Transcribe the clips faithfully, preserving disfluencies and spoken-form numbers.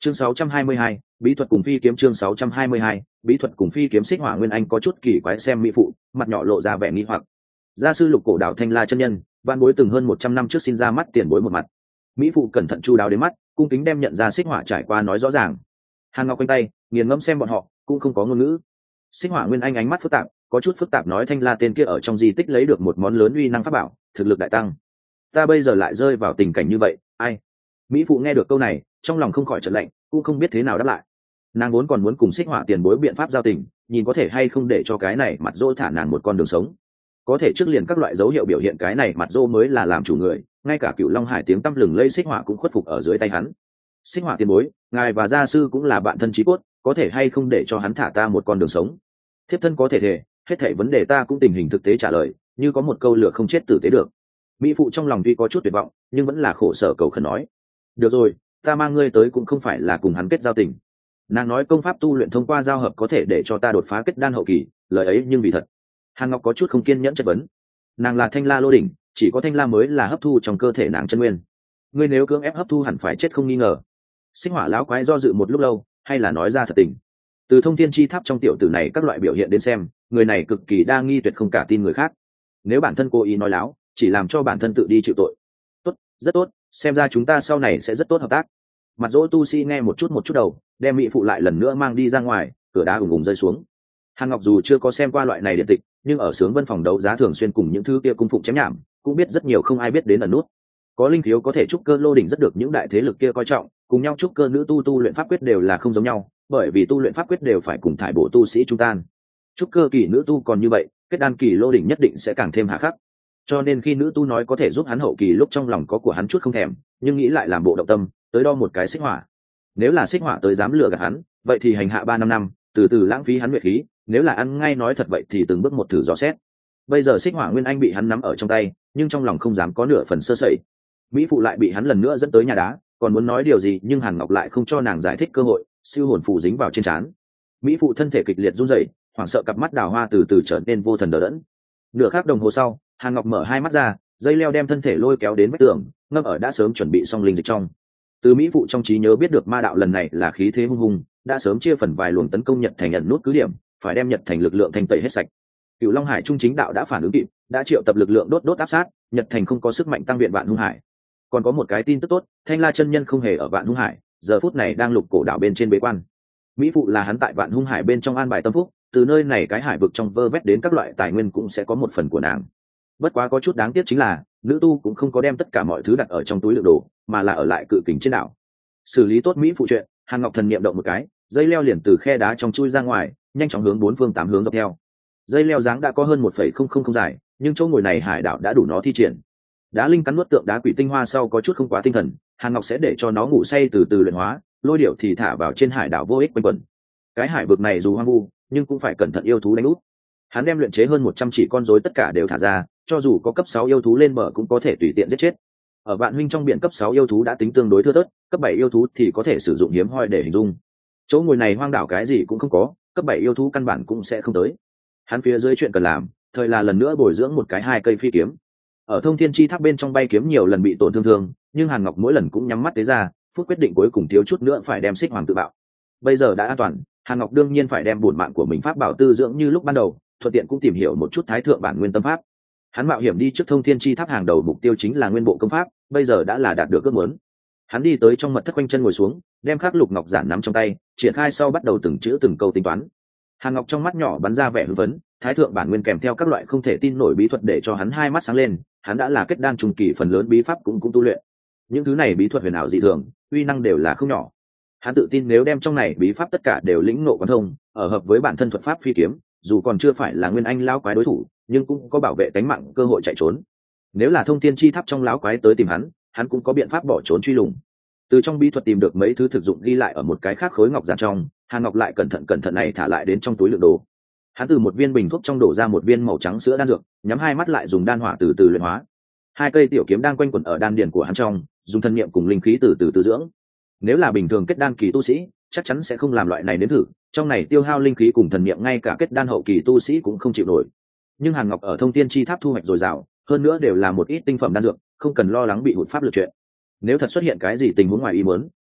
chương sáu trăm hai mươi hai, bí thuật cùng phi kiếm. Chương sáu trăm hai mươi hai, bí thuật cùng phi kiếm. Xích Hỏa Nguyên Anh có chút kỳ quái xem mỹ phụ, mặt nhỏ lộ ra vẻ nghi hoặc. Gia sư Lục Cổ Đạo Thanh La chân nhân, van bối từng hơn một trăm năm trước xin ra mắt tiền bối một mặt. Mỹ phụ cẩn thận chu đáo đến mắt, cung kính đem nhận ra Xích Hỏa trải qua nói rõ ràng. Hàn Ngọc quanh tay, nghiền ngẫm xem bọn họ, cũng không có ngôn ngữ. Xích Hỏa Nguyên Anh ánh mắt phức tạp, có chút phức tạp nói Thanh La tên kia ở trong di tích lấy được một món lớn uy năng pháp bảo, thực lực đại tăng. Ta bây giờ lại rơi vào tình cảnh như vậy, ai? Mỹ phụ nghe được câu này, trong lòng không khỏi chợt lạnh, cũng không biết thế nào đáp lại. Nàng vốn còn muốn cùng Xích Hỏa tiền bối biện pháp giao tình, nhìn có thể hay không để cho cái này mặt dỗ thả nàng một con đường sống. Có thể trước liền các loại dấu hiệu biểu hiện cái này mặt dỗ mới là làm chủ người, ngay cả Cựu Long Hải tiếng tăm lừng lây Xích Hỏa cũng khuất phục ở dưới tay hắn. Xích Hỏa tiền bối, ngài và gia sư cũng là bạn thân chí cốt, có thể hay không để cho hắn thả ta một con đường sống? Thiếp thân có thể thể, hết thảy vấn đề ta cũng tình hình thực tế trả lời, như có một câu lửa không chết tử tế được. Mỹ phụ trong lòng tuy có chút tuyệt vọng, nhưng vẫn là khổ sở cầu khẩn nói: được rồi, ta mang ngươi tới cũng không phải là cùng hắn kết giao tình. Nàng nói công pháp tu luyện thông qua giao hợp có thể để cho ta đột phá kết đan hậu kỳ, lời ấy nhưng vì thật. Hàn Ngọc có chút không kiên nhẫn chất vấn. Nàng là Thanh La lô đỉnh, chỉ có Thanh La mới là hấp thu trong cơ thể nàng chân nguyên. Ngươi nếu cưỡng ép hấp thu hẳn phải chết không nghi ngờ. Xích Hỏa lão quái do dự một lúc lâu, hay là nói ra thật tình. Từ thông thiên chi tháp trong tiểu tử này các loại biểu hiện đến xem, người này cực kỳ đa nghi, tuyệt không cả tin người khác. Nếu bản thân cố ý nói láo, chỉ làm cho bản thân tự đi chịu tội. Tốt, rất tốt, xem ra chúng ta sau này sẽ rất tốt hợp tác. Mặt dỗ tu sĩ nghe một chút một chút đầu, đem mỹ phụ lại lần nữa mang đi ra ngoài, cửa đá ùng ùng rơi xuống. Hàn Ngọc dù chưa có xem qua loại này điện tịch, nhưng ở sướng vân phòng đấu giá thường xuyên cùng những thứ kia cung phụng chém nhảm, cũng biết rất nhiều không ai biết đến ẩn nút. Có linh thiếu có thể trúc cơ lô đỉnh rất được những đại thế lực kia coi trọng, cùng nhau trúc cơ nữ tu tu luyện pháp quyết đều là không giống nhau, bởi vì tu luyện pháp quyết đều phải cùng thải bộ tu sĩ trung tan. Trúc cơ kỳ nữ tu còn như vậy, kết đan kỳ lô đỉnh nhất định sẽ càng thêm hà khắc. Cho nên khi nữ tu nói có thể giúp hắn hậu kỳ, lúc trong lòng có của hắn chút không thèm, nhưng nghĩ lại làm bộ động tâm, tới đo một cái Xích Hỏa. Nếu là Xích Hỏa tới dám lừa gạt hắn, vậy thì hành hạ ba năm năm, từ từ lãng phí hắn nguyệt khí, nếu là ăn ngay nói thật vậy thì từng bước một thử dò xét. Bây giờ Xích Hỏa Nguyên Anh bị hắn nắm ở trong tay, nhưng trong lòng không dám có nửa phần sơ sẩy. Mỹ phụ lại bị hắn lần nữa dẫn tới nhà đá, còn muốn nói điều gì nhưng Hàn Ngọc lại không cho nàng giải thích cơ hội, siêu hồn phù dính vào trên trán. Mỹ phụ thân thể kịch liệt run rẩy, hoảng sợ cặp mắt đào hoa từ từ trở nên vô thần đờ đẫn. Nửa khắc đồng hồ sau, Hàn Ngọc mở hai mắt ra, dây leo đem thân thể lôi kéo đến vách tường, ngâm ở đã sớm chuẩn bị xong linh dịch trong. Từ Mỹ phụ trong trí nhớ biết được ma đạo lần này là khí thế hung hùng, đã sớm chia phần vài luồng tấn công Nhật Thành nhận nút cứ điểm, phải đem Nhật Thành lực lượng thanh tẩy hết sạch. Cựu Long Hải trung chính đạo đã phản ứng kịp, đã triệu tập lực lượng đốt đốt áp sát, Nhật Thành không có sức mạnh tăng viện Vạn Hung Hải. Còn có một cái tin tức tốt, Thanh La chân nhân không hề ở Vạn Hung Hải, giờ phút này đang Lục Cổ đảo bên trên bế quan. Mỹ phụ là hắn tại Vạn Hung Hải bên trong an bài tâm phúc, từ nơi này cái hải vực trong vơ vét đến các loại tài nguyên cũng sẽ có một phần của nàng. Bất quá có chút đáng tiếc chính là nữ tu cũng không có đem tất cả mọi thứ đặt ở trong túi đựng đồ, mà là ở lại cự kình trên đảo. Xử lý tốt Mỹ phụ chuyện, Hàn Ngọc thần niệm động một cái, dây leo liền từ khe đá trong chui ra ngoài, nhanh chóng hướng bốn phương tám hướng dọc theo. Dây leo dáng đã có hơn một phẩy không không không dài, nhưng chỗ ngồi này hải đảo đã đủ nó thi triển. Đá linh cắn nuốt tượng đá quỷ tinh hoa sau có chút không quá tinh thần, Hàn Ngọc sẽ để cho nó ngủ say từ từ luyện hóa, lôi điệu thì thả vào trên hải đảo vô ích quanh quẩn. Cái hải vực này dù hoang vu, nhưng cũng phải cẩn thận yêu thú đánh úp. Hắn đem luyện chế hơn một trăm chỉ con rối tất cả đều thả ra, cho dù có cấp sáu yêu thú lên bờ cũng có thể tùy tiện giết chết. Ở Vạn Huynh trong biển cấp sáu yêu thú đã tính tương đối thưa thớt, cấp bảy yêu thú thì có thể sử dụng hiếm hoi để hình dung. Chỗ ngồi này hoang đảo cái gì cũng không có, cấp bảy yêu thú căn bản cũng sẽ không tới. Hắn phía dưới chuyện cần làm, thời là lần nữa bồi dưỡng một cái hai cây phi kiếm. Ở Thông Thiên Chi Tháp bên trong bay kiếm nhiều lần bị tổn thương thương, nhưng Hàn Ngọc mỗi lần cũng nhắm mắt tế ra, phút quyết định cuối cùng thiếu chút nữa phải đem Xích Hoàng tự bạo. Bây giờ đã an toàn, Hàn Ngọc đương nhiên phải đem bổn mạng của mình pháp bảo tư dưỡng như lúc ban đầu, thuận tiện cũng tìm hiểu một chút Thái thượng bản nguyên tâm pháp. Hắn mạo hiểm đi trước Thông Thiên Chi Tháp, hàng đầu mục tiêu chính là nguyên bộ công pháp, bây giờ đã là đạt được ước muốn. Hắn đi tới trong mật thất quanh chân ngồi xuống, đem khắc lục ngọc giản nắm trong tay, triển khai sau bắt đầu từng chữ từng câu tính toán. Hàn Ngọc trong mắt nhỏ bắn ra vẻ hưng phấn, Thái thượng bản nguyên kèm theo các loại không thể tin nổi bí thuật để cho hắn hai mắt sáng lên, hắn đã là kết đan trung kỳ, phần lớn bí pháp cũng cũng tu luyện. Những thứ này bí thuật huyền ảo dị thường, uy năng đều là không nhỏ. Hắn tự tin nếu đem trong này bí pháp tất cả đều lĩnh ngộ quán thông, ở hợp với bản thân thuật pháp phi kiếm, dù còn chưa phải là nguyên anh lão quái đối thủ, nhưng cũng có bảo vệ tính mạng cơ hội chạy trốn. Nếu là Thông Thiên Chi Tháp trong lão quái tới tìm hắn, hắn cũng có biện pháp bỏ trốn truy lùng. Từ trong bí thuật tìm được mấy thứ thực dụng ghi lại ở một cái khác khối ngọc giản trong, Hàn Ngọc lại cẩn thận cẩn thận này thả lại đến trong túi lượng đồ. Hắn từ một viên bình thuốc trong đổ ra một viên màu trắng sữa đan dược, nhắm hai mắt lại dùng đan hỏa từ từ luyện hóa. Hai cây tiểu kiếm đang quanh quẩn ở đan điền của hắn trong, dùng thân niệm cùng linh khí từ từ tư dưỡng. Nếu là bình thường kết đan kỳ tu sĩ, chắc chắn sẽ không làm loại này đến thử, trong này tiêu hao linh khí cùng thần niệm ngay cả kết đan hậu kỳ tu sĩ cũng không chịu nổi. Nhưng Hàn Ngọc ở Thông Thiên Chi Tháp thu hoạch dồi dào, hơn nữa đều là một ít tinh phẩm đan dược, không cần lo lắng bị hụt pháp lực chuyện. Nếu thật xuất hiện cái gì tình huống ngoài ý muốn,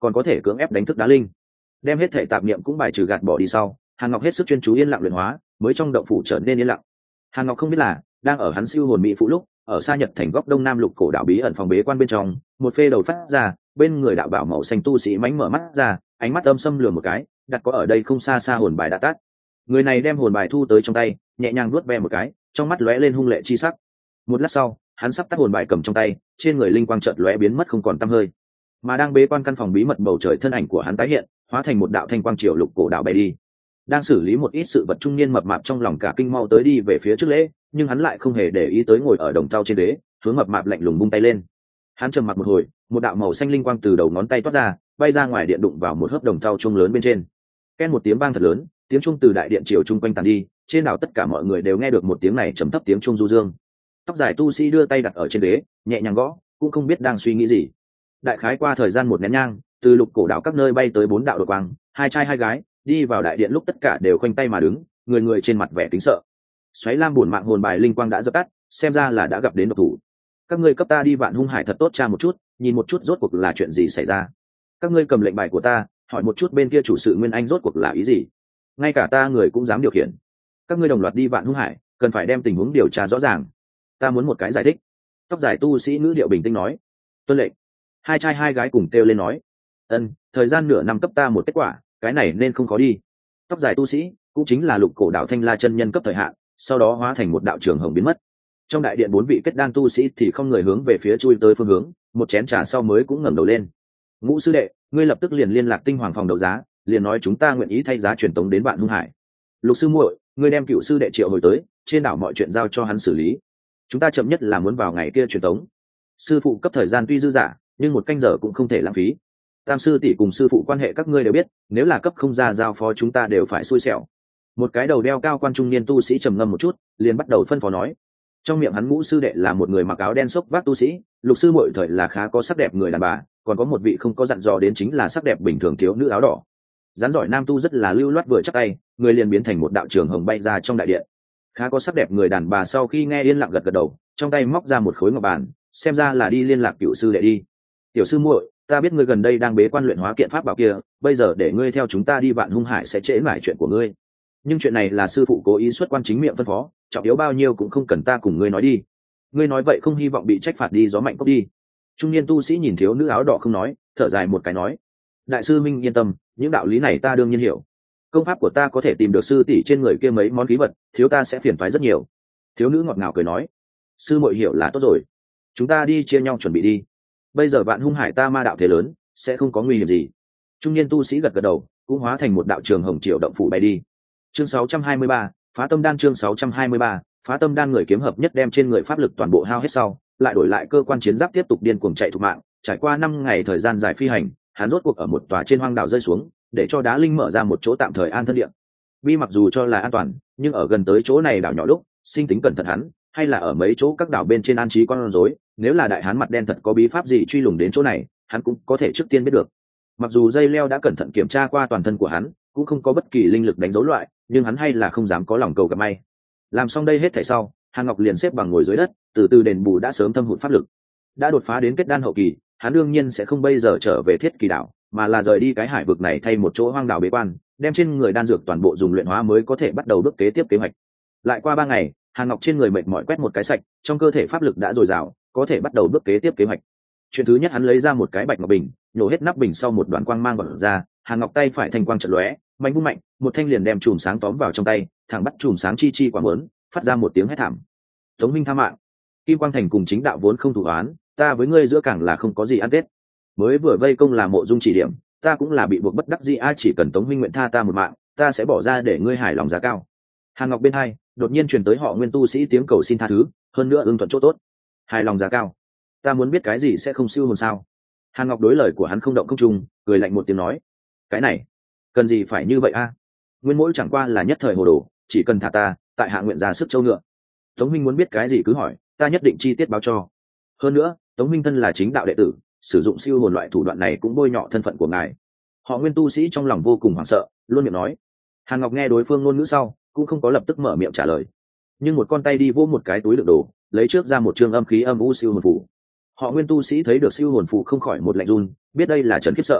còn có thể cưỡng ép đánh thức đá linh. Đem hết thể tạp niệm cũng bài trừ gạt bỏ đi sau, Hàn Ngọc hết sức chuyên chú yên lặng luyện hóa, mới trong động phủ trở nên yên lặng. Hàn Ngọc không biết là đang ở hắn siêu hồn mỹ phụ lúc, ở xa Nhật thành góc đông nam lục cổ đạo bí ẩn phòng bế quan bên trong, một phê đầu phát ra, bên người đạo bảo màu xanh tu sĩ mánh mở mắt ra, ánh mắt âm sâm lườm một cái, đặt có ở đây không xa xa hồn bài đã tắt. Người này đem hồn bài thu tới trong tay, nhẹ nhàng vuốt ve một cái, trong mắt lóe lên hung lệ chi sắc. Một lát sau, hắn sắp tắt hồn bài cầm trong tay, trên người linh quang chợt lóe biến mất không còn tăm hơi. Mà đang bế quan căn phòng bí mật bầu trời thân ảnh của hắn tái hiện, hóa thành một đạo thanh quang triều lục cổ đạo bay đi. Đang xử lý một ít sự vật trung niên mập mạp trong lòng cả kinh mau tới đi về phía trước lễ, nhưng hắn lại không hề để ý tới ngồi ở đồng thau trên đế, hướng mập mạp lạnh lùng bung tay lên. Hắn trầm mặc một hồi, một đạo màu xanh linh quang từ đầu ngón tay toát ra, bay ra ngoài điện đụng vào một hớp đồng thau trung lớn bên trên. Ken một tiếng vang thật lớn, tiếng trung từ đại điện chiều trung quanh tàn đi, trên đảo tất cả mọi người đều nghe được một tiếng này trầm thấp tiếng trung du dương. Tóc dài tu sĩ đưa tay đặt ở trên đế, nhẹ nhàng gõ, cũng không biết đang suy nghĩ gì. Đại khái qua thời gian một nén nhang, từ lục cổ đảo các nơi bay tới bốn đạo đột quang, hai trai hai gái, đi vào đại điện lúc tất cả đều khoanh tay mà đứng, người người trên mặt vẻ kính sợ. Xoáy lam buồn mạng hồn bài linh quang đã dập tắt, xem ra là đã gặp đến độc thủ. Các ngươi cấp ta đi Vạn Hung Hải thật tốt tra một chút, nhìn một chút rốt cuộc là chuyện gì xảy ra. Các ngươi cầm lệnh bài của ta, hỏi một chút bên kia chủ sự Nguyên Anh rốt cuộc là ý gì. Ngay cả ta người cũng dám điều khiển. Các ngươi đồng loạt đi Vạn Hung Hải, cần phải đem tình huống điều tra rõ ràng. Ta muốn một cái giải thích. Tóc dài tu sĩ ngữ điệu bình tĩnh nói. Tuân lệnh. Hai trai hai gái cùng kêu lên nói. Ân, thời gian nửa năm cấp ta một kết quả, cái này nên không khó đi. Tóc dài tu sĩ cũng chính là lục cổ đạo Thanh La chân nhân cấp thời hạn, sau đó hóa thành một đạo trường hồng biến mất. Trong đại điện bốn vị kết đan tu sĩ thì không người hướng về phía chui tới phương hướng, một chén trà sau mới cũng ngẩng đầu lên. Ngũ sư đệ, ngươi lập tức liền liên lạc tinh hoàng phòng đấu giá, liền nói chúng ta nguyện ý thay giá truyền tống đến Vạn Hung Hải. Lục sư muội, ngươi đem cựu sư đệ triệu hồi tới, trên đảo mọi chuyện giao cho hắn xử lý. Chúng ta chậm nhất là muốn vào ngày kia truyền tống. Sư phụ cấp thời gian tuy dư dả, nhưng một canh giờ cũng không thể lãng phí. Tam sư tỷ cùng sư phụ quan hệ các ngươi đều biết, nếu là cấp không ra giao phó chúng ta đều phải xui xẻo. Một cái đầu đeo cao quan trung niên tu sĩ trầm ngâm một chút, liền bắt đầu phân phó nói. Trong miệng hắn ngũ sư đệ là một người mặc áo đen xốc vác tu sĩ, lục sư muội thời là khá có sắc đẹp người đàn bà, còn có một vị không có dặn dò đến chính là sắc đẹp bình thường thiếu nữ áo đỏ. Rắn giỏi nam tu rất là lưu loát vừa chắc tay, người liền biến thành một đạo trường hồng bay ra trong đại điện. Khá có sắc đẹp người đàn bà sau khi nghe yên lặng gật gật đầu, trong tay móc ra một khối ngọc bàn, xem ra là đi liên lạc cựu sư đệ đi. Tiểu sư muội, ta biết ngươi gần đây đang bế quan luyện hóa kiện pháp bảo kia, bây giờ để ngươi theo chúng ta đi Vạn Hung Hải sẽ trễ mãi chuyện của ngươi. Nhưng chuyện này là sư phụ cố ý xuất quan chính miệng phân phó, trọng yếu bao nhiêu cũng không cần ta cùng ngươi nói đi. Ngươi nói vậy không hy vọng bị trách phạt đi gió mạnh cốc đi. Trung niên tu sĩ nhìn thiếu nữ áo đỏ không nói, thở dài một cái nói. Đại sư Minh yên tâm, những đạo lý này ta đương nhiên hiểu. Công pháp của ta có thể tìm được sư tỷ trên người kia mấy món khí vật, thiếu ta sẽ phiền toái rất nhiều. Thiếu nữ ngọt ngào cười nói. Sư muội hiểu là tốt rồi. Chúng ta đi chia nhau chuẩn bị đi. Bây giờ Vạn Hung Hải ta ma đạo thế lớn, sẽ không có nguy hiểm gì. Trung niên tu sĩ gật gật đầu, cũng hóa thành một đạo trường hồng triệu động phủ bay đi. Chương sáu trăm hai mươi ba, phá tâm đan. Chương sáu trăm hai mươi ba, phá tâm đan. Người kiếm hợp nhất đem trên người pháp lực toàn bộ hao hết sau, lại đổi lại cơ quan chiến giáp tiếp tục điên cuồng chạy thục mạng. Trải qua năm ngày thời gian dài phi hành, hắn rốt cuộc ở một tòa trên hoang đảo rơi xuống, để cho đá linh mở ra một chỗ tạm thời an thân địa. Vì mặc dù cho là an toàn, nhưng ở gần tới chỗ này đảo nhỏ lúc, sinh tính cẩn thận hắn, hay là ở mấy chỗ các đảo bên trên an trí con rối, nếu là đại hán mặt đen thật có bí pháp gì truy lùng đến chỗ này, hắn cũng có thể trước tiên biết được. Mặc dù dây leo đã cẩn thận kiểm tra qua toàn thân của hắn, cũng không có bất kỳ linh lực đánh dấu loại, nhưng hắn hay là không dám có lòng cầu gặp may. Làm xong đây hết thảy sau, Hàn Ngọc liền xếp bằng ngồi dưới đất, từ từ đền bù đã sớm thâm hụt pháp lực. Đã đột phá đến kết đan hậu kỳ, hắn đương nhiên sẽ không bây giờ trở về Thiết Kỳ đảo, mà là rời đi cái hải vực này thay một chỗ hoang đảo bế quan, đem trên người đan dược toàn bộ dùng luyện hóa mới có thể bắt đầu bước kế tiếp kế hoạch. Lại qua ba ngày, Hàn Ngọc trên người mệt mỏi quét một cái sạch, trong cơ thể pháp lực đã dồi dào, có thể bắt đầu bước kế tiếp kế hoạch. Chuyện thứ nhất hắn lấy ra một cái bạch ngọc bình, nhổ hết nắp bình sau một đoạn quang mang bật ra, Hàn Ngọc tay phải thanh quang chợt lóe, mạnh vung mạnh, một thanh liền đem chùm sáng tóm vào trong tay, thẳng bắt chùm sáng chi chi quả mớn, phát ra một tiếng hét thảm. Tống Minh tha mạng. Kim Quang Thành cùng chính đạo vốn không thủ oán, ta với ngươi giữa càng là không có gì ăn tết. Mới vừa vây công là mộ dung chỉ điểm, ta cũng là bị buộc bất đắc dĩ, ai chỉ cần Tống Minh nguyện tha ta một mạng, ta sẽ bỏ ra để ngươi hài lòng giá cao. Hàn Ngọc bên hai, đột nhiên truyền tới họ Nguyên tu sĩ tiếng cầu xin tha thứ, hơn nữa ưng thuận chỗ tốt. Hài lòng giá cao? Ta muốn biết cái gì sẽ không siêu hồn sao? Hàn Ngọc đối lời của hắn không động không trung, cười lạnh một tiếng nói, cái này, cần gì phải như vậy a? Nguyên mỗi chẳng qua là nhất thời hồ đồ, chỉ cần thả ta, tại hạ nguyện ra sức châu ngựa. Tống Minh muốn biết cái gì cứ hỏi, ta nhất định chi tiết báo cho. Hơn nữa, Tống Minh thân là chính đạo đệ tử, sử dụng siêu hồn loại thủ đoạn này cũng bôi nhọ thân phận của ngài. Họ Nguyên tu sĩ trong lòng vô cùng hoảng sợ, luôn miệng nói. Hàn Ngọc nghe đối phương ngôn ngữ sau, cũng không có lập tức mở miệng trả lời, nhưng một con tay đi vô một cái túi đựng đồ, lấy trước ra một chương âm khí âm u siêu hồn phù. Họ Nguyên tu sĩ thấy được siêu hồn phù không khỏi một lạnh run, biết đây là trấn khiếp sợ.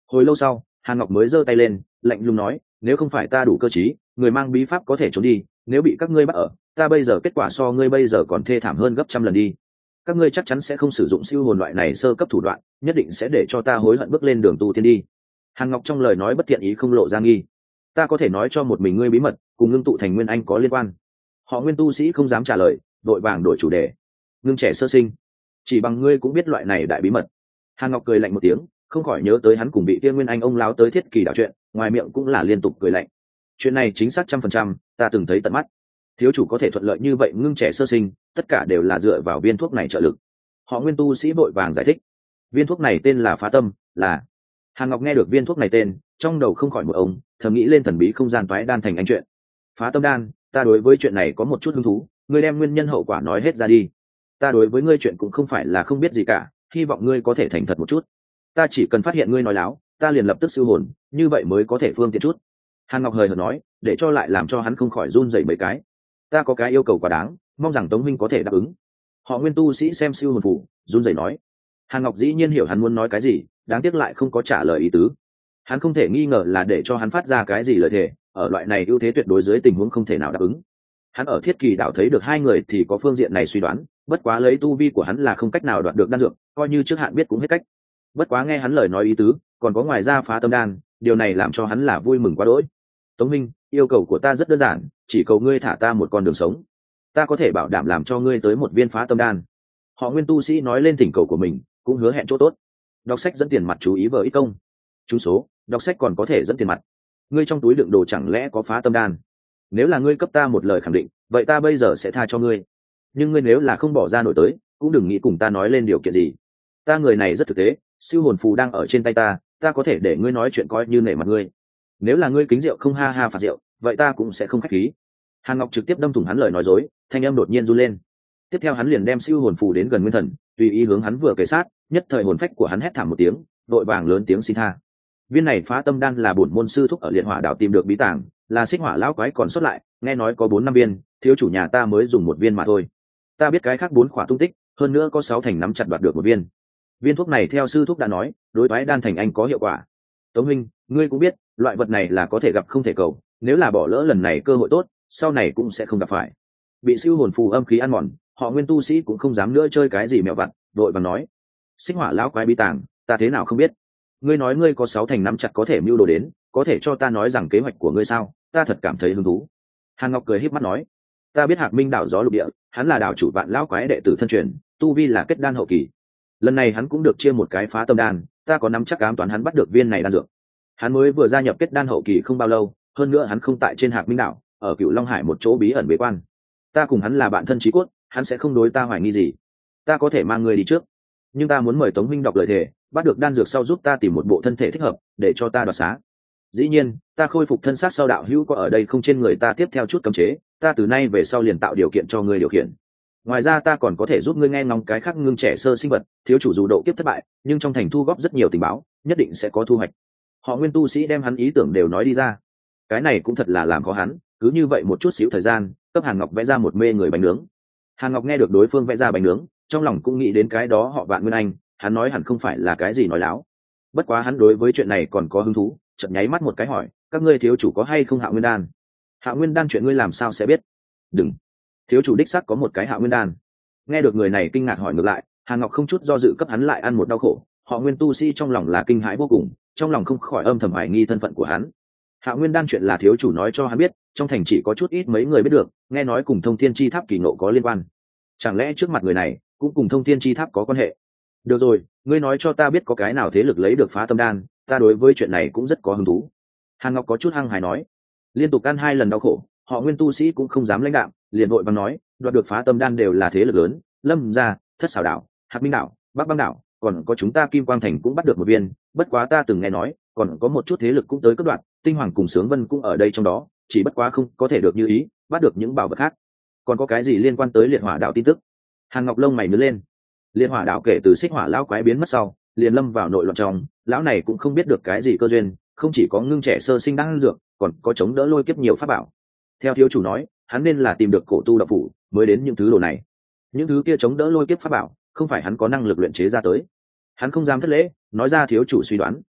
Hồi lâu sau Hàn Ngọc mới giơ tay lên lạnh lùng nói, nếu không phải ta đủ cơ trí, người mang bí pháp có thể trốn đi, nếu bị các ngươi bắt ở, ta bây giờ kết quả so ngươi bây giờ còn thê thảm hơn gấp trăm lần đi. Các ngươi chắc chắn sẽ không sử dụng siêu hồn loại này sơ cấp thủ đoạn, nhất định sẽ để cho ta hối hận bước lên đường tu tiên đi. Hàn Ngọc trong lời nói bất thiện ý không lộ ra nghi. Ta có thể nói cho một mình ngươi bí mật cùng ngưng tụ thành nguyên anh có liên quan. Họ Nguyên tu sĩ không dám trả lời, đội vàng đổi chủ đề. Ngưng trẻ sơ sinh, chỉ bằng ngươi cũng biết loại này đại bí mật. Hàn Ngọc cười lạnh một tiếng, không khỏi nhớ tới hắn cùng bị tiên nguyên anh ông láo tới thiết kỳ đạo chuyện, ngoài miệng cũng là liên tục cười lạnh. Chuyện này chính xác trăm phần trăm, ta từng thấy tận mắt. Thiếu chủ có thể thuận lợi như vậy ngưng trẻ sơ sinh, tất cả đều là dựa vào viên thuốc này trợ lực. Họ Nguyên tu sĩ vội vàng giải thích, viên thuốc này tên là phá tâm, là. Hàn Ngọc nghe được viên thuốc này tên, trong đầu không khỏi một ông, thầm nghĩ lên thần bí không gian toái đan thành anh chuyện. Phá tâm đan, ta đối với chuyện này có một chút hứng thú, ngươi đem nguyên nhân hậu quả nói hết ra đi. Ta đối với ngươi chuyện cũng không phải là không biết gì cả, hy vọng ngươi có thể thành thật một chút. Ta chỉ cần phát hiện ngươi nói láo, ta liền lập tức siêu hồn, như vậy mới có thể phương tiện chút. Hàn Ngọc hời hợt nói, để cho lại làm cho hắn không khỏi run rẩy mấy cái. Ta có cái yêu cầu quá đáng, mong rằng Tống minh có thể đáp ứng. Họ Nguyên tu sĩ xem siêu hồn phủ, run rẩy nói. Hàn Ngọc dĩ nhiên hiểu hắn muốn nói cái gì, đáng tiếc lại không có trả lời ý tứ. Hắn không thể nghi ngờ là để cho hắn phát ra cái gì lời thề, ở loại này ưu thế tuyệt đối dưới tình huống không thể nào đáp ứng. Hắn ở Thiết Kỳ đảo thấy được hai người thì có phương diện này suy đoán, bất quá lấy tu vi của hắn là không cách nào đoạt được đan dược, coi như trước hạn biết cũng hết cách. Bất quá nghe hắn lời nói ý tứ, còn có ngoài ra phá tâm đan, điều này làm cho hắn là vui mừng quá đỗi. Tống minh, yêu cầu của ta rất đơn giản, chỉ cầu ngươi thả ta một con đường sống, ta có thể bảo đảm làm cho ngươi tới một viên phá tâm đan. Họ Nguyên tu sĩ nói lên thỉnh cầu của mình, cũng hứa hẹn chỗ tốt. Đọc sách dẫn tiền mặt chú ý vợ ít công. Trúng số, đọc sách còn có thể dẫn tiền mặt. Ngươi trong túi đựng đồ chẳng lẽ có phá tâm đan? Nếu là ngươi cấp ta một lời khẳng định, vậy ta bây giờ sẽ tha cho ngươi. Nhưng ngươi nếu là không bỏ ra nổi tới, cũng đừng nghĩ cùng ta nói lên điều kiện gì. Ta người này rất thực tế, siêu hồn phù đang ở trên tay ta, ta có thể để ngươi nói chuyện coi như nể mặt ngươi. Nếu là ngươi kính rượu không ha ha phạt rượu, vậy ta cũng sẽ không khách khí. Hàn Ngọc trực tiếp đâm thủng hắn lời nói dối, thanh âm đột nhiên run lên. Tiếp theo hắn liền đem siêu hồn phù đến gần nguyên thần, tùy ý hướng hắn vừa kề sát, nhất thời hồn phách của hắn hét thảm một tiếng, đội vàng lớn tiếng xin tha. Viên này phá tâm đan là bổn môn sư thúc ở Liệt Hỏa đảo tìm được bí tàng, là xích hỏa lão quái còn sót lại, nghe nói có bốn năm viên, thiếu chủ nhà ta mới dùng một viên mà thôi. Ta biết cái khác bốn khỏa tung tích, hơn nữa có sáu thành nắm chặt đoạt được một viên. Viên thuốc này theo sư thúc đã nói, đối toái đan thành anh có hiệu quả. Tống minh, ngươi cũng biết, loại vật này là có thể gặp không thể cầu, nếu là bỏ lỡ lần này cơ hội tốt, sau này cũng sẽ không gặp phải. Bị siêu hồn phù âm khí ăn mòn, họ Nguyên tu sĩ cũng không dám nữa chơi cái gì mẹo vặt, đội và nói, xích hỏa lão quái bí tàng, ta thế nào không biết. Ngươi nói ngươi có sáu thành nắm chặt có thể mưu đồ đến, có thể cho ta nói rằng kế hoạch của ngươi sao? Ta thật cảm thấy hứng thú. Hàn Ngọc cười híp mắt nói, ta biết Hạc Minh đảo gió lục địa, hắn là đảo chủ vạn lão quái đệ tử thân truyền, tu vi là kết đan hậu kỳ. Lần này hắn cũng được chia một cái phá tâm đan, ta có nắm chắc ám toán hắn bắt được viên này đan dược. Hắn mới vừa gia nhập kết đan hậu kỳ không bao lâu, hơn nữa hắn không tại trên Hạc Minh đảo, ở Cửu Long Hải một chỗ bí ẩn bế quan. Ta cùng hắn là bạn thân chí cốt, hắn sẽ không đối ta hoài nghi gì. Ta có thể mang người đi trước, nhưng ta muốn mời Tống Minh đọc lời thề, bắt được đan dược sau giúp ta tìm một bộ thân thể thích hợp, để cho ta đoạt xá. Dĩ nhiên, ta khôi phục thân xác sau đạo hữu có ở đây không trên người ta tiếp theo chút cấm chế, ta từ nay về sau liền tạo điều kiện cho ngươi điều khiển. Ngoài ra ta còn có thể giúp ngươi nghe ngóng cái khác ngưng trẻ sơ sinh vật, thiếu chủ dù độ kiếp thất bại, nhưng trong thành thu góp rất nhiều tình báo, nhất định sẽ có thu hoạch. Họ Nguyên tu sĩ đem hắn ý tưởng đều nói đi ra. Cái này cũng thật là làm khó hắn, cứ như vậy một chút xíu thời gian, cấp Hàn Ngọc vẽ ra một mê người bánh nướng. Hàn Ngọc nghe được đối phương vẽ ra bánh nướng, trong lòng cũng nghĩ đến cái đó họ Vạn Nguyên Anh, hắn nói hẳn không phải là cái gì nói láo. Bất quá hắn đối với chuyện này còn có hứng thú, chợt nháy mắt một cái hỏi, các ngươi thiếu chủ có hay không Hạo Nguyên đan? Hạo Nguyên đan chuyện ngươi làm sao sẽ biết? Đừng, thiếu chủ đích xác có một cái Hạo Nguyên đan. Nghe được người này kinh ngạc hỏi ngược lại, Hàn Ngọc không chút do dự cấp hắn lại ăn một đau khổ. Họ Nguyên tu sĩ trong lòng là kinh hãi vô cùng, trong lòng không khỏi âm thầm hoài nghi thân phận của hắn. Hạo Nguyên đan chuyện là thiếu chủ nói cho hắn biết, trong thành chỉ có chút ít mấy người biết được, nghe nói cùng Thông Thiên Chi Tháp kỳ ngộ có liên quan. Chẳng lẽ trước mặt người này cũng cùng Thông Thiên Chi Tháp có quan hệ? Được rồi, ngươi nói cho ta biết có cái nào thế lực lấy được phá tâm đan, ta đối với chuyện này cũng rất có hứng thú. Hàn Ngọc có chút hăng hái nói, liên tục ăn hai lần đau khổ, họ Nguyên tu sĩ cũng không dám lãnh đạm, liền vội vàng nói, đoạt được phá tâm đan đều là thế lực lớn, Lâm gia, Thất Xảo đảo, Hạc Minh đảo, Bắc Băng đảo, còn có chúng ta Kim Quang thành cũng bắt được một viên, bất quá ta từng nghe nói, còn có một chút thế lực cũng tới cướp đoạt, Tinh Hoàng cùng Sướng Vân cũng ở đây trong đó, chỉ bất quá không có thể được như ý, bắt được những bảo vật khác. Còn có cái gì liên quan tới Liệt Hỏa đảo tin tức? Hàn Ngọc lông mày nhướng lên. Liệt Hỏa đảo kể từ xích hỏa lão quái biến mất sau, liền lâm vào nội loạn trong, lão này cũng không biết được cái gì cơ duyên, không chỉ có ngưng trẻ sơ sinh đang ăn dược, còn có chống đỡ lôi kiếp nhiều pháp bảo. Theo thiếu chủ nói, hắn nên là tìm được cổ tu đạo phủ, mới đến những thứ đồ này. Những thứ kia chống đỡ lôi kiếp pháp bảo, không phải hắn có năng lực luyện chế ra tới. Hắn không dám thất lễ, nói ra thiếu chủ suy đoán.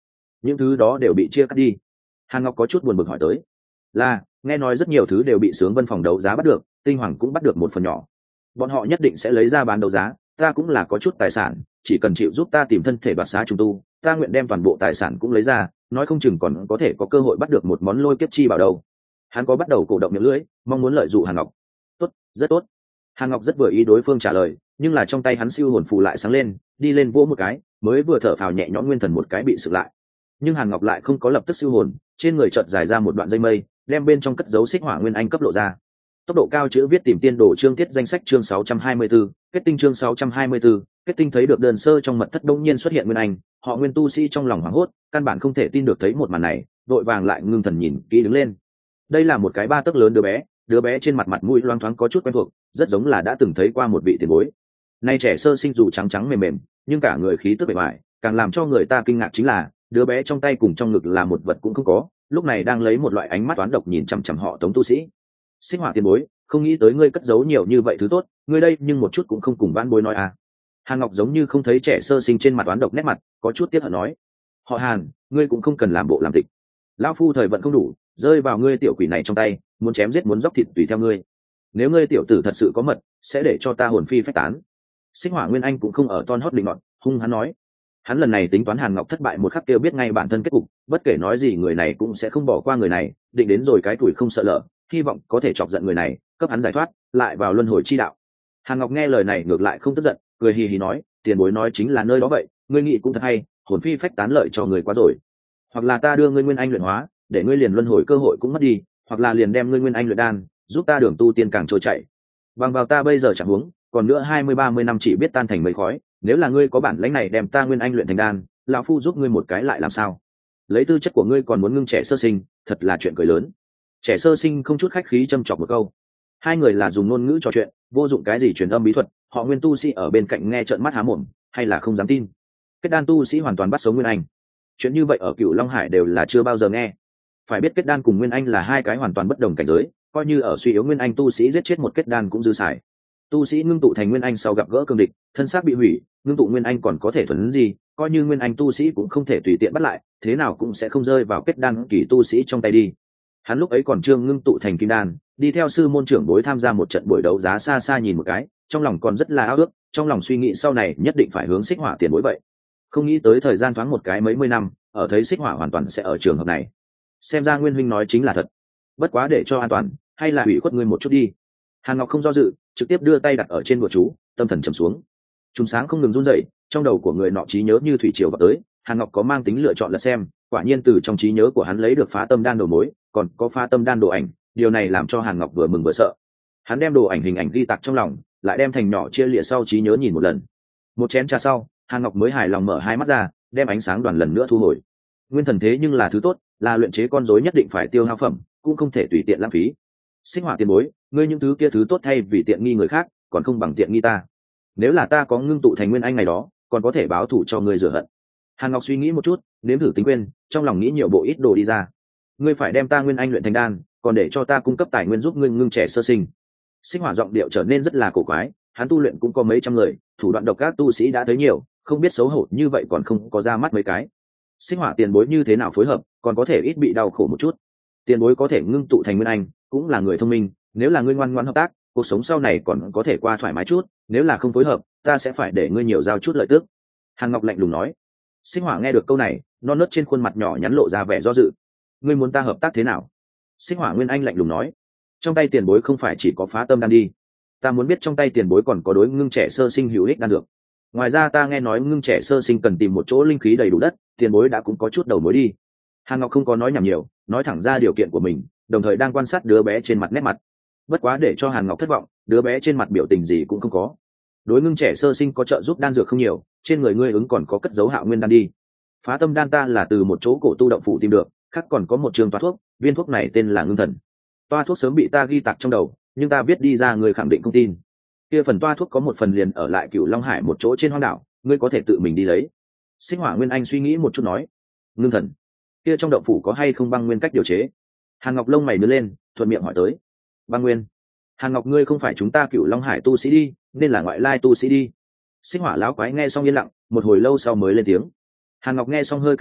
những thứ đó đều bị chia cắt đi. Hàn Ngọc có chút buồn bực hỏi tới. Là, nghe nói rất nhiều thứ đều bị Sướng Vân phòng đấu giá bắt được, Tinh Hoàng cũng bắt được một phần nhỏ. Bọn họ nhất định sẽ lấy ra bán đấu giá, ta cũng là có chút tài sản, chỉ cần chịu giúp ta tìm thân thể đoạt xá trùng tu, ta nguyện đem toàn bộ tài sản cũng lấy ra, nói không chừng còn có thể có cơ hội bắt được một món lôi kiếp chi bảo đâu. Hắn có bắt đầu cổ động miệng lưỡi, mong muốn lợi dụng Hàn Ngọc. Tốt, rất tốt. Hàn Ngọc rất vừa ý đối phương trả lời, nhưng là trong tay hắn siêu hồn phù lại sáng lên, đi lên vỗ một cái, mới vừa thở phào nhẹ nhõm nguyên thần một cái bị sực lại. Nhưng Hàn Ngọc lại không có lập tức siêu hồn, trên người chợt dài ra một đoạn dây mây, đem bên trong cất dấu xích hỏa nguyên anh cấp lộ ra. Tốc độ cao chữ viết tìm tiên đồ chương tiết danh sách chương sáu trăm hai mươi 624, kết tinh chương sáu trăm hai mươi 624, kết tinh thấy được đơn sơ trong mật thất đông nhiên xuất hiện nguyên anh, họ nguyên tu sĩ trong lòng hoảng hốt, căn bản không thể tin được thấy một màn này, vội vàng lại ngưng thần nhìn kỹ đứng lên. Đây là một cái ba tấc lớn đứa bé, đứa bé trên mặt mặt mũi loang thoáng có chút quen thuộc, rất giống là đã từng thấy qua một vị tiền bối. Nay trẻ sơ sinh dù trắng trắng mềm mềm, nhưng cả người khí tức bề ngoài, càng làm cho người ta kinh ngạc chính là, đứa bé trong tay cùng trong ngực là một vật cũng không có, lúc này đang lấy một loại ánh mắt toán độc nhìn chằm chằm họ Tống tu sĩ. Xích hỏa tiền bối, không nghĩ tới ngươi cất giấu nhiều như vậy thứ tốt, ngươi đây nhưng một chút cũng không cùng vãn bối nói à. Hàn Ngọc giống như không thấy trẻ sơ sinh trên mặt toán độc nét mặt, có chút tiếc hận nói. Họ Hàn, ngươi cũng không cần làm bộ làm tịch. Lão phu thời vận không đủ, rơi vào ngươi tiểu quỷ này trong tay, muốn chém giết muốn dốc thịt tùy theo ngươi. Nếu ngươi tiểu tử thật sự có mật, sẽ để cho ta hồn phi phách tán. Xích hỏa nguyên anh cũng không ở ton hót định ngọn, hung hắn nói. Hắn lần này tính toán Hàn Ngọc thất bại một khắc kêu biết ngay bản thân kết cục, bất kể nói gì người này cũng sẽ không bỏ qua người này, định đến rồi cái tuổi không sợ lỡ, hy vọng có thể chọc giận người này, cấp hắn giải thoát, lại vào luân hồi chi đạo. Hàn Ngọc nghe lời này ngược lại không tức giận, cười hì hì nói, tiền bối nói chính là nơi đó vậy, ngươi nghĩ cũng thật hay, hồn phi phách tán lợi cho người quá rồi. Hoặc là ta đưa ngươi nguyên anh luyện hóa, để ngươi liền luân hồi cơ hội cũng mất đi, hoặc là liền đem ngươi nguyên anh luyện đan, giúp ta đường tu tiên càng trôi chảy. Bằng vào ta bây giờ chẳng huống, còn nữa hai mươi ba mươi năm chỉ biết tan thành mây khói, nếu là ngươi có bản lĩnh này đem ta nguyên anh luyện thành đan, lão phu giúp ngươi một cái lại làm sao? Lấy tư chất của ngươi còn muốn ngưng trẻ sơ sinh, thật là chuyện cười lớn. Trẻ sơ sinh không chút khách khí châm chọc một câu. Hai người là dùng ngôn ngữ trò chuyện, vô dụng cái gì truyền âm bí thuật, họ nguyên tu sĩ ở bên cạnh nghe trợn mắt há mồm, hay là không dám tin. Kết đan tu sĩ hoàn toàn bắt sống nguyên anh. Chuyện như vậy ở Cửu Long Hải đều là chưa bao giờ nghe. Phải biết kết đan cùng nguyên anh là hai cái hoàn toàn bất đồng cảnh giới, coi như ở suy yếu nguyên anh tu sĩ giết chết một kết đan cũng dư xài. Tu sĩ ngưng tụ thành nguyên anh sau gặp gỡ cương địch, thân xác bị hủy, ngưng tụ nguyên anh còn có thể thuần gì, coi như nguyên anh tu sĩ cũng không thể tùy tiện bắt lại, thế nào cũng sẽ không rơi vào kết đan kỳ tu sĩ trong tay đi. Hắn lúc ấy còn chưa ngưng tụ thành kim đan, đi theo sư môn trưởng bối tham gia một trận buổi đấu giá xa xa nhìn một cái, trong lòng còn rất là ao ước, trong lòng suy nghĩ sau này nhất định phải hướng xích hỏa tiền bối vậy. Không nghĩ tới thời gian thoáng một cái mấy mươi năm, ở thấy xích hỏa hoàn toàn sẽ ở trường hợp này. Xem ra Nguyên huynh nói chính là thật. Bất quá để cho an toàn, hay là hủy khuất ngươi một chút đi. Hàn Ngọc không do dự, trực tiếp đưa tay đặt ở trên bùa chú, tâm thần trầm xuống. Trùng sáng không ngừng run rẩy, trong đầu của người nọ trí nhớ như thủy triều vào tới, Hàn Ngọc có mang tính lựa chọn là xem, quả nhiên từ trong trí nhớ của hắn lấy được phá tâm đan đầu mối, còn có phá tâm đan đồ ảnh, điều này làm cho Hàn Ngọc vừa mừng vừa sợ. Hắn đem đồ ảnh hình ảnh ghi tạc trong lòng, lại đem thành nhỏ chia lịa sau trí nhớ nhìn một lần. Một chén trà sau, Hàn Ngọc mới hài lòng mở hai mắt ra, đem ánh sáng đoàn lần nữa thu hồi. Nguyên thần thế nhưng là thứ tốt, là luyện chế con rối nhất định phải tiêu hao phẩm, cũng không thể tùy tiện lãng phí. Xích hỏa tiền bối, ngươi những thứ kia thứ tốt thay vì tiện nghi người khác, còn không bằng tiện nghi ta. Nếu là ta có ngưng tụ thành nguyên anh này đó, còn có thể báo thù cho ngươi rửa hận. Hàn Ngọc suy nghĩ một chút, nếm thử tính quên, trong lòng nghĩ nhiều bộ ít đồ đi ra. Ngươi phải đem ta nguyên anh luyện thành đan, còn để cho ta cung cấp tài nguyên giúp ngươi ngưng trẻ sơ sinh. Xích hỏa giọng điệu trở nên rất là cổ quái, hắn tu luyện cũng có mấy trăm người, thủ đoạn độc ác tu sĩ đã thấy nhiều, không biết xấu hổ như vậy còn không có ra mắt mấy cái. Xích hỏa tiền bối như thế nào phối hợp, còn có thể ít bị đau khổ một chút. Tiền bối có thể ngưng tụ thành nguyên anh, cũng là người thông minh, nếu là ngươi ngoan ngoãn hợp tác, cuộc sống sau này còn có thể qua thoải mái chút, nếu là không phối hợp, ta sẽ phải để ngươi nhiều giao chút lợi tức. Hàn Ngọc lạnh lùng nói. Xích hỏa nghe được câu này, non nớt trên khuôn mặt nhỏ nhắn lộ ra vẻ do dự. Ngươi muốn ta hợp tác thế nào? Xích hỏa nguyên anh lạnh lùng nói. Trong tay tiền bối không phải chỉ có phá tâm đan đi, ta muốn biết trong tay tiền bối còn có đối ngưng trẻ sơ sinh hữu ích đan dược. Ngoài ra ta nghe nói ngưng trẻ sơ sinh cần tìm một chỗ linh khí đầy đủ đất, tiền bối đã cũng có chút đầu mối đi. Hàn Ngọc không có nói nhảm nhiều, nói thẳng ra điều kiện của mình, đồng thời đang quan sát đứa bé trên mặt nét mặt. Bất quá để cho Hàn Ngọc thất vọng, đứa bé trên mặt biểu tình gì cũng không có. Đối ngưng trẻ sơ sinh có trợ giúp đan dược không nhiều, trên người ngươi ứng còn có cất dấu Hạo Nguyên đan đi. Phá tâm đan ta là từ một chỗ cổ tu động phủ tìm được, khác còn có một trường toa thuốc, viên thuốc này tên là ngưng thần. Toa thuốc sớm bị ta ghi tạc trong đầu, nhưng ta biết đi ra người khẳng định không tin. Kia phần toa thuốc có một phần liền ở lại Cửu Long Hải một chỗ trên hoang đảo, ngươi có thể tự mình đi lấy. Xích hỏa nguyên anh suy nghĩ một chút nói. Ngưng thần, kia trong động phủ có hay không băng nguyên cách điều chế? Hàn Ngọc lông mày nhướng lên, thuận miệng hỏi tới. Băng nguyên? Hàn Ngọc ngươi không phải chúng ta Cửu Long Hải tu sĩ đi, nên là ngoại lai tu sĩ đi. Xích hỏa lão quái nghe xong yên lặng, một hồi lâu sau mới lên tiếng. Hàn Ngọc nghe xong hơi kinh ngạc,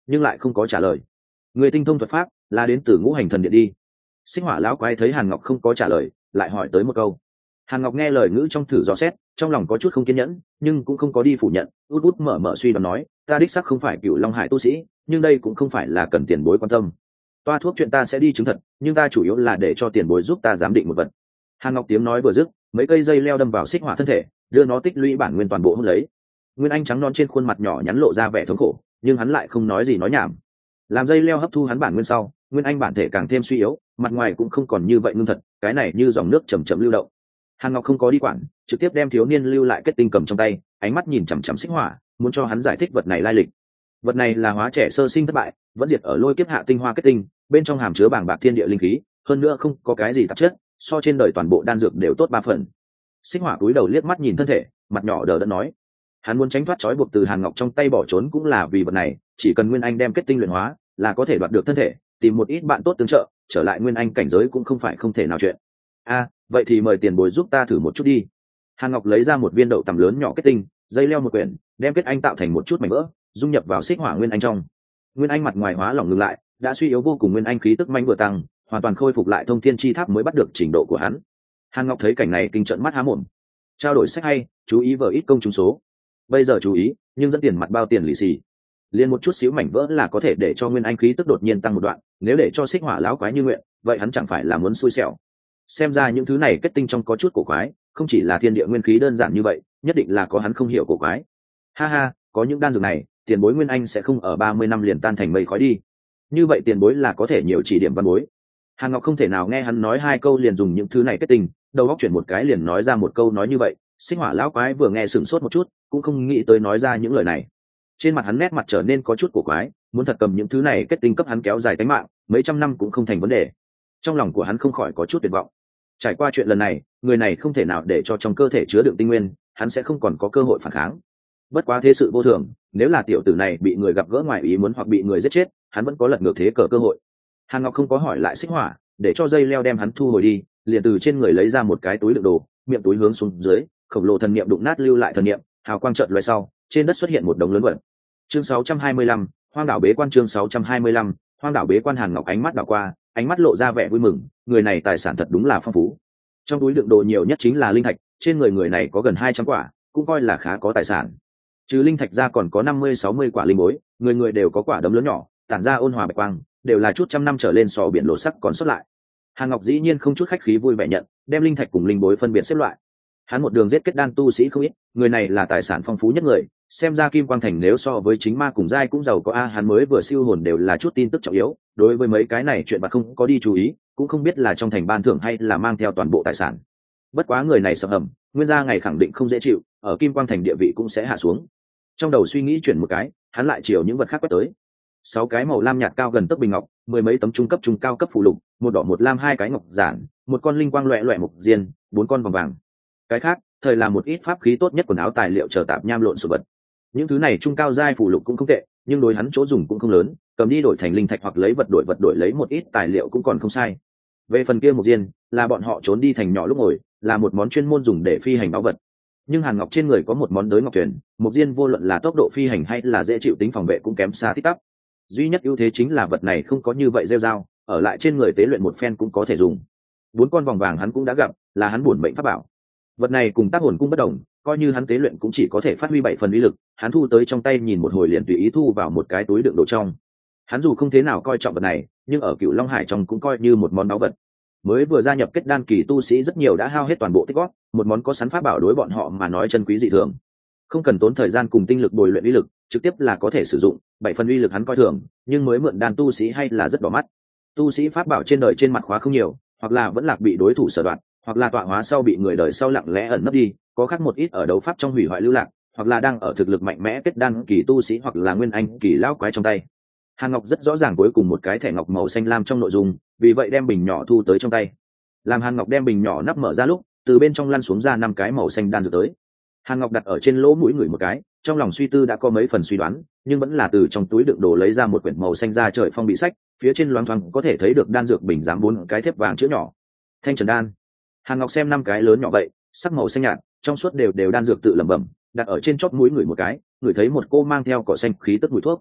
nhưng lại không có trả lời. Người tinh thông thuật pháp là đến từ ngũ hành thần điện đi. Xích hỏa lão quái thấy Hàn Ngọc không có trả lời, lại hỏi tới một câu. Hàn Ngọc nghe lời ngữ trong thử dò xét, trong lòng có chút không kiên nhẫn, nhưng cũng không có đi phủ nhận, út út mở mở suy đoán nói, ta đích xác không phải Cửu Long Hải tu sĩ, nhưng đây cũng không phải là cần tiền bối quan tâm. Toa thuốc chuyện ta sẽ đi chứng thật, nhưng ta chủ yếu là để cho tiền bối giúp ta giám định một vật. Hàn Ngọc tiếng nói vừa dứt, mấy cây dây leo đâm vào xích hỏa thân thể, đưa nó tích lũy bản nguyên toàn bộ hút lấy. Nguyên Anh trắng non trên khuôn mặt nhỏ nhắn lộ ra vẻ thống khổ, nhưng hắn lại không nói gì nói nhảm. Làm dây leo hấp thu hắn bản nguyên sau, Nguyên Anh bản thể càng thêm suy yếu, mặt ngoài cũng không còn như vậy ngưng thật, cái này như dòng nước chậm chậm lưu động. Hàn Ngọc không có đi quản, trực tiếp đem thiếu niên lưu lại kết tinh cầm trong tay, ánh mắt nhìn chằm chằm xích hỏa, muốn cho hắn giải thích vật này lai lịch. Vật này là hóa trẻ sơ sinh thất bại, vẫn diệt ở lôi kiếp hạ tinh hoa kết tinh, bên trong hàm chứa bảng bạc thiên địa linh khí, hơn nữa không có cái gì tạp chất, so trên đời toàn bộ đan dược đều tốt ba phần. Xích hỏa cúi đầu liếc mắt nhìn thân thể, mặt nhỏ đờ đẫn nói, hắn muốn tránh thoát trói buộc từ Hàn Ngọc trong tay bỏ trốn cũng là vì vật này, chỉ cần Nguyên Anh đem kết tinh luyện hóa, là có thể đoạt được thân thể, tìm một ít bạn tốt tương trợ, trở lại Nguyên Anh cảnh giới cũng không phải không thể nào chuyện. A, vậy thì mời tiền bối giúp ta thử một chút đi. Hàn Ngọc lấy ra một viên đậu tằm lớn nhỏ kết tinh, dây leo một quyển, đem kết anh tạo thành một chút mảnh vỡ, dung nhập vào xích hỏa Nguyên Anh trong. Nguyên Anh mặt ngoài hóa lỏng ngừng lại, đã suy yếu vô cùng, Nguyên Anh khí tức manh vừa tăng, hoàn toàn khôi phục lại thông thiên chi tháp mới bắt được trình độ của hắn. Hàn Ngọc thấy cảnh này kinh trợn mắt há mồm. Trao đổi sách hay, chú ý vở ít công trúng số. Bây giờ chú ý, nhưng dẫn tiền mặt bao tiền lì xì. Liên một chút xíu mảnh vỡ là có thể để cho Nguyên Anh khí tức đột nhiên tăng một đoạn, nếu để cho xích hỏa lão quái như nguyện, vậy hắn chẳng phải là muốn xui xẻo. Xem ra những thứ này kết tinh trong có chút cổ quái, không chỉ là thiên địa nguyên khí đơn giản như vậy, nhất định là có hắn không hiểu cổ quái. Ha ha, có những đan dược này, tiền bối Nguyên Anh sẽ không ở ba mươi năm liền tan thành mây khói đi. Như vậy tiền bối là có thể nhiều chỉ điểm văn bối. Hàn Ngọc không thể nào nghe hắn nói hai câu liền dùng những thứ này kết tinh, đầu óc chuyển một cái liền nói ra một câu nói như vậy. Xích hỏa lão quái vừa nghe sửng sốt một chút, cũng không nghĩ tới nói ra những lời này. Trên mặt hắn nét mặt trở nên có chút cổ quái, muốn thật cầm những thứ này kết tinh cấp hắn kéo dài tính mạng, mấy trăm năm cũng không thành vấn đề. Trong lòng của hắn không khỏi có chút tuyệt vọng. Trải qua chuyện lần này, người này không thể nào để cho trong cơ thể chứa đựng tinh nguyên, hắn sẽ không còn có cơ hội phản kháng. Bất quá thế sự vô thường, nếu là tiểu tử này bị người gặp gỡ ngoài ý muốn hoặc bị người giết chết, hắn vẫn có lật ngược thế cờ cơ hội. Hàn Ngọc không có hỏi lại xích hỏa, để cho dây leo đem hắn thu hồi đi, liền từ trên người lấy ra một cái túi đựng đồ, miệng túi hướng xuống dưới, khổng lồ thần niệm đụng nát lưu lại thần niệm, hào quang chợt lóe sau, trên đất xuất hiện một đống lớn vật. Chương sáu trăm hai mươi lăm, Hoang đảo bế quan. Chương sáu trăm hai mươi lăm, Hoang đảo bế quan. Hàn Ngọc ánh mắt đảo qua, ánh mắt lộ ra vẻ vui mừng, người này tài sản thật đúng là phong phú. Trong túi đựng đồ nhiều nhất chính là linh thạch, trên người người này có gần hai trăm quả, cũng coi là khá có tài sản. Trừ linh thạch ra còn có năm mươi sáu mươi quả linh bối, người người đều có quả đấm lớn nhỏ, tản ra ôn hòa bạch quang, đều là chút trăm năm trở lên sò biển lộ sắc còn xuất lại. Hàn Ngọc dĩ nhiên không chút khách khí vui vẻ nhận, đem linh thạch cùng linh bối phân biệt xếp loại. Hắn một đường giết kết đan tu sĩ không ít, người này là tài sản phong phú nhất người, xem ra Kim Quang Thành nếu so với chính ma cùng giai cũng giàu có a. Hắn mới vừa siêu hồn đều là chút tin tức trọng yếu, đối với mấy cái này chuyện bạn không có đi chú ý, cũng không biết là trong thành ban thưởng hay là mang theo toàn bộ tài sản. Bất quá người này sợ hầm, nguyên gia ngày khẳng định không dễ chịu, ở Kim Quang Thành địa vị cũng sẽ hạ xuống. Trong đầu suy nghĩ chuyển một cái, hắn lại chiều những vật khác quét tới. Sáu cái màu lam nhạt cao gần tấc bình ngọc, mười mấy tấm trung cấp trung cao cấp phụ lục, một đỏ một lam hai cái ngọc giản, một con linh quang loẹt loẹt mục diên, bốn con vòng vàng. Cái khác, thời là một ít pháp khí tốt nhất, quần áo tài liệu chờ tạp nham lộn xộn vật. Những thứ này trung cao giai phụ lục cũng không tệ, nhưng đối hắn chỗ dùng cũng không lớn, cầm đi đổi thành linh thạch hoặc lấy vật đổi vật đổi lấy một ít tài liệu cũng còn không sai. Về phần kia mục diên, là bọn họ trốn đi thành nhỏ lúc ngồi, là một món chuyên môn dùng để phi hành báu vật. Nhưng Hàn Ngọc trên người có một món đới ngọc thuyền, mục diên vô luận là tốc độ phi hành hay là dễ chịu tính phòng vệ cũng kém xa tít tắp. Duy nhất ưu thế chính là vật này không có như vậy rêu dao, ở lại trên người tế luyện một phen cũng có thể dùng. Bốn con vòng vàng hắn cũng đã gặp, là hắn bổn mệnh pháp bảo. Vật này cùng tác hồn cung bất đồng, coi như hắn tế luyện cũng chỉ có thể phát huy bảy phần uy lực, hắn thu tới trong tay nhìn một hồi liền tùy ý thu vào một cái túi đựng đồ trong. Hắn dù không thế nào coi trọng vật này, nhưng ở Cửu Long Hải trong cũng coi như một món báu vật. Mới vừa gia nhập kết đan kỳ tu sĩ rất nhiều đã hao hết toàn bộ tích góp, một món có sẵn pháp bảo đối bọn họ mà nói chân quý dị thường. Không cần tốn thời gian cùng tinh lực bồi luyện uy lực, trực tiếp là có thể sử dụng, bảy phần uy lực hắn coi thường, nhưng mới mượn đan tu sĩ hay là rất đỏ mắt. Tu sĩ pháp bảo trên đời trên mặt khóa không nhiều, hoặc là vẫn lạc bị đối thủ sở đoạt, hoặc là tọa hóa sau bị người đời sau lặng lẽ ẩn nấp đi, có khác một ít ở đấu pháp trong hủy hoại lưu lạc, hoặc là đang ở thực lực mạnh mẽ kết đan kỳ tu sĩ hoặc là nguyên anh kỳ lão quái trong tay. Hàn Ngọc rất rõ ràng cuối cùng một cái thẻ ngọc màu xanh lam trong nội dung, vì vậy đem bình nhỏ thu tới trong tay. Làm Hàn Ngọc đem bình nhỏ nắp mở ra lúc, từ bên trong lăn xuống ra năm cái màu xanh đan dược tới. Hàn Ngọc đặt ở trên lỗ mũi ngửi một cái, trong lòng suy tư đã có mấy phần suy đoán, nhưng vẫn là từ trong túi đựng đồ lấy ra một quyển màu xanh da trời phong bì sách, phía trên loáng thoáng có thể thấy được đan dược bình dám bốn cái thép vàng chữ nhỏ. Thanh Trần đan. Hàn Ngọc xem năm cái lớn nhỏ vậy, sắc màu xanh nhạt, trong suốt đều đều đan dược tự lẩm bẩm, đặt ở trên chóp mũi ngửi một cái, ngửi thấy một cô mang theo cỏ xanh khí tức mùi thuốc.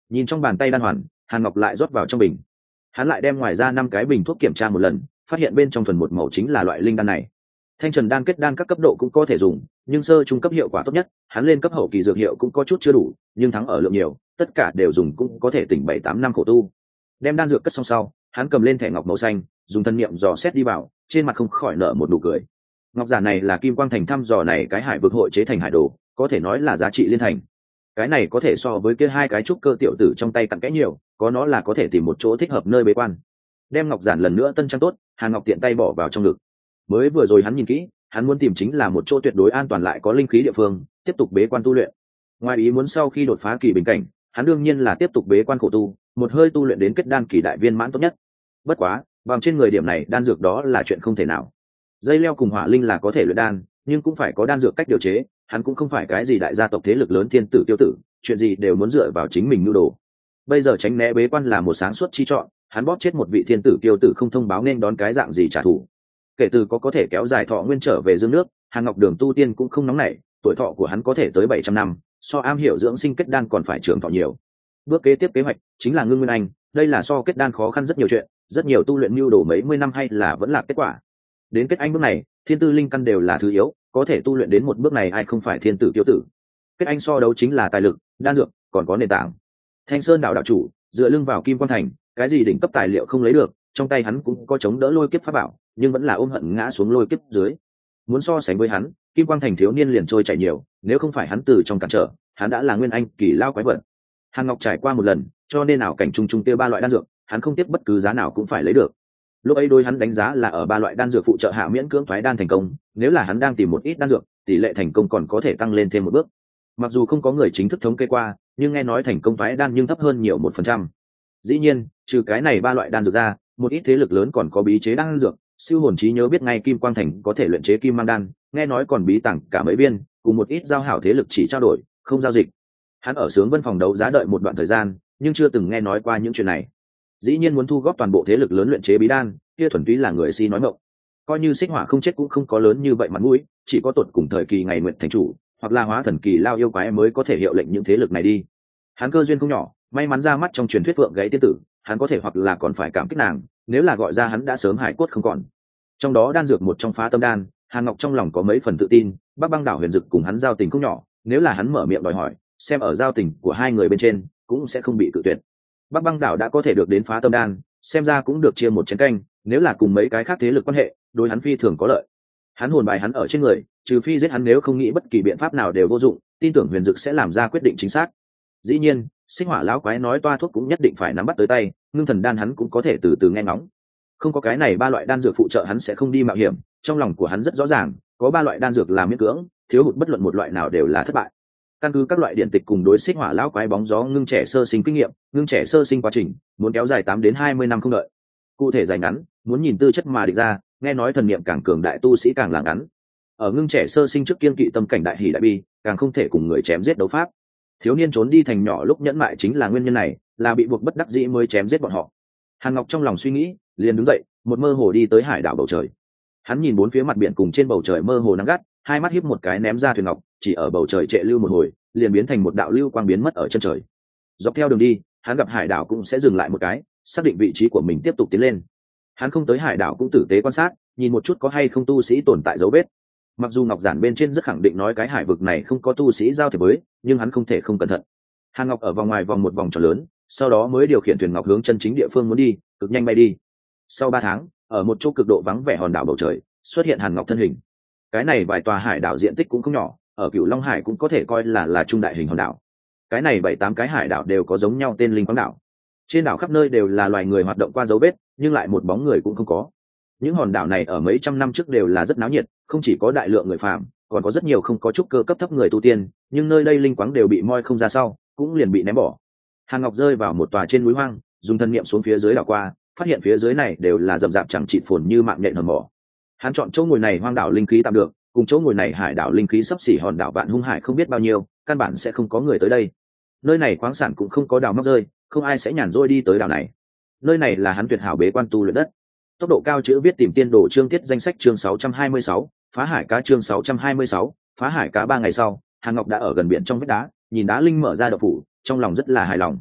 Nhìn trong bàn tay đan hoàn, Hàn Ngọc lại rót vào trong bình. Hắn lại đem ngoài ra năm cái bình thuốc kiểm tra một lần, phát hiện bên trong thuần một màu chính là loại linh đan này. Thanh trần đan kết đan các cấp độ cũng có thể dùng, nhưng sơ trung cấp hiệu quả tốt nhất, hắn lên cấp hậu kỳ dược hiệu cũng có chút chưa đủ, nhưng thắng ở lượng nhiều, tất cả đều dùng cũng có thể tỉnh bảy tám năm khổ tu. Đem đan dược cất xong sau, hắn cầm lên thẻ ngọc màu xanh, dùng thân niệm dò xét đi vào, trên mặt không khỏi nở một nụ cười. Ngọc giản này là Kim Quang Thành thăm dò này cái hải vực hội chế thành hải đồ, có thể nói là giá trị liên thành. Cái này có thể so với kia hai cái trúc cơ tiểu tử trong tay cặn kẽ nhiều, có nó là có thể tìm một chỗ thích hợp nơi bế quan. Đem ngọc giản lần nữa tân trang tốt, Hàn Ngọc tiện tay bỏ vào trong ngực. Mới vừa rồi hắn nhìn kỹ, hắn muốn tìm chính là một chỗ tuyệt đối an toàn lại có linh khí địa phương, tiếp tục bế quan tu luyện. Ngoài ý muốn sau khi đột phá kỳ bình cảnh, hắn đương nhiên là tiếp tục bế quan khổ tu, một hơi tu luyện đến kết đan kỳ đại viên mãn tốt nhất. Bất quá, bằng trên người điểm này đan dược đó là chuyện không thể nào. Dây leo cùng hỏa linh là có thể luyện đan, nhưng cũng phải có đan dược cách điều chế, hắn cũng không phải cái gì đại gia tộc thế lực lớn thiên tử tiêu tử, chuyện gì đều muốn dựa vào chính mình nhu đồ. Bây giờ tránh né bế quan là một sáng suốt chi chọn, hắn bóp chết một vị thiên tử tiêu tử không thông báo nên đón cái dạng gì trả thù. Kể từ có có thể kéo dài thọ nguyên trở về dương nước, Hàn Ngọc Đường tu tiên cũng không nóng nảy, tuổi thọ của hắn có thể tới bảy trăm năm, so am hiểu dưỡng sinh kết đan còn phải trưởng thọ nhiều. Bước kế tiếp kế hoạch chính là ngưng nguyên anh, đây là so kết đan khó khăn rất nhiều chuyện, rất nhiều tu luyện mưu đồ mấy mươi năm hay là vẫn là kết quả. Đến kết anh bước này, thiên tư linh căn đều là thứ yếu, có thể tu luyện đến một bước này ai không phải thiên tử tiêu tử. Kết anh so đấu chính là tài lực, đan dược, còn có nền tảng. Thanh Sơn đạo đạo chủ dựa lưng vào Kim Quan Thành, cái gì đỉnh cấp tài liệu không lấy được, trong tay hắn cũng có chống đỡ lôi kiếp pháp bảo, nhưng vẫn là ôm hận ngã xuống lôi kiếp dưới. Muốn so sánh với hắn, Kim Quang Thành thiếu niên liền trôi chảy nhiều, nếu không phải hắn từ trong cản trở, hắn đã là nguyên anh kỳ lao quái vật. Hàn Ngọc trải qua một lần, cho nên nào cảnh trung trung tiêu ba loại đan dược, hắn không tiếc bất cứ giá nào cũng phải lấy được. Lúc ấy đối hắn đánh giá là ở ba loại đan dược phụ trợ hạ miễn cưỡng thoái đan thành công, nếu là hắn đang tìm một ít đan dược, tỷ lệ thành công còn có thể tăng lên thêm một bước. Mặc dù không có người chính thức thống kê qua, nhưng nghe nói thành công thoái đan nhưng thấp hơn nhiều một phần trăm. Dĩ nhiên, trừ cái này ba loại đan dược ra, một ít thế lực lớn còn có bí chế đan dược, siêu hồn trí nhớ biết ngay Kim Quang Thành có thể luyện chế kim mang đan, nghe nói còn bí tặng cả mấy viên, cùng một ít giao hảo thế lực chỉ trao đổi, không giao dịch. Hắn ở Sướng Vân phòng đấu giá đợi một đoạn thời gian, nhưng chưa từng nghe nói qua những chuyện này. Dĩ nhiên muốn thu góp toàn bộ thế lực lớn luyện chế bí đan, kia thuần túy là người si nói mộng. Coi như Xích Hỏa không chết cũng không có lớn như vậy mặt mũi, chỉ có tột cùng thời kỳ ngày nguyện thành chủ, hoặc là hóa thần kỳ lao yêu quái mới có thể hiệu lệnh những thế lực này đi. Hắn cơ duyên không nhỏ, may mắn ra mắt trong truyền thuyết Phượng Gáy tiên tử, hắn có thể hoặc là còn phải cảm kích nàng, nếu là gọi ra hắn đã sớm hải cốt không còn. Trong đó đan dược một trong Phá Tâm đan, Hàn Ngọc trong lòng có mấy phần tự tin, Bắc Băng đảo Huyền Dực cùng hắn giao tình không nhỏ, nếu là hắn mở miệng đòi hỏi, xem ở giao tình của hai người bên trên, cũng sẽ không bị cự tuyệt. Bắc Băng đảo đã có thể được đến Phá Tâm đan, xem ra cũng được chia một chén canh, nếu là cùng mấy cái khác thế lực quan hệ, đối hắn phi thường có lợi. Hắn hồn bài hắn ở trên người, trừ phi giết hắn nếu không nghĩ bất kỳ biện pháp nào đều vô dụng, tin tưởng Huyền Dực sẽ làm ra quyết định chính xác. Dĩ nhiên, Xích Hỏa lão quái nói toa thuốc cũng nhất định phải nắm bắt tới tay, ngưng thần đan hắn cũng có thể từ từ nghe ngóng. Không có cái này ba loại đan dược phụ trợ hắn sẽ không đi mạo hiểm, trong lòng của hắn rất rõ ràng, có ba loại đan dược làm miễn cưỡng, thiếu hụt bất luận một loại nào đều là thất bại. Căn cứ các loại điện tịch cùng đối Xích Hỏa lão quái bóng gió ngưng trẻ sơ sinh kinh nghiệm, ngưng trẻ sơ sinh quá trình muốn kéo dài tám đến hai mươi năm không đợi. Cụ thể dài ngắn, muốn nhìn tư chất mà định ra, nghe nói thần niệm càng cường đại tu sĩ càng là ngắn. Ở ngưng trẻ sơ sinh trước kiên kỵ tâm cảnh đại hỷ đại bi, càng không thể cùng người chém giết đấu pháp. Thiếu niên trốn đi thành nhỏ lúc nhẫn mại chính là nguyên nhân này, là bị buộc bất đắc dĩ mới chém giết bọn họ. Hàn Ngọc trong lòng suy nghĩ, liền đứng dậy, một mơ hồ đi tới hải đảo bầu trời. Hắn nhìn bốn phía mặt biển cùng trên bầu trời mơ hồ nắng gắt, hai mắt híp một cái ném ra thuyền ngọc, chỉ ở bầu trời trệ lưu một hồi, liền biến thành một đạo lưu quang biến mất ở chân trời. Dọc theo đường đi, hắn gặp hải đảo cũng sẽ dừng lại một cái, xác định vị trí của mình tiếp tục tiến lên. Hắn không tới hải đảo cũng tử tế quan sát, nhìn một chút có hay không tu sĩ tồn tại dấu vết. Mặc dù ngọc giản bên trên rất khẳng định nói cái hải vực này không có tu sĩ giao thiệp với, nhưng hắn không thể không cẩn thận. Hàn Ngọc ở vòng ngoài vòng một vòng tròn lớn, sau đó mới điều khiển thuyền ngọc hướng chân chính địa phương muốn đi, cực nhanh bay đi. Sau ba tháng, ở một chỗ cực độ vắng vẻ hòn đảo bầu trời, xuất hiện Hàn Ngọc thân hình. Cái này vài tòa hải đảo diện tích cũng không nhỏ, ở Cửu Long Hải cũng có thể coi là là trung đại hình hòn đảo. Cái này bảy tám cái hải đảo đều có giống nhau tên linh quáng đảo. Trên đảo khắp nơi đều là loài người hoạt động qua dấu vết, nhưng lại một bóng người cũng không có. Những hòn đảo này ở mấy trăm năm trước đều là rất náo nhiệt, không chỉ có đại lượng người phàm, còn có rất nhiều không có trúc cơ cấp thấp người tu tiên, nhưng nơi đây linh quáng đều bị moi không ra sau, cũng liền bị ném bỏ. Hàn Ngọc rơi vào một tòa trên núi hoang, dùng thân niệm xuống phía dưới đảo qua, phát hiện phía dưới này đều là rậm rạp chẳng chịt phồn như mạng nhện hòn mỏ. Hắn chọn chỗ ngồi này hoang đảo linh khí tạm được, cùng chỗ ngồi này hải đảo linh khí sắp xỉ hòn đảo Vạn Hung Hải không biết bao nhiêu, căn bản sẽ không có người tới đây. Nơi này khoáng sản cũng không có đào móc rơi, không ai sẽ nhàn rỗi đi tới đảo này. Nơi này là hắn tuyệt hảo bế quan tu luyện đất. Tốc độ cao chữ viết tìm tiên đồ chương tiết danh sách chương sáu trăm hai mươi sáu, phá hải cá chương sáu trăm hai mươi sáu, phá hải cá ba ngày sau, Hàn Ngọc đã ở gần biển trong vách đá, nhìn đá linh mở ra động phủ, trong lòng rất là hài lòng.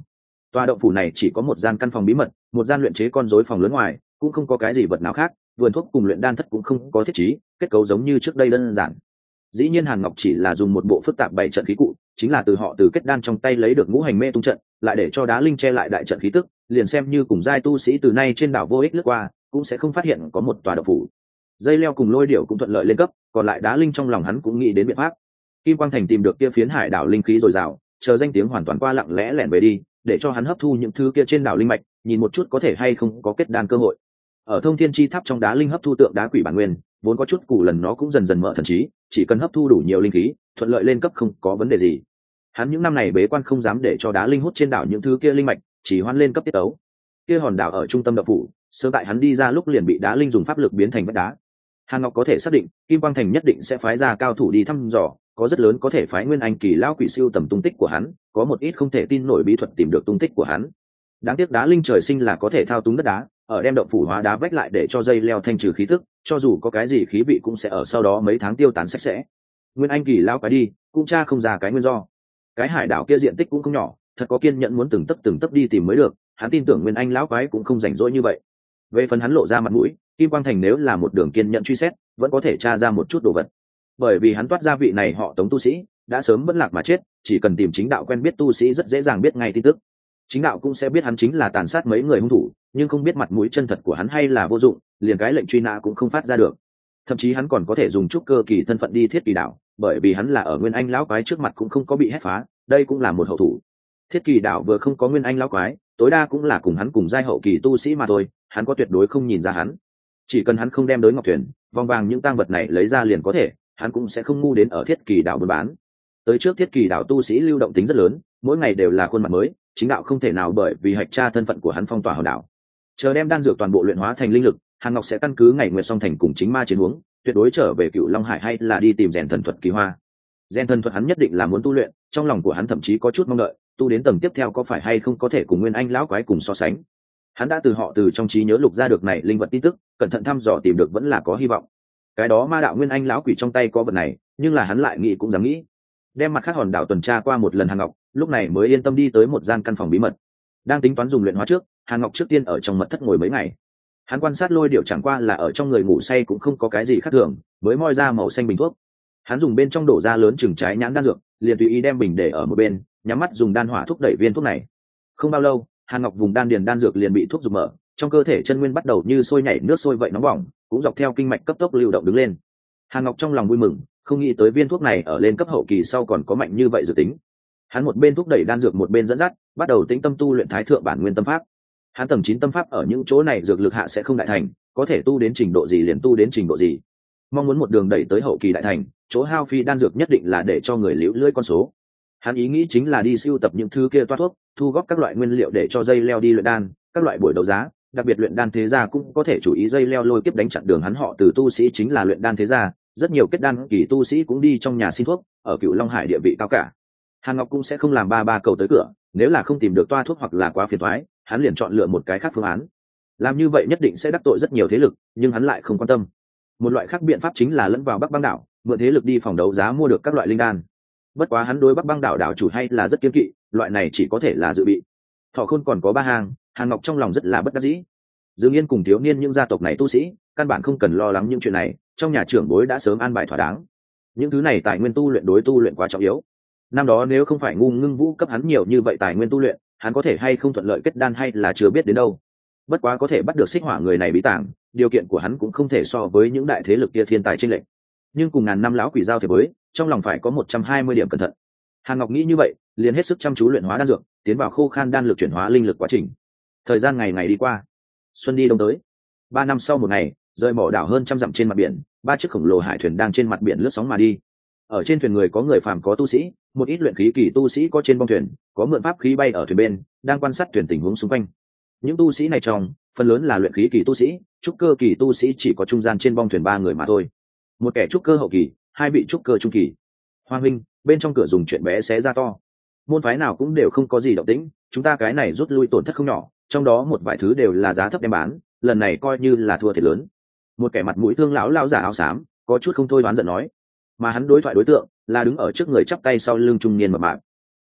Tòa động phủ này chỉ có một gian căn phòng bí mật, một gian luyện chế con rối phòng lớn ngoài, cũng không có cái gì vật nào khác, vườn thuốc cùng luyện đan thất cũng không có thiết trí, kết cấu giống như trước đây đơn giản. Dĩ nhiên Hàn Ngọc chỉ là dùng một bộ phức tạp bảy trận khí cụ, chính là từ họ từ kết đan trong tay lấy được ngũ hành mê tung trận, lại để cho đá linh che lại đại trận khí tức, liền xem như cùng giai tu sĩ từ nay trên đảo vô ích lướt qua, cũng sẽ không phát hiện có một tòa động phủ. Dây leo cùng lôi điểu cũng thuận lợi lên cấp, còn lại đá linh trong lòng hắn cũng nghĩ đến biện pháp. Kim Quang Thành tìm được kia phiến hải đảo linh khí dồi dào, chờ danh tiếng hoàn toàn qua lặng lẽ lẻn về đi, để cho hắn hấp thu những thứ kia trên đảo linh mạch, nhìn một chút có thể hay không có kết đan cơ hội. Ở Thông Thiên Chi Tháp trong đá linh hấp thu tượng đá quỷ bản nguyên, vốn có chút củ lần nó cũng dần dần mở thần trí, chỉ cần hấp thu đủ nhiều linh khí, thuận lợi lên cấp không có vấn đề gì. Hắn những năm này bế quan không dám để cho đá linh hút trên đảo những thứ kia linh mạch, chỉ hoan lên cấp tiết tấu. Kia hòn đảo ở trung tâm động phủ, sớm tại hắn đi ra lúc liền bị đá linh dùng pháp lực biến thành vách đá. Hàn Ngọc có thể xác định, Kim Quang Thành nhất định sẽ phái ra cao thủ đi thăm dò, có rất lớn có thể phái Nguyên Anh kỳ lão quỷ siêu tầm tung tích của hắn, có một ít không thể tin nổi bí thuật tìm được tung tích của hắn. Đáng tiếc đá linh trời sinh là có thể thao túng đất đá, ở đem động phủ hóa đá vách lại để cho dây leo thanh trừ khí tức, cho dù có cái gì khí vị cũng sẽ ở sau đó mấy tháng tiêu tán sạch sẽ. Nguyên Anh kỳ lão quái đi, cũng tra không ra cái nguyên do. Cái hải đảo kia diện tích cũng không nhỏ, thật có kiên nhẫn muốn từng tấc từng tấc đi tìm mới được, hắn tin tưởng Nguyên Anh lão quái cũng không rảnh rỗi như vậy. Về phần hắn lộ ra mặt mũi, Kim Quang Thành nếu là một đường kiên nhẫn truy xét, vẫn có thể tra ra một chút đồ vật. Bởi vì hắn toát ra vị này họ Tống tu sĩ, đã sớm bất lạc mà chết, chỉ cần tìm chính đạo quen biết tu sĩ rất dễ dàng biết ngay tin tức. Chính đạo cũng sẽ biết hắn chính là tàn sát mấy người hung thủ, nhưng không biết mặt mũi chân thật của hắn hay là vô dụng, liền cái lệnh truy nã cũng không phát ra được. Thậm chí hắn còn có thể dùng chút cơ kỳ thân phận đi Thiết Kỳ đảo, bởi vì hắn là ở Nguyên Anh lão quái trước mặt cũng không có bị hét phá, đây cũng là một hậu thủ. Thiết Kỳ đảo vừa không có Nguyên Anh lão quái, tối đa cũng là cùng hắn cùng giai hậu kỳ tu sĩ mà thôi, hắn có tuyệt đối không nhìn ra hắn. Chỉ cần hắn không đem đối ngọc thuyền, vòng vàng những tang vật này lấy ra liền có thể, hắn cũng sẽ không ngu đến ở Thiết Kỳ đảo buôn bán. Tới trước Thiết Kỳ đảo tu sĩ lưu động tính rất lớn, mỗi ngày đều là khuôn mặt mới, chính đạo không thể nào bởi vì hạch tra thân phận của hắn phong tỏa hòn đảo. Chờ đem đan dược toàn bộ luyện hóa thành linh lực, Hàn Ngọc sẽ căn cứ ngày nguyệt song thành cùng chính ma chiến huống, tuyệt đối trở về Cựu Long Hải hay là đi tìm rèn thần thuật kỳ hoa. Rèn thần thuật hắn nhất định là muốn tu luyện, trong lòng của hắn thậm chí có chút mong đợi, tu đến tầng tiếp theo có phải hay không có thể cùng Nguyên Anh lão quái cùng so sánh. Hắn đã từ họ từ trong trí nhớ lục ra được này linh vật tin tức, cẩn thận thăm dò tìm được vẫn là có hy vọng. Cái đó ma đạo Nguyên Anh lão quỷ trong tay có vật này, nhưng là hắn lại nghĩ cũng dám nghĩ. Đem mặt khác hòn đảo tuần tra qua một lần Hàn Ngọc, lúc này mới yên tâm đi tới một gian căn phòng bí mật. Đang tính toán dùng luyện hóa trước, Hàn Ngọc trước tiên ở trong mật thất ngồi mấy ngày. Hắn quan sát lôi điệu chẳng qua là ở trong người ngủ say cũng không có cái gì khác thường, mới moi ra màu xanh bình thuốc. Hắn dùng bên trong đổ ra lớn chừng trái nhãn đan dược, liền tùy ý đem bình để ở một bên, nhắm mắt dùng đan hỏa thúc đẩy viên thuốc này. Không bao lâu, Hàn Ngọc vùng đan điền đan dược liền bị thuốc giục mở, trong cơ thể chân nguyên bắt đầu như sôi nhảy nước sôi vậy nóng bỏng, cũng dọc theo kinh mạch cấp tốc lưu động đứng lên. Hàn Ngọc trong lòng vui mừng, không nghĩ tới viên thuốc này ở lên cấp hậu kỳ sau còn có mạnh như vậy dự tính. Hắn một bên thúc đẩy đan dược một bên dẫn dắt, bắt đầu tĩnh tâm tu luyện Thái Thượng Bản Nguyên Tâm Pháp. Hắn tầng chín tâm pháp ở những chỗ này dược lực hạ sẽ không đại thành, có thể tu đến trình độ gì liền tu đến trình độ gì. Mong muốn một đường đẩy tới hậu kỳ đại thành, chỗ hao phi đan dược nhất định là để cho người liễu lưỡi con số. Hắn ý nghĩ chính là đi sưu tập những thứ kia toa thuốc, thu góp các loại nguyên liệu để cho dây leo đi luyện đan, các loại buổi đấu giá, đặc biệt luyện đan thế gia cũng có thể chủ ý dây leo lôi kiếp đánh chặn đường hắn họ từ tu sĩ chính là luyện đan thế gia, rất nhiều kết đan kỳ tu sĩ cũng đi trong nhà xin thuốc, ở Cựu Long Hải địa vị cao cả. Hàn Ngọc cũng sẽ không làm ba ba cầu tới cửa, nếu là không tìm được toa thuốc hoặc là quá phiền toái, hắn liền chọn lựa một cái khác phương án. Làm như vậy nhất định sẽ đắc tội rất nhiều thế lực, nhưng hắn lại không quan tâm. Một loại khác biện pháp chính là lẫn vào Bắc Băng đảo, mượn thế lực đi phòng đấu giá mua được các loại linh đan. Bất quá hắn đối Bắc Băng đảo đảo chủ hay là rất kiêng kỵ, loại này chỉ có thể là dự bị. Thọ Khôn còn có ba hàng, Hàn Ngọc trong lòng rất là bất đắc dĩ. Dương Yên cùng thiếu niên những gia tộc này tu sĩ, căn bản không cần lo lắng những chuyện này, trong nhà trưởng bối đã sớm an bài thỏa đáng. Những thứ này tài nguyên tu luyện đối tu luyện quá trọng yếu. Năm đó nếu không phải ngu ngưng vũ cấp hắn nhiều như vậy tài nguyên tu luyện, hắn có thể hay không thuận lợi kết đan hay là chưa biết đến đâu. Bất quá có thể bắt được Xích Hỏa người này bí tàng, điều kiện của hắn cũng không thể so với những đại thế lực kia thiên tài chênh lệch. Nhưng cùng ngàn năm lão quỷ giao thiệp với, trong lòng phải có một trăm hai mươi điểm cẩn thận. Hàn Ngọc nghĩ như vậy, liền hết sức chăm chú luyện hóa đan dược, tiến vào khô khan đan lực chuyển hóa linh lực quá trình. Thời gian ngày ngày đi qua, xuân đi đông tới. Ba năm sau một ngày, rời mỏ đảo hơn trăm dặm trên mặt biển, ba chiếc khổng lồ hải thuyền đang trên mặt biển lướt sóng mà đi. Ở trên thuyền người có người phàm có tu sĩ, một ít luyện khí kỳ tu sĩ có trên bong thuyền, có mượn pháp khí bay ở thuyền bên, đang quan sát thuyền tình huống xung quanh. Những tu sĩ này trong, phần lớn là luyện khí kỳ tu sĩ, trúc cơ kỳ tu sĩ chỉ có trung gian trên bong thuyền ba người mà thôi. Một kẻ trúc cơ hậu kỳ, hai vị trúc cơ trung kỳ. Hoa huynh, bên trong cửa dùng chuyện bé xé ra to. Môn phái nào cũng đều không có gì động tĩnh, chúng ta cái này rút lui tổn thất không nhỏ, trong đó một vài thứ đều là giá thấp đem bán, lần này coi như là thua thiệt lớn. Một kẻ mặt mũi thương lão lao giả áo xám, có chút không thôi đoán giận nói. Mà hắn đối thoại đối tượng là đứng ở trước người chắp tay sau lưng trung niên mập mạp.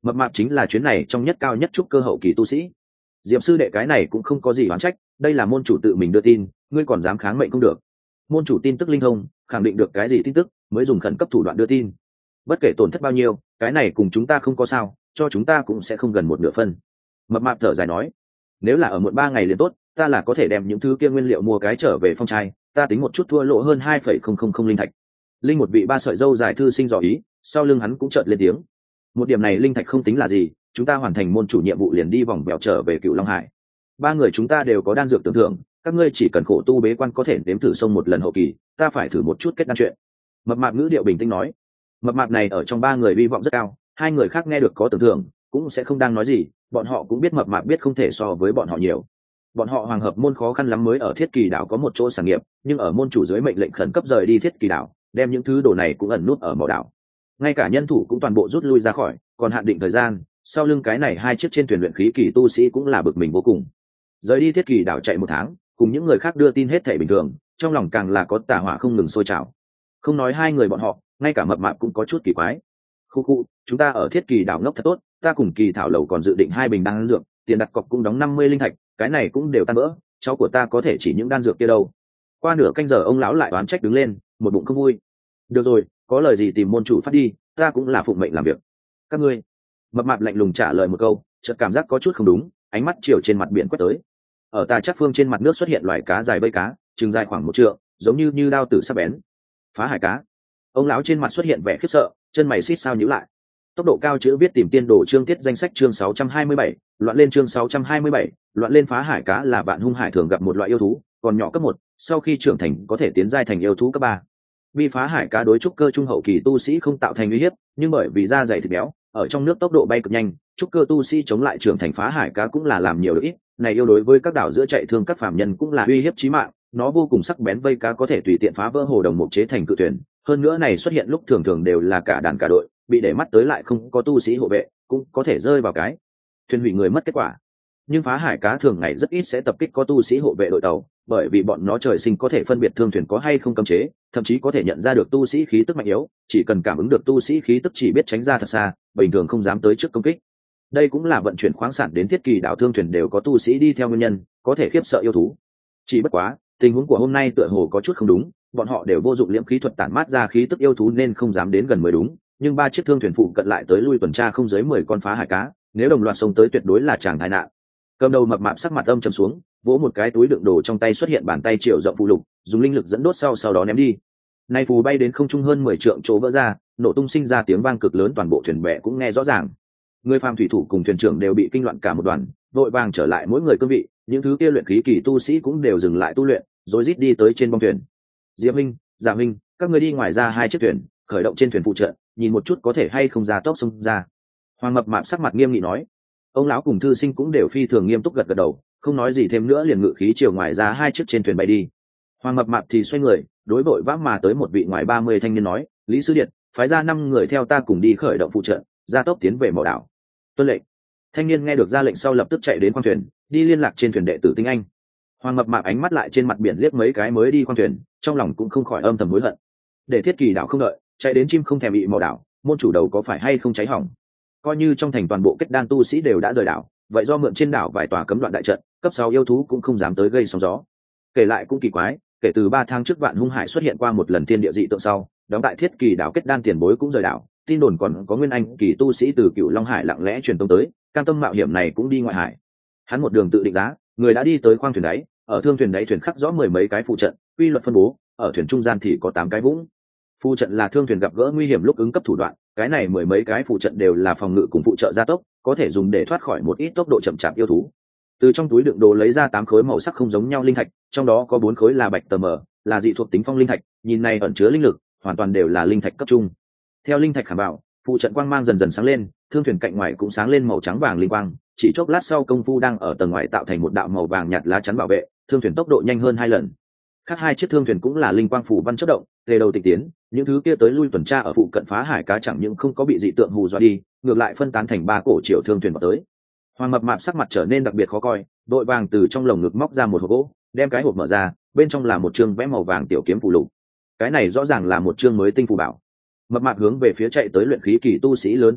Mập mạp chính là chuyến này trong nhất cao nhất trúc cơ hậu kỳ tu sĩ. Diệp sư đệ cái này cũng không có gì oán trách, đây là môn chủ tự mình đưa tin, ngươi còn dám kháng mệnh không được. Môn chủ tin tức linh thông, khẳng định được cái gì tin tức mới dùng khẩn cấp thủ đoạn đưa tin. Bất kể tổn thất bao nhiêu, cái này cùng chúng ta không có sao, cho chúng ta cũng sẽ không gần một nửa phân. Mập mạp thở dài nói, nếu là ở muộn ba ngày liền tốt, ta là có thể đem những thứ kia nguyên liệu mua cái trở về phong trai, ta tính một chút thua lỗ hơn hai phẩy không không không linh thạch. Linh một vị ba sợi dâu dài thư sinh dò ý, sau lưng hắn cũng chợt lên tiếng. Một điểm này linh thạch không tính là gì, chúng ta hoàn thành môn chủ nhiệm vụ liền đi vòng bèo trở về Cựu Long Hải. Ba người chúng ta đều có đan dược tưởng thưởng, các ngươi chỉ cần khổ tu bế quan có thể nếm thử sông một lần hậu kỳ, ta phải thử một chút kết đan chuyện. Mập mạp ngữ điệu bình tĩnh nói. Mập mạp này ở trong ba người hy vọng rất cao, hai người khác nghe được có tưởng thưởng cũng sẽ không đang nói gì, bọn họ cũng biết mập mạp biết không thể so với bọn họ nhiều. Bọn họ Hoàng Hợp môn khó khăn lắm mới ở Thiết Kỳ đảo có một chỗ sản nghiệp, nhưng ở môn chủ dưới mệnh lệnh khẩn cấp rời đi Thiết Kỳ đảo, đem những thứ đồ này cũng ẩn nút ở mỏ đảo. Ngay cả nhân thủ cũng toàn bộ rút lui ra khỏi, còn hạn định thời gian, sau lưng cái này hai chiếc trên thuyền luyện khí kỳ tu sĩ cũng là bực mình vô cùng. Rời đi Thiết Kỳ đảo chạy một tháng, cùng những người khác đưa tin hết thảy bình thường, trong lòng càng là có tà hỏa không ngừng sôi trào. Không nói hai người bọn họ, ngay cả mập mạp cũng có chút kỳ quái. Khu khu, chúng ta ở Thiết Kỳ đảo ngốc thật tốt, ta cùng Kỳ Thảo lầu còn dự định hai bình đan dược, tiền đặt cọc cũng đóng năm mươi linh thạch, cái này cũng đều tan vỡ, cháu của ta có thể chỉ những đan dược kia đâu. Qua nửa canh giờ ông lão lại oán trách đứng lên, một bụng không vui. Được rồi, có lời gì tìm môn chủ phát đi, ta cũng là phụng mệnh làm việc. Các ngươi. Mập mạp lạnh lùng trả lời một câu, chợt cảm giác có chút không đúng, ánh mắt chiều trên mặt biển quét tới. Ở Tà Chắc Phương trên mặt nước xuất hiện loài cá dài bơi cá, chừng dài khoảng một trượng, giống như như đao tử sắc bén. Phá hải cá. Ông lão trên mặt xuất hiện vẻ khiếp sợ, chân mày xít sao nhíu lại. Tốc độ cao chữ viết tìm tiên đồ chương tiết danh sách chương sáu trăm hai mươi bảy, loạn lên chương sáu trăm hai mươi bảy, loạn lên. Phá hải cá là vạn hung hải thường gặp một loại yêu thú, còn nhỏ cấp một, sau khi trưởng thành có thể tiến giai thành yêu thú cấp ba. Vì phá hải cá đối trúc cơ trung hậu kỳ tu sĩ không tạo thành uy hiếp, nhưng bởi vì da dày thịt béo, ở trong nước tốc độ bay cực nhanh, trúc cơ tu sĩ chống lại trưởng thành phá hải cá cũng là làm nhiều được ít, này yêu đối với các đảo giữa chạy thương các phàm nhân cũng là uy hiếp chí mạng, nó vô cùng sắc bén vây cá có thể tùy tiện phá vỡ hồ đồng mục chế thành cự thuyền, hơn nữa này xuất hiện lúc thường thường đều là cả đàn cả đội, bị để mắt tới lại không có tu sĩ hộ vệ, cũng có thể rơi vào cái thuyền hủy người mất kết quả. Nhưng phá hải cá thường ngày rất ít sẽ tập kích có tu sĩ hộ vệ đội tàu, bởi vì bọn nó trời sinh có thể phân biệt thương thuyền có hay không cấm chế, thậm chí có thể nhận ra được tu sĩ khí tức mạnh yếu, chỉ cần cảm ứng được tu sĩ khí tức chỉ biết tránh ra thật xa, bình thường không dám tới trước công kích. Đây cũng là vận chuyển khoáng sản đến Thiết Kỳ đảo thương thuyền đều có tu sĩ đi theo nguyên nhân, có thể khiếp sợ yêu thú. Chỉ bất quá, tình huống của hôm nay tựa hồ có chút không đúng, bọn họ đều vô dụng liễm khí thuật tản mát ra khí tức yêu thú nên không dám đến gần mới đúng, nhưng ba chiếc thương thuyền phụ cận lại tới lui tuần tra không dưới mười con phá hải cá, nếu đồng loạt xông tới tuyệt đối là chàng tai nạn. Cầm đầu mập mạp sắc mặt âm trầm xuống, vỗ một cái túi đựng đồ trong tay, xuất hiện bàn tay triệu rộng phù lục, dùng linh lực dẫn đốt sau sau đó ném đi. Nay phù bay đến không trung hơn mười trượng chỗ vỡ ra, nổ tung sinh ra tiếng vang cực lớn, toàn bộ thuyền bè cũng nghe rõ ràng. Người phàm thủy thủ cùng thuyền trưởng đều bị kinh loạn cả một đoàn, vội vàng trở lại mỗi người cương vị, những thứ kia luyện khí kỳ tu sĩ cũng đều dừng lại tu luyện, rồi rít đi tới trên bong thuyền. Diệp Minh, Dạ Minh, các người đi ngoài ra hai chiếc thuyền, khởi động trên thuyền phụ trợ, nhìn một chút có thể hay không ra tốc xông ra. Hoàng mập mạp sắc mặt nghiêm nghị nói. Ông lão cùng thư sinh cũng đều phi thường nghiêm túc gật gật đầu, không nói gì thêm nữa, liền ngự khí chiều ngoài ra hai chiếc trên thuyền bay đi. Hoàng mập mạp thì xoay người, đối vội vã mà tới một vị ngoài ba mươi thanh niên nói, Lý Sư Điện, phái ra năm người theo ta cùng đi khởi động phụ trợ, ra tốc tiến về mỏ đảo. Tuân lệnh. Thanh niên nghe được ra lệnh sau lập tức chạy đến khoang thuyền, đi liên lạc trên thuyền đệ tử tinh anh. Hoàng mập mạp ánh mắt lại trên mặt biển liếc mấy cái mới đi khoang thuyền, trong lòng cũng không khỏi âm thầm hối hận. Để Thiết Kỳ đảo không đợi, chạy đến chim không thèm bị mỏ đảo, môn chủ đầu có phải hay không cháy hỏng? Coi như trong thành toàn bộ kết đan tu sĩ đều đã rời đảo, vậy do mượn trên đảo vài tòa cấm đoạn đại trận, cấp sáu yêu thú cũng không dám tới gây sóng gió. Kể lại cũng kỳ quái, kể từ ba tháng trước vạn hung hải xuất hiện qua một lần thiên địa dị tượng sau, đóng tại Thiết Kỳ đảo kết đan tiền bối cũng rời đảo, tin đồn còn có nguyên anh kỳ tu sĩ từ Cựu Long Hải lặng lẽ truyền tông tới, cam tâm mạo hiểm này cũng đi ngoại hải. Hắn một đường tự định giá, người đã đi tới khoang thuyền đáy, ở thương thuyền đáy thuyền khắc rõ mười mấy cái phụ trận, quy luật phân bố, ở thuyền trung gian thì có tám cái vũng. Phụ trận là thương thuyền gặp gỡ nguy hiểm lúc ứng cấp thủ đoạn, cái này mười mấy cái phụ trận đều là phòng ngự cùng phụ trợ gia tốc, có thể dùng để thoát khỏi một ít tốc độ chậm chạp yêu thú. Từ trong túi đựng đồ lấy ra tám khối màu sắc không giống nhau linh thạch, trong đó có bốn khối là bạch tờ mờ, là dị thuộc tính phong linh thạch, nhìn này ẩn chứa linh lực, hoàn toàn đều là linh thạch cấp trung. Theo linh thạch khảm bảo, phụ trận quang mang dần dần sáng lên, thương thuyền cạnh ngoài cũng sáng lên màu trắng vàng linh quang, chỉ chốc lát sau công phu đang ở tầng ngoài tạo thành một đạo màu vàng nhạt lá chắn bảo vệ, thương thuyền tốc độ nhanh hơn hai lần. Khác hai chiếc thương thuyền cũng là linh quang phủ văn chớp động, tề đầu tịch tiến, những thứ kia tới lui tuần tra ở phụ cận phá hải cá chẳng những không có bị dị tượng hù dọa đi, ngược lại phân tán thành ba cổ triệu thương thuyền vào tới. Hoàng mập mạp sắc mặt trở nên đặc biệt khó coi, đội vàng từ trong lồng ngực móc ra một hộp gỗ, đem cái hộp mở ra, bên trong là một chương vẽ màu vàng tiểu kiếm phù lục. Cái này rõ ràng là một chương mới tinh phù bảo. Mập mạp hướng về phía chạy tới luyện khí kỳ tu sĩ lớn tiếng quát,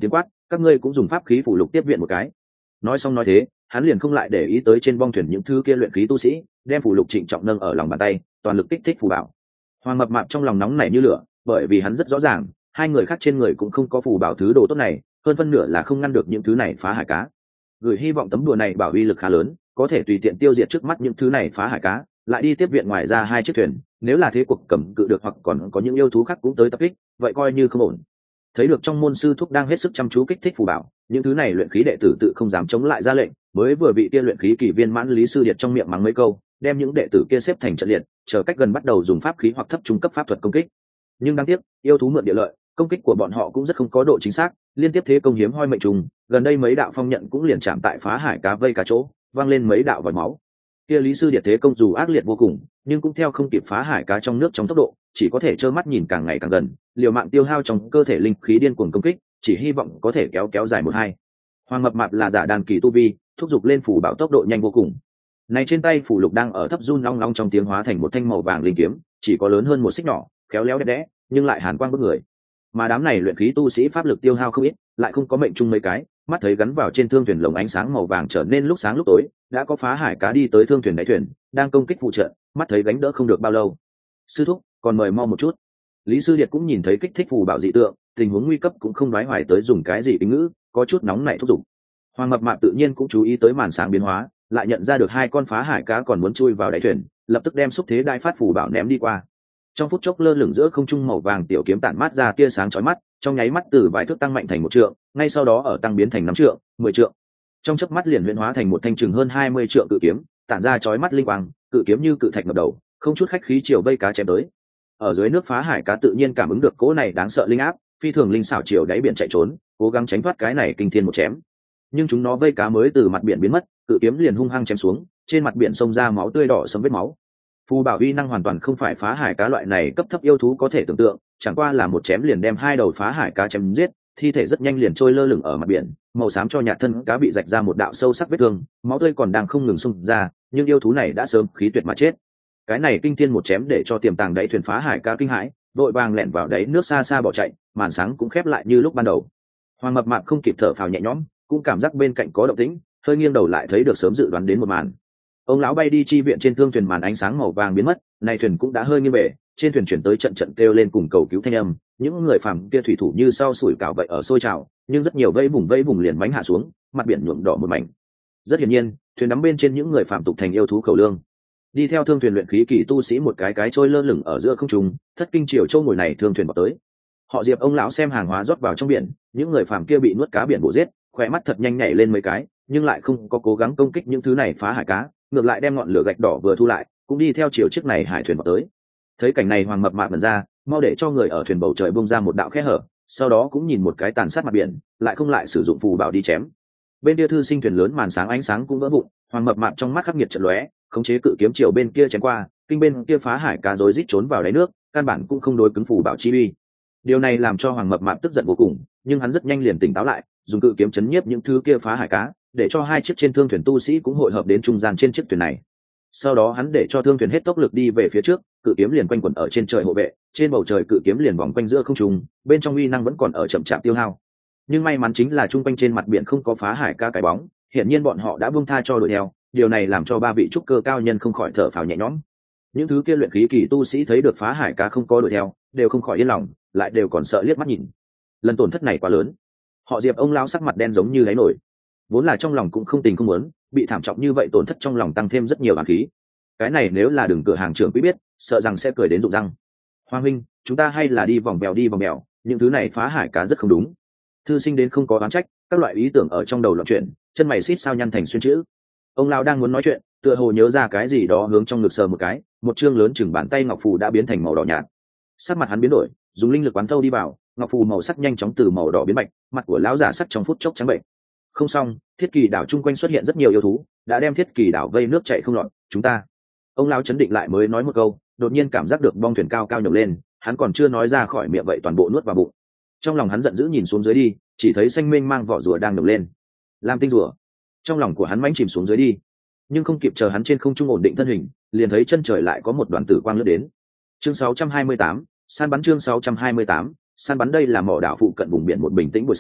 các ngươi cũng dùng pháp khí phủ lục tiếp viện một cái. Nói xong nói thế, hắn liền không lại để ý tới trên bong thuyền những thứ kia luyện khí tu sĩ, đem phủ lục trịnh trọng nâng ở lòng bàn tay, toàn lực kích thích phù bảo. Hoàng Mập Mạp trong lòng nóng nảy như lửa, bởi vì hắn rất rõ ràng hai người khác trên người cũng không có phù bảo thứ đồ tốt này, hơn phân nửa là không ngăn được những thứ này phá hải cá. Gửi hy vọng tấm đùa này bảo uy lực khá lớn, có thể tùy tiện tiêu diệt trước mắt những thứ này phá hải cá, lại đi tiếp viện ngoài ra hai chiếc thuyền, nếu là thế cuộc cầm cự được hoặc còn có những yêu thú khác cũng tới tập kích, vậy coi như không ổn. Thấy được trong môn sư thúc đang hết sức chăm chú kích thích phù bảo, những thứ này luyện khí đệ tử tự không dám chống lại ra lệnh, mới vừa bị kia luyện khí kỳ viên mãn Lý Sư Điệt trong miệng mắng mấy câu, đem những đệ tử kia xếp thành trận liệt, chờ cách gần bắt đầu dùng pháp khí hoặc thấp trung cấp pháp thuật công kích. Nhưng đáng tiếc, yêu thú mượn địa lợi, công kích của bọn họ cũng rất không có độ chính xác, liên tiếp thế công hiếm hoi mệnh trùng, gần đây mấy đạo phong nhận cũng liền chạm tại phá hải cá vây cả chỗ, văng lên mấy đạo vòi máu. Kia Lý Sư Điệt thế công dù ác liệt vô cùng, nhưng cũng theo không kịp phá hải cá trong nước trong tốc độ, chỉ có thể trơ mắt nhìn càng ngày càng gần, liều mạng tiêu hao trong cơ thể linh khí điên cuồng công kích, chỉ hy vọng có thể kéo kéo dài một hai. Hoàng Mập Mạp là giả đàn kỳ tu vi, thúc giục lên phủ bảo tốc độ nhanh vô cùng. Này trên tay phủ lục đang ở thấp run long long trong tiếng hóa thành một thanh màu vàng linh kiếm, chỉ có lớn hơn một xích nhỏ, khéo léo đẹp đẽ, nhưng lại hàn quang bức người. Mà đám này luyện khí tu sĩ pháp lực tiêu hao không ít, lại không có mệnh chung mấy cái, mắt thấy gắn vào trên thương thuyền lồng ánh sáng màu vàng trở nên lúc sáng lúc tối, đã có phá hải cá đi tới thương thuyền đáy thuyền, đang công kích phụ trợ, mắt thấy gánh đỡ không được bao lâu. Sư thúc, còn mời mau một chút. Lý Sư Điệt cũng nhìn thấy kích thích phù bảo dị tượng, tình huống nguy cấp cũng không đoái hoài tới dùng cái gì kính ngữ, có chút nóng nảy thúc giục. Hoàng Mập Mạp tự nhiên cũng chú ý tới màn sáng biến hóa, lại nhận ra được hai con phá hải cá còn muốn chui vào đáy thuyền, lập tức đem xúc thế đai phát phù bảo ném đi qua. Trong phút chốc lơ lửng giữa không trung màu vàng tiểu kiếm tản mát ra tia sáng chói mắt, trong nháy mắt từ vài thước tăng mạnh thành một trượng, ngay sau đó ở tăng biến thành năm trượng, mười trượng. Trong chớp mắt liền huyễn hóa thành một thanh chừng hơn hai mươi trượng cự kiếm, tản ra chói mắt linh quang, cự kiếm như cự thạch ngập đầu, không chút khách khí chiều vây cá chém tới. Ở dưới nước phá hải cá tự nhiên cảm ứng được cỗ này đáng sợ linh áp, phi thường linh xảo chiều đáy biển chạy trốn, cố gắng tránh thoát cái này kinh thiên một chém. Nhưng chúng nó vây cá mới từ mặt biển biến mất, cự kiếm liền hung hăng chém xuống, trên mặt biển xông ra máu tươi đỏ sẫm vết máu. Phù bảo uy năng hoàn toàn không phải phá hải cá loại này cấp thấp yêu thú có thể tưởng tượng, chẳng qua là một chém liền đem hai đầu phá hải cá chém giết, thi thể rất nhanh liền trôi lơ lửng ở mặt biển, màu xám cho nhạt thân cá bị rạch ra một đạo sâu sắc vết thương, máu tươi còn đang không ngừng xung ra, nhưng yêu thú này đã sớm khí tuyệt mà chết. Cái này kinh thiên một chém để cho tiềm tàng đáy thuyền phá hải cá kinh hãi, đội vàng lẹn vào đáy nước xa xa bỏ chạy, màn sáng cũng khép lại như lúc ban đầu. Hoàng Mập Mạp không kịp thở phào nhẹ nhõm, cũng cảm giác bên cạnh có động tĩnh, hơi nghiêng đầu lại thấy được sớm dự đoán đến một màn. Ông lão bay đi chi viện trên thương thuyền, màn ánh sáng màu vàng biến mất, này thuyền cũng đã hơi nghiêng về, trên thuyền chuyển tới trận trận kêu lên cùng cầu cứu thanh âm, những người phàm kia thủy thủ như sau sủi cảo vậy ở sôi trào, nhưng rất nhiều vây vùng vây vùng liền bánh hạ xuống, mặt biển nhuộm đỏ một mảnh. Rất hiển nhiên, thuyền đắm bên trên những người phàm tục thành yêu thú khẩu lương. Đi theo thương thuyền luyện khí kỳ tu sĩ một cái cái trôi lơ lửng ở giữa không trung, thất kinh triều châu ngồi này thương thuyền vào tới. Họ Diệp ông lão xem hàng hóa rót vào trong biển, những người phàm kia bị nuốt cá biển bổ giết, khỏe mắt thật nhanh nhảy lên mấy cái, nhưng lại không có cố gắng công kích những thứ này phá hải cá, ngược lại đem ngọn lửa gạch đỏ vừa thu lại, cũng đi theo chiều chiếc này hải thuyền vào tới. Thấy cảnh này, Hoàng Mập Mạp ngẩn ra, mau để cho người ở thuyền bầu trời bung ra một đạo khe hở, sau đó cũng nhìn một cái tàn sát mặt biển, lại không lại sử dụng phù bảo đi chém. Bên kia thư sinh thuyền lớn màn sáng ánh sáng cũng vỡ vụn, Hoàng Mập Mạp trong mắt khắc nghiệt chợt lóe, khống chế cự kiếm chiều bên kia chém qua, kinh bên kia phá hải cá rối rít trốn vào đáy nước, căn bản cũng không đối cứng phù bảo chi uy. Điều này làm cho Hoàng Mập Mạp tức giận vô cùng, nhưng hắn rất nhanh liền tỉnh táo lại, dùng cự kiếm chấn nhiếp những thứ kia phá hải cá, để cho hai chiếc trên thương thuyền tu sĩ cũng hội hợp đến trung gian trên chiếc thuyền này. Sau đó hắn để cho thương thuyền hết tốc lực đi về phía trước, cự kiếm liền quanh quẩn ở trên trời hộ vệ, trên bầu trời cự kiếm liền vòng quanh giữa không trung, bên trong uy năng vẫn còn ở chậm chạp tiêu hao. Nhưng may mắn chính là trung quanh trên mặt biển không có phá hải ca cái bóng, hiển nhiên bọn họ đã buông tha cho đuổi theo, điều này làm cho ba vị trúc cơ cao nhân không khỏi thở phào nhẹ nhõm. Những thứ kia luyện khí kỳ tu sĩ thấy được phá hải cá không có đuổi theo, đều không khỏi yên lòng, lại đều còn sợ liếc mắt nhìn. Lần tổn thất này quá lớn. Họ Diệp ông lão sắc mặt đen giống như đáy nổi, vốn là trong lòng cũng không tình không muốn, bị thảm trọng như vậy tổn thất trong lòng tăng thêm rất nhiều ám khí. Cái này nếu là đường cửa hàng trưởng quý biết, sợ rằng sẽ cười đến rụng răng. Hoàng huynh, chúng ta hay là đi vòng bèo đi vòng bèo, những thứ này phá hải cá rất không đúng. Thư sinh đến không có oán trách, các loại ý tưởng ở trong đầu loạn chuyện, chân mày xít sao nhăn thành xuyên chữ. Ông lão đang muốn nói chuyện, tựa hồ nhớ ra cái gì đó hướng trong ngực sờ một cái, một chương lớn chừng bàn tay ngọc phù đã biến thành màu đỏ nhạt. Sắc mặt hắn biến đổi, dùng linh lực quán thâu đi vào, ngọc phù màu sắc nhanh chóng từ màu đỏ biến bạch, mặt của lão giả sắc trong phút chốc trắng bệnh. Không xong, Thiết Kỳ đảo chung quanh xuất hiện rất nhiều yêu thú, đã đem Thiết Kỳ đảo vây nước chảy không lọt, chúng ta. Ông lão chấn định lại mới nói một câu, đột nhiên cảm giác được bong thuyền cao cao nhổng lên, hắn còn chưa nói ra khỏi miệng vậy toàn bộ nuốt vào bụng. Trong lòng hắn giận dữ nhìn xuống dưới đi, chỉ thấy xanh mênh mang vỏ rùa đang nhổng lên. Lam tinh rùa. Trong lòng của hắn mãnh chìm xuống dưới đi, nhưng không kịp chờ hắn trên không trung ổn định thân hình, liền thấy chân trời lại có một đoàn tử quang lướt đến. Chương sáu trăm hai mươi tám, săn bắn chương sáu trăm hai mươi tám, săn bắn đây là mỏ đảo phụ cận vùng biển một bình tĩnh buổi sáng,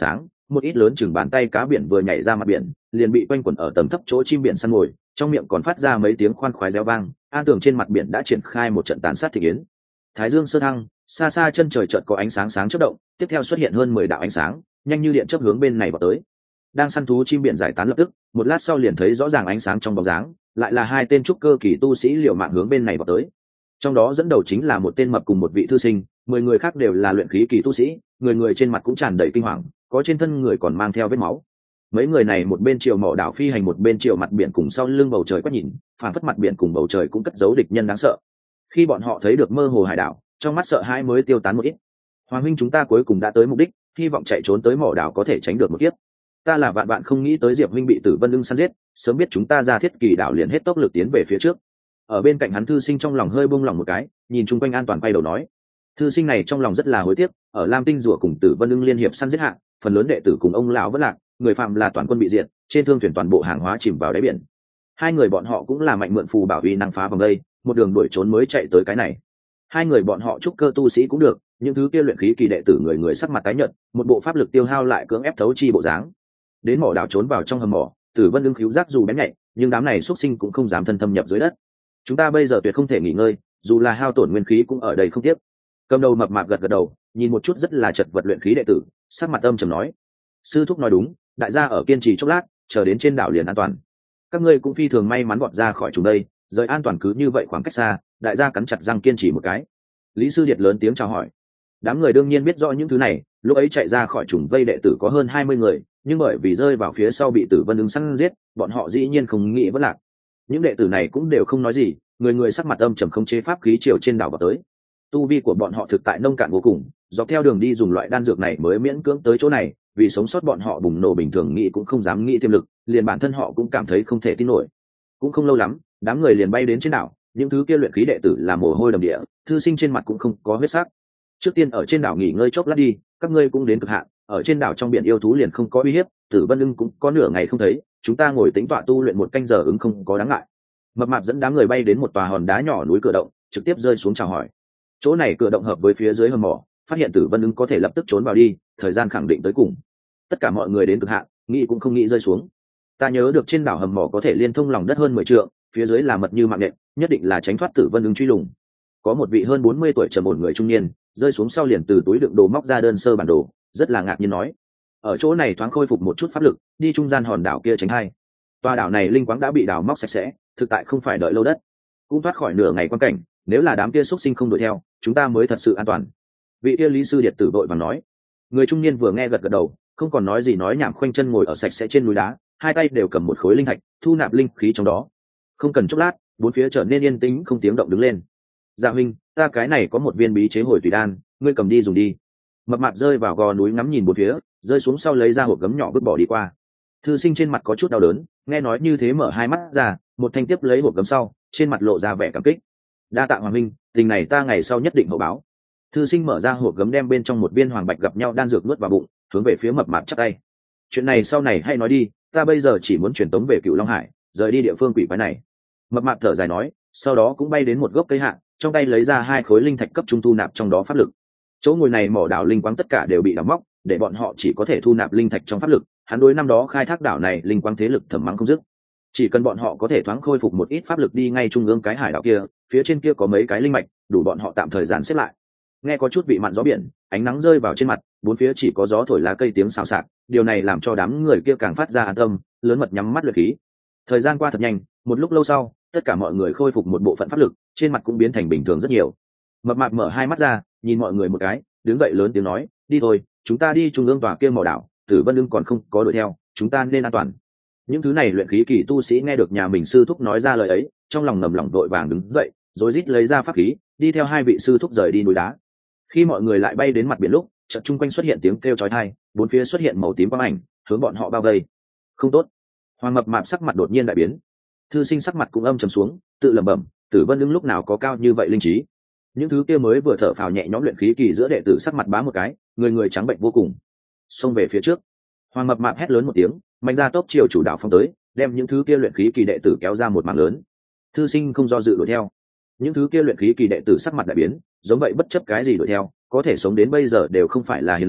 một ít lớn chừng bàn tay cá biển vừa nhảy ra mặt biển liền bị quanh quẩn ở tầng thấp chỗ chim biển săn mồi, trong miệng còn phát ra mấy tiếng khoan khoái réo vang. An tường trên mặt biển đã triển khai một trận tàn sát thị kiến. Thái dương sơ thăng, xa xa chân trời chợt có ánh sáng sáng chớp động, tiếp theo xuất hiện hơn mười đạo ánh sáng nhanh như điện chớp hướng bên này vào tới. Đang săn thú chim biển giải tán lập tức, một lát sau liền thấy rõ ràng ánh sáng trong bóng dáng, lại là hai tên trúc cơ kỳ tu sĩ liều mạng hướng bên này vào tới. Trong đó dẫn đầu chính là một tên mập cùng một vị thư sinh, mười người khác đều là luyện khí kỳ tu sĩ, người người trên mặt cũng tràn đầy kinh hoàng, có trên thân người còn mang theo vết máu. Mấy người này một bên chiều mỏ đảo phi hành, một bên chiều mặt biển cùng sau lưng bầu trời quét nhìn, phản phất mặt biển cùng bầu trời cũng cất giấu địch nhân đáng sợ. Khi bọn họ thấy được mơ hồ hải đảo, trong mắt sợ hãi mới tiêu tán một ít. Hoàng huynh, chúng ta cuối cùng đã tới mục đích, hy vọng chạy trốn tới mỏ đảo có thể tránh được một kiếp. Ta là vạn bạn không nghĩ tới Diệp huynh bị Tử Vân Ưng săn giết, sớm biết chúng ta ra Thiết Kỳ đảo liền hết tốc lực tiến về phía trước. Ở bên cạnh hắn thư sinh trong lòng hơi buông lỏng một cái, nhìn chung quanh an toàn quay đầu nói. Thư sinh này trong lòng rất là hối tiếc, ở Lam Tinh rùa cùng Tử Vân Ưng liên hiệp săn giết hạ, phần lớn đệ tử cùng ông lão vẫn lạc, người phạm là toàn quân bị diệt, trên thương thuyền toàn bộ hàng hóa chìm vào đáy biển. Hai người bọn họ cũng là mạnh mượn phù bảo uy năng phá vòng đây, một đường đuổi trốn mới chạy tới cái này. Hai người bọn họ trúc cơ tu sĩ cũng được, những thứ kia luyện khí kỳ đệ tử người người sắc mặt tái nhợt, một bộ pháp lực tiêu hao lại cưỡng ép thấu chi bộ dáng. Đến mỏ đảo trốn vào trong hầm mỏ, Tử Vân Ưng khíu giác dù bén nhạy, nhưng đám này xuất sinh cũng không dám thân thâm nhập dưới đất. Chúng ta bây giờ tuyệt không thể nghỉ ngơi, dù là hao tổn nguyên khí cũng ở đây không tiếp. Cầm đầu mập mạp gật gật đầu, nhìn một chút rất là chật vật luyện khí đệ tử, sắc mặt âm trầm nói: sư thúc nói đúng, đại gia ở kiên trì chốc lát, chờ đến trên đảo liền an toàn. Các ngươi cũng phi thường may mắn vọt ra khỏi chúng đây, rời an toàn cứ như vậy khoảng cách xa, đại gia cắn chặt răng kiên trì một cái. Lý Sư Điệt lớn tiếng chào hỏi. Đám người đương nhiên biết rõ những thứ này, lúc ấy chạy ra khỏi trùng vây đệ tử có hơn hai mươi người, nhưng bởi vì rơi vào phía sau bị Tử Vân Ưng săn giết, bọn họ dĩ nhiên không nghĩ vất lạc. Những đệ tử này cũng đều không nói gì, người người sắc mặt âm trầm không chế pháp khí chiều trên đảo vào tới. Tu vi của bọn họ thực tại nông cạn vô cùng, dọc theo đường đi dùng loại đan dược này mới miễn cưỡng tới chỗ này, vì sống sót bọn họ bùng nổ bình thường nghĩ cũng không dám nghĩ tiềm lực, liền bản thân họ cũng cảm thấy không thể tin nổi. Cũng không lâu lắm, đám người liền bay đến trên đảo, những thứ kia luyện khí đệ tử là mồ hôi đầm địa, thư sinh trên mặt cũng không có huyết sắc. Trước tiên ở trên đảo nghỉ ngơi chốc lát đi, các ngươi cũng đến cực hạn, ở trên đảo trong biển yêu thú liền không có uy hiếp, Tử Vân Ưng cũng có nửa ngày không thấy, chúng ta ngồi tính tọa tu luyện một canh giờ ứng không có đáng ngại. Mập mạp dẫn đám người bay đến một tòa hòn đá nhỏ núi cửa động, trực tiếp rơi xuống chào hỏi. Chỗ này cửa động hợp với phía dưới hầm mỏ, phát hiện Tử Vân Ưng có thể lập tức trốn vào đi, thời gian khẳng định tới cùng. Tất cả mọi người đến cực hạn, nghĩ cũng không nghĩ rơi xuống. Ta nhớ được trên đảo hầm mỏ có thể liên thông lòng đất hơn mười trượng, phía dưới là mật như mạng nện, nhất định là tránh thoát Tử Vân Ưng truy lùng. Có một vị hơn bốn mươi tuổi trầm ổn người trung niên, rơi xuống sau liền từ túi đựng đồ móc ra đơn sơ bản đồ, rất là ngạc nhiên nói: ở chỗ này thoáng khôi phục một chút pháp lực, đi trung gian hòn đảo kia tránh hay. Tòa đảo này linh quáng đã bị đào móc sạch sẽ, thực tại không phải đợi lâu đất, cũng thoát khỏi nửa ngày quan cảnh, nếu là đám kia xuất sinh không đuổi theo, chúng ta mới thật sự an toàn. Vị kia Lý Sư Điệt tử vội vàng nói. Người trung niên vừa nghe gật gật đầu, không còn nói gì nói nhảm, khoanh chân ngồi ở sạch sẽ trên núi đá, hai tay đều cầm một khối linh thạch, thu nạp linh khí trong đó. Không cần chốc lát, bốn phía trở nên yên tĩnh không tiếng động đứng lên. Dạ huynh, ta cái này có một viên bí chế hồi tùy đan, ngươi cầm đi dùng đi. Mập mạp rơi vào gò núi ngắm nhìn bốn phía, rơi xuống sau lấy ra hộp gấm nhỏ vứt bỏ đi qua. Thư sinh trên mặt có chút đau đớn, nghe nói như thế mở hai mắt ra, một thanh tiếp lấy hộp gấm sau, trên mặt lộ ra vẻ cảm kích. Đa tạ hoàng huynh, tình này ta ngày sau nhất định hậu báo. Thư sinh mở ra hộp gấm đem bên trong một viên hoàng bạch gặp nhau đan dược nuốt vào bụng, hướng về phía mập mạp chắp tay. Chuyện này sau này hay nói đi, ta bây giờ chỉ muốn truyền tống về Cựu Long Hải, rời đi địa phương quỷ quái này. Mập mạp thở dài nói, sau đó cũng bay đến một gốc cây hạ, trong tay lấy ra hai khối linh thạch cấp trung thu nạp trong đó pháp lực. Chỗ ngồi này mỏ đảo linh quáng tất cả đều bị đào móc, để bọn họ chỉ có thể thu nạp linh thạch trong pháp lực. Hắn đối năm đó khai thác đảo này linh quáng thế lực thầm mắng không dứt. Chỉ cần bọn họ có thể thoáng khôi phục một ít pháp lực đi ngay trung ương cái hải đảo kia, phía trên kia có mấy cái linh mạch, đủ bọn họ tạm thời dàn xếp lại. Nghe có chút vị mặn gió biển, ánh nắng rơi vào trên mặt, bốn phía chỉ có gió thổi lá cây tiếng xào xạc, điều này làm cho đám người kia càng phát ra an tâm, lớn mật nhắm mắt luyện khí. Thời gian qua thật nhanh, một lúc lâu sau, tất cả mọi người khôi phục một bộ phận pháp lực, trên mặt cũng biến thành bình thường rất nhiều. Mập mạp mở hai mắt ra, nhìn mọi người một cái, đứng dậy lớn tiếng nói, đi thôi, chúng ta đi trung ương tòa kia mỏ đảo, Tử Vân Ưng còn không có đuổi theo, chúng ta nên an toàn. Những thứ này luyện khí kỳ tu sĩ nghe được nhà mình sư thúc nói ra lời ấy, trong lòng ngầm lòng đội vàng đứng dậy, rồi rít lấy ra pháp khí, đi theo hai vị sư thúc rời đi núi đá. Khi mọi người lại bay đến mặt biển lúc, chợt chung quanh xuất hiện tiếng kêu chói tai, bốn phía xuất hiện màu tím quang ảnh, hướng bọn họ bao vây. Không tốt! Hoàng mập mạp sắc mặt đột nhiên đại biến. Thư sinh sắc mặt cũng âm trầm xuống, tự lẩm bẩm, Tử Vân Ưng lúc nào có cao như vậy linh trí. Những thứ kia mới vừa thở phào nhẹ nhõm luyện khí kỳ giữa đệ tử sắc mặt bá một cái, người người trắng bệnh vô cùng. Xông về phía trước. Hoàng mập mạp hét lớn một tiếng, mạnh ra tốc chiều chủ đạo phong tới, đem những thứ kia luyện khí kỳ đệ tử kéo ra một mảng lớn. Thư sinh không do dự đuổi theo. Những thứ kia luyện khí kỳ đệ tử sắc mặt đại biến, giống vậy bất chấp cái gì đuổi theo, có thể sống đến bây giờ đều không phải là hiền lành,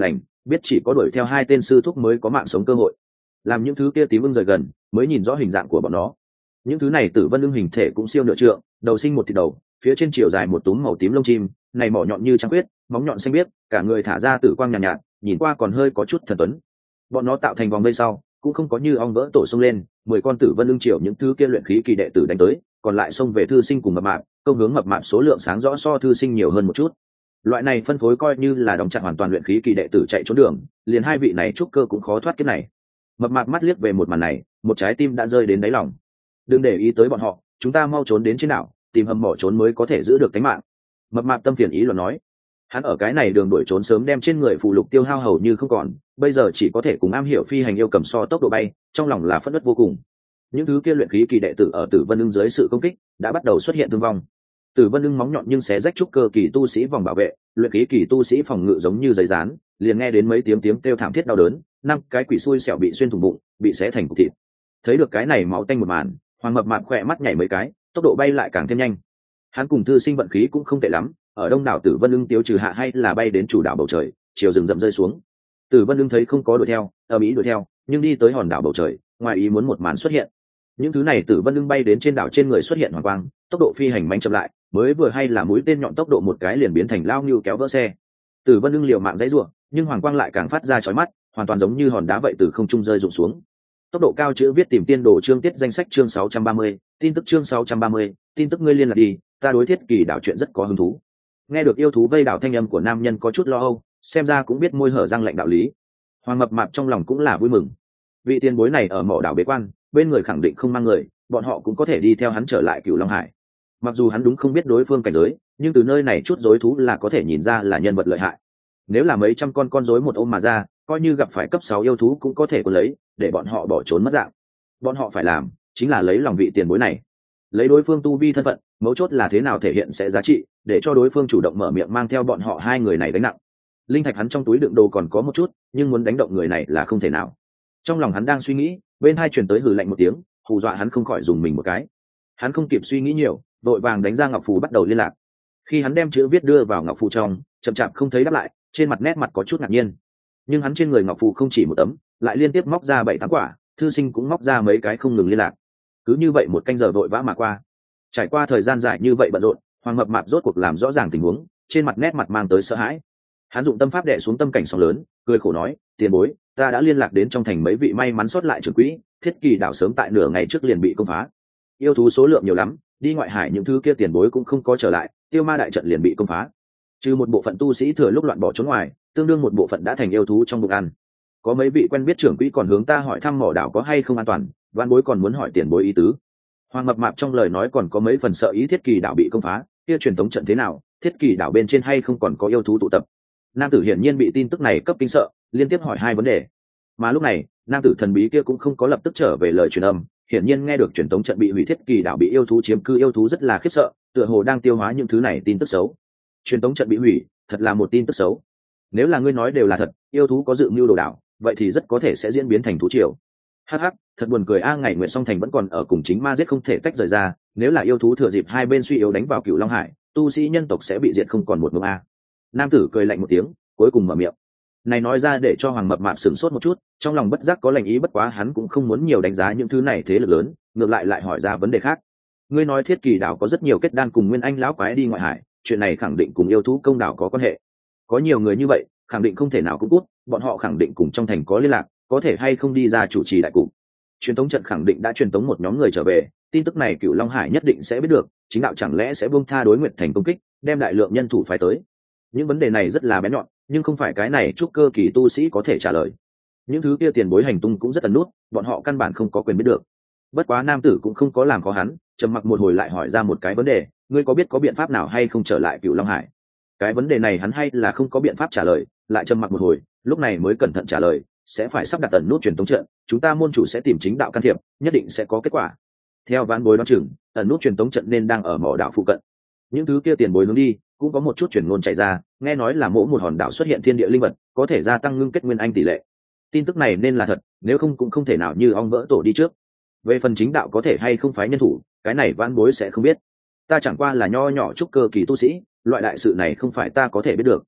biết chỉ có đuổi theo hai tên sư thúc mới có mạng sống cơ hội. Làm những thứ kia tím ưng rời gần mới nhìn rõ hình dạng của bọn nó. Những thứ này tử vân ưng hình thể cũng siêu nửa trượng, đầu sinh một thịt đầu, phía trên chiều dài một túm màu tím lông chim, này mỏ nhọn như trăng khuyết, móng nhọn xanh biếc, cả người thả ra tử quang nhàn nhạt, nhạt, nhìn qua còn hơi có chút thần tuấn. Bọn nó tạo thành vòng vây sau, cũng không có như ong vỡ tổ xông lên, mười con tử vân ưng chiều những thứ kia luyện khí kỳ đệ tử đánh tới, còn lại xông về thư sinh cùng mập mạp, công hướng mập mạp số lượng sáng rõ so thư sinh nhiều hơn một chút. Loại này phân phối coi như là đóng chặt hoàn toàn luyện khí kỳ đệ tử chạy trốn đường, liền hai vị này trúc cơ cũng khó thoát kiếp này. Mập mạp mắt liếc về một màn này, một trái tim đã rơi đến đáy lòng. Đừng để ý tới bọn họ, chúng ta mau trốn đến trên đảo, tìm hầm mỏ trốn mới có thể giữ được tính mạng. Mập mạp tâm phiền ý luận nói. Hắn ở cái này đường đuổi trốn sớm đem trên người phụ lục tiêu hao hầu như không còn, bây giờ chỉ có thể cùng am hiểu phi hành yêu cầm so tốc độ bay, trong lòng là phẫn nộ vô cùng. Những thứ kia luyện khí kỳ đệ tử ở Tử Vân Ưng dưới sự công kích đã bắt đầu xuất hiện thương vong. Tử Vân Ưng móng nhọn nhưng xé rách trúc cơ kỳ tu sĩ vòng bảo vệ, luyện khí kỳ tu sĩ phòng ngự giống như giấy dán, liền nghe đến mấy tiếng tiếng kêu thảm thiết đau đớn, năm cái quỷ xui xẻo bị xuyên thủng bụng, bị xé thành cục thịt. Thấy được cái này máu tanh một màn, Hoàng Mập Mạp khỏe mắt nhảy mấy cái, tốc độ bay lại càng thêm nhanh. Hắn cùng thư sinh vận khí cũng không tệ lắm, ở đông đảo Tử Vân Ưng tiêu trừ hạ hay là bay đến chủ đảo bầu trời, chiều rừng rậm rơi xuống. Tử Vân Ưng thấy không có đuổi theo, ở mỹ đuổi theo, nhưng đi tới hòn đảo bầu trời, ngoài ý muốn một màn xuất hiện. Những thứ này Tử Vân Ưng bay đến trên đảo trên người xuất hiện hoàng quang, tốc độ phi hành mạnh chậm lại, mới vừa hay là mũi tên nhọn tốc độ một cái liền biến thành lao nhưu kéo vỡ xe. Tử Vân Ưng liều mạng dãy rủa, nhưng hoàng quang lại càng phát ra chói mắt, hoàn toàn giống như hòn đá vậy từ không trung rơi rụng xuống. Tốc độ cao chữ viết tìm tiên đồ chương tiết danh sách chương sáu trăm ba mươi, tin tức chương sáu trăm ba mươi, tin tức ngươi liên lạc đi, ta đối thiết kỳ đảo chuyện rất có hứng thú. Nghe được yêu thú vây đảo thanh âm của nam nhân có chút lo âu, xem ra cũng biết môi hở răng lạnh đạo lý. Hoàng Mập Mạp trong lòng cũng là vui mừng. Vị tiền bối này ở mỏ đảo bế quan, bên người khẳng định không mang người, bọn họ cũng có thể đi theo hắn trở lại Cửu Long Hải. Mặc dù hắn đúng không biết đối phương cảnh giới, nhưng từ nơi này chút rối thú là có thể nhìn ra là nhân vật lợi hại. Nếu là mấy trăm con con rối một ôm mà ra, coi như gặp phải cấp sáu yêu thú cũng có thể cuốn lấy, để bọn họ bỏ trốn mất dạng. Bọn họ phải làm chính là lấy lòng vị tiền bối này, lấy đối phương tu vi thân phận, mấu chốt là thế nào thể hiện sẽ giá trị, để cho đối phương chủ động mở miệng mang theo bọn họ hai người này đánh nặng. Linh thạch hắn trong túi đựng đồ còn có một chút, nhưng muốn đánh động người này là không thể nào. Trong lòng hắn đang suy nghĩ, bên hai truyền tới hừ lạnh một tiếng, hù dọa hắn không khỏi dùng mình một cái. Hắn không kịp suy nghĩ nhiều, vội vàng đánh ra ngọc phù bắt đầu liên lạc. Khi hắn đem chữ viết đưa vào ngọc phù trong, chậm chạp không thấy đáp lại, trên mặt nét mặt có chút ngạc nhiên. Nhưng hắn trên người ngọc phù không chỉ một tấm, lại liên tiếp móc ra bảy tám quả, thư sinh cũng móc ra mấy cái không ngừng liên lạc. Cứ như vậy một canh giờ vội vã mà qua. Trải qua thời gian dài như vậy bận rộn, Hoàng Mập Mạp rốt cuộc làm rõ ràng tình huống, trên mặt nét mặt mang tới sợ hãi. Hắn dụng tâm pháp đè xuống tâm cảnh sóng lớn, cười khổ nói, tiền bối, ta đã liên lạc đến trong thành mấy vị may mắn sót lại trưởng quỹ, thiết kỳ đảo sớm tại nửa ngày trước liền bị công phá. Yêu thú số lượng nhiều lắm, đi ngoại hải những thứ kia tiền bối cũng không có trở lại, tiêu ma đại trận liền bị công phá. Trừ một bộ phận tu sĩ thừa lúc loạn bỏ trốn ngoài, tương đương một bộ phận đã thành yêu thú trong bụng ăn. Có mấy vị quen biết trưởng quỹ còn hướng ta hỏi thăm mỏ đảo có hay không an toàn, văn bối còn muốn hỏi tiền bối ý tứ. Hoàng Mập Mạp trong lời nói còn có mấy phần sợ ý thiết kỳ đảo bị công phá, kia truyền tống trận thế nào, thiết kỳ đảo bên trên hay không còn có yêu thú tụ tập. Nam tử hiển nhiên bị tin tức này cấp kinh sợ, liên tiếp hỏi hai vấn đề. Mà lúc này, nam tử thần bí kia cũng không có lập tức trở về lời truyền âm, hiển nhiên nghe được truyền tống trận bị hủy, thiết kỳ đảo bị yêu thú chiếm cư, yêu thú rất là khiếp sợ, tựa hồ đang tiêu hóa những thứ này tin tức xấu. Truyền tống trận bị hủy, thật là một tin tức xấu. Nếu là ngươi nói đều là thật, yêu thú có dự mưu đồ đảo, vậy thì rất có thể sẽ diễn biến thành thú triều. Hắc hắc, thật buồn cười a, ngày nguyện song thành vẫn còn ở cùng chính ma giết không thể tách rời ra, nếu là yêu thú thừa dịp hai bên suy yếu đánh vào Cửu Long Hải, tu sĩ nhân tộc sẽ bị diệt không còn một ngống a. Nam tử cười lạnh một tiếng, cuối cùng mở miệng. Này nói ra để cho Hoàng Mập Mạp sửng sốt một chút, trong lòng bất giác có lành ý, bất quá hắn cũng không muốn nhiều đánh giá những thứ này thế lực lớn, ngược lại lại hỏi ra vấn đề khác. Ngươi nói thiết kỳ đảo có rất nhiều kết đan cùng nguyên anh lão quái đi ngoại hải, chuyện này khẳng định cùng yêu thú công đảo có quan hệ. Có nhiều người như vậy, khẳng định không thể nào cũng cút, bọn họ khẳng định cùng trong thành có liên lạc, có thể hay không đi ra chủ trì đại cục. Truyền tống trận khẳng định đã truyền tống một nhóm người trở về, tin tức này Cửu Long Hải nhất định sẽ biết được, chính đạo chẳng lẽ sẽ buông tha đối Nguyệt Thành công kích, đem đại lượng nhân thủ phái tới. Những vấn đề này rất là bén nhọn, nhưng không phải cái này trúc cơ kỳ tu sĩ có thể trả lời. Những thứ kia tiền bối hành tung cũng rất ẩn nút, bọn họ căn bản không có quyền biết được. Bất quá nam tử cũng không có làm khó hắn, trầm mặc một hồi lại hỏi ra một cái vấn đề, ngươi có biết có biện pháp nào hay không trở lại Cửu Long Hải? Cái vấn đề này hắn hay là không có biện pháp trả lời, lại trầm mặc một hồi, lúc này mới cẩn thận trả lời, sẽ phải sắp đặt ẩn nút truyền tống trận, chúng ta môn chủ sẽ tìm chính đạo can thiệp, nhất định sẽ có kết quả. Theo ván bối đoán chừng, ẩn nút truyền tống trận nên đang ở mỏ đảo phụ cận. Những thứ kia tiền bối hướng đi, cũng có một chút truyền ngôn chạy ra, nghe nói là mỗi một hòn đảo xuất hiện thiên địa linh vật, có thể gia tăng ngưng kết nguyên anh tỷ lệ. Tin tức này nên là thật, nếu không cũng không thể nào như ong vỡ tổ đi trước. Về phần chính đạo có thể hay không phái nhân thủ, cái này ván bối sẽ không biết. Ta chẳng qua là nho nhỏ trúc cơ kỳ tu sĩ, loại đại sự này không phải ta có thể biết được.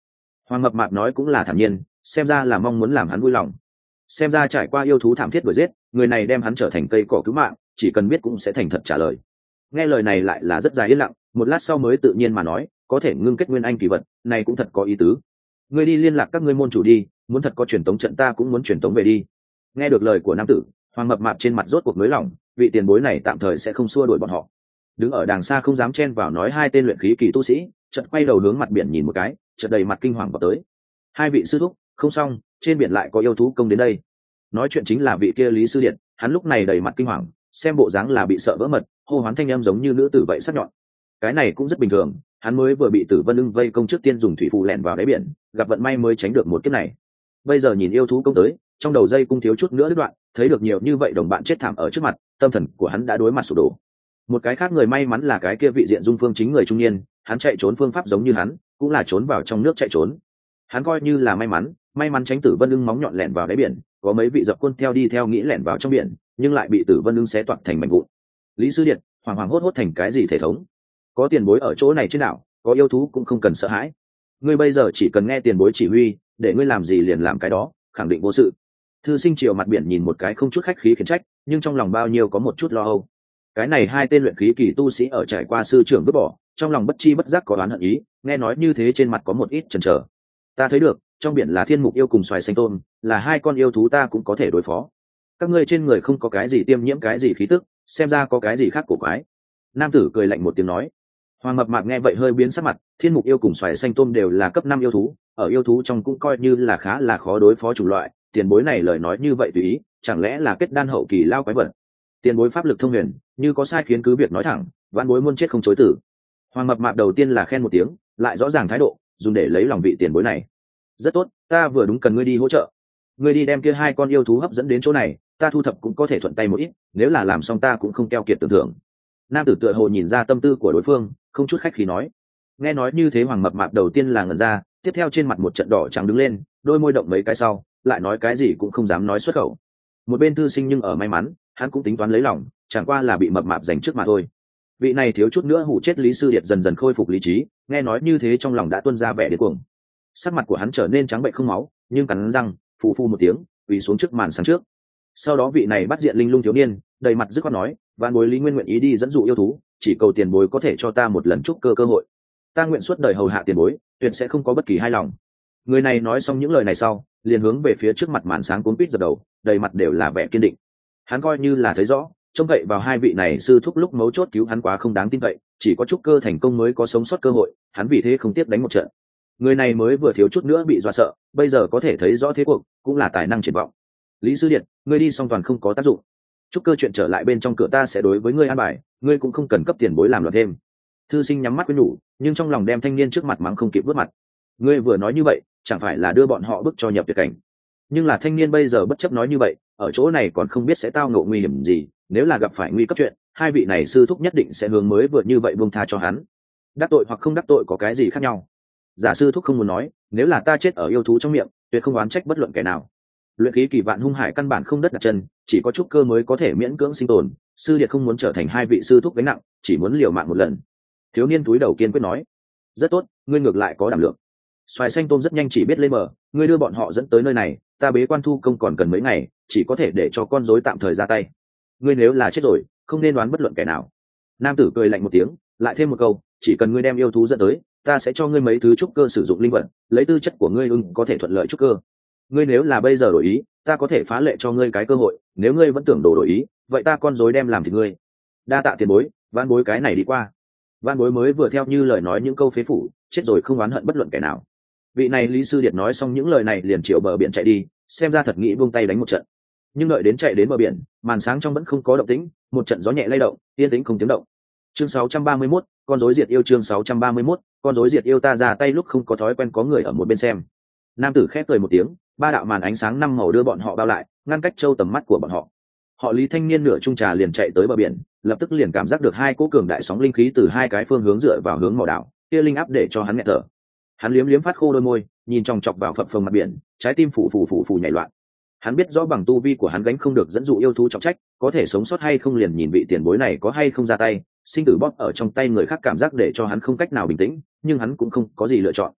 Hoàng Mập Mạp nói cũng là thản nhiên, xem ra là mong muốn làm hắn vui lòng. Xem ra trải qua yêu thú thảm thiết đuổi giết, người này đem hắn trở thành cây cỏ cứu mạng, chỉ cần biết cũng sẽ thành thật trả lời. Nghe lời này lại là rất dài yên lặng, một lát sau mới tự nhiên mà nói, có thể ngưng kết nguyên anh kỳ vật, này cũng thật có ý tứ. Ngươi đi liên lạc các ngươi môn chủ đi, muốn thật có truyền tống trận ta cũng muốn truyền tống về đi. Nghe được lời của nam tử, Hoàng Mập Mạp trên mặt rốt cuộc nới lỏng, vị tiền bối này tạm thời sẽ không xua đuổi bọn họ. Đứng ở đàng xa không dám chen vào nói hai tên luyện khí kỳ tu sĩ, chợt quay đầu hướng mặt biển nhìn một cái, chợt đầy mặt kinh hoàng vào tới. Hai vị sư thúc, không xong, trên biển lại có yêu thú công đến đây. Nói chuyện chính là vị kia Lý Sư Điện, hắn lúc này đầy mặt kinh hoàng, xem bộ dáng là bị sợ vỡ mật, hô hoán thanh em giống như nữ tử vậy sắc nhọn. Cái này cũng rất bình thường, hắn mới vừa bị Tử Vân Ưng vây công trước tiên dùng thủy phù lẻn vào đáy biển, gặp vận may mới tránh được một kiếp này. Bây giờ nhìn yêu thú công tới, trong đầu dây cung thiếu chút nữa đứt đoạn, thấy được nhiều như vậy đồng bạn chết thảm ở trước mặt, tâm thần của hắn đã đối mặt sụp đổ. Một cái khác người may mắn là cái kia vị diện dung phương chính người trung niên, hắn chạy trốn phương pháp giống như hắn, cũng là trốn vào trong nước chạy trốn. Hắn coi như là may mắn, may mắn tránh Tử Vân Ưng móng nhọn lẻn vào đáy biển, có mấy vị dập quân theo đi theo nghĩ lẻn vào trong biển, nhưng lại bị Tử Vân Ưng xé toạc thành mảnh vụn. Lý Sư Điện hoảng hoảng hốt hốt thành cái gì thể thống? Có tiền bối ở chỗ này trên đảo, có yêu thú cũng không cần sợ hãi. Ngươi bây giờ chỉ cần nghe tiền bối chỉ huy, để ngươi làm gì liền làm cái đó, khẳng định vô sự. Thư Sinh chiều mặt biển nhìn một cái không chút khách khí khiển trách, nhưng trong lòng bao nhiêu có một chút lo âu. Cái này hai tên luyện khí kỳ tu sĩ ở trải qua sư trưởng vứt bỏ, trong lòng bất chi bất giác có đoán hận ý, nghe nói như thế trên mặt có một ít chần chờ. Ta thấy được, trong biển là thiên mục yêu cùng xoài xanh tôm, là hai con yêu thú ta cũng có thể đối phó. Các ngươi trên người không có cái gì tiêm nhiễm cái gì khí tức, xem ra có cái gì khác cổ quái. Nam tử cười lạnh một tiếng nói. Hoàng Mập Mạp nghe vậy hơi biến sắc mặt, thiên mục yêu cùng xoài xanh tôm đều là cấp năm yêu thú, ở yêu thú trong cũng coi như là khá là khó đối phó chủng loại, tiền bối này lời nói như vậy tùy ý, chẳng lẽ là kết đan hậu kỳ lao quái vật. Tiền bối pháp lực thông huyền, như có sai khiến cứ việc nói thẳng, vạn bối muôn chết không chối tử. Hoàng Mập Mạp đầu tiên là khen một tiếng, lại rõ ràng thái độ, dùng để lấy lòng vị tiền bối này. Rất tốt, ta vừa đúng cần ngươi đi hỗ trợ. Ngươi đi đem kia hai con yêu thú hấp dẫn đến chỗ này, ta thu thập cũng có thể thuận tay một ít, nếu là làm xong ta cũng không keo kiệt tưởng thưởng. Nam tử tựa hồ nhìn ra tâm tư của đối phương, không chút khách khí nói. Nghe nói như thế Hoàng Mập Mạp đầu tiên là ngẩn ra, tiếp theo trên mặt một trận đỏ trắng đứng lên, đôi môi động mấy cái sau, lại nói cái gì cũng không dám nói xuất khẩu. Một bên Thư Sinh nhưng ở may mắn, hắn cũng tính toán lấy lòng, chẳng qua là bị Mập Mạp giành trước mà thôi. Vị này thiếu chút nữa hủ chết Lý Sư Điệt dần dần khôi phục lý trí, nghe nói như thế trong lòng đã tuôn ra vẻ điên cuồng. Sắc mặt của hắn trở nên trắng bệch không máu, nhưng cắn răng, phù phù một tiếng, quỳ xuống trước màn sáng trước. Sau đó vị này bắt diện linh lung thiếu niên, đầy mặt dứt khoát nói, vạn bối Lý Nguyên nguyện ý đi dẫn dụ yêu thú, chỉ cầu tiền bối có thể cho ta một lần trúc cơ cơ hội. Ta nguyện suốt đời hầu hạ tiền bối, tuyệt sẽ không có bất kỳ hai lòng. Người này nói xong những lời này sau, liền hướng về phía trước mặt màn sáng cuốn quýt dập đầu, đầy mặt đều là vẻ kiên định. Hắn coi như là thấy rõ, trông cậy vào hai vị này sư thúc lúc mấu chốt cứu hắn quá không đáng tin cậy, chỉ có trúc cơ thành công mới có sống sót cơ hội, hắn vì thế không tiếc đánh một trận. Người này mới vừa thiếu chút nữa bị dọa sợ, bây giờ có thể thấy rõ thế cuộc, cũng là tài năng triển vọng. Lý Sư Điện, ngươi đi xong toàn không có tác dụng. Trúc cơ chuyện trở lại bên trong cửa ta sẽ đối với ngươi an bài, ngươi cũng không cần cấp tiền bối làm loạn thêm. Thư Sinh nhắm mắt quên nhủ, nhưng trong lòng đem thanh niên trước mặt mắng không kịp vớt mặt. Ngươi vừa nói như vậy, chẳng phải là đưa bọn họ bước cho nhập tuyệt cảnh. Nhưng là thanh niên bây giờ bất chấp nói như vậy, ở chỗ này còn không biết sẽ tao ngộ nguy hiểm gì, nếu là gặp phải nguy cấp chuyện, hai vị này sư thúc nhất định sẽ hướng mới vừa như vậy buông tha cho hắn. Đắc tội hoặc không đắc tội có cái gì khác nhau? Giả sư thúc không muốn nói, nếu là ta chết ở yêu thú trong miệng, tuyệt không oán trách bất luận kẻ nào. Luyện khí kỳ vạn hung hải căn bản không đất đặt chân, chỉ có trúc cơ mới có thể miễn cưỡng sinh tồn, sư điệt không muốn trở thành hai vị sư thúc gánh nặng, chỉ muốn liều mạng một lần. Thiếu niên túi đầu kiên quyết nói. Rất tốt, ngươi ngược lại có đảm lượng. Xoài xanh tôm rất nhanh chỉ biết lên bờ, ngươi đưa bọn họ dẫn tới nơi này, ta bế quan thu công còn cần mấy ngày, chỉ có thể để cho con rối tạm thời ra tay. Ngươi nếu là chết rồi, không nên đoán bất luận kẻ nào. Nam tử cười lạnh một tiếng, lại thêm một câu, chỉ cần ngươi đem yêu thú dẫn tới, ta sẽ cho ngươi mấy thứ trúc cơ sử dụng linh vật, lấy tư chất của ngươi ưng có thể thuận lợi trúc cơ. Ngươi nếu là bây giờ đổi ý, ta có thể phá lệ cho ngươi cái cơ hội, nếu ngươi vẫn tưởng đổ đổi ý, vậy ta con rối đem làm thịt ngươi. Đa tạ tiền bối, van bối cái này đi qua. Van bối mới vừa theo như lời nói những câu phế phủ, chết rồi không oán hận bất luận kẻ nào. Vị này Lý Sư Điệt nói xong những lời này liền chiều bờ biển chạy đi, xem ra thật nghĩ buông tay đánh một trận. Nhưng đợi đến chạy đến bờ biển, màn sáng trong vẫn không có động tĩnh, một trận gió nhẹ lay động, yên tĩnh không tiếng động. Chương sáu trăm ba mươi mốt, con rối diệt yêu chương sáu trăm ba mươi mốt, con rối diệt yêu ta ra tay lúc không có thói quen có người ở một bên xem. Nam tử khép cười một tiếng, ba đạo màn ánh sáng năm màu đưa bọn họ bao lại, ngăn cách châu tầm mắt của bọn họ. Họ Lý thanh niên nửa trung trà liền chạy tới bờ biển, lập tức liền cảm giác được hai cỗ cường đại sóng linh khí từ hai cái phương hướng dựa vào hướng màu đảo, kia linh áp để cho hắn nghẹt thở. Hắn liếm liếm phát khô đôi môi, nhìn chòng chọc vào phập phồng mặt biển, trái tim phủ phủ phủ phủ nhảy loạn. Hắn biết rõ bằng tu vi của hắn gánh không được dẫn dụ yêu thú trọng trách, có thể sống sót hay không liền nhìn vị tiền bối này có hay không ra tay, sinh tử bóp ở trong tay người khác cảm giác để cho hắn không cách nào bình tĩnh, nhưng hắn cũng không có gì lựa chọn.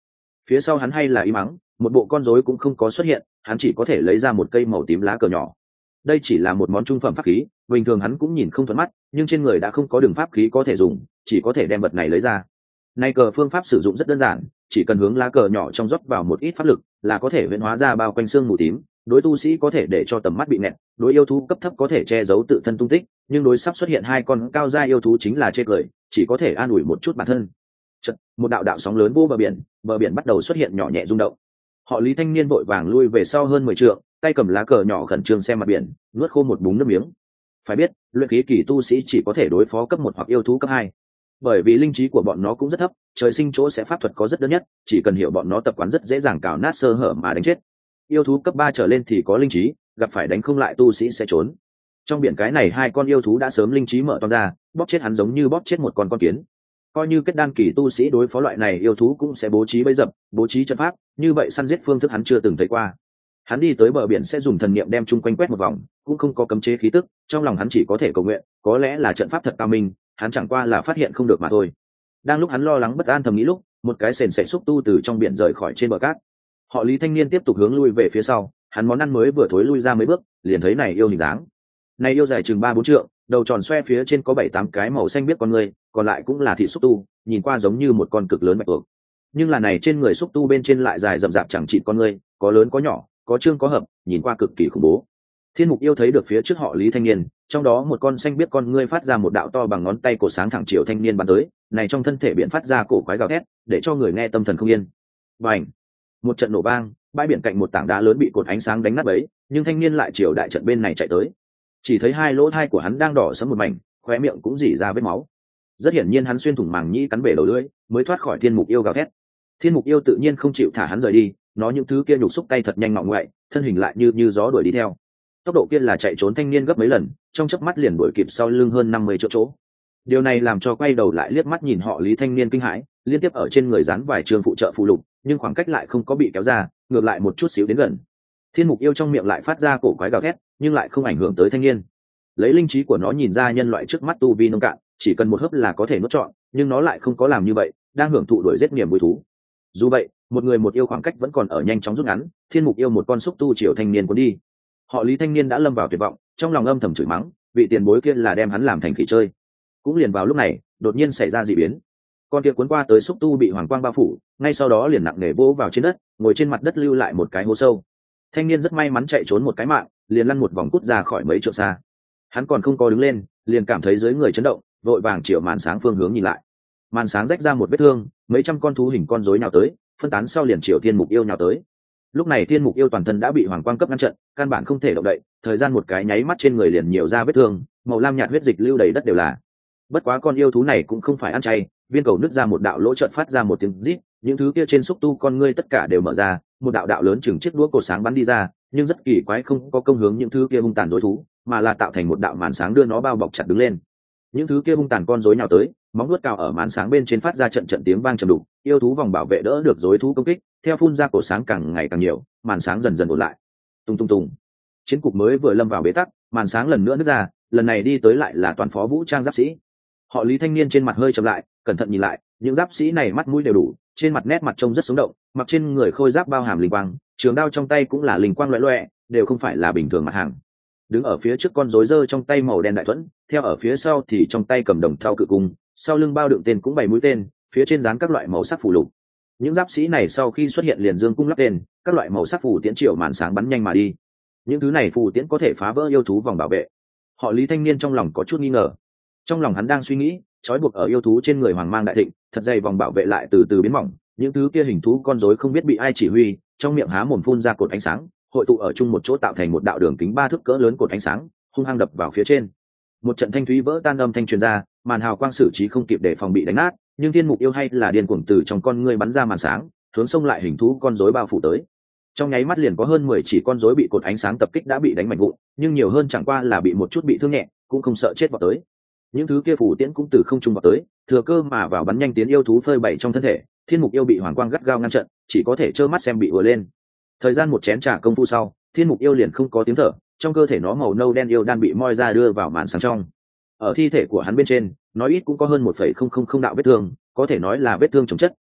Phía sau hắn hay là im mắng, một bộ con rối cũng không có xuất hiện, hắn chỉ có thể lấy ra một cây màu tím lá cờ nhỏ. Đây chỉ là một món trung phẩm pháp khí, bình thường hắn cũng nhìn không thuận mắt, nhưng trên người đã không có đường pháp khí có thể dùng, chỉ có thể đem vật này lấy ra. Nay cờ phương pháp sử dụng rất đơn giản, chỉ cần hướng lá cờ nhỏ trong rót vào một ít pháp lực, là có thể huyễn hóa ra bao quanh xương mù tím, đối tu sĩ có thể để cho tầm mắt bị nẹt, đối yêu thú cấp thấp có thể che giấu tự thân tung tích, nhưng đối sắp xuất hiện hai con cao gia yêu thú chính là chê cười, chỉ có thể an ủi một chút bản thân. Chợt, một đạo đạo sóng lớn vô bờ biển, bờ biển bắt đầu xuất hiện nhỏ nhẹ rung động. Họ Lý thanh niên vội vàng lui về sau hơn mười trượng, tay cầm lá cờ nhỏ khẩn trương xem mặt biển, nuốt khô một búng nước miếng. Phải biết, luyện khí kỳ tu sĩ chỉ có thể đối phó cấp một hoặc yêu thú cấp hai. Bởi vì linh trí của bọn nó cũng rất thấp, trời sinh chỗ sẽ pháp thuật có rất đơn nhất, chỉ cần hiểu bọn nó tập quán rất dễ dàng cào nát sơ hở mà đánh chết. Yêu thú cấp ba trở lên thì có linh trí, gặp phải đánh không lại tu sĩ sẽ trốn. Trong biển cái này hai con yêu thú đã sớm linh trí mở to ra, bóp chết hắn giống như bóp chết một con con kiến. Coi như kết đan kỳ tu sĩ đối phó loại này yêu thú cũng sẽ bố trí bẫy dập, bố trí trận pháp, như vậy săn giết phương thức hắn chưa từng thấy qua. Hắn đi tới bờ biển sẽ dùng thần niệm đem chung quanh quét một vòng, cũng không có cấm chế khí tức, trong lòng hắn chỉ có thể cầu nguyện, có lẽ là trận pháp thật cao minh, hắn chẳng qua là phát hiện không được mà thôi. Đang lúc hắn lo lắng bất an thầm nghĩ lúc, một cái sền sệt xúc tu từ trong biển rời khỏi trên bờ cát. Họ Lý thanh niên tiếp tục hướng lui về phía sau, hắn món ăn mới vừa thối lui ra mấy bước, liền thấy này yêu hình dáng. Này yêu dài chừng ba bốn trượng, đầu tròn xoe phía trên có bảy tám cái màu xanh biếc con người, còn lại cũng là thịt xúc tu, nhìn qua giống như một con cực lớn bạch tuộc. Nhưng là này trên người xúc tu bên trên lại dài rậm rạp chẳng chịt con người, có lớn có nhỏ, có trương có hợp, nhìn qua cực kỳ khủng bố. Thiên Mục yêu thấy được phía trước họ Lý thanh niên, trong đó một con xanh biếc con ngươi phát ra một đạo to bằng ngón tay cổ sáng thẳng chiều thanh niên bắn tới, này trong thân thể biển phát ra cổ quái gào thét, để cho người nghe tâm thần không yên. Bành! Một trận nổ vang, bãi biển cạnh một tảng đá lớn bị cột ánh sáng đánh nát bấy, nhưng thanh niên lại chiều đại trận bên này chạy tới. Chỉ thấy hai lỗ thai của hắn đang đỏ sẫm một mảnh, khóe miệng cũng rỉ ra vết máu. Rất hiển nhiên hắn xuyên thủng màng nhĩ cắn bể đầu lưỡi, mới thoát khỏi Thiên Mục yêu gào thét. Thiên Mục yêu tự nhiên không chịu thả hắn rời đi, nó những thứ kia nhục xúc tay thật nhanh ngọ ngoại, thân hình lại như như gió đuổi đi theo. Tốc độ kia là chạy trốn thanh niên gấp mấy lần, trong chớp mắt liền đuổi kịp sau lưng hơn năm mươi chỗ chỗ. Điều này làm cho quay đầu lại liếc mắt nhìn họ Lý thanh niên kinh hãi, liên tiếp ở trên người dán vài trường phụ trợ phụ lục, nhưng khoảng cách lại không có bị kéo ra, ngược lại một chút xíu đến gần. Thiên Mục yêu trong miệng lại phát ra cổ quái gào thét, nhưng lại không ảnh hưởng tới thanh niên. Lấy linh trí của nó nhìn ra nhân loại trước mắt tu vi nông cạn, chỉ cần một hớp là có thể nuốt trọn, nhưng nó lại không có làm như vậy, đang hưởng thụ đuổi giết niềm vui thú. Dù vậy, một người một yêu khoảng cách vẫn còn ở nhanh chóng rút ngắn, Thiên Mục yêu một con xúc tu chiều thanh niên cuốn đi. Họ Lý thanh niên đã lâm vào tuyệt vọng, trong lòng âm thầm chửi mắng, vị tiền bối kia là đem hắn làm thành khỉ chơi. Cũng liền vào lúc này, đột nhiên xảy ra dị biến. Con kia cuốn qua tới xúc tu bị hoàng quang bao phủ, ngay sau đó liền nặng nề vỗ vào trên đất, ngồi trên mặt đất lưu lại một cái hố sâu. Thanh niên rất may mắn chạy trốn một cái mạng, liền lăn một vòng cút ra khỏi mấy trượng xa. Hắn còn không có đứng lên, liền cảm thấy dưới người chấn động, vội vàng chiều màn sáng phương hướng nhìn lại. Màn sáng rách ra một vết thương, mấy trăm con thú hình con rối nhào tới, phân tán sau liền chiều Thiên Mục yêu nhào tới. Lúc này Thiên Mục yêu toàn thân đã bị hoàng quang cấp ngăn trận, căn bản không thể động đậy, thời gian một cái nháy mắt trên người liền nhiều ra vết thương, màu lam nhạt huyết dịch lưu đầy đất đều là. Bất quá con yêu thú này cũng không phải ăn chay, viên cầu nứt ra một đạo lỗ chợt phát ra một tiếng rít, những thứ kia trên xúc tu con ngươi tất cả đều mở ra, một đạo đạo lớn chừng chiếc đũa cột sáng bắn đi ra, nhưng rất kỳ quái không có công hướng những thứ kia hung tàn rối thú, mà là tạo thành một đạo màn sáng đưa nó bao bọc chặt đứng lên. Những thứ kia hung tàn con rối nhào tới, móng vuốt cào ở màn sáng bên trên phát ra trận trận tiếng vang trầm đục, yêu thú vòng bảo vệ đỡ được rối thú công kích, theo phun ra cổ sáng càng ngày càng nhiều, màn sáng dần dần ổn lại. Tung tung tung. Chiến cục mới vừa lâm vào bế tắc, màn sáng lần nữa nứt ra, lần này đi tới lại là toàn phó vũ trang giáp sĩ. Họ Lý thanh niên trên mặt hơi trầm lại, cẩn thận nhìn lại, những giáp sĩ này mắt mũi đều đủ, trên mặt nét mặt trông rất sống động, mặc trên người khôi giáp bao hàm linh quang, trường đao trong tay cũng là linh quang loẹt loẹt, đều không phải là bình thường mặt hàng. Đứng ở phía trước con rối dơ trong tay màu đen đại thuẫn, theo ở phía sau thì trong tay cầm đồng thau cự cung, sau lưng bao đựng tên cũng bày mũi tên, phía trên dán các loại màu sắc phù lục. Những giáp sĩ này sau khi xuất hiện liền dương cung lắp tên, các loại màu sắc phù tiễn triệu màn sáng bắn nhanh mà đi. Những thứ này phù tiễn có thể phá vỡ yêu thú vòng bảo vệ. Họ Lý thanh niên trong lòng có chút nghi ngờ. Trong lòng hắn đang suy nghĩ, trói buộc ở yêu thú trên người hoàng mang đại thịnh, thật dày vòng bảo vệ lại từ từ biến mỏng, những thứ kia hình thú con rối không biết bị ai chỉ huy, trong miệng há mồm phun ra cột ánh sáng, hội tụ ở chung một chỗ tạo thành một đạo đường kính ba thước cỡ lớn cột ánh sáng, hung hăng đập vào phía trên. Một trận thanh thúy vỡ tan âm thanh truyền ra, màn hào quang xử trí không kịp để phòng bị đánh nát, nhưng Thiên Mục yêu hay là điên cuồng từ trong con ngươi bắn ra màn sáng, hướng xông lại hình thú con rối bao phủ tới. Trong nháy mắt liền có hơn mười chỉ con rối bị cột ánh sáng tập kích đã bị đánh mạnh vụn, nhưng nhiều hơn chẳng qua là bị một chút bị thương nhẹ, cũng không sợ chết vào tới. Những thứ kia phủ tiễn cũng từ không trung vào tới, thừa cơ mà vào bắn nhanh tiến yêu thú phơi bày trong thân thể. Thiên Mục yêu bị hoàng quang gắt gao ngăn trận, chỉ có thể trơ mắt xem bị ùa lên. Thời gian một chén trà công phu sau, Thiên Mục yêu liền không có tiếng thở, trong cơ thể nó màu nâu đen yêu đan bị moi ra đưa vào màn sáng trong. Ở thi thể của hắn bên trên, nói ít cũng có hơn một phẩy không không không đạo vết thương, có thể nói là vết thương chồng chất,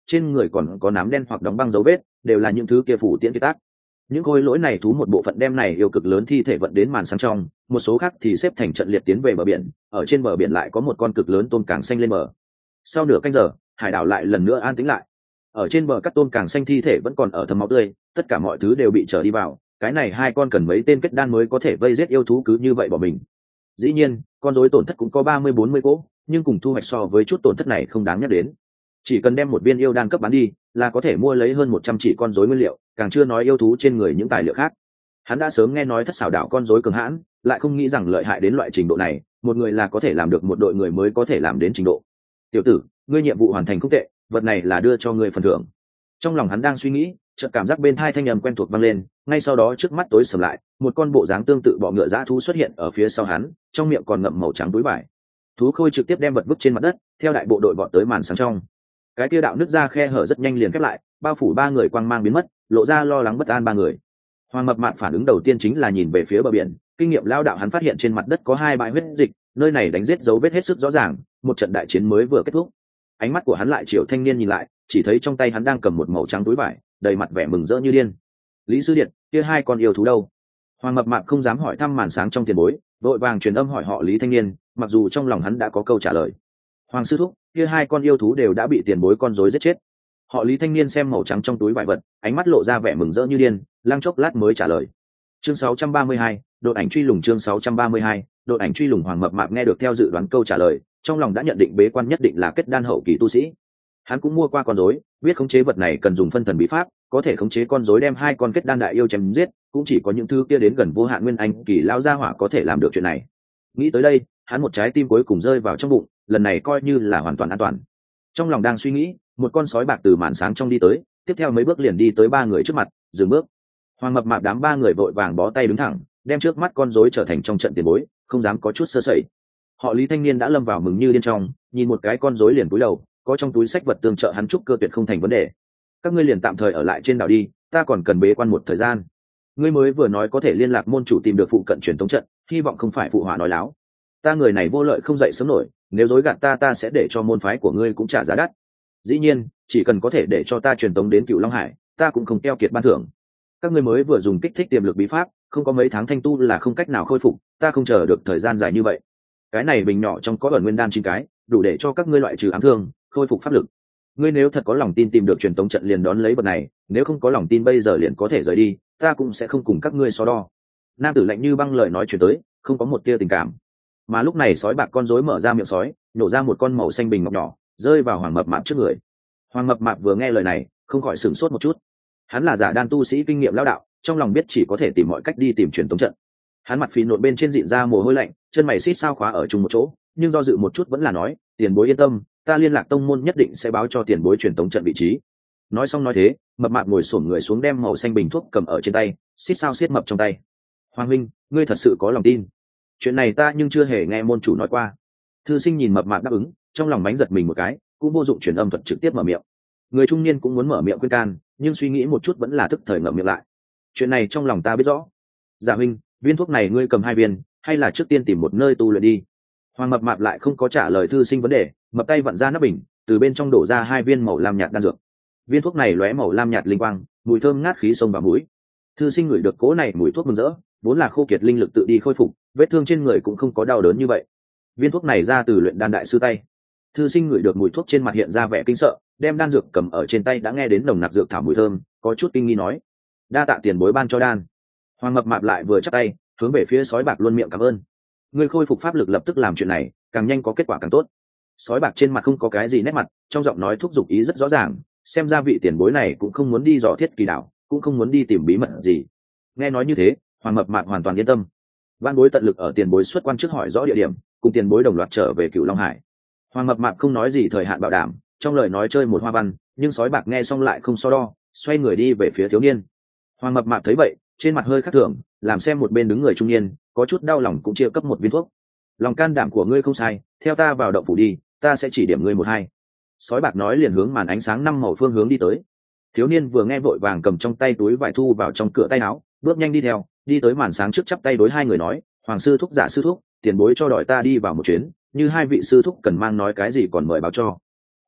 trên người còn có nám đen hoặc đóng băng dấu vết, đều là những thứ kia phủ tiễn kiệt tác. Những khối lỗi này thú một bộ phận đem này yêu cực lớn thi thể vận đến màn sáng trong, một số khác thì xếp thành trận liệt tiến về bờ biển, ở trên bờ biển lại có một con cực lớn tôm càng xanh lên bờ. Sau nửa canh giờ, hải đảo lại lần nữa an tĩnh lại. Ở trên bờ các tôm càng xanh thi thể vẫn còn ở thấm máu tươi, tất cả mọi thứ đều bị trở đi vào, cái này hai con cần mấy tên kết đan mới có thể vây giết yêu thú cứ như vậy bỏ mình. Dĩ nhiên, con rối tổn thất cũng có ba mươi bốn mươi cỗ, nhưng cùng thu hoạch so với chút tổn thất này không đáng nhắc đến. Chỉ cần đem một viên yêu đan cấp bán đi, là có thể mua lấy hơn một trăm chỉ con rối nguyên liệu, càng chưa nói yêu thú trên người những tài liệu khác. Hắn đã sớm nghe nói thất xảo đạo con rối cường hãn, lại không nghĩ rằng lợi hại đến loại trình độ này, một người là có thể làm được một đội người mới có thể làm đến trình độ. Tiểu tử, ngươi nhiệm vụ hoàn thành không tệ, vật này là đưa cho ngươi phần thưởng. Trong lòng hắn đang suy nghĩ, chợt cảm giác bên tai thanh âm quen thuộc vang lên, ngay sau đó trước mắt tối sầm lại, một con bộ dáng tương tự bọ ngựa dã thú xuất hiện ở phía sau hắn, trong miệng còn ngậm màu trắng túi vải. Thú khôi trực tiếp đem vật vứt trên mặt đất, theo đại bộ đội vọt tới màn sáng trong. Cái kia đạo nứt ra khe hở rất nhanh liền khép lại, bao phủ ba người quang mang biến mất, lộ ra lo lắng bất an ba người. Hoàng Mập Mạp phản ứng đầu tiên chính là nhìn về phía bờ biển, kinh nghiệm lao đạo hắn phát hiện trên mặt đất có hai bãi huyết dịch, nơi này đánh giết dấu vết hết sức rõ ràng, một trận đại chiến mới vừa kết thúc. Ánh mắt của hắn lại chiều thanh niên nhìn lại, chỉ thấy trong tay hắn đang cầm một màu trắng túi vải, đầy mặt vẻ mừng rỡ như điên. Lý sư điện, kia hai con yêu thú đâu? Hoàng Mập Mạp không dám hỏi thăm màn sáng trong tiền bối, vội vàng truyền âm hỏi họ Lý thanh niên, mặc dù trong lòng hắn đã có câu trả lời. Hoàng sư thúc, kia hai con yêu thú đều đã bị tiền bối con rối giết chết. Họ Lý thanh niên xem màu trắng trong túi vải vật, ánh mắt lộ ra vẻ mừng rỡ như điên, lăng chốc lát mới trả lời. Chương sáu trăm ba mươi hai, đột ảnh truy lùng chương sáu trăm ba mươi hai, đột ảnh truy lùng. Hoàng Mập Mạp nghe được theo dự đoán câu trả lời, trong lòng đã nhận định bế quan nhất định là kết đan hậu kỳ tu sĩ. Hắn cũng mua qua con rối, biết khống chế vật này cần dùng phân thần bí pháp, có thể khống chế con rối đem hai con kết đan đại yêu chém giết, cũng chỉ có những thứ kia đến gần vô hạn nguyên anh kỳ lao gia hỏa có thể làm được chuyện này. Nghĩ tới đây, hắn một trái tim cuối cùng rơi vào trong bụng, lần này coi như là hoàn toàn an toàn. Trong lòng đang suy nghĩ, một con sói bạc từ màn sáng trong đi tới, tiếp theo mấy bước liền đi tới ba người trước mặt, dừng bước. Hoàng Mập Mạp đám ba người vội vàng bó tay đứng thẳng, đem trước mắt con rối trở thành trong trận tiền bối, không dám có chút sơ sẩy. Họ Lý thanh niên đã lâm vào mừng như điên trong, nhìn một cái con rối liền cúi đầu, có trong túi sách vật tương trợ hắn trúc cơ tuyệt không thành vấn đề. Các ngươi liền tạm thời ở lại trên đảo đi, ta còn cần bế quan một thời gian. Ngươi mới vừa nói có thể liên lạc môn chủ tìm được phụ cận truyền tống trận, hy vọng không phải phụ họa nói láo. Ta người này vô lợi không dậy sớm nổi, nếu dối gạt ta ta sẽ để cho môn phái của ngươi cũng trả giá đắt. Dĩ nhiên, chỉ cần có thể để cho ta truyền tống đến Cựu Long Hải, ta cũng không keo kiệt ban thưởng. Các ngươi mới vừa dùng kích thích tiềm lực bí pháp, không có mấy tháng thanh tu là không cách nào khôi phục, ta không chờ được thời gian dài như vậy. Cái này bình nhỏ trong có ẩn nguyên đan chín cái, đủ để cho các ngươi loại trừ ám thương, khôi phục pháp lực. Ngươi nếu thật có lòng tin tìm được truyền tống trận liền đón lấy vật này, nếu không có lòng tin bây giờ liền có thể rời đi, ta cũng sẽ không cùng các ngươi so đo. Nam tử lạnh như băng lời nói truyền tới, không có một tia tình cảm. Mà lúc này sói bạc con rối mở ra miệng sói, nổ ra một con màu xanh bình ngọc nhỏ, rơi vào Hoàng Mập Mạp trước người. Hoàng Mập Mạp vừa nghe lời này, không khỏi sửng sốt một chút. Hắn là giả đan tu sĩ kinh nghiệm lão đạo, trong lòng biết chỉ có thể tìm mọi cách đi tìm truyền tống trận. Hắn mặt phì nộn bên trên dịn ra mồ hôi lạnh, chân mày xít sao khóa ở chung một chỗ, nhưng do dự một chút vẫn là nói, tiền bối yên tâm, ta liên lạc tông môn nhất định sẽ báo cho tiền bối truyền tống trận vị trí. Nói xong nói thế, Mập Mạp ngồi xổm người xuống đem màu xanh bình thuốc cầm ở trên tay, xít sao xiết mập trong tay. Hoàng huynh, ngươi thật sự có lòng tin? Chuyện này ta nhưng chưa hề nghe môn chủ nói qua. Thư sinh nhìn Mập Mạp đáp ứng, trong lòng bánh giật mình một cái, cũng vô dụng truyền âm thuật trực tiếp mở miệng. Người trung niên cũng muốn mở miệng khuyên can, nhưng suy nghĩ một chút vẫn là tức thời ngậm miệng lại. Chuyện này trong lòng ta biết rõ. Dạ huynh, viên thuốc này ngươi cầm hai viên, hay là trước tiên tìm một nơi tu luyện đi. Hoàng Mập Mạp lại không có trả lời thư sinh vấn đề, mập tay vặn ra nắp bình, từ bên trong đổ ra hai viên màu lam nhạt đan dược. Viên thuốc này lóe màu lam nhạt linh quang, mùi thơm ngát khí sông vào mũi. Thư sinh ngửi được cỗ này mùi thuốc mừng rỡ, vốn là khô kiệt linh lực tự đi khôi phục, vết thương trên người cũng không có đau đớn như vậy. Viên thuốc này ra từ luyện đan đại sư tay. Thư sinh ngửi được mùi thuốc trên mặt hiện ra vẻ kinh sợ, đem đan dược cầm ở trên tay đã nghe đến nồng nặc dược thảo mùi thơm, có chút kinh nghi nói: đa tạ tiền bối ban cho đan. Hoàng Mập Mạp lại vừa chắp tay, hướng về phía sói bạc luôn miệng cảm ơn. Người khôi phục pháp lực lập tức làm chuyện này, càng nhanh có kết quả càng tốt. Sói bạc trên mặt không có cái gì nét mặt, trong giọng nói thúc giục ý rất rõ ràng, xem ra vị tiền bối này cũng không muốn đi dò thiết kỳ đảo, cũng không muốn đi tìm bí mật gì. Nghe nói như thế, Hoàng Mập Mạp hoàn toàn yên tâm. Văn bối tận lực ở tiền bối xuất quan trước hỏi rõ địa điểm, cùng tiền bối đồng loạt trở về Cựu Long Hải. Hoàng Mập Mạp không nói gì thời hạn bảo đảm, trong lời nói chơi một hoa văn, nhưng sói bạc nghe xong lại không so đo, xoay người đi về phía thiếu niên. Hoàng Mập Mạp thấy vậy, trên mặt hơi khắc thường, làm xem một bên đứng người trung niên, có chút đau lòng cũng chia cấp một viên thuốc. Lòng can đảm của ngươi không sai, theo ta vào động phủ đi, ta sẽ chỉ điểm ngươi một hai. Sói bạc nói liền hướng màn ánh sáng năm màu phương hướng đi tới. Thiếu niên vừa nghe vội vàng cầm trong tay túi vải thu vào trong cửa tay áo, bước nhanh đi theo, đi tới màn sáng trước chắp tay đối hai người nói: Hoàng sư thúc, giả sư thúc, tiền bối cho đòi ta đi vào một chuyến, như hai vị sư thúc cần mang nói cái gì còn mời báo cho.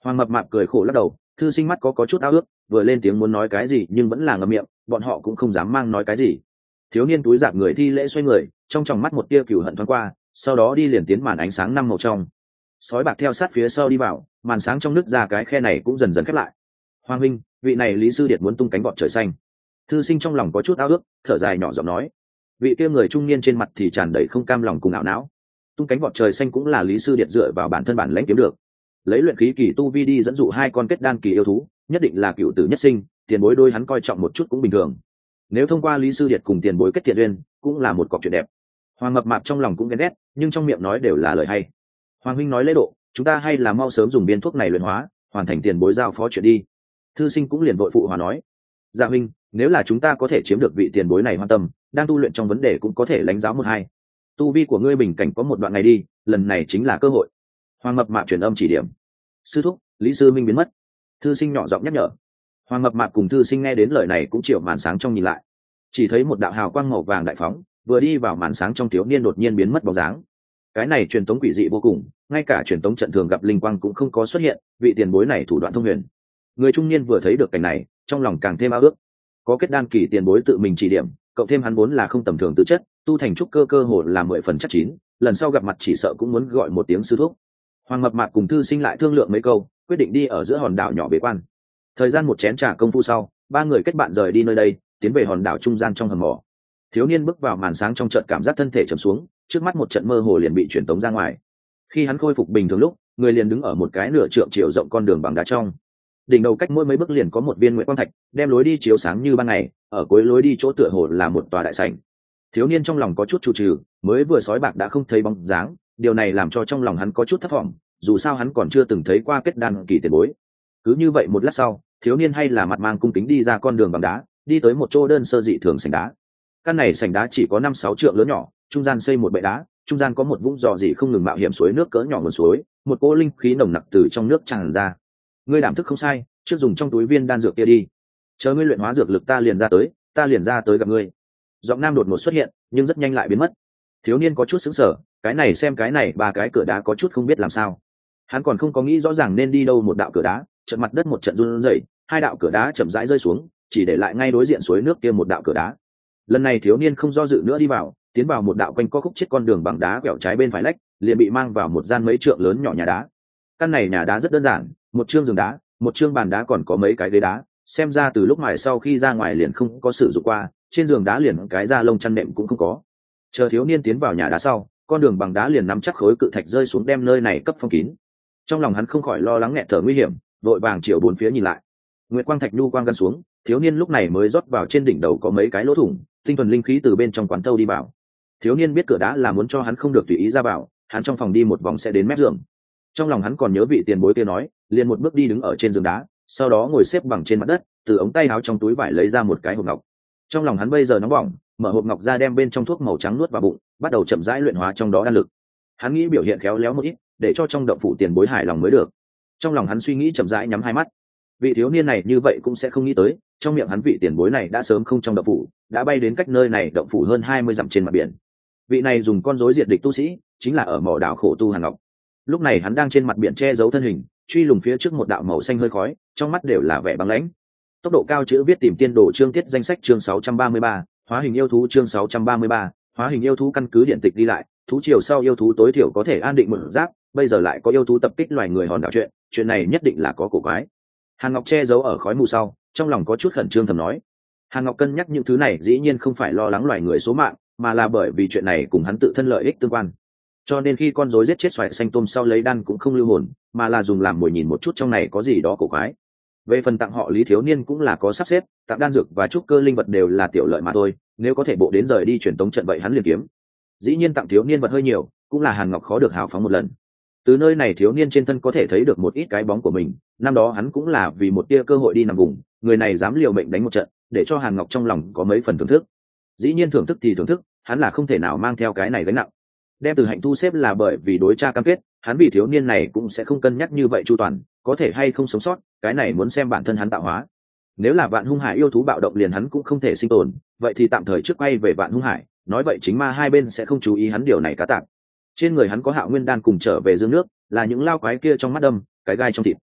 Hoàng Mập Mạp cười khổ lắc đầu, thư sinh mắt có có chút ao ước, vừa lên tiếng muốn nói cái gì nhưng vẫn là ngậm miệng, bọn họ cũng không dám mang nói cái gì. Thiếu niên túi dạp người thi lễ xoay người, trong tròng mắt một tia cừu hận thoáng qua, sau đó đi liền tiến màn ánh sáng năm màu trong. Sói bạc theo sát phía sau đi vào, màn sáng trong nước ra cái khe này cũng dần dần khép lại. Hoàng huynh, vị này Lý sư điệt muốn tung cánh vọt trời xanh. Thư sinh trong lòng có chút ao ước, thở dài nhỏ giọng nói. Vị kia người trung niên trên mặt thì tràn đầy không cam lòng cùng ảo não. Tung cánh vọt trời xanh cũng là Lý sư điệt dựa vào bản thân bản lãnh kiếm được. Lấy luyện khí kỳ tu vi đi dẫn dụ hai con kết đan kỳ yêu thú, nhất định là cựu tử nhất sinh, tiền bối đôi hắn coi trọng một chút cũng bình thường. Nếu thông qua Lý sư điệt cùng tiền bối kết thiện duyên, cũng là một cọc chuyện đẹp. Hoàng Mập Mạp trong lòng cũng ghen ghét, nhưng trong miệng nói đều là lời hay. Hoàng huynh nói lễ độ, chúng ta hay là mau sớm dùng viên thuốc này luyện hóa, hoàn thành tiền bối giao phó chuyện đi. Thư sinh cũng liền vội phụ hòa nói. Dạ huynh, nếu là chúng ta có thể chiếm được vị tiền bối này hoan tâm, đang tu luyện trong vấn đề cũng có thể lãnh giáo một hai. Tu vi của ngươi bình cảnh có một đoạn ngày đi, lần này chính là cơ hội. Hoàng Mập Mạp truyền âm chỉ điểm. Sư thúc, Lý sư minh biến mất. Thư sinh nhỏ giọng nhắc nhở. Hoàng Mập Mạp cùng thư sinh nghe đến lời này cũng chịu màn sáng trong nhìn lại, chỉ thấy một đạo hào quang màu vàng đại phóng, vừa đi vào màn sáng trong thiếu niên đột nhiên biến mất bóng dáng. Cái này truyền tống quỷ dị vô cùng, ngay cả truyền tống trận thường gặp linh quang cũng không có xuất hiện, vị tiền bối này thủ đoạn thông huyền. Người trung niên vừa thấy được cảnh này, trong lòng càng thêm ao ước. Có kết đan kỳ tiền bối tự mình chỉ điểm, cộng thêm hắn vốn là không tầm thường tư chất, tu thành trúc cơ cơ hồ là mười phần chắc chín, lần sau gặp mặt chỉ sợ cũng muốn gọi một tiếng sư thúc. Hoàng Mập Mạp cùng thư sinh lại thương lượng mấy câu, quyết định đi ở giữa hòn đảo nhỏ bế quan. Thời gian một chén trà công phu sau, ba người kết bạn rời đi nơi đây, tiến về hòn đảo trung gian trong hầm mỏ. Thiếu niên bước vào màn sáng trong trận cảm giác thân thể trầm xuống, trước mắt một trận mơ hồ liền bị chuyển tống ra ngoài. Khi hắn khôi phục bình thường lúc, người liền đứng ở một cái nửa trượng chiều rộng con đường bằng đá trong. Đỉnh đầu cách mỗi mấy bước liền có một viên nguyệt quang thạch, đem lối đi chiếu sáng như ban ngày, ở cuối lối đi chỗ tựa hồ là một tòa đại sảnh. Thiếu niên trong lòng có chút chù trừ, mới vừa sói bạc đã không thấy bóng dáng, điều này làm cho trong lòng hắn có chút thất vọng, dù sao hắn còn chưa từng thấy qua kết đan kỳ tiền bối. Cứ như vậy một lát sau, thiếu niên hay là mặt mang cung kính đi ra con đường bằng đá, đi tới một chỗ đơn sơ dị thường sảnh đá. Căn này sảnh đá chỉ có năm sáu trượng lớn nhỏ, trung gian xây một bệ đá, trung gian có một vũng rò rỉ không ngừng mạo hiểm suối nước cỡ nhỏ nguồn suối, một cỗ linh khí nồng nặc từ trong nước tràn ra. Ngươi đảm thức không sai, trước dùng trong túi viên đan dược kia đi. Chờ ngươi luyện hóa dược lực ta liền ra tới, ta liền ra tới gặp ngươi. Giọng nam đột ngột xuất hiện, nhưng rất nhanh lại biến mất. Thiếu niên có chút sững sờ, cái này xem cái này ba cái cửa đá có chút không biết làm sao. Hắn còn không có nghĩ rõ ràng nên đi đâu, một đạo cửa đá, trận mặt đất một trận run rẩy, hai đạo cửa đá chậm rãi rơi xuống, chỉ để lại ngay đối diện suối nước kia một đạo cửa đá. Lần này thiếu niên không do dự nữa đi vào, tiến vào một đạo quanh co khúc chết con đường bằng đá quẹo trái bên phải lách, liền bị mang vào một gian mấy trượng lớn nhỏ nhà đá. Căn này nhà đá rất đơn giản, một chương giường đá, một chương bàn đá, còn có mấy cái ghế đá, xem ra từ lúc mài sau khi ra ngoài liền không có sử dụng qua, trên giường đá liền cái da lông chăn nệm cũng không có. Chờ thiếu niên tiến vào nhà đá sau, con đường bằng đá liền nắm chắc khối cự thạch rơi xuống đem nơi này cấp phong kín. Trong lòng hắn không khỏi lo lắng nghẹt thở nguy hiểm, vội vàng chiều bốn phía nhìn lại. Nguyệt quang thạch nhu quang gắn xuống, thiếu niên lúc này mới rót vào trên đỉnh đầu có mấy cái lỗ thủng, tinh thuần linh khí từ bên trong quán thâu đi vào. Thiếu niên biết cửa đá là muốn cho hắn không được tùy ý ra vào, hắn trong phòng đi một vòng sẽ đến mép giường. Trong lòng hắn còn nhớ vị tiền bối kia nói, liền một bước đi đứng ở trên giường đá, sau đó ngồi xếp bằng trên mặt đất, từ ống tay áo trong túi vải lấy ra một cái hộp ngọc. Trong lòng hắn bây giờ nóng bỏng, mở hộp ngọc ra đem bên trong thuốc màu trắng nuốt vào bụng, bắt đầu chậm rãi luyện hóa trong đó đan lực. Hắn nghĩ biểu hiện khéo léo một ít, để cho trong động phủ tiền bối hài lòng mới được. Trong lòng hắn suy nghĩ chậm rãi nhắm hai mắt. Vị thiếu niên này như vậy cũng sẽ không nghĩ tới, trong miệng hắn vị tiền bối này đã sớm không trong động phủ, đã bay đến cách nơi này động phủ hơn hai mươi dặm trên mặt biển. Vị này dùng con rối diệt địch tu sĩ, chính là ở mỏ đảo khổ tu Hàn Ngọc. Lúc này hắn đang trên mặt biển che giấu thân hình, truy lùng phía trước một đạo màu xanh hơi khói, trong mắt đều là vẻ băng lãnh. Tốc độ cao chữ viết tìm tiên đồ chương tiết danh sách chương sáu trăm ba mươi ba, hóa hình yêu thú chương sáu trăm ba mươi ba, hóa hình yêu thú căn cứ điện tịch đi lại, thú triều sau yêu thú tối thiểu có thể an định một giáp, bây giờ lại có yêu thú tập kích loài người hòn đảo, chuyện, chuyện này nhất định là có cổ quái. Hàn Ngọc che giấu ở khói mù sau, trong lòng có chút khẩn trương thầm nói. Hàn Ngọc cân nhắc những thứ này dĩ nhiên không phải lo lắng loài người số mạng, mà là bởi vì chuyện này cùng hắn tự thân lợi ích tương quan. Cho nên khi con rối giết chết xoài xanh tôm sau lấy đan cũng không lưu hồn, mà là dùng làm mồi nhìn một chút trong này có gì đó cổ quái. Về phần tặng họ Lý thiếu niên cũng là có sắp xếp, tặng đan dược và trúc cơ linh vật đều là tiểu lợi mà thôi, nếu có thể bộ đến rời đi truyền tống trận vậy hắn liền kiếm. Dĩ nhiên tặng thiếu niên vật hơi nhiều, cũng là Hàn Ngọc khó được hào phóng một lần. Từ nơi này thiếu niên trên thân có thể thấy được một ít cái bóng của mình, năm đó hắn cũng là vì một tia cơ hội đi nằm vùng, người này dám liều mệnh đánh một trận, để cho Hàn Ngọc trong lòng có mấy phần thưởng thức. Dĩ nhiên thưởng thức thì thưởng thức, hắn là không thể nào mang theo cái này gánh nặng. Đem Từ Hạnh thu xếp là bởi vì đối tra cam kết, hắn vì thiếu niên này cũng sẽ không cân nhắc như vậy chu toàn, có thể hay không sống sót, cái này muốn xem bản thân hắn tạo hóa. Nếu là Vạn Hung Hải yêu thú bạo động liền hắn cũng không thể sinh tồn, vậy thì tạm thời trước quay về Vạn Hung Hải, nói vậy chính ma hai bên sẽ không chú ý hắn điều này cá tạp. Trên người hắn có Hạo Nguyên đan cùng trở về dương nước, là những lao quái kia trong mắt đâm, cái gai trong thịt.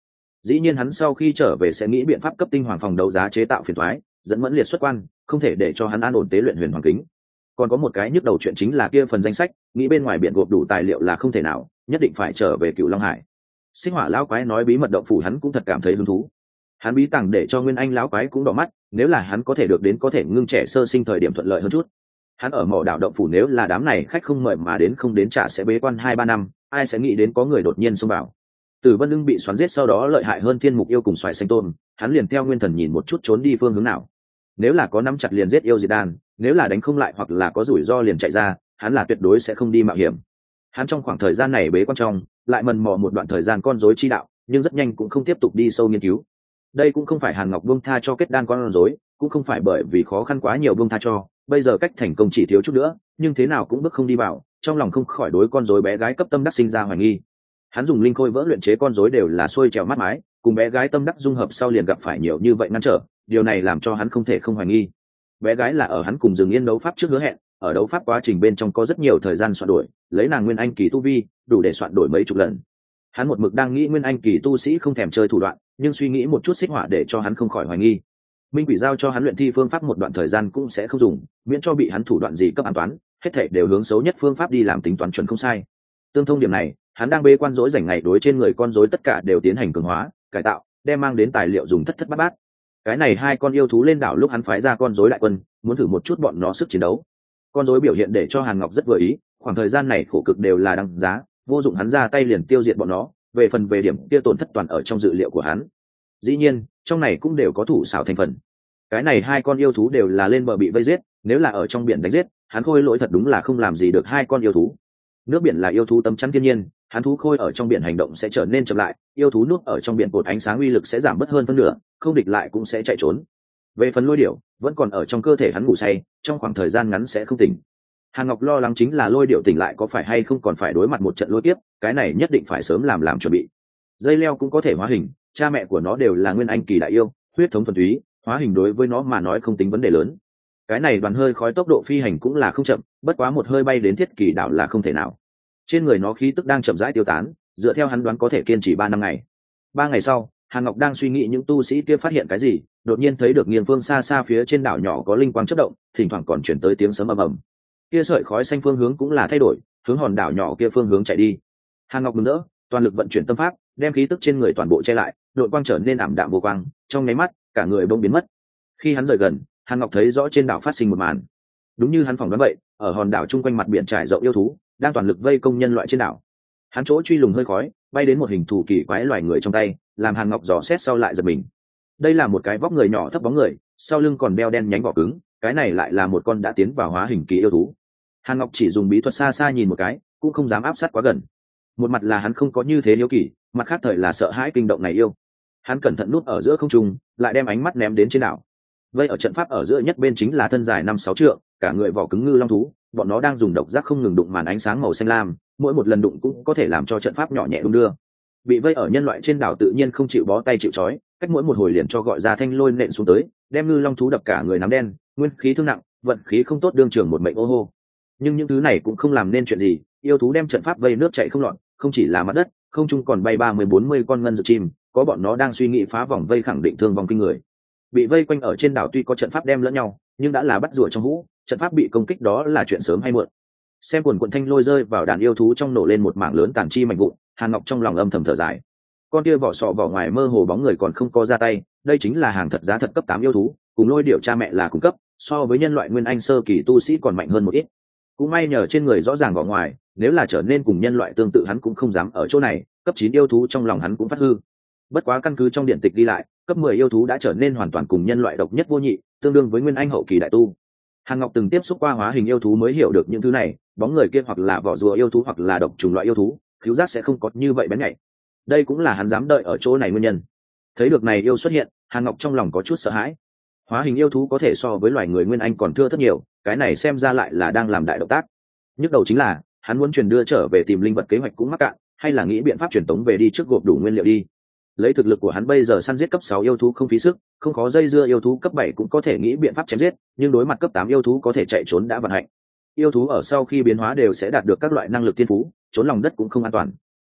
Dĩ nhiên hắn sau khi trở về sẽ nghĩ biện pháp cấp tinh hoàng phòng đấu giá chế tạo phiền toái, dẫn Mẫn Liệt xuất quan, không thể để cho hắn an ổn tế luyện huyền hoàng kính. Còn có một cái nhức đầu chuyện chính là kia phần danh sách, nghĩ bên ngoài biển gộp đủ tài liệu là không thể nào, nhất định phải trở về Cựu Long Hải. Sinh Hỏa lão quái nói bí mật động phủ hắn cũng thật cảm thấy hứng thú. Hắn bí tàng để cho Nguyên Anh lão quái cũng đỏ mắt, nếu là hắn có thể được đến có thể ngưng trẻ sơ sinh thời điểm thuận lợi hơn chút. Hắn ở mỏ đảo động phủ nếu là đám này khách không mời mà đến không đến trả sẽ bế quan hai ba năm, ai sẽ nghĩ đến có người đột nhiên xông vào. Tử Vân Ưng bị xoắn giết sau đó lợi hại hơn Thiên Mục yêu cùng xoài xanh tôm, hắn liền theo Nguyên Thần nhìn một chút trốn đi phương hướng nào. Nếu là có nắm chặt liền giết yêu diệt đan, nếu là đánh không lại hoặc là có rủi ro liền chạy ra, hắn là tuyệt đối sẽ không đi mạo hiểm. Hắn trong khoảng thời gian này bế quan trong, lại mần mò một đoạn thời gian con rối chi đạo, nhưng rất nhanh cũng không tiếp tục đi sâu nghiên cứu. Đây cũng không phải Hàn Ngọc buông tha cho kết đan con rối, cũng không phải bởi vì khó khăn quá nhiều buông tha cho, bây giờ cách thành công chỉ thiếu chút nữa, nhưng thế nào cũng bước không đi vào, trong lòng không khỏi đối con rối bé gái cấp tâm đắc sinh ra hoài nghi. Hắn dùng linh khôi vỡ luyện chế con rối đều là xuôi trèo mắt mái, cùng bé gái tâm đắc dung hợp sau liền gặp phải nhiều như vậy ngăn trở, điều này làm cho hắn không thể không hoài nghi. Bé gái là ở hắn cùng Dừng Yên đấu pháp trước hứa hẹn, ở đấu pháp quá trình bên trong có rất nhiều thời gian soạn đổi, lấy nàng Nguyên Anh kỳ tu vi, đủ để soạn đổi mấy chục lần. Hắn một mực đang nghĩ Nguyên Anh kỳ tu sĩ không thèm chơi thủ đoạn, nhưng suy nghĩ một chút xích hỏa để cho hắn không khỏi hoài nghi. Minh Quỷ giao cho hắn luyện thi phương pháp một đoạn thời gian cũng sẽ không dùng, miễn cho bị hắn thủ đoạn gì cấp an toán, hết thảy đều hướng xấu nhất phương pháp đi làm tính toán chuẩn không sai. Tương thông điểm này, hắn đang bế quan rỗi rảnh ngày đối trên người con rối tất cả đều tiến hành cường hóa, cải tạo, đem mang đến tài liệu dùng thất thất bát bát. Cái này hai con yêu thú lên đảo lúc hắn phái ra con rối đại quân, muốn thử một chút bọn nó sức chiến đấu. Con rối biểu hiện để cho Hàn Ngọc rất vừa ý, khoảng thời gian này khổ cực đều là đăng giá, vô dụng hắn ra tay liền tiêu diệt bọn nó, về phần về điểm kia tổn thất toàn ở trong dự liệu của hắn. Dĩ nhiên, trong này cũng đều có thủ xảo thành phần. Cái này hai con yêu thú đều là lên bờ bị vây giết, nếu là ở trong biển đánh giết, hắn khôi lỗi thật đúng là không làm gì được hai con yêu thú. Nước biển là yêu thú tấm chắn thiên nhiên, hắn thú khôi ở trong biển hành động sẽ trở nên chậm lại, yêu thú nuốt ở trong biển cột ánh sáng uy lực sẽ giảm bớt hơn phân nửa, không địch lại cũng sẽ chạy trốn. Về phần lôi điểu, vẫn còn ở trong cơ thể hắn ngủ say, trong khoảng thời gian ngắn sẽ không tỉnh. Hàn Ngọc lo lắng chính là lôi điểu tỉnh lại có phải hay không còn phải đối mặt một trận lôi kiếp, cái này nhất định phải sớm làm làm chuẩn bị. Dây leo cũng có thể hóa hình, cha mẹ của nó đều là Nguyên Anh kỳ đại yêu, huyết thống thuần túy, hóa hình đối với nó mà nói không tính vấn đề lớn. Cái này đoàn hơi khói tốc độ phi hành cũng là không chậm, bất quá một hơi bay đến Thiết Kỳ đảo là không thể nào. Trên người nó khí tức đang chậm rãi tiêu tán, dựa theo hắn đoán có thể kiên trì ba năm ngày. Ba ngày sau, Hàn Ngọc đang suy nghĩ những tu sĩ kia phát hiện cái gì, đột nhiên thấy được nghiêng phương xa xa phía trên đảo nhỏ có linh quang chớp động, thỉnh thoảng còn chuyển tới tiếng sấm ầm ầm. Kia sợi khói xanh phương hướng cũng là thay đổi, hướng hòn đảo nhỏ kia phương hướng chạy đi. Hàn Ngọc mừng rỡ, toàn lực vận chuyển tâm pháp, đem khí tức trên người toàn bộ che lại, đội quang trở nên ảm đạm vô quang, trong nháy mắt, cả người bỗng biến mất. Khi hắn rời gần, Hàn Ngọc thấy rõ trên đảo phát sinh một màn. Đúng như hắn phỏng đoán vậy, ở hòn đảo chung quanh mặt biển trải rộng yêu thú, đang toàn lực vây công nhân loại trên đảo. Hắn chỗ truy lùng hơi khói, bay đến một hình thù kỳ quái loài người trong tay, làm Hàn Ngọc dò xét sau lại giật mình. Đây là một cái vóc người nhỏ thấp bóng người, sau lưng còn đeo đen nhánh vỏ cứng, cái này lại là một con đã tiến vào hóa hình kỳ yêu thú. Hàn Ngọc chỉ dùng bí thuật xa xa nhìn một cái, cũng không dám áp sát quá gần. Một mặt là hắn không có như thế hiếu kỳ, mặt khác thời là sợ hãi kinh động này yêu. Hắn cẩn thận núp ở giữa không trung, lại đem ánh mắt ném đến trên đảo. Vây ở trận pháp ở giữa nhất bên chính là thân dài năm sáu trượng, cả người vỏ cứng ngư long thú, bọn nó đang dùng độc giác không ngừng đụng màn ánh sáng màu xanh lam, mỗi một lần đụng cũng có thể làm cho trận pháp nhỏ nhẹ đung đưa. Bị vây ở nhân loại trên đảo tự nhiên không chịu bó tay chịu trói, cách mỗi một hồi liền cho gọi ra thanh lôi nện xuống tới, đem ngư long thú đập cả người nắm đen, nguyên khí thương nặng, vận khí không tốt đương trường một mệnh ô hô. Nhưng những thứ này cũng không làm nên chuyện gì, yêu thú đem trận pháp vây nước chảy không loạn, không chỉ là mặt đất, không trung còn bay ba mươi bốn mươi con ngân dược chim, có bọn nó đang suy nghĩ phá vòng vây khẳng định thương vong kinh người. Bị vây quanh ở trên đảo tuy có trận pháp đem lẫn nhau, nhưng đã là bắt rùa trong hũ, trận pháp bị công kích đó là chuyện sớm hay muộn. Xem quần quần thanh lôi rơi vào đàn yêu thú trong nổ lên một mảng lớn tàn chi mảnh vụn, Hàn Ngọc trong lòng âm thầm thở dài. Con kia vỏ sọ vỏ ngoài mơ hồ bóng người còn không có ra tay, đây chính là hàng thật giá thật cấp tám yêu thú, cùng lôi điểu cha mẹ là cùng cấp, so với nhân loại nguyên anh sơ kỳ tu sĩ còn mạnh hơn một ít. Cũng may nhờ trên người rõ ràng vỏ ngoài, nếu là trở nên cùng nhân loại tương tự hắn cũng không dám ở chỗ này, cấp chín yêu thú trong lòng hắn cũng phát hư. Bất quá căn cứ trong điện tịch đi lại, cấp mười yêu thú đã trở nên hoàn toàn cùng nhân loại độc nhất vô nhị, tương đương với nguyên anh hậu kỳ đại tu. Hàn Ngọc từng tiếp xúc qua hóa hình yêu thú mới hiểu được những thứ này, bóng người kia hoặc là vỏ rùa yêu thú hoặc là độc trùng loại yêu thú, khiếu giác sẽ không có như vậy bén nhạy. Đây cũng là hắn dám đợi ở chỗ này nguyên nhân. Thấy được này yêu xuất hiện, Hàn Ngọc trong lòng có chút sợ hãi. Hóa hình yêu thú có thể so với loài người nguyên anh còn thưa rất nhiều, cái này xem ra lại là đang làm đại động tác. Nhức đầu chính là, hắn muốn truyền đưa trở về tìm linh vật kế hoạch cũng mắc cạn, hay là nghĩ biện pháp truyền tống về đi trước gộp đủ nguyên liệu đi. Lấy thực lực của hắn bây giờ săn giết cấp sáu yêu thú không phí sức, không khó dây dưa yêu thú cấp bảy cũng có thể nghĩ biện pháp chém giết, nhưng đối mặt cấp tám yêu thú có thể chạy trốn đã vận hạnh. Yêu thú ở sau khi biến hóa đều sẽ đạt được các loại năng lực thiên phú, trốn lòng đất cũng không an toàn.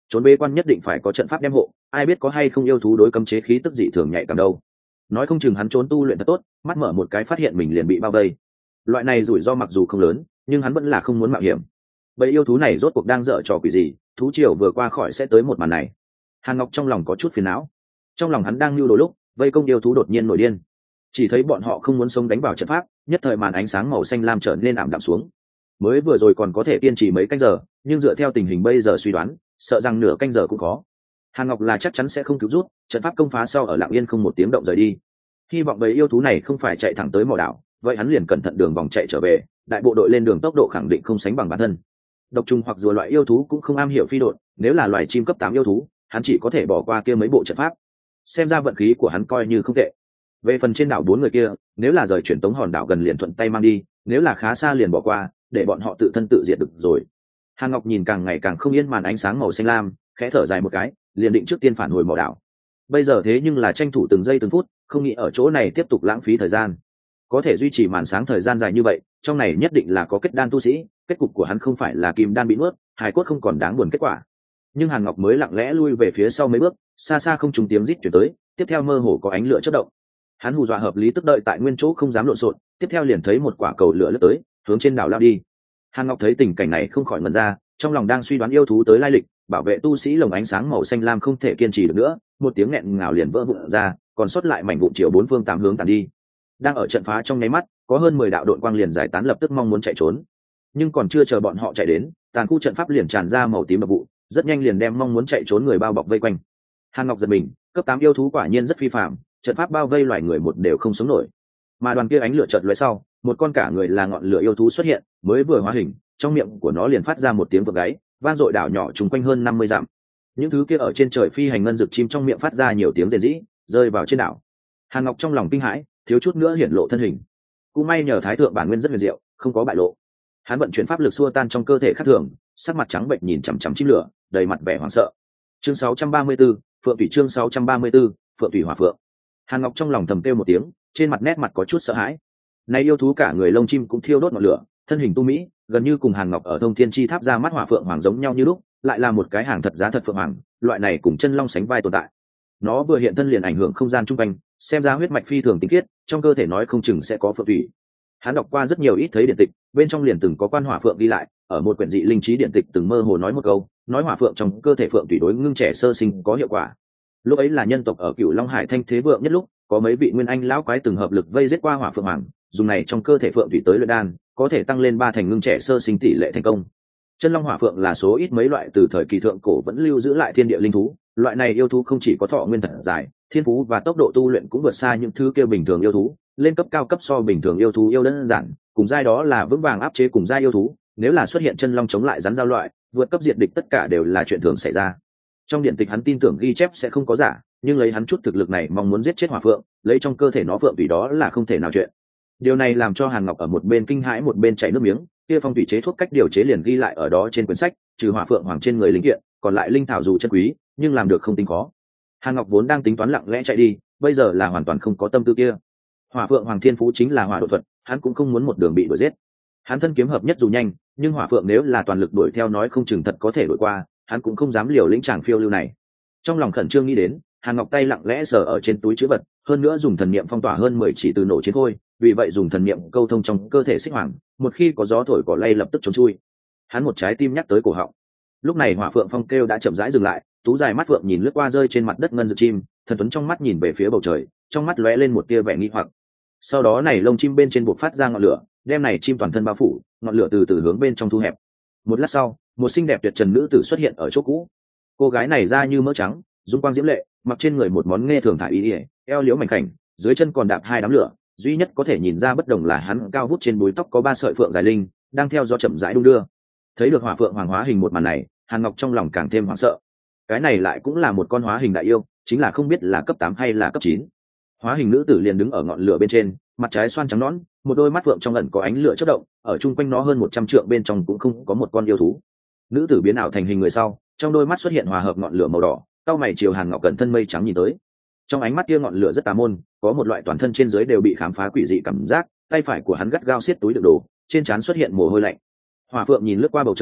trốn bế quan nhất định phải có trận pháp đem hộ, ai biết có hay không yêu thú đối cấm chế khí tức dị thường nhạy cảm đâu. Nói không chừng hắn trốn tu luyện thật tốt, mắt mở một cái phát hiện mình liền bị bao vây. Loại này rủi ro mặc dù không lớn, nhưng hắn vẫn là không muốn mạo hiểm. Bầy yêu thú này rốt cuộc đang dở trò quỷ gì, thú triều vừa qua khỏi sẽ tới một màn này. Hàn Ngọc trong lòng có chút phiền não. Trong lòng hắn đang lưu đồ lúc, vây công yêu thú đột nhiên nổi điên. Chỉ thấy bọn họ không muốn sống đánh vào trận pháp, nhất thời màn ánh sáng màu xanh lam trở nên ảm đạm xuống. Mới vừa rồi còn có thể kiên trì mấy canh giờ, nhưng dựa theo tình hình bây giờ suy đoán, sợ rằng nửa canh giờ cũng khó. Hàn Ngọc là chắc chắn sẽ không cứu rút, trận pháp công phá sau ở lặng yên không một tiếng động rời đi. Hy vọng bầy yêu thú này không phải chạy thẳng tới mỏ đảo, vậy hắn liền cẩn thận đường vòng chạy trở về, đại bộ đội lên đường tốc độ khẳng định không sánh bằng bản thân. Độc trùng hoặc rùa loại yêu thú cũng không am hiểu phi độn, nếu là loài chim cấp tám yêu thú, hắn chỉ có thể bỏ qua kia mấy bộ trận pháp. Xem ra vận khí của hắn coi như không tệ. Về phần trên đảo bốn người kia, nếu là rời chuyển tống hòn đảo gần liền thuận tay mang đi, nếu là khá xa liền bỏ qua, để bọn họ tự thân tự diệt được rồi. Hàn Ngọc nhìn càng ngày càng không yên màn ánh sáng màu xanh lam, khẽ thở dài một cái, liền định trước tiên phản hồi mỏ đảo. Bây giờ thế nhưng là tranh thủ từng giây từng phút, không nghĩ ở chỗ này tiếp tục lãng phí thời gian. Có thể duy trì màn sáng thời gian dài như vậy, trong này nhất định là có kết đan tu sĩ, kết cục của hắn không phải là kim đan bị nuốt, hài cốt không còn đáng buồn kết quả. Nhưng Hàn Ngọc mới lặng lẽ lui về phía sau mấy bước, xa xa không trùng tiếng rít chuyển tới, tiếp theo mơ hồ có ánh lửa chớp động. Hắn hù dọa hợp lý tức đợi tại nguyên chỗ không dám lộn xộn, tiếp theo liền thấy một quả cầu lửa lướt tới, hướng trên đảo lao đi. Hàn Ngọc thấy tình cảnh này không khỏi ngẩn ra, trong lòng đang suy đoán yêu thú tới lai lịch, bảo vệ tu sĩ lồng ánh sáng màu xanh lam không thể kiên trì được nữa, một tiếng nghẹn ngào liền vỡ vụn ra, còn sót lại mảnh vụn chiều bốn phương tám hướng tàn đi. Đang ở trận phá trong nháy mắt, có hơn mười đạo đội quang liền giải tán lập tức mong muốn chạy trốn. Nhưng còn chưa chờ bọn họ chạy đến, tàn khu trận pháp liền tràn ra màu tím độc vụ, rất nhanh liền đem mong muốn chạy trốn người bao bọc vây quanh. Hàn Ngọc giật mình, cấp tám yêu thú quả nhiên rất phi phàm, trận pháp bao vây loài người một đều không sống nổi. Mà đoàn kia ánh lửa chợt lóe sau, một con cả người là ngọn lửa yêu thú xuất hiện, mới vừa hóa hình, trong miệng của nó liền phát ra một tiếng vượt gáy, vang dội đảo nhỏ trùng quanh hơn năm mươi dặm. Những thứ kia ở trên trời phi hành ngân dực chim trong miệng phát ra nhiều tiếng rền rĩ, rơi vào trên đảo. Hàn Ngọc trong lòng kinh hãi, thiếu chút nữa hiển lộ thân hình. Cũng may nhờ thái thượng bản nguyên rất huyền diệu, không có bại lộ. Hắn vận chuyển pháp lực xua tan trong cơ thể khác thường, sắc mặt trắng bệnh nhìn chằm chằm chim lửa, đầy mặt vẻ hoảng sợ. Chương sáu trăm ba mươi tư, Phượng Thủy chương sáu trăm ba mươi tư, Phượng Thủy Hỏa Phượng. Hàn Ngọc trong lòng thầm kêu một tiếng, trên mặt nét mặt có chút sợ hãi. Này yêu thú cả người lông chim cũng thiêu đốt ngọn lửa, thân hình tu mỹ, gần như cùng Hàn Ngọc ở Thông Thiên Chi Tháp ra mắt Hỏa Phượng Hoàng giống nhau như lúc, lại là một cái hàng thật giá thật phượng hoàng, loại này cùng chân long sánh vai tồn tại. Nó vừa hiện thân liền ảnh hưởng không gian chung quanh, xem ra huyết mạch phi thường tinh khiết, trong cơ thể nói không chừng sẽ có phượng thủy. Hắn đọc qua rất nhiều ít thấy điện tịch, bên trong liền từng có quan hỏa phượng đi lại, ở một quyển dị linh trí điện tịch từng mơ hồ nói một câu, nói hỏa phượng trong cơ thể phượng thủy đối ngưng trẻ sơ sinh có hiệu quả. Lúc ấy là nhân tộc ở Cửu Long Hải thanh thế vượng nhất lúc, có mấy vị nguyên anh lão quái từng hợp lực vây giết qua hỏa phượng hoàng, dùng này trong cơ thể phượng thủy tới luyện đan, có thể tăng lên ba thành ngưng trẻ sơ sinh tỷ lệ thành công. Chân long hỏa phượng là số ít mấy loại từ thời kỳ thượng cổ vẫn lưu giữ lại thiên địa linh thú, loại này yêu thú không chỉ có thọ nguyên thật dài, thiên phú và tốc độ tu luyện cũng vượt xa những thứ kia bình thường yêu thú, lên cấp cao cấp so bình thường yêu thú yêu đơn giản, cùng giai đó là vững vàng áp chế cùng giai yêu thú, nếu là xuất hiện chân long chống lại rắn giao loại, vượt cấp diệt địch tất cả đều là chuyện thường xảy ra. Trong điện tịch hắn tin tưởng ghi chép sẽ không có giả, nhưng lấy hắn chút thực lực này mong muốn giết chết hỏa phượng, lấy trong cơ thể nó phượng tùy đó là không thể nào chuyện. Điều này làm cho Hàn Ngọc ở một bên kinh hãi một bên chảy nước miếng, kia phong thủy chế thuốc cách điều chế liền ghi lại ở đó trên quyển sách, trừ hỏa phượng hoàng trên người linh kiện, còn lại linh thảo dù chân quý, nhưng làm được không tính khó. Hàn Ngọc vốn đang tính toán lặng lẽ chạy đi, bây giờ là hoàn toàn không có tâm tư kia. Hỏa phượng hoàng thiên phú chính là hỏa độ thuật, hắn cũng không muốn một đường bị đuổi giết. Hắn thân kiếm hợp nhất dù nhanh, nhưng hỏa phượng nếu là toàn lực đuổi theo nói không chừng thật có thể đuổi qua, hắn cũng không dám liều lĩnh chàng phiêu lưu này. Trong lòng khẩn trương nghĩ đến, Hàn Ngọc tay lặng lẽ sờ ở trên túi trữ vật, hơn nữa dùng thần niệm phong tỏa hơn mười chỉ từ nổ chiến khôi, vì vậy dùng thần niệm câu thông trong cơ thể xích hoàng, một khi có gió thổi cỏ lay lập tức trốn chui. Hắn một trái tim nhắc tới cổ họng. Lúc này hỏa phượng phong kêu đã chậm rãi dừng lại, tú dài mắt phượng nhìn lướt qua rơi trên mặt đất ngân dược chim, thần tuấn trong mắt nhìn về phía bầu trời, trong mắt lóe lên một tia vẻ nghi hoặc. Sau đó này lông chim bên trên buộc phát ra ngọn lửa, đem này chim toàn thân bao phủ, ngọn lửa từ từ hướng bên trong thu hẹp. Một lát sau, một xinh đẹp tuyệt trần nữ tử xuất hiện ở chỗ cũ. Cô gái này da như mỡ trắng, dung quang diễm lệ, mặc trên người một món nghe thường thải y, eo liễu mảnh khảnh, dưới chân còn đạp hai đám lửa, duy nhất có thể nhìn ra bất đồng là hắn cao vút trên búi tóc có ba sợi phượng dài linh, đang theo gió chậm rãi đung đưa. Thấy được hỏa phượng hoàng hóa hình một màn này, Hàn Ngọc trong lòng càng thêm hoảng sợ. Cái này lại cũng là một con hóa hình đại yêu, chính là không biết là cấp tám hay là cấp chín. Hóa hình nữ tử liền đứng ở ngọn lửa bên trên, mặt trái xoan trắng nõn, một đôi mắt phượng trong ẩn có ánh lửa chớp động, ở chung quanh nó hơn một trăm trượng bên trong cũng không có một con yêu thú. Nữ tử biến ảo thành hình người sau, trong đôi mắt xuất hiện hòa hợp ngọn lửa màu đỏ, cao mày chiều Hàn Ngọc cẩn thân mây trắng nhìn tới. Trong ánh mắt kia ngọn lửa rất tà môn, có một loại toàn thân trên dưới đều bị khám phá quỷ dị cảm giác, tay phải của hắn gắt gao siết túi đựng đồ, trên trán xuất hiện mồ hôi lạnh. Hỏa phượng nhìn lướt qua bầu trời,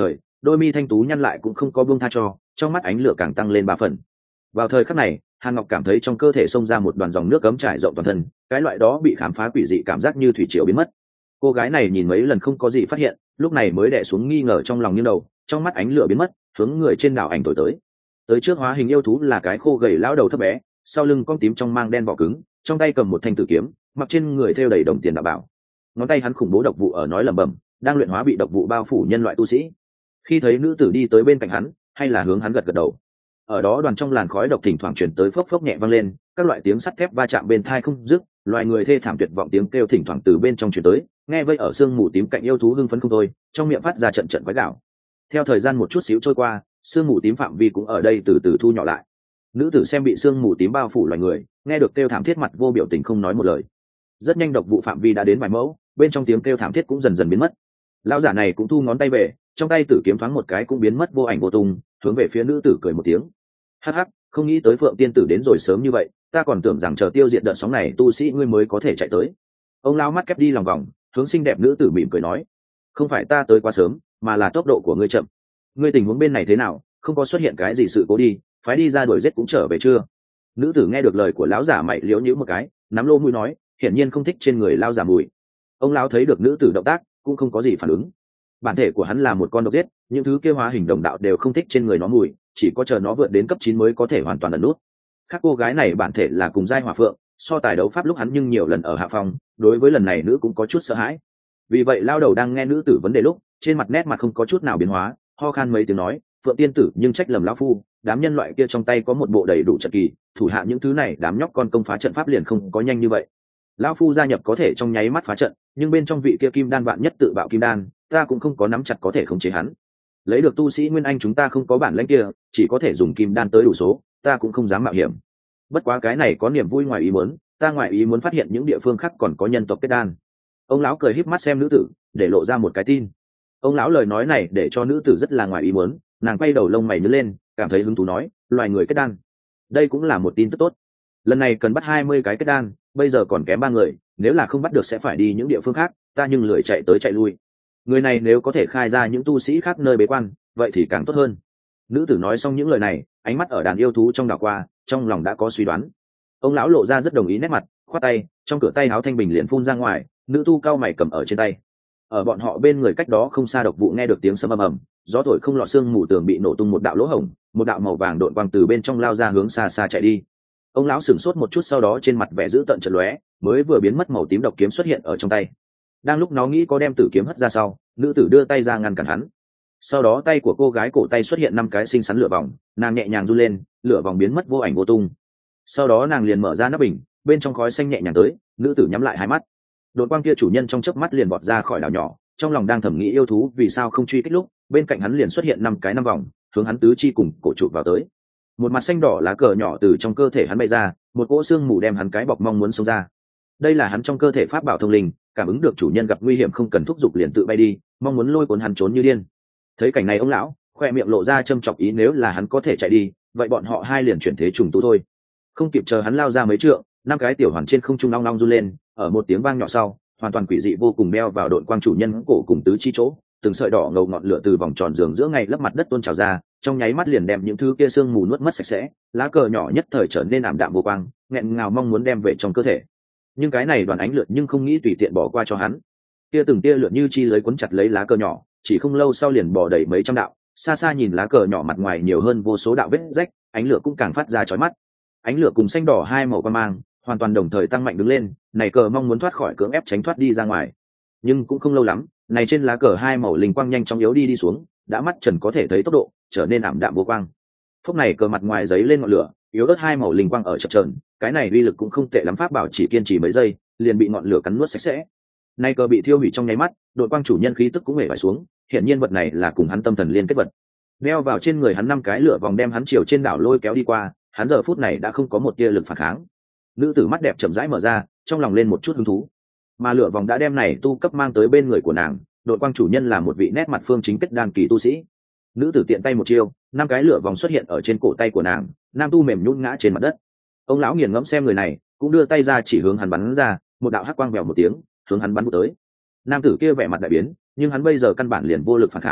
đôi mi thanh tú nhăn lại cũng không có buông tha cho, trong mắt ánh lửa càng tăng lên ba phần. Vào thời khắc này, Hàn Ngọc cảm thấy trong cơ thể xông ra một đoàn dòng nước cấm trải rộng toàn thân, cái loại đó bị khám phá quỷ dị cảm giác như thủy triều biến mất. Cô gái này nhìn mấy lần không có gì phát hiện, lúc này mới đè xuống nghi ngờ trong lòng như đầu, trong mắt ánh lửa biến mất, hướng người trên đảo ảnh tối tới. Tới trước hóa hình yêu thú là cái khô gầy lão đầu thấp bé, sau lưng con tím trong mang đen vỏ cứng, trong tay cầm một thanh tử kiếm, mặc trên người thêu đầy đồng tiền đạo bảo. Ngón tay hắn khủng bố độc vụ ở nói lẩm bẩm, đang luyện hóa bị độc vụ bao phủ nhân loại tu sĩ. Khi thấy nữ tử đi tới bên cạnh hắn, hay là hướng hắn gật gật đầu. Ở đó đoàn trong làn khói độc thỉnh thoảng truyền tới phốc phốc nhẹ vang lên, các loại tiếng sắt thép va chạm bên tai không dứt, loài người thê thảm tuyệt vọng tiếng kêu thỉnh thoảng từ bên trong truyền tới, nghe vây ở xương mù tím cạnh yêu thú hưng phấn không thôi, trong miệng phát ra trận trận quái gào. Theo thời gian một chút xíu trôi qua, xương mù tím phạm vi cũng ở đây từ từ thu nhỏ lại. Nữ tử xem bị xương mù tím bao phủ loài người, nghe được kêu thảm thiết mặt vô biểu tình không nói một lời. Rất nhanh độc vụ phạm vi đã đến vài mẫu, bên trong tiếng kêu thảm thiết cũng dần dần biến mất. Lão giả này cũng thu ngón tay về, trong tay tử kiếm thoáng một cái cũng biến mất vô ảnh vô tung, hướng về phía nữ tử cười một tiếng. Hắc hắc, không nghĩ tới Phượng tiên tử đến rồi sớm như vậy, ta còn tưởng rằng chờ tiêu diệt đợt sóng này tu sĩ ngươi mới có thể chạy tới. Ông lão mắt kép đi lòng vòng, hướng xinh đẹp nữ tử mỉm cười nói, không phải ta tới quá sớm, mà là tốc độ của ngươi chậm. Ngươi tình huống bên này thế nào, không có xuất hiện cái gì sự cố đi, phái đi ra đuổi giết cũng trở về chưa? Nữ tử nghe được lời của lão giả mày liếu nhíu một cái, nắm lô mũi nói, hiển nhiên không thích trên người lao giả mùi. Ông lão thấy được nữ tử động tác, cũng không có gì phản ứng. Bản thể của hắn là một con độc giết, những thứ kia hóa hình đồng đạo đều không thích trên người nó mùi, chỉ có chờ nó vượt đến cấp chín mới có thể hoàn toàn ẩn nút. Khác cô gái này bản thể là cùng giai hỏa phượng, so tài đấu pháp lúc hắn nhưng nhiều lần ở hạ phòng, đối với lần này nữ cũng có chút sợ hãi. Vì vậy lao đầu đang nghe nữ tử vấn đề lúc, trên mặt nét mặt không có chút nào biến hóa, ho khan mấy tiếng nói, Phượng tiên tử nhưng trách lầm lão phu, đám nhân loại kia trong tay có một bộ đầy đủ trận kỳ, thủ hạ những thứ này đám nhóc con công phá trận pháp liền không có nhanh như vậy. Lão phu gia nhập có thể trong nháy mắt phá trận, nhưng bên trong vị kia kim đan vạn nhất tự bạo kim đan, ta cũng không có nắm chặt có thể khống chế hắn. Lấy được tu sĩ nguyên anh chúng ta không có bản lĩnh kia, chỉ có thể dùng kim đan tới đủ số, ta cũng không dám mạo hiểm. Bất quá cái này có niềm vui ngoài ý muốn, ta ngoài ý muốn phát hiện những địa phương khác còn có nhân tộc kết đan. Ông lão cười híp mắt xem nữ tử, để lộ ra một cái tin. Ông lão lời nói này để cho nữ tử rất là ngoài ý muốn, nàng quay đầu lông mày nhướng lên, cảm thấy hứng thú nói, loài người kết đan. Đây cũng là một tin tức tốt. Lần này cần bắt hai mươi cái kết đan, bây giờ còn kém ba người, nếu là không bắt được sẽ phải đi những địa phương khác, ta nhưng lười chạy tới chạy lui. Người này nếu có thể khai ra những tu sĩ khác nơi bế quan, vậy thì càng tốt hơn. Nữ tử nói xong những lời này, ánh mắt ở đàn yêu thú trong đảo qua, trong lòng đã có suy đoán. Ông lão lộ ra rất đồng ý nét mặt, khoát tay, trong cửa tay áo thanh bình liền phun ra ngoài, nữ tu cao mày cầm ở trên tay. Ở bọn họ bên người cách đó không xa độc vụ nghe được tiếng sấm ầm ầm, gió thổi không lọt xương mù tường bị nổ tung một đạo lỗ hổng, một đạo màu vàng độn quang từ bên trong lao ra hướng xa xa chạy đi. Ông lão sửng sốt một chút, sau đó trên mặt vẻ dữ tợn chợt lóe, mới vừa biến mất màu tím độc kiếm xuất hiện ở trong tay. Đang lúc nó nghĩ có đem tử kiếm hất ra sau, nữ tử đưa tay ra ngăn cản hắn. Sau đó tay của cô gái cổ tay xuất hiện năm cái xinh xắn lửa vòng, nàng nhẹ nhàng du lên, lửa vòng biến mất vô ảnh vô tung. Sau đó nàng liền mở ra nắp bình, bên trong khói xanh nhẹ nhàng tới, nữ tử nhắm lại hai mắt. Đột quang kia chủ nhân trong chớp mắt liền vọt ra khỏi đảo nhỏ, trong lòng đang thầm nghĩ yêu thú vì sao không truy kích lúc, bên cạnh hắn liền xuất hiện năm cái năm vòng, hướng hắn tứ chi cùng cổ trụ vào tới. Một mặt xanh đỏ lá cờ nhỏ từ trong cơ thể hắn bay ra, một cỗ xương mù đem hắn cái bọc mong muốn xông ra. Đây là hắn trong cơ thể pháp bảo thông linh, cảm ứng được chủ nhân gặp nguy hiểm không cần thúc giục liền tự bay đi, mong muốn lôi cuốn hắn trốn như điên. Thấy cảnh này ông lão khoe miệng lộ ra châm chọc ý, nếu là hắn có thể chạy đi, vậy bọn họ hai liền chuyển thế trùng tu thôi. Không kịp chờ hắn lao ra mấy trượng, năm cái tiểu hoàn trên không trung long long run lên, ở một tiếng vang nhỏ sau, hoàn toàn quỷ dị vô cùng đeo vào đội quang chủ nhân cổ cùng tứ chi chỗ, từng sợi đỏ ngầu ngọn lửa từ vòng tròn giường giữa ngay lấp mặt đất tuôn trào ra, trong nháy mắt liền đem những thứ kia sương mù nuốt mất sạch sẽ, lá cờ nhỏ nhất thời trở nên ảm đạm vô quang, nghẹn ngào mong muốn đem về trong cơ thể. Nhưng cái này đoàn ánh lửa nhưng không nghĩ tùy tiện bỏ qua cho hắn. Kia từng tia lửa như chi lưới cuốn chặt lấy lá cờ nhỏ, chỉ không lâu sau liền bỏ đầy mấy trăm đạo, xa xa nhìn lá cờ nhỏ mặt ngoài nhiều hơn vô số đạo vết rách, ánh lửa cũng càng phát ra chói mắt. Ánh lửa cùng xanh đỏ hai màu quang mang, hoàn toàn đồng thời tăng mạnh đứng lên, này cờ mong muốn thoát khỏi cưỡng ép tránh thoát đi ra ngoài. Nhưng cũng không lâu lắm, này trên lá cờ hai màu linh quang nhanh chóng yếu đi đi xuống, đã mắt trần có thể thấy tốc độ, trở nên ảm đạm vô quang. Phốc này cờ mặt ngoài giấy lên ngọn lửa, yếu ớt hai màu linh quang ở chập chờn, cái này uy lực cũng không tệ lắm, pháp bảo chỉ kiên trì mấy giây, liền bị ngọn lửa cắn nuốt sạch sẽ. Nay cờ bị thiêu hủy trong nháy mắt, đội quang chủ nhân khí tức cũng hề phải xuống, hiện nhiên vật này là cùng hắn tâm thần liên kết vật. Đeo vào trên người hắn năm cái lửa vòng đem hắn chiều trên đảo lôi kéo đi qua, hắn giờ phút này đã không có một tia lực phản kháng. Nữ tử mắt đẹp chậm rãi mở ra, trong lòng lên một chút hứng thú. Mà lửa vòng đã đem này tu cấp mang tới bên người của nàng, đội quang chủ nhân là một vị nét mặt phương chính kết đan kỳ tu sĩ. Nữ tử tiện tay một chiêu, năm cái lửa vòng xuất hiện ở trên cổ tay của nàng, nam tu mềm nhũn ngã trên mặt đất. Ông lão nghiền ngẫm xem người này, cũng đưa tay ra chỉ hướng hắn bắn ra, một đạo hắc quang vèo một tiếng, hướng hắn bắn tới. Nam tử kia vẻ mặt đại biến, nhưng hắn bây giờ căn bản liền vô lực phản kháng,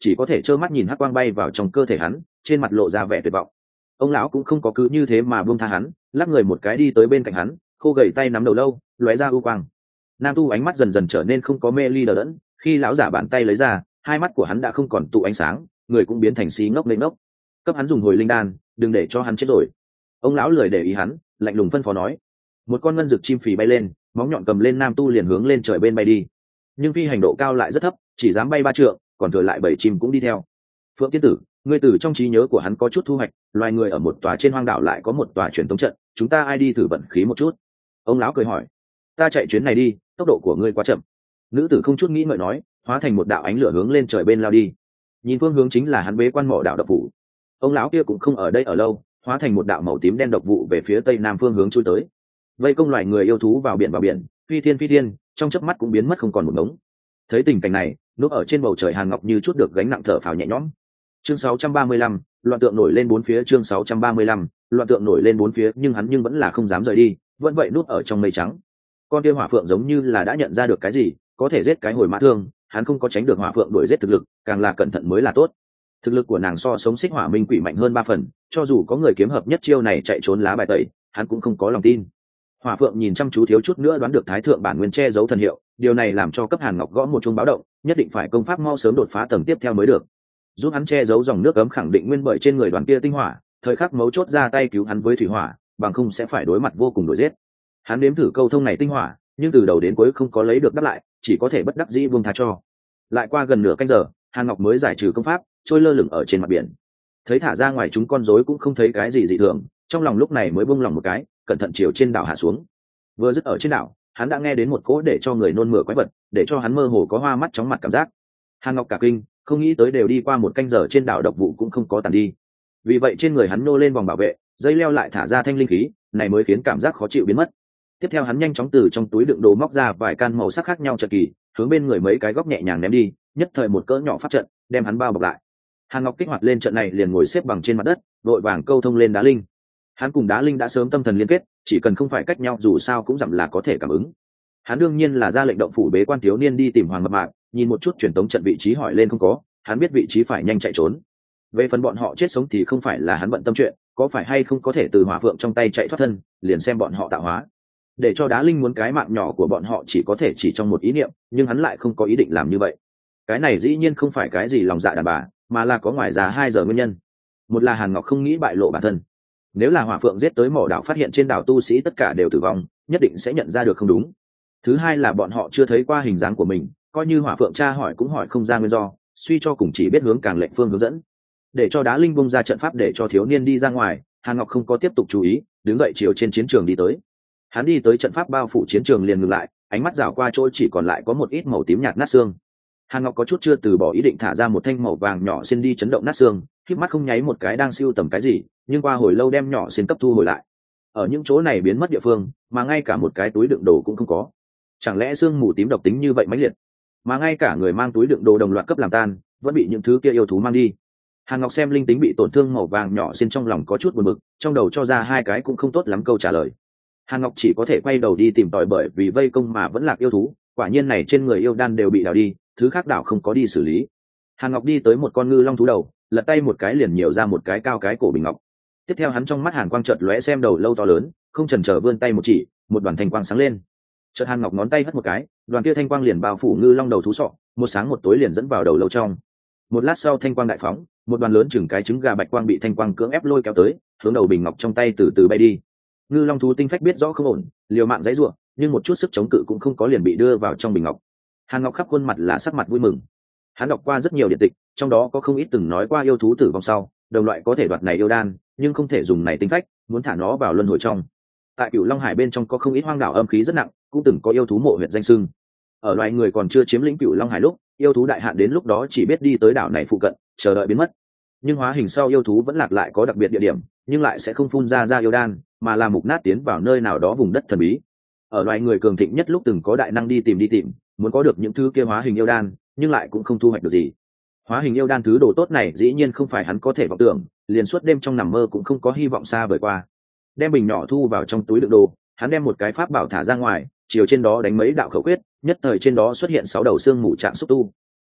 chỉ có thể trơ mắt nhìn hắc quang bay vào trong cơ thể hắn, trên mặt lộ ra vẻ tuyệt vọng. Ông lão cũng không có cứ như thế mà buông tha hắn, lắc người một cái đi tới bên cạnh hắn, khô gầy tay nắm đầu lâu, lóe ra u quang. Nam tu ánh mắt dần dần trở nên không có mê ly đờ đẫn, khi lão giả bàn tay lấy ra, hai mắt của hắn đã không còn tụ ánh sáng, người cũng biến thành xí ngốc lên ngốc. Cấp hắn dùng hồi linh đan, đừng để cho hắn chết rồi. Ông lão lười để ý hắn, lạnh lùng phân phó nói. Một con ngân dực chim phì bay lên, móng nhọn cầm lên nam tu liền hướng lên trời bên bay đi. Nhưng phi hành độ cao lại rất thấp, chỉ dám bay ba trượng, còn thừa lại bảy chim cũng đi theo. Phượng tiên tử, ngươi từ trong trí nhớ của hắn có chút thu hoạch, loài người ở một tòa trên hoang đảo lại có một tòa truyền thống trận, chúng ta ai đi thử vận khí một chút? Ông lão cười hỏi. Ta chạy chuyến này đi, tốc độ của ngươi quá chậm. Nữ tử không chút nghĩ ngợi nói, hóa thành một đạo ánh lửa hướng lên trời bên lao đi. Nhìn phương hướng chính là hắn bế quan mỏ đảo độc vụ. Ông lão kia cũng không ở đây ở lâu, hóa thành một đạo màu tím đen độc vụ về phía tây nam phương hướng chui tới. Vây công loài người yêu thú vào biển vào biển, phi thiên phi thiên, trong chớp mắt cũng biến mất không còn một ngống. Thấy tình cảnh này, núp ở trên bầu trời Hàn Ngọc như chút được gánh nặng thở phào nhẹ nhõm. Chương sáu trăm ba mươi lăm, loạn tượng nổi lên bốn phía. Chương sáu trăm ba mươi lăm, loạn tượng nổi lên bốn phía, nhưng hắn nhưng vẫn là không dám rời đi, vẫn vậy núp ở trong mây trắng. Con kia hỏa phượng giống như là đã nhận ra được cái gì, có thể giết cái hồi mã thương, hắn không có tránh được hỏa phượng đuổi giết thực lực, càng là cẩn thận mới là tốt. Thực lực của nàng so sống xích hỏa minh quỷ mạnh hơn ba phần, cho dù có người kiếm hợp nhất chiêu này chạy trốn lá bài tẩy, hắn cũng không có lòng tin. Hỏa phượng nhìn chăm chú thiếu chút nữa đoán được thái thượng bản nguyên che giấu thần hiệu, điều này làm cho cấp Hàn Ngọc gõ một chuông báo động, nhất định phải công pháp mau sớm đột phá tầng tiếp theo mới được. Giúp hắn che giấu dòng nước cấm khẳng định nguyên bởi trên người đoàn kia tinh hỏa, thời khắc mấu chốt ra tay cứu hắn với thủy hỏa, bằng không sẽ phải đối mặt vô cùng đuổi giết. Hắn nếm thử câu thông này tinh hỏa, nhưng từ đầu đến cuối không có lấy được đáp lại, chỉ có thể bất đắc dĩ buông tha cho. Lại qua gần nửa canh giờ, Hàn Ngọc mới giải trừ công pháp, trôi lơ lửng ở trên mặt biển. Thấy thả ra ngoài chúng con rối cũng không thấy cái gì dị thường, trong lòng lúc này mới buông lòng một cái, cẩn thận chiều trên đảo hạ xuống. Vừa dứt ở trên đảo, hắn đã nghe đến một cỗ để cho người nôn mửa quái vật, để cho hắn mơ hồ có hoa mắt chóng mặt cảm giác. Hàn Ngọc cả kinh, không nghĩ tới đều đi qua một canh giờ trên đảo độc vụ cũng không có tàn đi. Vì vậy trên người hắn nô lên vòng bảo vệ, dây leo lại thả ra thanh linh khí, này mới khiến cảm giác khó chịu biến mất. Tiếp theo hắn nhanh chóng từ trong túi đựng đồ móc ra vài can màu sắc khác nhau chật kỳ, hướng bên người mấy cái góc nhẹ nhàng ném đi, nhất thời một cỡ nhỏ pháp trận đem hắn bao bọc lại. Hàn Ngọc kích hoạt lên trận này liền ngồi xếp bằng trên mặt đất, vội vàng câu thông lên đá linh. Hắn cùng đá linh đã sớm tâm thần liên kết, chỉ cần không phải cách nhau dù sao cũng dặm là có thể cảm ứng. Hắn đương nhiên là ra lệnh động phủ bế quan thiếu niên đi tìm Hoàng Mập Mạp, nhìn một chút truyền tống trận vị trí hỏi lên không có, hắn biết vị trí phải nhanh chạy trốn. Về phần bọn họ chết sống thì không phải là hắn bận tâm chuyện, có phải hay không có thể từ hỏa phượng trong tay chạy thoát thân, liền xem bọn họ tạo hóa. Để cho đá linh muốn cái mạng nhỏ của bọn họ chỉ có thể chỉ trong một ý niệm, nhưng hắn lại không có ý định làm như vậy. Cái này dĩ nhiên không phải cái gì lòng dạ đàn bà, mà là có ngoài ra hai giờ nguyên nhân. Một là Hàn Ngọc không nghĩ bại lộ bản thân. Nếu là hỏa phượng giết tới mỏ đảo phát hiện trên đảo tu sĩ tất cả đều tử vong, nhất định sẽ nhận ra được không đúng. Thứ hai là bọn họ chưa thấy qua hình dáng của mình, coi như hỏa phượng tra hỏi cũng hỏi không ra nguyên do, suy cho cùng chỉ biết hướng càng lệnh phương hướng dẫn. Để cho đá linh bung ra trận pháp để cho thiếu niên đi ra ngoài, Hàn Ngọc không có tiếp tục chú ý, đứng dậy chiều trên chiến trường đi tới. Hắn đi tới trận pháp bao phủ chiến trường liền ngừng lại, ánh mắt dạo qua chỗ chỉ còn lại có một ít màu tím nhạt nát xương. Hàn Ngọc có chút chưa từ bỏ ý định thả ra một thanh màu vàng nhỏ xin đi chấn động nát xương, khép mắt không nháy một cái đang siêu tầm cái gì, nhưng qua hồi lâu đem nhỏ xin cấp thu hồi lại. Ở những chỗ này biến mất địa phương, mà ngay cả một cái túi đựng đồ cũng không có. Chẳng lẽ xương mù tím độc tính như vậy mãnh liệt, mà ngay cả người mang túi đựng đồ đồng loạt cấp làm tan, vẫn bị những thứ kia yêu thú mang đi. Hàn Ngọc xem linh tính bị tổn thương màu vàng nhỏ xin trong lòng có chút buồn bực, trong đầu cho ra hai cái cũng không tốt lắm câu trả lời. Hàn Ngọc chỉ có thể quay đầu đi tìm tòi bởi vì vây công mà vẫn lạc yêu thú, quả nhiên này trên người yêu đan đều bị đào đi, thứ khác đảo không có đi xử lý. Hàn Ngọc đi tới một con ngư long thú đầu, lật tay một cái liền nhiều ra một cái cao cái cổ bình ngọc. Tiếp theo hắn trong mắt Hàn quang chợt lóe xem đầu lâu to lớn, không chần chờ vươn tay một chỉ, một đoàn thanh quang sáng lên. Chợt Hàn Ngọc ngón tay hất một cái, đoàn kia thanh quang liền bao phủ ngư long đầu thú sọ, một sáng một tối liền dẫn vào đầu lâu trong. Một lát sau thanh quang đại phóng, một đoàn lớn chừng cái trứng gà bạch quang bị thanh quang cưỡng ép lôi kéo tới, hướng đầu bình ngọc trong tay từ từ bay đi. Ngư long thú tinh phách biết rõ không ổn, liều mạng giãy giụa, nhưng một chút sức chống cự cũng không có liền bị đưa vào trong bình ngọc. Hàn Ngọc khắp khuôn mặt là sắc mặt vui mừng. Hắn đọc qua rất nhiều điện tịch, trong đó có không ít từng nói qua yêu thú tử vong sau, đồng loại có thể đoạt này yêu đan, nhưng không thể dùng này tinh phách, muốn thả nó vào luân hồi trong. Tại Cửu Long Hải bên trong có không ít hoang đảo âm khí rất nặng, cũng từng có yêu thú mộ huyệt danh xưng. Ở loài người còn chưa chiếm lĩnh Cửu Long Hải lúc, yêu thú đại hạn đến lúc đó chỉ biết đi tới đảo này phụ cận, chờ đợi biến mất. Nhưng hóa hình sau yêu thú vẫn lạc lại có đặc biệt địa điểm, nhưng lại sẽ không phun ra ra yêu đan, mà là mục nát tiến vào nơi nào đó vùng đất thần bí. Ở loài người cường thịnh nhất lúc từng có đại năng đi tìm đi tìm, muốn có được những thứ kia hóa hình yêu đan, nhưng lại cũng không thu hoạch được gì. Hóa hình yêu đan thứ đồ tốt này dĩ nhiên không phải hắn có thể vọng tưởng, liền suốt đêm trong nằm mơ cũng không có hy vọng xa vời qua. Đem bình nhỏ thu vào trong túi đựng đồ, hắn đem một cái pháp bảo thả ra ngoài, chiều trên đó đánh mấy đạo khẩu quyết, nhất thời trên đó xuất hiện sáu đầu xương mù trạng xúc tu.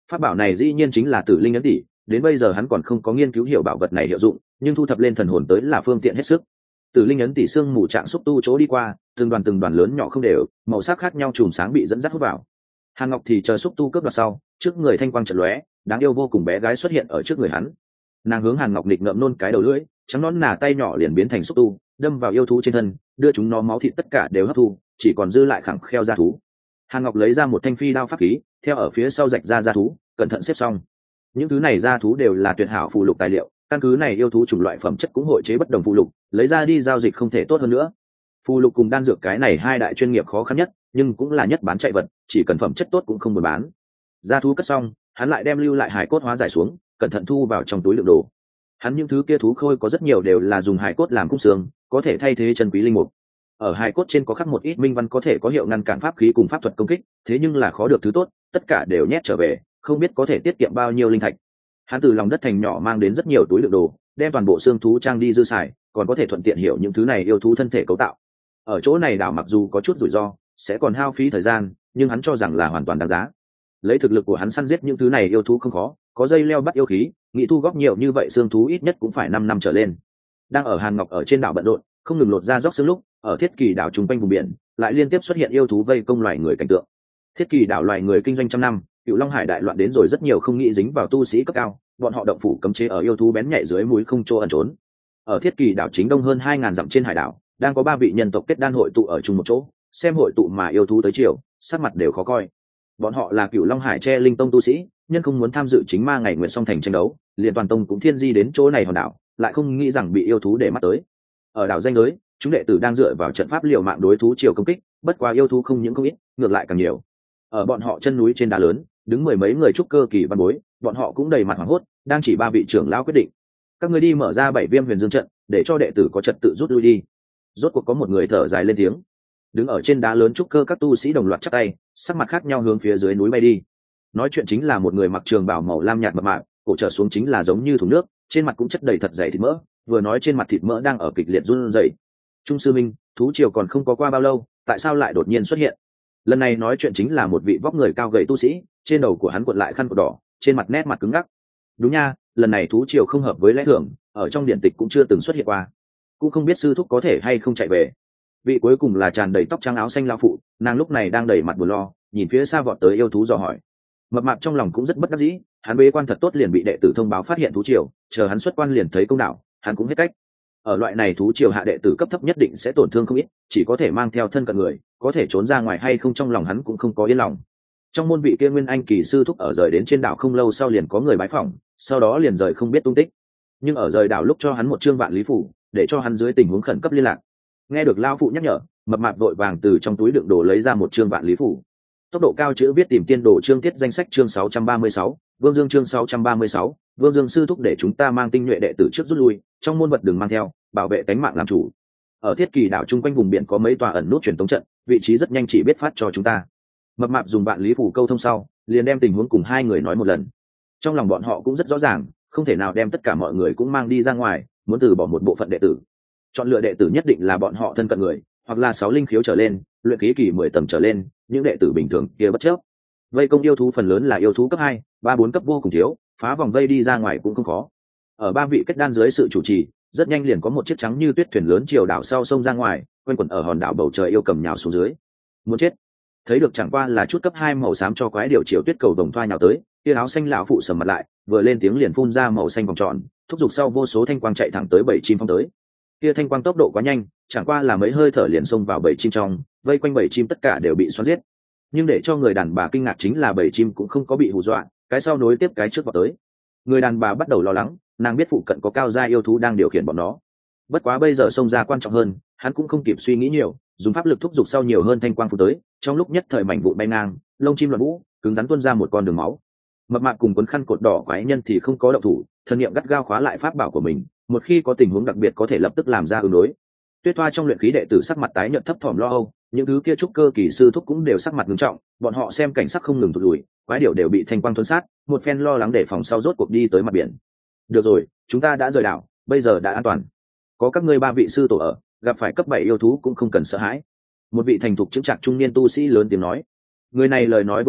Pháp bảo này dĩ nhiên chính là Tử Linh ấn tỷ, đến bây giờ hắn còn không có nghiên cứu hiểu bảo vật này hiệu dụng, nhưng thu thập lên thần hồn tới là phương tiện hết sức. Tử Linh ấn tỷ xương mù trạng xúc tu chỗ đi qua, từng đoàn từng đoàn lớn nhỏ không đều, màu sắc khác nhau chùm sáng bị dẫn dắt hút vào. Hàn Ngọc thì chờ xúc tu cướp đoạt sau, trước người thanh quang chợt lóe, đáng yêu vô cùng bé gái xuất hiện ở trước người hắn. Nàng hướng Hàn Ngọc nghịch ngợm nôn cái đầu lưỡi, trắng nón nà tay nhỏ liền biến thành xúc tu, đâm vào yêu thú trên thân, đưa chúng nó máu thịt tất cả đều hấp thu, chỉ còn dư lại khẳng kheo da thú. Hàn Ngọc lấy ra một thanh phi đao pháp khí, theo ở phía sau rạch ra da thú, cẩn thận xếp xong. Những thứ này da thú đều là tuyệt hảo phù lục tài liệu, căn cứ này yêu thú chủng loại phẩm chất cũng hội chế bất đồng phù lục, lấy ra đi giao dịch không thể tốt hơn nữa. Phù lục cùng đan dược cái này hai đại chuyên nghiệp khó khăn nhất, nhưng cũng là nhất bán chạy vật, chỉ cần phẩm chất tốt cũng không buôn bán. Da thú cất xong, hắn lại đem lưu lại hài cốt hóa giải xuống, cẩn thận thu vào trong túi đựng đồ. Hắn những thứ kia thú khôi có rất nhiều đều là dùng hài cốt làm cung xương, có thể thay thế chân quý linh mục. Ở hài cốt trên có khắc một ít minh văn có thể có hiệu ngăn cản pháp khí cùng pháp thuật công kích, thế nhưng là khó được thứ tốt, tất cả đều nhét trở về, không biết có thể tiết kiệm bao nhiêu linh thạch. Hắn từ lòng đất thành nhỏ mang đến rất nhiều túi đựng đồ, đem toàn bộ xương thú trang đi dư xài, còn có thể thuận tiện hiểu những thứ này yêu thú thân thể cấu tạo. Ở chỗ này đảo mặc dù có chút rủi ro, sẽ còn hao phí thời gian, nhưng hắn cho rằng là hoàn toàn đáng giá. Lấy thực lực của hắn săn giết những thứ này yêu thú không khó, có dây leo bắt yêu khí, nghĩ thu góp nhiều như vậy xương thú ít nhất cũng phải năm năm trở lên. Đang ở Hàn Ngọc ở trên đảo bận rộn, không ngừng lột ra róc xương lúc, ở Thiết Kỳ đảo trung quanh vùng biển, lại liên tiếp xuất hiện yêu thú vây công loài người cảnh tượng. Thiết Kỳ đảo loài người kinh doanh trăm năm, Cựu Long Hải đại loạn đến rồi rất nhiều không nghĩ dính vào tu sĩ cấp cao, bọn họ động phủ cấm chế ở yêu thú bén nhạy dưới mũi không chỗ ẩn trốn. Ở Thiết Kỳ đảo chính đông hơn hai ngàn dặm trên hải đảo, đang có ba vị nhân tộc kết đan hội tụ ở chung một chỗ, xem hội tụ mà yêu thú tới chiều, sắc mặt đều khó coi. Bọn họ là Cựu Long Hải che linh tông tu sĩ, nhân không muốn tham dự chính ma ngày nguyện song thành tranh đấu, liền toàn tông cũng thiên di đến chỗ này hòn đảo, lại không nghĩ rằng bị yêu thú để mắt tới. Ở đảo danh giới, chúng đệ tử đang dựa vào trận pháp liều mạng đối thú chiều công kích, bất quá yêu thú không những không ít, ngược lại càng nhiều. Ở bọn họ chân núi trên đá lớn, đứng mười mấy người trúc cơ kỳ văn bối, bọn họ cũng đầy mặt hoảng hốt, đang chỉ ba vị trưởng lão quyết định. Các ngươi đi mở ra bảy viêm huyền dương trận, để cho đệ tử có trật tự rút lui đi. Rốt cuộc có một người thở dài lên tiếng. Đứng ở trên đá lớn trúc cơ các tu sĩ đồng loạt chắp tay, sắc mặt khác nhau hướng phía dưới núi bay đi. Nói chuyện chính là một người mặc trường bào màu lam nhạt mập mạp, cổ trở xuống chính là giống như thùng nước, trên mặt cũng chất đầy thật dày thịt mỡ, vừa nói trên mặt thịt mỡ đang ở kịch liệt run rẩy. Trung sư minh, thú triều còn không có qua bao lâu, tại sao lại đột nhiên xuất hiện? Lần này nói chuyện chính là một vị vóc người cao gầy tu sĩ, trên đầu của hắn cuộn lại khăn cột đỏ, trên mặt nét mặt cứng ngắc. Đúng nha, lần này thú triều không hợp với lẽ thường, ở trong điển tịch cũng chưa từng xuất hiện qua, cũng không biết sư thúc có thể hay không chạy về. Vị cuối cùng là tràn đầy tóc trắng áo xanh lão phụ, nàng lúc này đang đầy mặt buồn lo, nhìn phía xa vọt tới yêu thú dò hỏi. Mập mạp trong lòng cũng rất bất đắc dĩ, hắn bế quan thật tốt liền bị đệ tử thông báo phát hiện thú triều, chờ hắn xuất quan liền thấy công đạo, hắn cũng hết cách. Ở loại này thú triều hạ đệ tử cấp thấp nhất định sẽ tổn thương không ít, chỉ có thể mang theo thân cận người, có thể trốn ra ngoài hay không trong lòng hắn cũng không có yên lòng. Trong môn vị kia nguyên anh kỳ sư thúc ở rời đến trên đảo không lâu sau liền có người bái phỏng, sau đó liền rời không biết tung tích. Nhưng ở rời đảo lúc cho hắn một chương vạn lý phủ, để cho hắn dưới tình huống khẩn cấp liên lạc. Nghe được lao phụ nhắc nhở, mập mạp vội vàng từ trong túi đựng đồ lấy ra một chương vạn lý phủ. Tốc độ cao chữ viết tìm tiên đồ chương tiết danh sách chương sáu trăm ba mươi sáu, Vương Dương chương sáu trăm ba mươi sáu, Vương Dương sư thúc để chúng ta mang tinh nhuệ đệ tử trước rút lui, trong môn vật đừng mang theo, bảo vệ tính mạng làm chủ. Ở Thiết Kỳ đảo chung quanh vùng biển có mấy tòa ẩn nút truyền tống trận, vị trí rất nhanh chỉ biết phát cho chúng ta. Mập mạp dùng vạn lý phủ câu thông sau, liền đem tình huống cùng hai người nói một lần. Trong lòng bọn họ cũng rất rõ ràng, không thể nào đem tất cả mọi người cũng mang đi ra ngoài, muốn từ bỏ một bộ phận đệ tử. Chọn lựa đệ tử nhất định là bọn họ thân cận người, hoặc là sáu linh khiếu trở lên, luyện khí kỳ mười tầng trở lên, những đệ tử bình thường kia bất chấp. Vây công yêu thú phần lớn là yêu thú cấp hai, ba bốn cấp vô cùng thiếu, phá vòng vây đi ra ngoài cũng không khó. Ở ba vị kết đan dưới sự chủ trì, rất nhanh liền có một chiếc trắng như tuyết thuyền lớn chiều đảo sau sông ra ngoài, quanh quẩn ở hòn đảo bầu trời yêu cầm nhào xuống dưới. Muốn chết. Thấy được chẳng qua là chút cấp hai màu xám cho quái điều chiều tuyết cầu đồng thoa nhào tới, kia áo xanh lão phụ sầm mặt lại, vừa lên tiếng liền phun ra màu xanh vòng tròn, thúc giục sau vô số thanh quang chạy thẳng tới bảy chim phong tới. Kia thanh quang tốc độ quá nhanh, chẳng qua là mấy hơi thở liền xông vào bảy chim trong, vây quanh bảy chim tất cả đều bị xoắn giết. Nhưng để cho người đàn bà kinh ngạc chính là bảy chim cũng không có bị hù dọa, cái sau nối tiếp cái trước vào tới. Người đàn bà bắt đầu lo lắng, nàng biết phụ cận có cao gia yêu thú đang điều khiển bọn nó. Bất quá bây giờ xông ra quan trọng hơn, hắn cũng không kịp suy nghĩ nhiều, dùng pháp lực thúc giục sau nhiều hơn thanh quang phụ tới, trong lúc nhất thời mảnh vụn bay ngang, lông chim loạn vũ, cứng rắn tuôn ra một con đường máu. Mập mạp cùng quấn khăn cột đỏ quái nhân thì không có động thủ, thần niệm gắt gao khóa lại pháp bảo của mình, một khi có tình huống đặc biệt có thể lập tức làm ra ứng đối. Tuyết Thoa trong luyện khí đệ tử sắc mặt tái nhợt thấp thỏm lo âu, những thứ kia trúc cơ kỳ sư thúc cũng đều sắc mặt nghiêm trọng, bọn họ xem cảnh sắc không ngừng tụt lùi, quái điểu đều bị thanh quang tuôn sát, một phen lo lắng để phòng sau rốt cuộc đi tới mặt biển. Được rồi, chúng ta đã rời đảo, bây giờ đã an toàn. Có các ngươi ba vị sư tổ ở, gặp phải cấp bảy yêu thú cũng không cần sợ hãi. Một vị thành thục chứng trạc trung niên tu sĩ lớn tiếng nói. Người này lời nói vừa ra,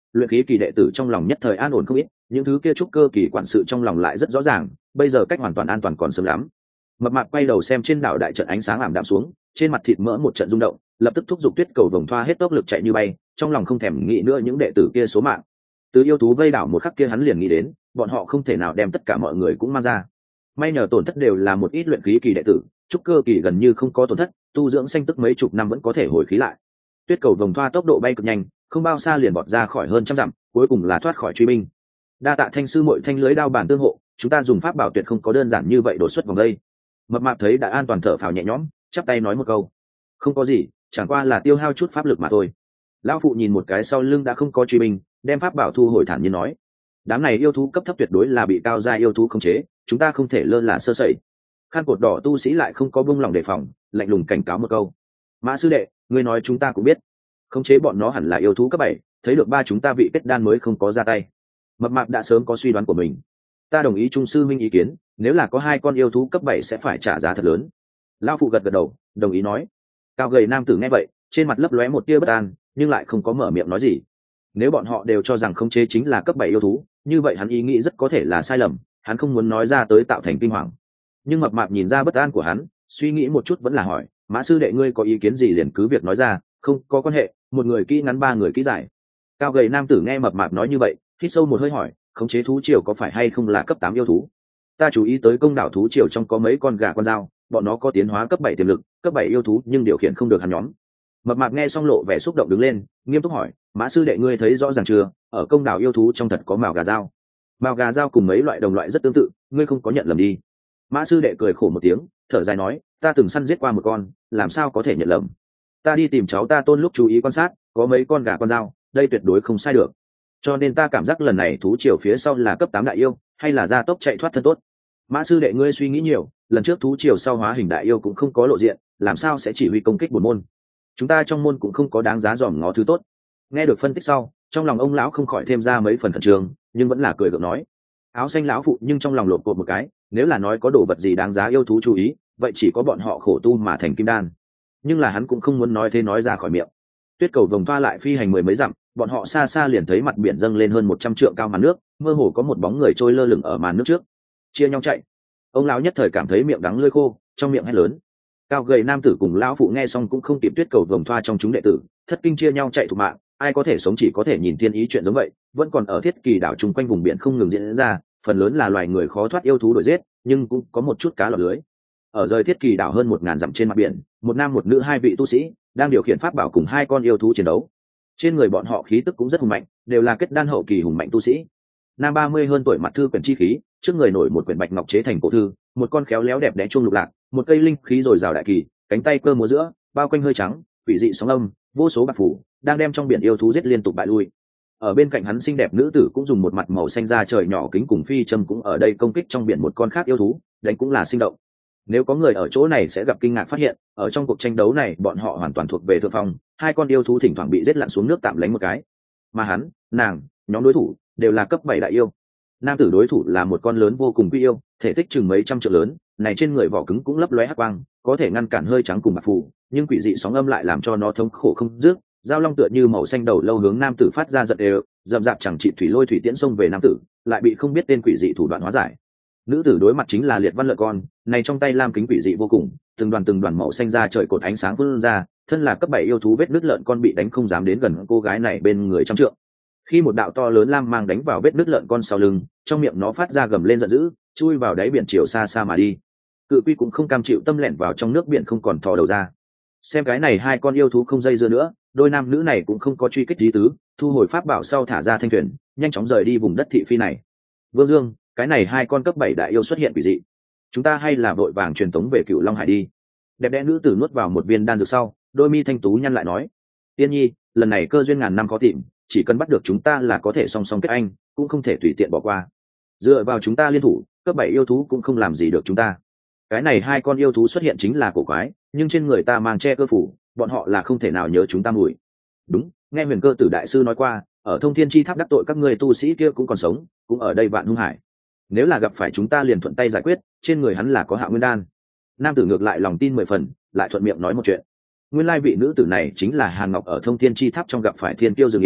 luyện khí kỳ đệ tử trong lòng nhất thời an ổn không ít, những thứ kia trúc cơ kỳ quản sự trong lòng lại rất rõ ràng, bây giờ cách hoàn toàn an toàn còn sớm lắm. Mập mạp quay đầu xem trên đảo đại trận ánh sáng ảm đạm xuống, trên mặt thịt mỡ một trận rung động, lập tức thúc giục tuyết cầu vồng thoa hết tốc lực chạy như bay, trong lòng không thèm nghĩ nữa những đệ tử kia số mạng. Từ yêu thú vây đảo một khắc kia hắn liền nghĩ đến, bọn họ không thể nào đem tất cả mọi người cũng mang ra. May nhờ tổn thất đều là một ít luyện khí kỳ đệ tử, trúc cơ kỳ gần như không có tổn thất, tu dưỡng xanh tức mấy chục năm vẫn có thể hồi khí lại. Tuyết cầu vồng thoa tốc độ bay cực nhanh, không bao xa liền bọt ra khỏi hơn trăm dặm, cuối cùng là thoát khỏi truy binh. Đa tạ thanh sư muội thanh lưới đao bản tương hộ, chúng ta dùng pháp bảo tuyệt không có đơn giản như vậy đột xuất vòng đây. Mập mạp thấy đã an toàn thở phào nhẹ nhõm, chắp tay nói một câu, không có gì, chẳng qua là tiêu hao chút pháp lực mà thôi. Lão phụ nhìn một cái sau lưng đã không có truy binh, đem pháp bảo thu hồi thản nhiên nói, đám này yêu thú cấp thấp tuyệt đối là bị cao gia yêu thú khống chế, chúng ta không thể lơ là sơ sẩy. Khăn cột đỏ tu sĩ lại không có buông lòng đề phòng, lạnh lùng cảnh cáo một câu, Mã sư đệ, ngươi nói chúng ta cũng biết, khống chế bọn nó hẳn là yêu thú cấp bảy, thấy được ba chúng ta vị kết đan mới không có ra tay. Mập mạp đã sớm có suy đoán của mình. Ta đồng ý trung sư minh ý kiến, nếu là có hai con yêu thú cấp bảy sẽ phải trả giá thật lớn. Lão phụ gật gật đầu, đồng ý nói. Cao gầy nam tử nghe vậy, trên mặt lấp lóe một tia bất an, nhưng lại không có mở miệng nói gì. Nếu bọn họ đều cho rằng khống chế chính là cấp bảy yêu thú, như vậy hắn ý nghĩ rất có thể là sai lầm, hắn không muốn nói ra tới tạo thành kinh hoàng. Nhưng mập mạp nhìn ra bất an của hắn, suy nghĩ một chút vẫn là hỏi, Mã sư đệ ngươi có ý kiến gì liền cứ việc nói ra, không có quan hệ, một người kỹ ngắn ba người kỹ giải. Cao gầy nam tử nghe mập mạp nói như vậy, hít sâu một hơi hỏi, khống chế thú triều có phải hay không là cấp tám yêu thú? Ta chú ý tới công đảo thú triều trong có mấy con gà con dao, bọn nó có tiến hóa cấp bảy tiềm lực, cấp bảy yêu thú nhưng điều khiển không được hắn nhóm. Mập mạp nghe xong lộ vẻ xúc động đứng lên, nghiêm túc hỏi, Mã sư đệ ngươi thấy rõ ràng chưa, ở công đảo yêu thú trong thật có mào gà dao. Mào gà dao cùng mấy loại đồng loại rất tương tự, ngươi không có nhận lầm đi. Mã sư đệ cười khổ một tiếng, thở dài nói, ta từng săn giết qua một con, làm sao có thể nhận lầm. Ta đi tìm cháu ta Tôn lúc chú ý quan sát, có mấy con gà con dao, đây tuyệt đối không sai được. Cho nên ta cảm giác lần này thú triều phía sau là cấp tám đại yêu, hay là gia tốc chạy thoát thân tốt. Mã sư đệ ngươi suy nghĩ nhiều, lần trước thú triều sau hóa hình đại yêu cũng không có lộ diện, làm sao sẽ chỉ huy công kích bổn môn. Chúng ta trong môn cũng không có đáng giá dòm ngó thứ tốt. Nghe được phân tích sau, trong lòng ông lão không khỏi thêm ra mấy phần khẩn trương, nhưng vẫn là cười gượng nói, áo xanh lão phụ nhưng trong lòng lột cột một cái, nếu là nói có đồ vật gì đáng giá yêu thú chú ý, vậy chỉ có bọn họ khổ tu mà thành kim đan. Nhưng là hắn cũng không muốn nói thế nói ra khỏi miệng. Tuyết cầu vồng thoa lại phi hành mười mấy dặm, bọn họ xa xa liền thấy mặt biển dâng lên hơn một trăm trượng cao màn nước, mơ hồ có một bóng người trôi lơ lửng ở màn nước trước. Chia nhau chạy. Ông lão nhất thời cảm thấy miệng đắng lưỡi khô, trong miệng hét lớn. Cao gầy nam tử cùng lão phụ nghe xong cũng không kịp tuyết cầu vồng thoa trong chúng đệ tử, thất kinh chia nhau chạy thục mạng, ai có thể sống chỉ có thể nhìn thiên ý chuyện giống vậy, vẫn còn ở thiết kỳ đảo chung quanh vùng biển không ngừng diễn ra, phần lớn là loài người khó thoát yêu thú đuổi giết, nhưng cũng có một chút cá lọt lưới. Ở rời thiết kỳ đảo hơn một ngàn dặm trên mặt biển, một nam một nữ hai vị tu sĩ đang điều khiển pháp bảo cùng hai con yêu thú chiến đấu. Trên người bọn họ khí tức cũng rất hùng mạnh, đều là kết đan hậu kỳ hùng mạnh tu sĩ. Nam ba mươi hơn tuổi mặt thư quyển chi khí, trước người nổi một quyển bạch ngọc chế thành cổ thư, một con khéo léo đẹp đẽ chuông lục lạc, một cây linh khí rồi rào đại kỳ, cánh tay cơ múa giữa, bao quanh hơi trắng, quỷ dị sóng âm, vô số bạc phủ, đang đem trong biển yêu thú giết liên tục bại lui. Ở bên cạnh hắn xinh đẹp nữ tử cũng dùng một mặt màu xanh da trời nhỏ kính cùng phi châm cũng ở đây công kích trong biển một con khác yêu thú, đánh cũng là sinh động. Nếu có người ở chỗ này sẽ gặp kinh ngạc phát hiện, ở trong cuộc tranh đấu này bọn họ hoàn toàn thuộc về thượng phong, hai con yêu thú thỉnh thoảng bị giết lặn xuống nước tạm lánh một cái. Mà hắn, nàng, nhóm đối thủ đều là cấp bảy đại yêu. Nam tử đối thủ là một con lớn vô cùng quy yêu, thể tích chừng mấy trăm trượng lớn, này trên người vỏ cứng cũng lấp lóe hắc quang, có thể ngăn cản hơi trắng cùng bạc phù, nhưng quỷ dị sóng âm lại làm cho nó thống khổ không dứt. Giao long tựa như màu xanh đầu lâu hướng nam tử phát ra giận đều, dậm dạp chẳng trị thủy lôi thủy tiễn xông về nam tử, lại bị không biết tên quỷ dị thủ đoạn hóa giải. Nữ tử đối mặt chính là liệt văn lợi con, này trong tay lam kính quỷ dị vô cùng, từng đoàn từng đoàn màu xanh ra trời cột ánh sáng vươn ra, thân là cấp bảy yêu thú vết nứt lợn con bị đánh không dám đến gần cô gái này bên người trăm trượng. Khi một đạo to lớn lam mang đánh vào vết nứt lợn con sau lưng, trong miệng nó phát ra gầm lên giận dữ, chui vào đáy biển chiều xa xa mà đi. Cự quy cũng không cam chịu tâm lẻn vào trong nước biển không còn thò đầu ra. Xem cái này hai con yêu thú không dây dưa nữa, đôi nam nữ này cũng không có truy kích lý tứ, thu hồi pháp bảo sau thả ra thanh thuyền, nhanh chóng rời đi vùng đất thị phi này. Vương Dương, cái này hai con cấp bảy đại yêu xuất hiện quỷ dị, chúng ta hay là vội vàng truyền tống về Cựu Long Hải đi. Đẹp đẽ nữ tử nuốt vào một viên đan dược sau, đôi mi thanh tú nhăn lại nói, Tiên Nhi, lần này cơ duyên ngàn năm có tìm, chỉ cần bắt được chúng ta là có thể song song kết anh, cũng không thể tùy tiện bỏ qua. Dựa vào chúng ta liên thủ, cấp bảy yêu thú cũng không làm gì được chúng ta. Cái này hai con yêu thú xuất hiện chính là cổ quái, nhưng trên người ta mang che cơ phủ, bọn họ là không thể nào nhớ chúng ta mùi. Đúng, nghe Huyền Cơ Tử đại sư nói qua, ở Thông Thiên Chi Tháp đắc tội các người tu sĩ kia cũng còn sống, cũng ở đây Vạn Hung Hải. Nếu là gặp phải chúng ta liền thuận tay giải quyết, trên người hắn là có Hạ Nguyên Đan. Nam tử ngược lại lòng tin mười phần, lại thuận miệng nói một chuyện. Nguyên lai vị nữ tử này chính là Hàn Ngọc ở Thông Thiên Chi Tháp trong gặp phải Thiên Tiêu Dường Yên,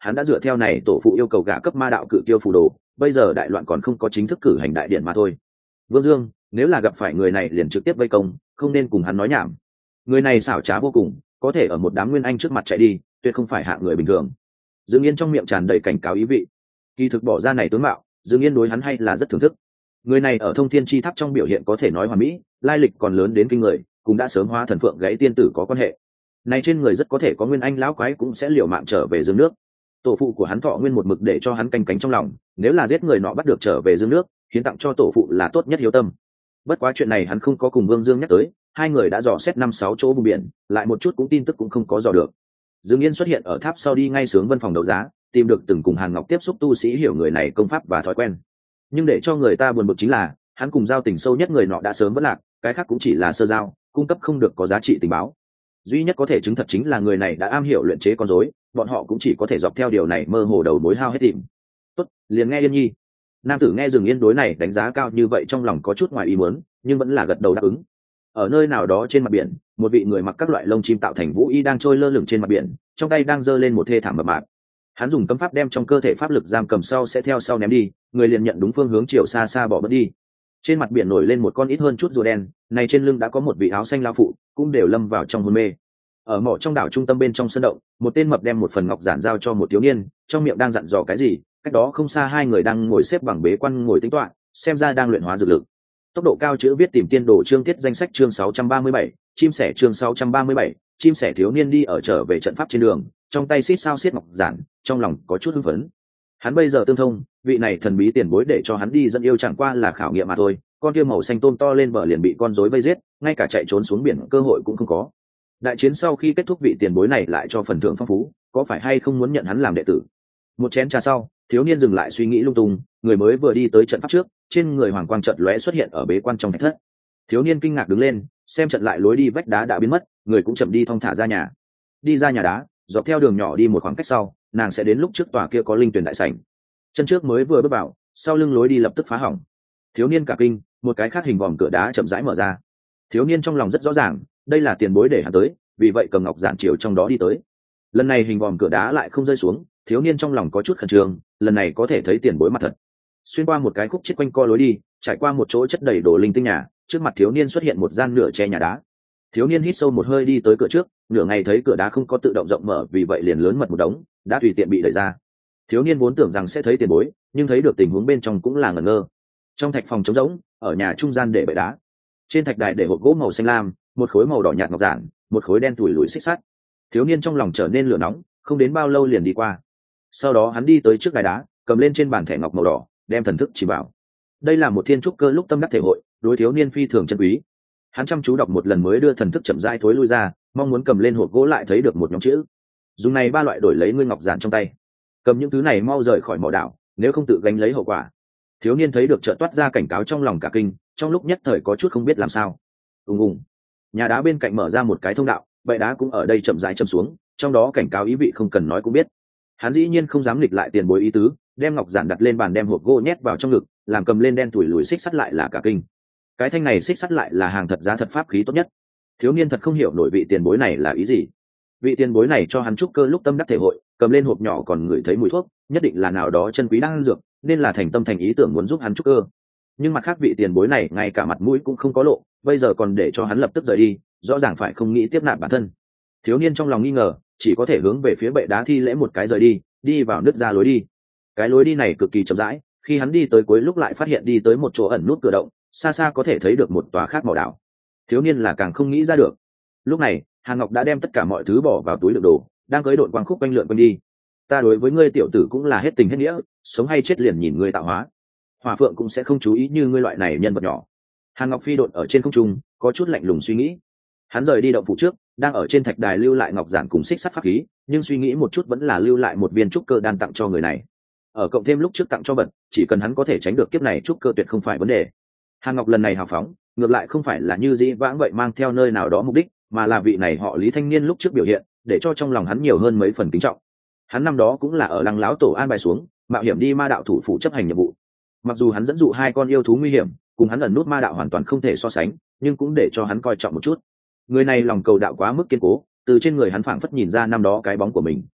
hắn đã dựa theo này tổ phụ yêu cầu gả cấp ma đạo cự tiêu phù đồ, bây giờ đại loạn còn không có chính thức cử hành đại điện mà thôi. Vương Dương, nếu là gặp phải người này liền trực tiếp vây công, không nên cùng hắn nói nhảm. Người này xảo trá vô cùng, có thể ở một đám nguyên anh trước mặt chạy đi, tuyệt không phải hạng người bình thường. Dương Yên trong miệng tràn đầy cảnh cáo ý vị. Kỳ thực bỏ ra này tướng mạo, Dương Yên đối hắn hay là rất thưởng thức. Người này ở Thông Thiên Chi Tháp trong biểu hiện có thể nói hoàn mỹ, lai lịch còn lớn đến kinh người, cũng đã sớm hóa thần phượng gãy tiên tử có quan hệ. Này trên người rất có thể có nguyên anh lão quái cũng sẽ liều mạng trở về dương nước. Tổ phụ của hắn thọ nguyên một mực để cho hắn canh cánh trong lòng, nếu là giết người nọ bắt được trở về dương nước, hiến tặng cho tổ phụ là tốt nhất hiếu tâm. Bất quá chuyện này hắn không có cùng Vương Dương nhắc tới, hai người đã dò xét năm sáu chỗ vùng biển, lại một chút cũng tin tức cũng không có dò được. Dương Yên xuất hiện ở tháp sau đi ngay sướng văn phòng đấu giá, tìm được từng cùng Hàn Ngọc tiếp xúc tu sĩ hiểu người này công pháp và thói quen. Nhưng để cho người ta buồn bực chính là, hắn cùng giao tình sâu nhất người nọ đã sớm vất lạc, cái khác cũng chỉ là sơ giao, cung cấp không được có giá trị tình báo. Duy nhất có thể chứng thật chính là người này đã am hiểu luyện chế con rối, bọn họ cũng chỉ có thể dọc theo điều này mơ hồ đầu mối hao hết tìm. Tốt, liền nghe Yên Nhi. Nam tử nghe Dương Yên đối này đánh giá cao như vậy trong lòng có chút ngoài ý muốn, nhưng vẫn là gật đầu đáp ứng. Ở nơi nào đó trên mặt biển, một vị người mặc các loại lông chim tạo thành vũ y đang trôi lơ lửng trên mặt biển, trong tay đang giơ lên một thê thảm mập mạp. Hắn dùng cấm pháp đem trong cơ thể pháp lực giam cầm sau sẽ theo sau ném đi, người liền nhận đúng phương hướng chiều xa xa bỏ bớt đi. Trên mặt biển nổi lên một con ít hơn chút rùa đen, này trên lưng đã có một vị áo xanh lao phụ, cũng đều lâm vào trong hôn mê. Ở mỏ trong đảo trung tâm bên trong sân động, một tên mập đem một phần ngọc giản giao cho một thiếu niên, trong miệng đang dặn dò cái gì, cách đó không xa hai người đang ngồi xếp bằng bế quan ngồi tính toán, xem ra đang luyện hóa dược lực. Tốc độ cao chữ viết tìm tiên đồ chương tiết danh sách chương sáu trăm ba mươi bảy, chim sẻ chương sáu trăm ba mươi bảy, chim sẻ thiếu niên đi ở trở về trận pháp trên đường, trong tay xít sao xiết ngọc giản, trong lòng có chút hưng phấn. Hắn bây giờ tương thông, vị này thần bí tiền bối để cho hắn đi dẫn yêu chẳng qua là khảo nghiệm mà thôi, con kia màu xanh tôm to lên bờ liền bị con rối vây giết, ngay cả chạy trốn xuống biển cơ hội cũng không có. Đại chiến sau khi kết thúc vị tiền bối này lại cho phần thưởng phong phú, có phải hay không muốn nhận hắn làm đệ tử? Một chén trà sau, thiếu niên dừng lại suy nghĩ lung tung, người mới vừa đi tới trận pháp trước, trên người hoàng quang chợt lóe xuất hiện ở bế quan trong thạch thất. Thiếu niên kinh ngạc đứng lên, xem trận lại lối đi vách đá đã biến mất, người cũng chậm đi thong thả ra nhà. Đi ra nhà đá, dọc theo đường nhỏ đi một khoảng cách sau, nàng sẽ đến lúc trước tòa kia có linh tuyển đại sảnh. Chân trước mới vừa bước vào, sau lưng lối đi lập tức phá hỏng. Thiếu niên cả kinh, một cái khác hình vòm cửa đá chậm rãi mở ra. Thiếu niên trong lòng rất rõ ràng, đây là tiền bối để hắn tới, vì vậy cầm ngọc giản chiều trong đó đi tới. Lần này hình vòm cửa đá lại không rơi xuống, thiếu niên trong lòng có chút khẩn trương, lần này có thể thấy tiền bối mặt thật. Xuyên qua một cái khúc chết quanh co lối đi, trải qua một chỗ chất đầy đồ linh tinh nhà, trước mặt thiếu niên xuất hiện một gian nửa che nhà đá. Thiếu niên hít sâu một hơi đi tới cửa trước, nửa ngày thấy cửa đá không có tự động rộng mở, vì vậy liền lớn mật một đống, đã tùy tiện bị đẩy ra. Thiếu niên vốn tưởng rằng sẽ thấy tiền bối, nhưng thấy được tình huống bên trong cũng là ngẩn ngơ. Trong thạch phòng trống rỗng, ở nhà trung gian để bệ đá, trên thạch đài để hộp gỗ màu xanh lam, một khối màu đỏ nhạt ngọc giản, một khối đen tủi lủi xích sắt. Thiếu niên trong lòng trở nên lửa nóng, không đến bao lâu liền đi qua. Sau đó hắn đi tới trước đài đá, cầm lên trên bàn thẻ ngọc màu đỏ, đem thần thức chỉ vào. Đây là một thiên trúc cơ lúc tâm đắc thể hội, đối thiếu niên phi thường chân quý. Hắn chăm chú đọc một lần mới đưa thần thức chậm rãi thối lui ra, mong muốn cầm lên hộp gỗ lại thấy được một nhóm chữ. Dùng này ba loại đổi lấy nguyên ngọc giản trong tay. Cầm những thứ này mau rời khỏi mỏ đảo, nếu không tự gánh lấy hậu quả. Thiếu niên thấy được chợt toát ra cảnh cáo trong lòng cả kinh, trong lúc nhất thời có chút không biết làm sao. Ùng ùng. Nhà đá bên cạnh mở ra một cái thông đạo, bệ đá cũng ở đây chậm rãi châm xuống, trong đó cảnh cáo ý vị không cần nói cũng biết. Hắn dĩ nhiên không dám nghịch lại tiền bối ý tứ, đem ngọc giản đặt lên bàn, đem hộp gỗ nhét vào trong ngực, làm cầm lên đen tủi lùi xích sắt lại là cả kinh. Cái thanh này xích sắt lại là hàng thật giá thật pháp khí tốt nhất. Thiếu niên thật không hiểu nổi vị tiền bối này là ý gì. Vị tiền bối này cho hắn trúc cơ lúc tâm đắc thể hội, cầm lên hộp nhỏ còn ngửi thấy mùi thuốc, nhất định là nào đó chân quý đang dược, nên là thành tâm thành ý tưởng muốn giúp hắn trúc cơ. Nhưng mặt khác vị tiền bối này ngay cả mặt mũi cũng không có lộ, bây giờ còn để cho hắn lập tức rời đi, rõ ràng phải không nghĩ tiếp nạp bản thân. Thiếu niên trong lòng nghi ngờ, chỉ có thể hướng về phía bệ đá thi lễ một cái rời đi, đi vào nứt ra lối đi. Cái lối đi này cực kỳ chậm rãi, khi hắn đi tới cuối lúc lại phát hiện đi tới một chỗ ẩn nút cửa động, xa xa có thể thấy được một tòa khác màu đảo. Thiếu niên là càng không nghĩ ra được. Lúc này, Hàn Ngọc đã đem tất cả mọi thứ bỏ vào túi đựng đồ, đang cưỡi đội quang khúc quanh lượn quanh đi. Ta đối với ngươi tiểu tử cũng là hết tình hết nghĩa, sống hay chết liền nhìn ngươi tạo hóa. Hỏa Phượng cũng sẽ không chú ý như ngươi loại này nhân vật nhỏ. Hàn Ngọc phi độn ở trên không trung, có chút lạnh lùng suy nghĩ. Hắn rời đi động phủ trước, đang ở trên thạch đài lưu lại ngọc giản cùng xích sắt pháp khí, nhưng suy nghĩ một chút vẫn là lưu lại một viên trúc cơ đan tặng cho người này. Ở cộng thêm lúc trước tặng cho vật, chỉ cần hắn có thể tránh được kiếp này trúc cơ tuyệt không phải vấn đề. Hàn Ngọc lần này hào phóng, ngược lại không phải là như dĩ vãng vậy mang theo nơi nào đó mục đích, mà là vị này họ Lý thanh niên lúc trước biểu hiện, để cho trong lòng hắn nhiều hơn mấy phần kính trọng. Hắn năm đó cũng là ở Lăng Lão tổ an bài xuống, mạo hiểm đi ma đạo thủ phủ chấp hành nhiệm vụ. Mặc dù hắn dẫn dụ hai con yêu thú nguy hiểm, cùng hắn ẩn nút ma đạo hoàn toàn không thể so sánh, nhưng cũng để cho hắn coi trọng một chút. Người này lòng cầu đạo quá mức kiên cố, từ trên người hắn phảng phất nhìn ra năm đó cái bóng của mình.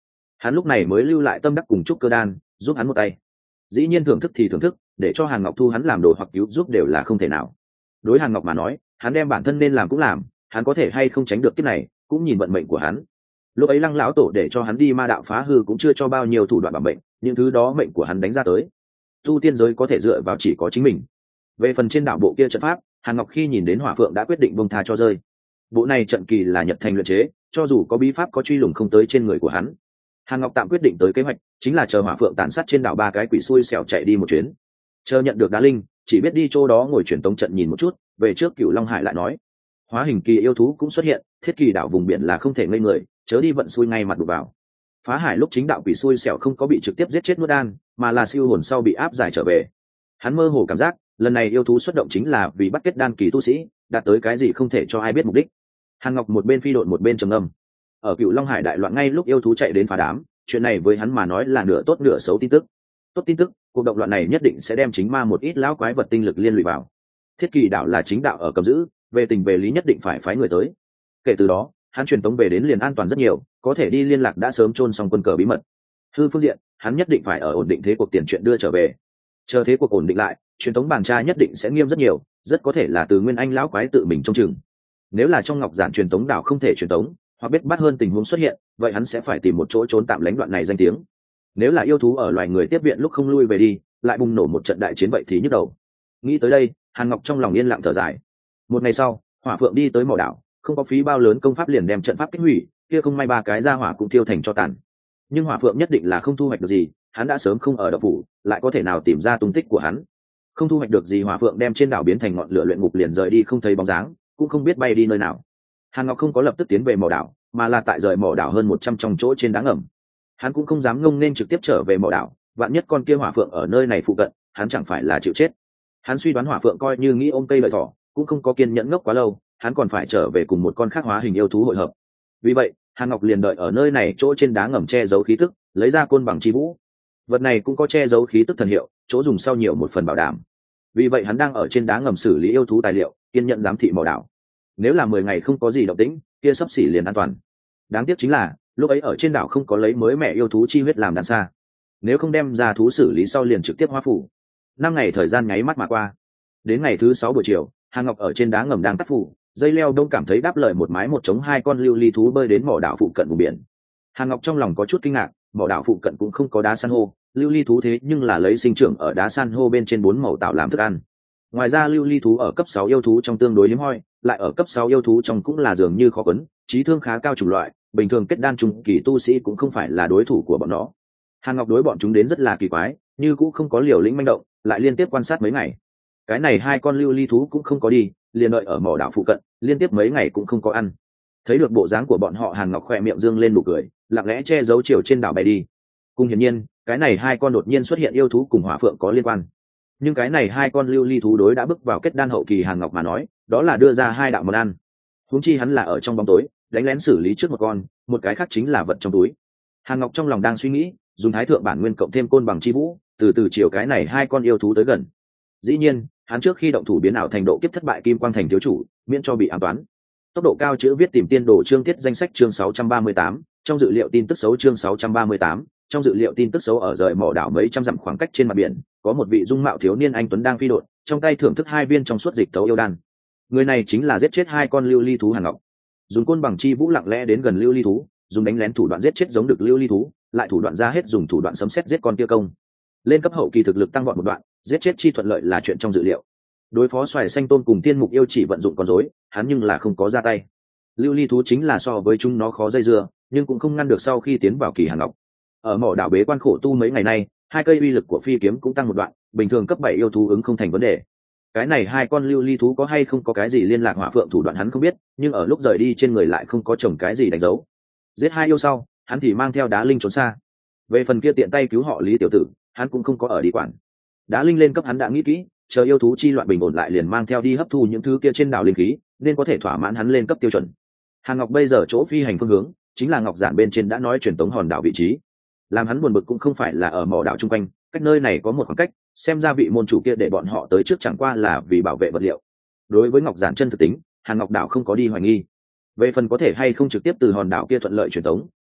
hắn lúc này mới lưu lại tâm đắc cùng trúc cơ đan giúp hắn một tay. Dĩ nhiên thưởng thức thì thưởng thức, để cho Hàn Ngọc thu hắn làm đồ hoặc cứu giúp đều là không thể nào. Đối Hàn Ngọc mà nói, hắn đem bản thân nên làm cũng làm, hắn có thể hay không tránh được kiếp này cũng nhìn vận mệnh của hắn. Lúc ấy Lăng lão tổ để cho hắn đi ma đạo phá hư cũng chưa cho bao nhiêu thủ đoạn bảo mệnh, những thứ đó mệnh của hắn đánh ra tới. Tu tiên giới có thể dựa vào chỉ có chính mình. Về phần trên đảo bộ kia trận pháp, Hàn Ngọc khi nhìn đến Hỏa Phượng đã quyết định buông tha cho rơi. Bộ này trận kỳ là Nhật Thành luyện chế, cho dù có bí pháp có truy lùng không tới trên người của hắn. Hàn Ngọc tạm quyết định tới kế hoạch chính là chờ Hỏa Phượng tàn sát trên đảo ba cái quỷ xui xẻo chạy đi một chuyến. Chờ nhận được đá linh, chỉ biết đi chỗ đó ngồi truyền tống trận nhìn một chút, về trước Cửu Long Hải lại nói. Hóa hình kỳ yêu thú cũng xuất hiện, thiết kỳ đảo vùng biển là không thể ngây người, chớ đi vận xui ngay mặt đụng vào. Phá hải lúc chính đạo quỷ xui xẻo không có bị trực tiếp giết chết nuốt đan, mà là siêu hồn sau bị áp giải trở về. Hắn mơ hồ cảm giác, lần này yêu thú xuất động chính là vì bắt kết đan kỳ tu sĩ, đạt tới cái gì không thể cho ai biết mục đích. Hàn Ngọc một bên phi độn một bên trầm ngâm. Ở Cửu Long Hải đại loạn ngay lúc yêu thú chạy đến phá đám, chuyện này với hắn mà nói là nửa tốt nửa xấu tin tức. Tốt tin tức, cuộc động loạn này nhất định sẽ đem chính ma một ít lão quái vật tinh lực liên lụy vào. Thiết kỳ đạo là chính đạo ở cầm giữ, về tình về lý nhất định phải phái người tới. Kể từ đó, hắn truyền tống về đến liền an toàn rất nhiều, có thể đi liên lạc đã sớm chôn xong quân cờ bí mật. Hư phương diện, hắn nhất định phải ở ổn định thế cuộc tiền chuyện đưa trở về. Chờ thế cuộc ổn định lại, truyền tống bàn tra nhất định sẽ nghiêm rất nhiều, rất có thể là từ Nguyên Anh lão quái tự mình trông chừng. Nếu là trong ngọc giản truyền tống đảo không thể truyền tống, hoặc biết bắt hơn tình huống xuất hiện, vậy hắn sẽ phải tìm một chỗ trốn tạm lánh đoạn này danh tiếng. Nếu là yêu thú ở loài người tiếp viện lúc không lui về đi, lại bùng nổ một trận đại chiến vậy thì nhức đầu. Nghĩ tới đây, Hàn Ngọc trong lòng yên lặng thở dài. Một ngày sau, Hỏa Phượng đi tới mỏ đảo, không có phí bao lớn công pháp liền đem trận pháp kích hủy, kia không may ba cái ra hỏa cũng tiêu thành cho tàn. Nhưng Hỏa Phượng nhất định là không thu hoạch được gì, hắn đã sớm không ở đậu phủ, lại có thể nào tìm ra tung tích của hắn. Không thu hoạch được gì, Hỏa Phượng đem trên đảo biến thành ngọn lửa luyện ngục liền rời đi không thấy bóng dáng, cũng không biết bay đi nơi nào. Hàn Ngọc không có lập tức tiến về mỏ đảo, mà là tại rời mỏ đảo hơn một trăm trong chỗ trên đá ngầm. Hắn cũng không dám ngông nên trực tiếp trở về mỏ đảo, vạn nhất con kia Hỏa Phượng ở nơi này phụ cận, hắn chẳng phải là chịu chết. Hắn suy đoán Hỏa Phượng coi như nghĩ ôm cây lợi thỏ, cũng không có kiên nhẫn ngốc quá lâu, hắn còn phải trở về cùng một con khác hóa hình yêu thú hội hợp. Vì vậy, Hàn Ngọc liền đợi ở nơi này chỗ trên đá ngầm che giấu khí tức, lấy ra côn bằng chi vũ. Vật này cũng có che giấu khí tức thần hiệu, chỗ dùng sau nhiều một phần bảo đảm. Vì vậy hắn đang ở trên đá ngầm xử lý yêu thú tài liệu, kiên nhận giám thị mỏ đảo. Nếu là mười ngày không có gì động tĩnh, kia sắp xỉ liền an toàn. Đáng tiếc chính là, lúc ấy ở trên đảo không có lấy mới mẹ yêu thú chi huyết làm đan xa. Nếu không đem ra thú xử lý sau liền trực tiếp hóa phủ. Năm ngày thời gian nháy mắt mà qua. Đến ngày thứ sáu buổi chiều, Hàn Ngọc ở trên đá ngầm đang cắt phủ, dây leo đông cảm thấy đáp lời một mái một trống hai con lưu ly thú bơi đến mỏ đảo phụ cận vùng biển. Hàn Ngọc trong lòng có chút kinh ngạc, mỏ đảo phụ cận cũng không có đá san hô, lưu ly thú thế nhưng là lấy sinh trưởng ở đá san hô bên trên bốn màu tạo làm thức ăn. Ngoài ra lưu ly thú ở cấp sáu yêu thú trong tương đối hiếm hoi, lại ở cấp sáu yêu thú trong cũng là dường như khó quấn, trí thương khá cao chủng loại, bình thường kết đan trung kỳ tu sĩ cũng không phải là đối thủ của bọn nó. Hàn Ngọc đối bọn chúng đến rất là kỳ quái, như cũng không có liều lĩnh manh động, lại liên tiếp quan sát mấy ngày. Cái này hai con lưu ly thú cũng không có đi, liền đợi ở mỏ đảo phụ cận, liên tiếp mấy ngày cũng không có ăn. Thấy được bộ dáng của bọn họ, Hàn Ngọc khỏe miệng dương lên nụ cười, lặng lẽ che giấu chiều trên đảo bay đi. Cùng hiển nhiên, cái này hai con đột nhiên xuất hiện yêu thú cùng Hỏa Phượng có liên quan. Nhưng cái này hai con lưu ly thú đối đã bước vào kết đan hậu kỳ Hàn Ngọc mà nói, đó là đưa ra hai đạo món ăn. Huống chi hắn là ở trong bóng tối, đánh lén xử lý trước một con, một cái khác chính là vật trong túi. Hàn Ngọc trong lòng đang suy nghĩ, dùng thái thượng bản nguyên cộng thêm côn bằng chi vũ, từ từ chiều cái này hai con yêu thú tới gần. Dĩ nhiên, hắn trước khi động thủ biến ảo thành độ kiếp thất bại kim quang thành thiếu chủ, miễn cho bị ám toán. Tốc độ cao chữ viết tìm tiên đồ chương tiết danh sách chương sáu trăm ba mươi tám, trong dự liệu tin tức xấu chương sáu trăm ba mươi tám, trong dự liệu tin tức xấu ở rời mỏ đảo mấy trăm dặm khoảng cách trên mặt biển, có một vị dung mạo thiếu niên anh tuấn đang phi độn, trong tay thưởng thức hai viên trong suốt dịch tấu yêu đan. Người này chính là giết chết hai con lưu ly thú Hàn Ngọc. Dùng côn bằng chi vũ lặng lẽ đến gần lưu ly thú, dùng đánh lén thủ đoạn giết chết giống được lưu ly thú, lại thủ đoạn ra hết dùng thủ đoạn sấm sét giết con kia công. Lên cấp hậu kỳ thực lực tăng vọt một đoạn, giết chết chi thuận lợi là chuyện trong dự liệu. Đối phó xoài xanh tôn cùng tiên mục yêu chỉ vận dụng con rối, hắn nhưng là không có ra tay. Lưu ly thú chính là so với chúng nó khó dây dưa, nhưng cũng không ngăn được sau khi tiến vào kỳ Hàn Ngọc. Ở mỏ đảo bế quan khổ tu mấy ngày nay, hai cây uy lực của phi kiếm cũng tăng một đoạn, bình thường cấp bảy yêu thú ứng không thành vấn đề. Cái này hai con lưu ly thú có hay không có cái gì liên lạc Hỏa Phượng thủ đoạn hắn không biết, nhưng ở lúc rời đi trên người lại không có trồng cái gì đánh dấu. Giết hai yêu sau, hắn thì mang theo đá linh trốn xa. Về phần kia tiện tay cứu họ Lý tiểu tử, hắn cũng không có ở đi quản. Đá linh lên cấp hắn đã nghĩ kỹ, chờ yêu thú chi loạn bình ổn lại liền mang theo đi hấp thu những thứ kia trên đảo linh khí, nên có thể thỏa mãn hắn lên cấp tiêu chuẩn. Hàn Ngọc bây giờ chỗ phi hành phương hướng chính là ngọc giản bên trên đã nói truyền tống hòn đảo vị trí. Làm hắn buồn bực cũng không phải là ở mỏ đảo chung quanh, cách nơi này có một khoảng cách, xem ra vị môn chủ kia để bọn họ tới trước chẳng qua là vì bảo vệ vật liệu. Đối với ngọc giản chân thực tính, Hàn Ngọc đảo không có đi hoài nghi. Về phần có thể hay không trực tiếp từ hòn đảo kia thuận lợi truyền tống,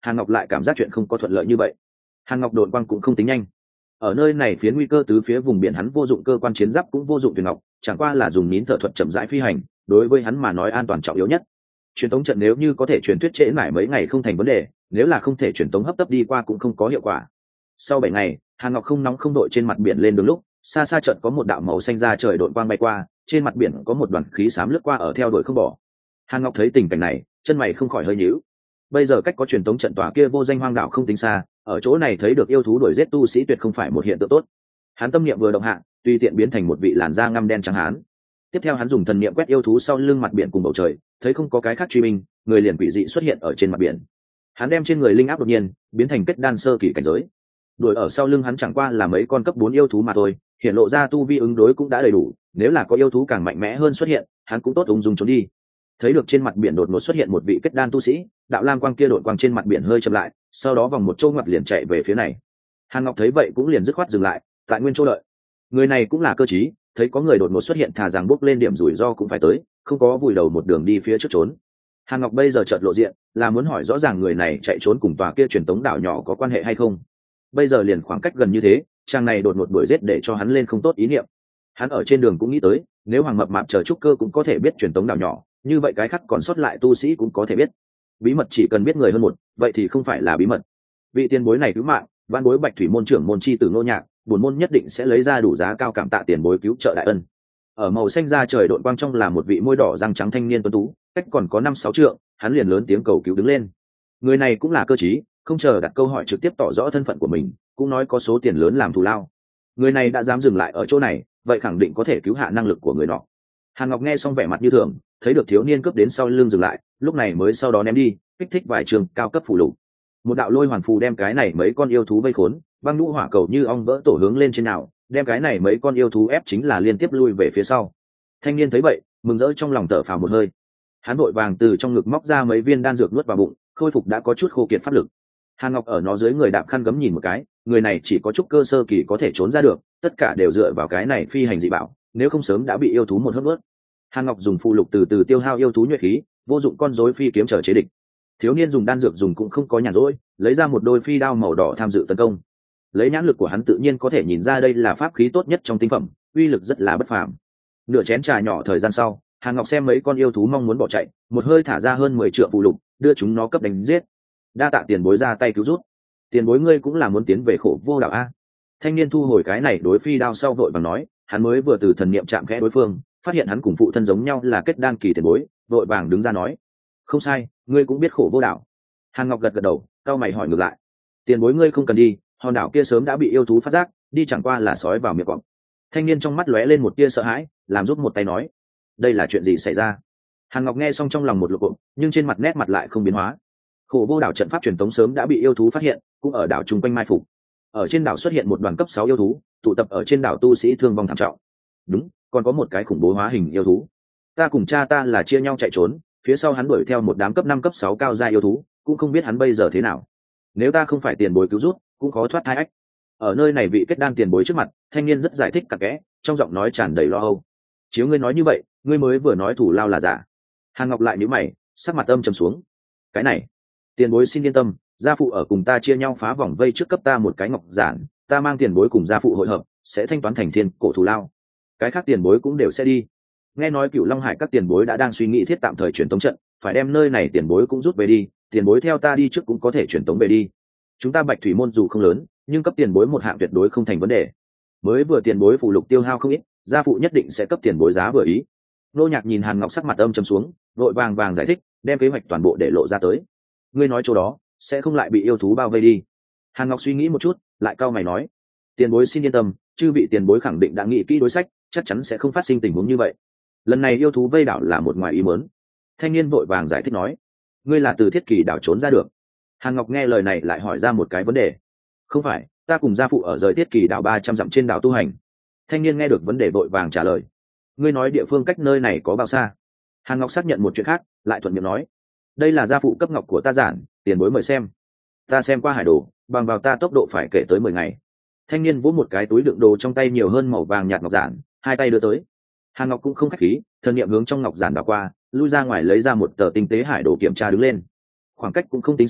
Hàn Ngọc lại cảm giác chuyện không có thuận lợi như vậy. Hàn Ngọc đội quang cũng không tính nhanh. Ở nơi này phía nguy cơ tứ phía vùng biển, hắn vô dụng cơ quan chiến giáp cũng vô dụng thuyền ngọc, chẳng qua là dùng nín thở thuật chậm rãi phi hành, đối với hắn mà nói an toàn trọng yếu nhất. Truyền tống trận nếu như có thể truyền thuyết trễ mãi mấy ngày không thành vấn đề, nếu là không thể truyền tống hấp tấp đi qua cũng không có hiệu quả. Sau bảy ngày, Hàn Ngọc không nóng không đội trên mặt biển lên đường lúc, xa xa chợt có một đạo màu xanh ra trời đội quang bay qua, trên mặt biển có một đoàn khí xám lướt qua ở theo đuổi không bỏ. Hàn Ngọc thấy tình cảnh này, chân mày không khỏi hơi nhíu. Bây giờ cách có truyền tống trận tòa kia vô danh hoang đảo không tính xa, ở chỗ này thấy được yêu thú đuổi giết tu sĩ tuyệt không phải một hiện tượng tốt. Hắn tâm niệm vừa động hạ, tùy tiện biến thành một vị làn da ngăm đen trắng hán. Tiếp theo hắn dùng thần niệm quét yêu thú sau lưng mặt biển cùng bầu trời, thấy không có cái khác truy binh, người liền quỷ dị xuất hiện ở trên mặt biển. Hắn đem trên người linh áp đột nhiên biến thành kết đan sơ kỳ cảnh giới. Đuổi ở sau lưng hắn chẳng qua là mấy con cấp bốn yêu thú mà thôi, hiện lộ ra tu vi ứng đối cũng đã đầy đủ, nếu là có yêu thú càng mạnh mẽ hơn xuất hiện, hắn cũng tốt ung dung trốn đi. Thấy được trên mặt biển đột ngột xuất hiện một vị kết đan tu sĩ, đạo lam quang kia đội quang trên mặt biển hơi chậm lại, sau đó vòng một châu ngoặt liền chạy về phía này. Hàn Ngọc thấy vậy cũng liền dứt khoát dừng lại, tại nguyên chỗ đợi. Người này cũng là cơ trí, thấy có người đột ngột xuất hiện thà rằng bước lên điểm rủi ro cũng phải tới, không có vùi đầu một đường đi phía trước trốn. Hàn Ngọc bây giờ chợt lộ diện, là muốn hỏi rõ ràng người này chạy trốn cùng tòa kia truyền tống đảo nhỏ có quan hệ hay không. Bây giờ liền khoảng cách gần như thế, chàng này đột ngột đuổi giết để cho hắn lên không tốt ý niệm. Hắn ở trên đường cũng nghĩ tới, nếu Hoàng Mập Mạp chờ trúc cơ cũng có thể biết truyền tống đảo nhỏ, như vậy cái khác còn sót lại tu sĩ cũng có thể biết. Bí mật chỉ cần biết người hơn một, vậy thì không phải là bí mật. Vị tiền bối này cứu mạng, văn bối Bạch Thủy môn trưởng môn chi tử Nô Nhạc, bổn môn nhất định sẽ lấy ra đủ giá cao cảm tạ tiền bối cứu trợ đại ân. Ở màu xanh da trời đội quang trong là một vị môi đỏ răng trắng thanh niên tuấn tú, cách còn có năm sáu trượng, hắn liền lớn tiếng cầu cứu đứng lên. Người này cũng là cơ trí, không chờ đặt câu hỏi trực tiếp tỏ rõ thân phận của mình, cũng nói có số tiền lớn làm thù lao. Người này đã dám dừng lại ở chỗ này, vậy khẳng định có thể cứu hạ năng lực của người nọ. Hàn Ngọc nghe xong vẻ mặt như thường, thấy được thiếu niên cướp đến sau lưng dừng lại, lúc này mới sau đó ném đi, kích thích vài trường cao cấp phù lục. Một đạo lôi hoàn phù đem cái này mấy con yêu thú vây khốn, băng nhũ hỏa cầu như ong vỡ tổ hướng lên trên nào, đem cái này mấy con yêu thú ép chính là liên tiếp lui về phía sau. Thanh niên thấy vậy, mừng rỡ trong lòng thở phào một hơi. Hắn vội vàng từ trong ngực móc ra mấy viên đan dược nuốt vào bụng, khôi phục đã có chút khô kiệt pháp lực. Hàn Ngọc ở nó dưới người đạp khăn gấm nhìn một cái, người này chỉ có chút cơ sơ kỳ có thể trốn ra được, tất cả đều dựa vào cái này phi hành dị bảo, nếu không sớm đã bị yêu thú một hớp nuốt. Hàn Ngọc dùng phù lục từ từ tiêu hao yêu thú nhuệ khí, vô dụng con rối phi kiếm trở chế địch. Thiếu niên dùng đan dược dùng cũng không có nhàn rỗi, lấy ra một đôi phi đao màu đỏ tham dự tấn công. Lấy nhãn lực của hắn tự nhiên có thể nhìn ra đây là pháp khí tốt nhất trong tinh phẩm, uy lực rất là bất phàm. Nửa chén trà nhỏ thời gian sau, Hàn Ngọc xem mấy con yêu thú mong muốn bỏ chạy, một hơi thả ra hơn mười trượng phù lục, đưa chúng nó cấp đánh giết. Đa tạ tiền bối ra tay cứu rút. Tiền bối ngươi cũng là muốn tiến về khổ vô đảo a. Thanh niên thu hồi cái này đối phi đao sau vội vàng nói, hắn mới vừa từ thần niệm chạm khẽ đối phương, phát hiện hắn cùng phụ thân giống nhau là kết đan kỳ tiền bối, vội vàng đứng ra nói, không sai, ngươi cũng biết khổ vô đảo. Hàn Ngọc gật gật đầu, cao mày hỏi ngược lại, tiền bối ngươi không cần đi, hòn đảo kia sớm đã bị yêu thú phát giác, đi chẳng qua là sói vào miệng cọp. Thanh niên trong mắt lóe lên một tia sợ hãi, làm giúp một tay nói, đây là chuyện gì xảy ra? Hàn Ngọc nghe xong trong lòng một lộ cộm, nhưng trên mặt nét mặt lại không biến hóa. Khổ vô đảo trận pháp truyền tống sớm đã bị yêu thú phát hiện, cũng ở đảo chung quanh mai phục. Ở trên đảo xuất hiện một đoàn cấp sáu yêu thú, tụ tập ở trên đảo tu sĩ thương vong thảm trọng. Đúng, còn có một cái khủng bố hóa hình yêu thú. Ta cùng cha ta là chia nhau chạy trốn, phía sau hắn đuổi theo một đám cấp năm cấp sáu cao gia yêu thú, cũng không biết hắn bây giờ thế nào. Nếu ta không phải tiền bối cứu rút, cũng khó thoát thai ách. Ở nơi này vị kết đan tiền bối trước mặt, thanh niên rất giải thích cặn kẽ, trong giọng nói tràn đầy lo âu. Chiếu ngươi nói như vậy, ngươi mới vừa nói thủ lao là giả. Hàn Ngọc lại nhíu mày, sắc mặt âm trầm xuống. Cái này, tiền bối xin yên tâm, gia phụ ở cùng ta chia nhau phá vòng vây trước cấp ta một cái ngọc giản, ta mang tiền bối cùng gia phụ hội hợp, sẽ thanh toán thành thiên cổ thủ lao. Cái khác tiền bối cũng đều sẽ đi. Nghe nói Cửu Long Hải các tiền bối đã đang suy nghĩ thiết tạm thời truyền tống trận, phải đem nơi này tiền bối cũng rút về đi, tiền bối theo ta đi trước cũng có thể truyền tống về đi. Chúng ta Bạch Thủy môn dù không lớn, nhưng cấp tiền bối một hạng tuyệt đối không thành vấn đề. Mới vừa tiền bối phụ lục tiêu hao không ít, gia phụ nhất định sẽ cấp tiền bối giá vừa ý. Nô Nhạc nhìn Hàn Ngọc sắc mặt âm trầm xuống, vội vàng vàng giải thích, đem kế hoạch toàn bộ để lộ ra tới. Ngươi nói chỗ đó sẽ không lại bị yêu thú bao vây đi? Hàn Ngọc suy nghĩ một chút, lại cau mày nói, tiền bối xin yên tâm, chư vị tiền bối khẳng định đã nghĩ kỹ đối sách, chắc chắn sẽ không phát sinh tình huống như vậy. Lần này yêu thú vây đảo là một ngoài ý muốn. Thanh niên vội vàng giải thích nói, ngươi là từ Thiết Kỳ đảo trốn ra được? Hàn Ngọc nghe lời này lại hỏi ra một cái vấn đề. Không phải, ta cùng gia phụ ở rời Thiết Kỳ đảo ba trăm dặm trên đảo tu hành. Thanh niên nghe được vấn đề vội vàng trả lời, ngươi nói địa phương cách nơi này có bao xa? Hàn Ngọc xác nhận một chuyện khác, lại thuận miệng nói, đây là gia phụ cấp ngọc của ta giản, tiền bối mời xem. Ta xem qua hải đồ, bằng vào ta tốc độ phải kể tới mười ngày. Thanh niên vỗ một cái túi đựng đồ trong tay nhiều hơn màu vàng nhạt ngọc giản, hai tay đưa tới. Hàn Ngọc cũng không khách khí, thần niệm hướng trong ngọc giản đảo qua, lui ra ngoài lấy ra một tờ tinh tế hải đồ kiểm tra đứng lên. Khoảng cách cũng không tính xa,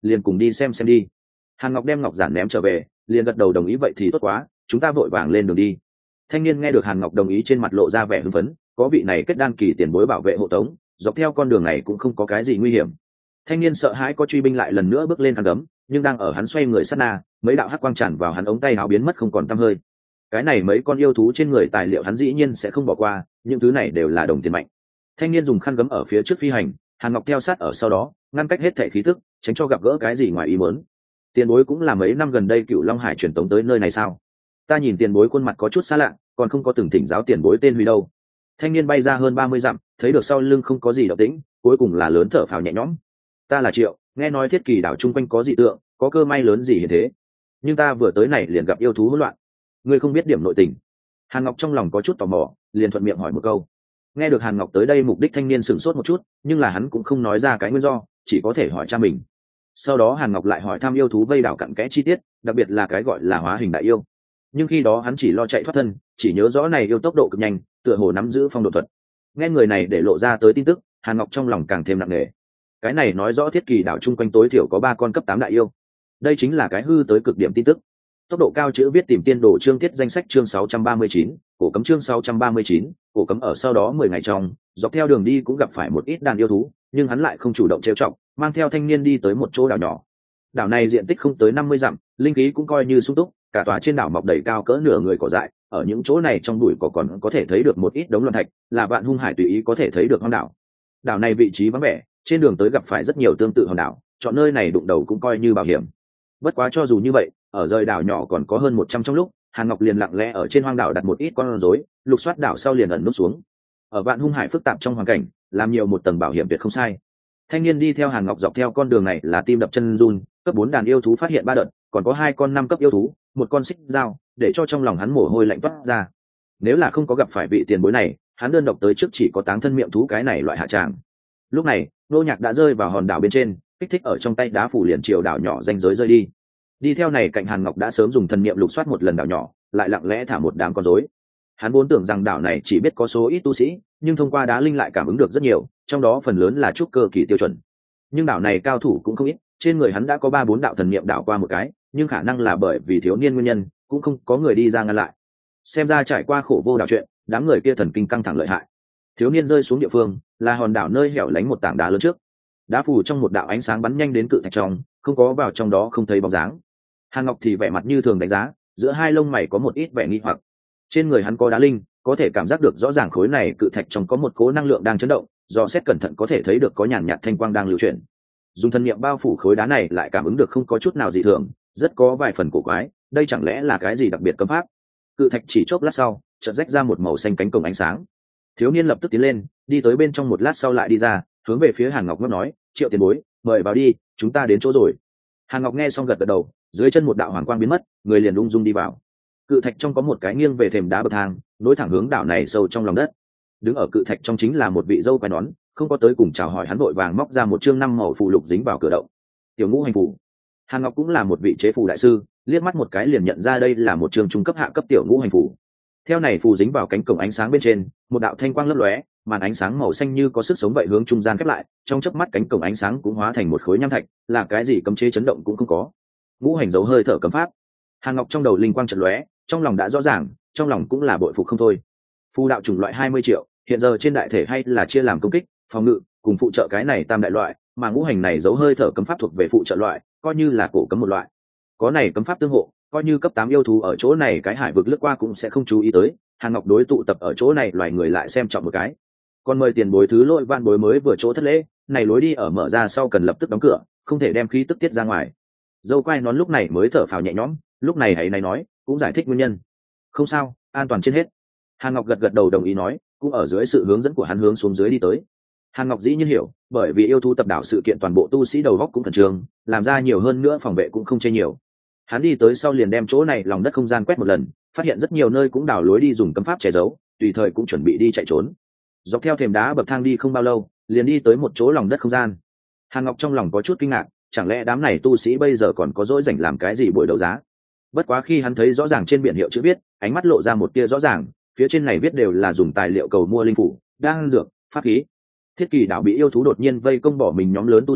liền cùng đi xem xem đi. Hàn Ngọc đem ngọc giản ném trở về, liền gật đầu đồng ý. Vậy thì tốt quá, chúng ta vội vàng lên đường đi. Thanh niên nghe được Hàn Ngọc đồng ý trên mặt lộ ra vẻ hưng phấn, có vị này kết đan kỳ tiền bối bảo vệ hộ tống, dọc theo con đường này cũng không có cái gì nguy hiểm. Thanh niên sợ hãi có truy binh lại lần nữa bước lên thang gấm, nhưng đang ở hắn xoay người sát na, mấy đạo hắc quang tràn vào hắn ống tay áo biến mất không còn tăm hơi. Cái này mấy con yêu thú trên người tài liệu hắn dĩ nhiên sẽ không bỏ qua, những thứ này đều là đồng tiền mạnh. Thanh niên dùng khăn gấm ở phía trước phi hành, Hàn Ngọc theo sát ở sau đó, ngăn cách hết thể khí tức, tránh cho gặp gỡ cái gì ngoài ý muốn. Tiền bối cũng là mấy năm gần đây Cửu Long Hải truyền tống tới nơi này sao? Ta nhìn tiền bối khuôn mặt có chút xa lạ, còn không có từng thỉnh giáo tiền bối tên huy đâu. Thanh niên bay ra hơn ba mươi dặm, thấy được sau lưng không có gì động tĩnh, cuối cùng là lớn thở phào nhẹ nhõm. Ta là Triệu, nghe nói Thiết Kỳ đảo chung quanh có dị tượng, có cơ may lớn gì hiện thế, nhưng ta vừa tới này liền gặp yêu thú hỗn loạn. Ngươi không biết điểm nội tình? Hàn Ngọc trong lòng có chút tò mò, liền thuận miệng hỏi một câu. Nghe được Hàn Ngọc tới đây mục đích, thanh niên sửng sốt một chút, nhưng là hắn cũng không nói ra cái nguyên do, chỉ có thể hỏi cha mình. Sau đó Hàn Ngọc lại hỏi thăm yêu thú vây đảo cặn kẽ chi tiết, đặc biệt là cái gọi là hóa hình đại yêu. Nhưng khi đó hắn chỉ lo chạy thoát thân, chỉ nhớ rõ này yêu tốc độ cực nhanh, tựa hồ nắm giữ phong độ thuật. Nghe người này để lộ ra tới tin tức, Hàn Ngọc trong lòng càng thêm nặng nề. Cái này nói rõ Thiết Kỳ đảo chung quanh tối thiểu có ba con cấp tám đại yêu. Đây chính là cái hư tới cực điểm tin tức. Tốc độ cao chữ viết tìm tiên đồ chương tiết danh sách chương sáu trăm ba mươi chín, cổ cấm chương sáu trăm ba mươi chín, cổ cấm. Ở sau đó mười ngày trong, dọc theo đường đi cũng gặp phải một ít đàn yêu thú, nhưng hắn lại không chủ động trêu chọc, mang theo thanh niên đi tới một chỗ đảo nhỏ. Đảo này diện tích không tới năm mươi dặm, linh khí cũng coi như sung túc, cả tòa trên đảo mọc đầy cao cỡ nửa người cỏ dại, ở những chỗ này trong bụi cỏ còn có thể thấy được một ít đống loạn thạch, là Vạn Hung Hải tùy ý có thể thấy được hoang đảo. Đảo này vị trí vắng vẻ, trên đường tới gặp phải rất nhiều tương tự hòn đảo, chọn nơi này đụng đầu cũng coi như bảo hiểm. Bất quá cho dù như vậy, ở rời đảo nhỏ còn có hơn một trăm trong lúc, Hàn Ngọc liền lặng lẽ ở trên hoang đảo đặt một ít con rối, lục soát đảo sau liền ẩn núp xuống. Ở Vạn Hung Hải phức tạp trong hoàn cảnh, làm nhiều một tầng bảo hiểm tuyệt không sai. Thanh niên đi theo Hàn Ngọc dọc theo con đường này là tim đập chân run, cấp bốn đàn yêu thú phát hiện ba đợt, còn có hai con năm cấp yêu thú, một con xích dao, để cho trong lòng hắn mồ hôi lạnh toát ra. Nếu là không có gặp phải vị tiền bối này, hắn đơn độc tới trước chỉ có táng thân miệng thú cái này loại hạ tràng. Lúc này, Nô Nhạc đã rơi vào hòn đảo bên trên, kích thích ở trong tay đá phủ liền chiều đảo nhỏ danh giới rơi đi. Đi theo này cạnh Hàn Ngọc đã sớm dùng thần niệm lục soát một lần đảo nhỏ, lại lặng lẽ thả một đám con rối. Hắn vốn tưởng rằng đảo này chỉ biết có số ít tu sĩ, nhưng thông qua đá linh lại cảm ứng được rất nhiều, trong đó phần lớn là trúc cơ kỳ tiêu chuẩn. Nhưng đảo này cao thủ cũng không ít, trên người hắn đã có ba bốn đạo thần niệm đảo qua một cái, nhưng khả năng là bởi vì thiếu niên nguyên nhân, cũng không có người đi ra ngăn lại. Xem ra trải qua khổ vô đảo chuyện, đám người kia thần kinh căng thẳng lợi hại. Thiếu niên rơi xuống địa phương là hòn đảo nơi hẻo lánh một tảng đá lớn trước, đá phủ trong một đạo ánh sáng bắn nhanh đến cự thạch trong, không có vào trong đó không thấy bóng dáng. Hàn Ngọc thì vẻ mặt như thường đánh giá, giữa hai lông mày có một ít vẻ nghi hoặc. Trên người hắn có đá linh, có thể cảm giác được rõ ràng khối này cự thạch trong có một cố năng lượng đang chấn động, do xét cẩn thận có thể thấy được có nhàn nhạt thanh quang đang lưu chuyển. Dùng thân niệm bao phủ khối đá này lại cảm ứng được không có chút nào dị thường, rất có vài phần cổ quái, đây chẳng lẽ là cái gì đặc biệt cấm pháp? Cự thạch chỉ chốc lát sau, chợt rách ra một màu xanh cánh cổng ánh sáng. Thiếu niên lập tức tiến lên, đi tới bên trong một lát sau lại đi ra, hướng về phía Hàn Ngọc ngấp nói, Triệu tiền bối, mời vào đi, chúng ta đến chỗ rồi. Hàn Ngọc nghe xong gật gật đầu, dưới chân một đạo hoàng quang biến mất, người liền ung dung đi vào. Cự thạch trong có một cái nghiêng về thềm đá bậc thang, nối thẳng hướng đảo này sâu trong lòng đất. Đứng ở cự thạch trong chính là một vị dâu quai nón, không có tới cùng chào hỏi hắn vội vàng móc ra một chương năm màu phù lục dính vào cửa động. Tiểu Ngũ Hành Phù. Hàn Ngọc cũng là một vị chế phù đại sư, liếc mắt một cái liền nhận ra đây là một chương trung cấp hạ cấp tiểu ngũ hành phù. Theo này phù dính vào cánh cổng ánh sáng bên trên, một đạo thanh quang lấp lóe, màn ánh sáng màu xanh như có sức sống vậy hướng trung gian khép lại, trong chớp mắt cánh cổng ánh sáng cũng hóa thành một khối nham thạch, là cái gì cấm chế chấn động cũng không có. Ngũ hành dấu hơi thở cấm pháp. Hàn Ngọc trong đầu linh quang chợt lóe, trong lòng đã rõ ràng, trong lòng cũng là bội phục không thôi. Phù đạo chủng loại hai mươi triệu, hiện giờ trên đại thể hay là chia làm công kích, phòng ngự cùng phụ trợ cái này tam đại loại, mà ngũ hành này dấu hơi thở cấm pháp thuộc về phụ trợ loại, coi như là cổ cấm một loại. Có này cấm pháp tương hộ, coi như cấp tám yêu thú ở chỗ này cái hải vực lướt qua cũng sẽ không chú ý tới. Hàn Ngọc đối tụ tập ở chỗ này loài người lại xem trọng một cái. Còn mời tiền bối thứ lỗi van bối mới vừa chỗ thất lễ, này lối đi ở mở ra sau cần lập tức đóng cửa, không thể đem khí tức tiết ra ngoài. Dâu quai nón lúc này mới thở phào nhẹ nhõm, lúc này hãy này nói, cũng giải thích nguyên nhân. Không sao, an toàn trên hết. Hàn Ngọc gật gật đầu đồng ý nói, cũng ở dưới sự hướng dẫn của hắn hướng xuống dưới đi tới. Hàn Ngọc dĩ nhiên hiểu, bởi vì yêu thú tập đảo sự kiện toàn bộ tu sĩ đầu góc cũng khẩn trương, làm ra nhiều hơn nữa phòng vệ cũng không chê nhiều. Hắn đi tới sau liền đem chỗ này lòng đất không gian quét một lần, phát hiện rất nhiều nơi cũng đào lối đi dùng cấm pháp che giấu, tùy thời cũng chuẩn bị đi chạy trốn. Dọc theo thềm đá bậc thang đi không bao lâu, liền đi tới một chỗ lòng đất không gian. Hàn Ngọc trong lòng có chút kinh ngạc, chẳng lẽ đám này tu sĩ bây giờ còn có dỗi rảnh làm cái gì buổi đấu giá? Bất quá khi hắn thấy rõ ràng trên biển hiệu chữ viết, ánh mắt lộ ra một tia rõ ràng, phía trên này viết đều là dùng tài liệu cầu mua linh phủ, đan dược, pháp khí. Thiết Kỳ đảo bị yêu thú đột nhiên vây công bỏ mình nhóm lớn tu sĩ,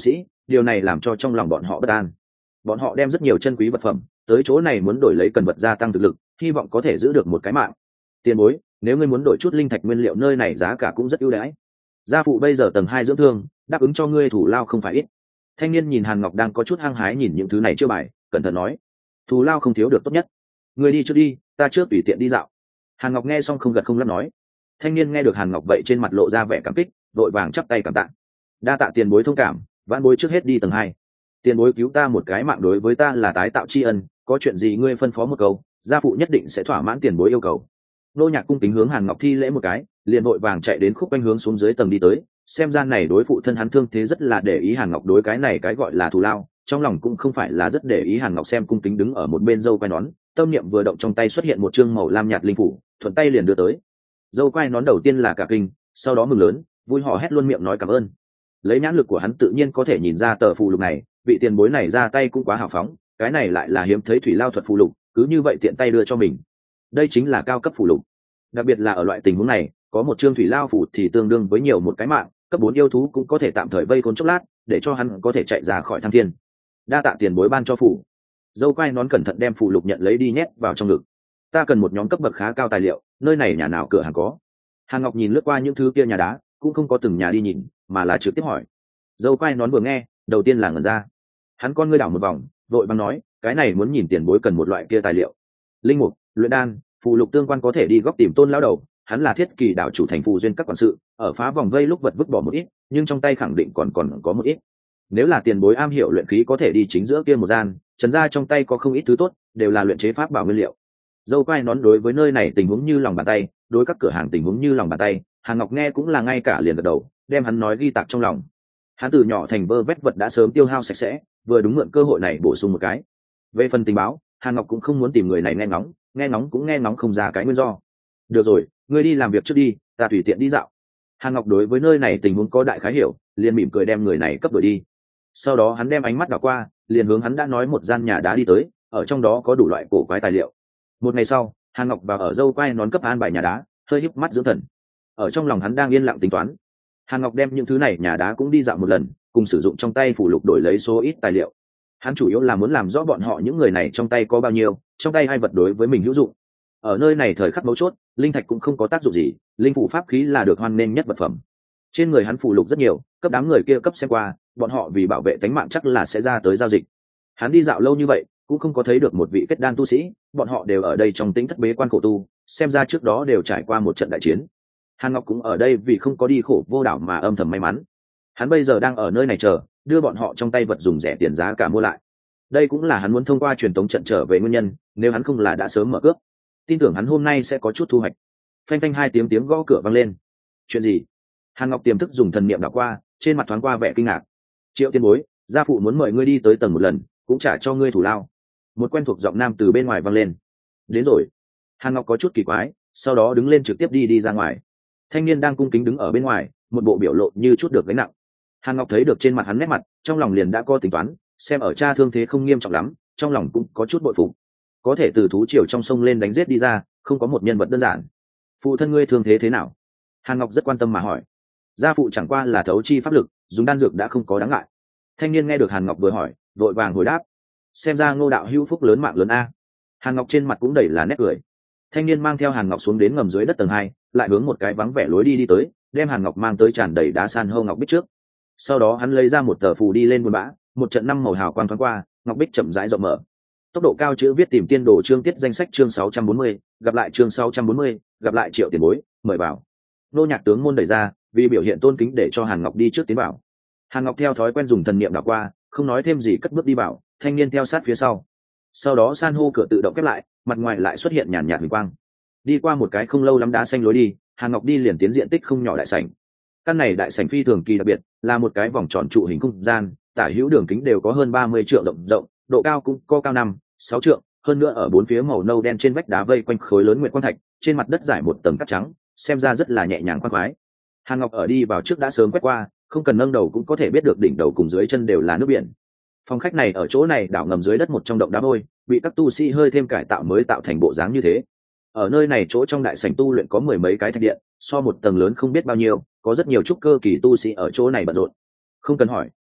điều này làm cho trong lòng bọn họ bất an. Bọn họ đem rất nhiều chân quý vật phẩm tới chỗ này muốn đổi lấy cần vật gia tăng thực lực, hy vọng có thể giữ được một cái mạng. Tiền bối, nếu ngươi muốn đổi chút linh thạch nguyên liệu, nơi này giá cả cũng rất ưu đãi. Gia phụ bây giờ tầng hai dưỡng thương, đáp ứng cho ngươi thủ lao không phải ít. Thanh niên nhìn Hàn Ngọc đang có chút hăng hái nhìn những thứ này chưa bài, cẩn thận nói: thủ lao không thiếu được tốt nhất. Ngươi đi trước đi, ta trước tùy tiện đi dạo. Hàn Ngọc nghe xong không gật không lắc nói. Thanh niên nghe được Hàn Ngọc vậy trên mặt lộ ra vẻ cảm kích, vội vàng chắp tay cảm tạ. Đa tạ tiền bối thông cảm, vãn bối trước hết đi tầng hai. Tiền bối cứu ta một cái mạng đối với ta là tái tạo tri ân, có chuyện gì ngươi phân phó một câu, gia phụ nhất định sẽ thỏa mãn tiền bối yêu cầu. Nô Nhạc cung kính hướng Hàn Ngọc thi lễ một cái, liền vội vàng chạy đến khúc quanh hướng xuống dưới tầng đi tới. Xem ra này đối phụ thân hắn thương thế rất là để ý Hàn Ngọc đối cái này cái gọi là thù lao, trong lòng cũng không phải là rất để ý. Hàn Ngọc xem cung kính đứng ở một bên dâu quai nón, tâm niệm vừa động, trong tay xuất hiện một chương màu lam nhạt linh phủ, thuận tay liền đưa tới. Dâu quai nón đầu tiên là cả kinh, sau đó mừng lớn, vui hò hét luôn miệng nói cảm ơn. Lấy nhãn lực của hắn tự nhiên có thể nhìn ra tờ phù lục này, vị tiền bối này ra tay cũng quá hào phóng, cái này lại là hiếm thấy thủy lao thuật phù lục, cứ như vậy tiện tay đưa cho mình. Đây chính là cao cấp phù lục. Đặc biệt là ở loại tình huống này, có một chương thủy lao phù thì tương đương với nhiều một cái mạng, cấp bốn yêu thú cũng có thể tạm thời vây khốn chốc lát, để cho hắn có thể chạy ra khỏi thăng thiên. Đa tạ tiền bối ban cho phù. Dâu quai nón cẩn thận đem phù lục nhận lấy đi nhét vào trong ngực. Ta cần một nhóm cấp bậc khá cao tài liệu, nơi này nhà nào cửa hàng có? Hàn Ngọc nhìn lướt qua những thứ kia nhà đá, cũng không có từng nhà đi nhìn, mà là trực tiếp hỏi. Dâu quai nón vừa nghe, đầu tiên là ngẩn ra. Hắn con ngươi đảo một vòng, vội vàng nói, cái này muốn nhìn tiền bối cần một loại kia tài liệu. Linh mục, luyện đan, phù lục tương quan có thể đi góp tìm Tôn lão đầu, hắn là thiết kỳ đạo chủ thành phù duyên các quản sự, ở phá vòng vây lúc vật vứt bỏ một ít, nhưng trong tay khẳng định còn còn có một ít. Nếu là tiền bối am hiểu luyện khí có thể đi chính giữa kia một gian, trần gia trong tay có không ít thứ tốt, đều là luyện chế pháp bảo nguyên liệu. Dâu quai nón đối với nơi này tình huống như lòng bàn tay, đối các cửa hàng tình huống như lòng bàn tay, Hàn Ngọc nghe cũng là ngay cả liền gật đầu, đem hắn nói ghi tạc trong lòng. Hắn từ nhỏ thành vơ vét vật đã sớm tiêu hao sạch sẽ, vừa đúng mượn cơ hội này bổ sung một cái. Về phần tình báo, Hàn Ngọc cũng không muốn tìm người này nghe ngóng, nghe ngóng cũng nghe ngóng không ra cái nguyên do. Được rồi, ngươi đi làm việc trước đi, ta tùy tiện đi dạo. Hàn Ngọc đối với nơi này tình huống có đại khái hiểu, liền mỉm cười đem người này cấp đuổi đi. Sau đó hắn đem ánh mắt đảo qua, liền hướng hắn đã nói một gian nhà đá đi tới, ở trong đó có đủ loại cổ quái tài liệu. Một ngày sau, Hàn Ngọc vào ở dâu quai nón cấp an bài nhà đá, hơi híp mắt dưỡng thần. Ở trong lòng hắn đang yên lặng tính toán. Hàn Ngọc đem những thứ này nhà đá cũng đi dạo một lần, cùng sử dụng trong tay phủ lục đổi lấy số ít tài liệu. Hắn chủ yếu là muốn làm rõ bọn họ những người này trong tay có bao nhiêu, trong tay hai vật đối với mình hữu dụng. Ở nơi này thời khắc mấu chốt, linh thạch cũng không có tác dụng gì, linh phủ pháp khí là được hoan nghênh nhất vật phẩm. Trên người hắn phủ lục rất nhiều, cấp đám người kia cấp xem qua, bọn họ vì bảo vệ tính mạng chắc là sẽ ra tới giao dịch. Hắn đi dạo lâu như vậy, cũng không có thấy được một vị kết đan tu sĩ, bọn họ đều ở đây trong tính thất bế quan khổ tu, xem ra trước đó đều trải qua một trận đại chiến. Hàn Ngọc cũng ở đây vì không có đi khổ vô đảo mà âm thầm may mắn. Hắn bây giờ đang ở nơi này chờ, đưa bọn họ trong tay vật dùng rẻ tiền giá cả mua lại. Đây cũng là hắn muốn thông qua truyền tống trận trở về nguyên nhân, nếu hắn không là đã sớm mở cướp. Tin tưởng hắn hôm nay sẽ có chút thu hoạch. Phanh phanh hai tiếng tiếng gõ cửa vang lên. Chuyện gì? Hàn Ngọc tiềm thức dùng thần niệm đảo qua, trên mặt thoáng qua vẻ kinh ngạc. Triệu Tiên Bối, gia phụ muốn mời ngươi đi tới tầng một lần, cũng trả cho ngươi thủ lao. Một quen thuộc giọng nam từ bên ngoài vang lên. Đến rồi. Hàn Ngọc có chút kỳ quái, sau đó đứng lên trực tiếp đi đi ra ngoài. Thanh niên đang cung kính đứng ở bên ngoài, một bộ biểu lộ như chút được gánh nặng. Hàn Ngọc thấy được trên mặt hắn nét mặt, trong lòng liền đã có tính toán, xem ở cha thương thế không nghiêm trọng lắm, trong lòng cũng có chút bội phục. Có thể từ thú triều trong sông lên đánh giết đi ra, không có một nhân vật đơn giản. Phụ thân ngươi thương thế thế nào? Hàn Ngọc rất quan tâm mà hỏi. Gia phụ chẳng qua là thấu chi pháp lực, dùng đan dược đã không có đáng ngại. Thanh niên nghe được Hàn Ngọc vừa hỏi, vội vàng hồi đáp. Xem ra Ngô đạo hữu phúc lớn mạng lớn a. Hàn Ngọc trên mặt cũng đầy là nét cười. Thanh niên mang theo Hàn Ngọc xuống đến ngầm dưới đất tầng hai, lại hướng một cái vắng vẻ lối đi đi tới, đem Hàn Ngọc mang tới tràn đầy đá san hô ngọc bích trước. Sau đó hắn lấy ra một tờ phù đi lên buôn bã, một trận năm màu hào quang thoáng qua, ngọc bích chậm rãi rộng mở. Tốc độ cao chữ viết tìm tiên đồ chương tiết danh sách chương sáu trăm bốn mươi, gặp lại chương sáu trăm bốn mươi, gặp lại Triệu Tiền Bối, mời vào. Nô Nhạc tướng môn đẩy ra, vì biểu hiện tôn kính để cho Hàn Ngọc đi trước tiến vào. Hàn Ngọc theo thói quen dùng thần niệm đảo qua, không nói thêm gì cất bước đi vào, thanh niên theo sát phía sau. Sau đó san hô cửa tự động khép lại, mặt ngoài lại xuất hiện nhàn nhạt huỳnh quang. Đi qua một cái không lâu lắm đá xanh lối đi, Hàn Ngọc đi liền tiến diện tích không nhỏ đại sảnh. Căn này đại sảnh phi thường kỳ đặc biệt, là một cái vòng tròn trụ hình không gian, tả hữu đường kính đều có hơn ba mươi trượng rộng rộng, độ cao cũng có cao năm, sáu trượng, hơn nữa ở bốn phía màu nâu đen trên vách đá vây quanh khối lớn nguyệt quang thạch, trên mặt đất trải một tầng cát trắng, xem ra rất là nhẹ nhàng khoan khoái. Hàn Ngọc ở đi vào trước đã sớm quét qua, không cần nâng đầu cũng có thể biết được đỉnh đầu cùng dưới chân đều là nước biển. Phòng khách này ở chỗ này đảo ngầm dưới đất một trong động đá vôi, bị các tu sĩ hơi thêm cải tạo mới tạo thành bộ dáng như thế. Ở nơi này chỗ trong đại sảnh tu luyện có mười mấy cái thạch điện, so một tầng lớn không biết bao nhiêu, có rất nhiều trúc cơ kỳ tu sĩ ở chỗ này bận rộn. Không cần hỏi,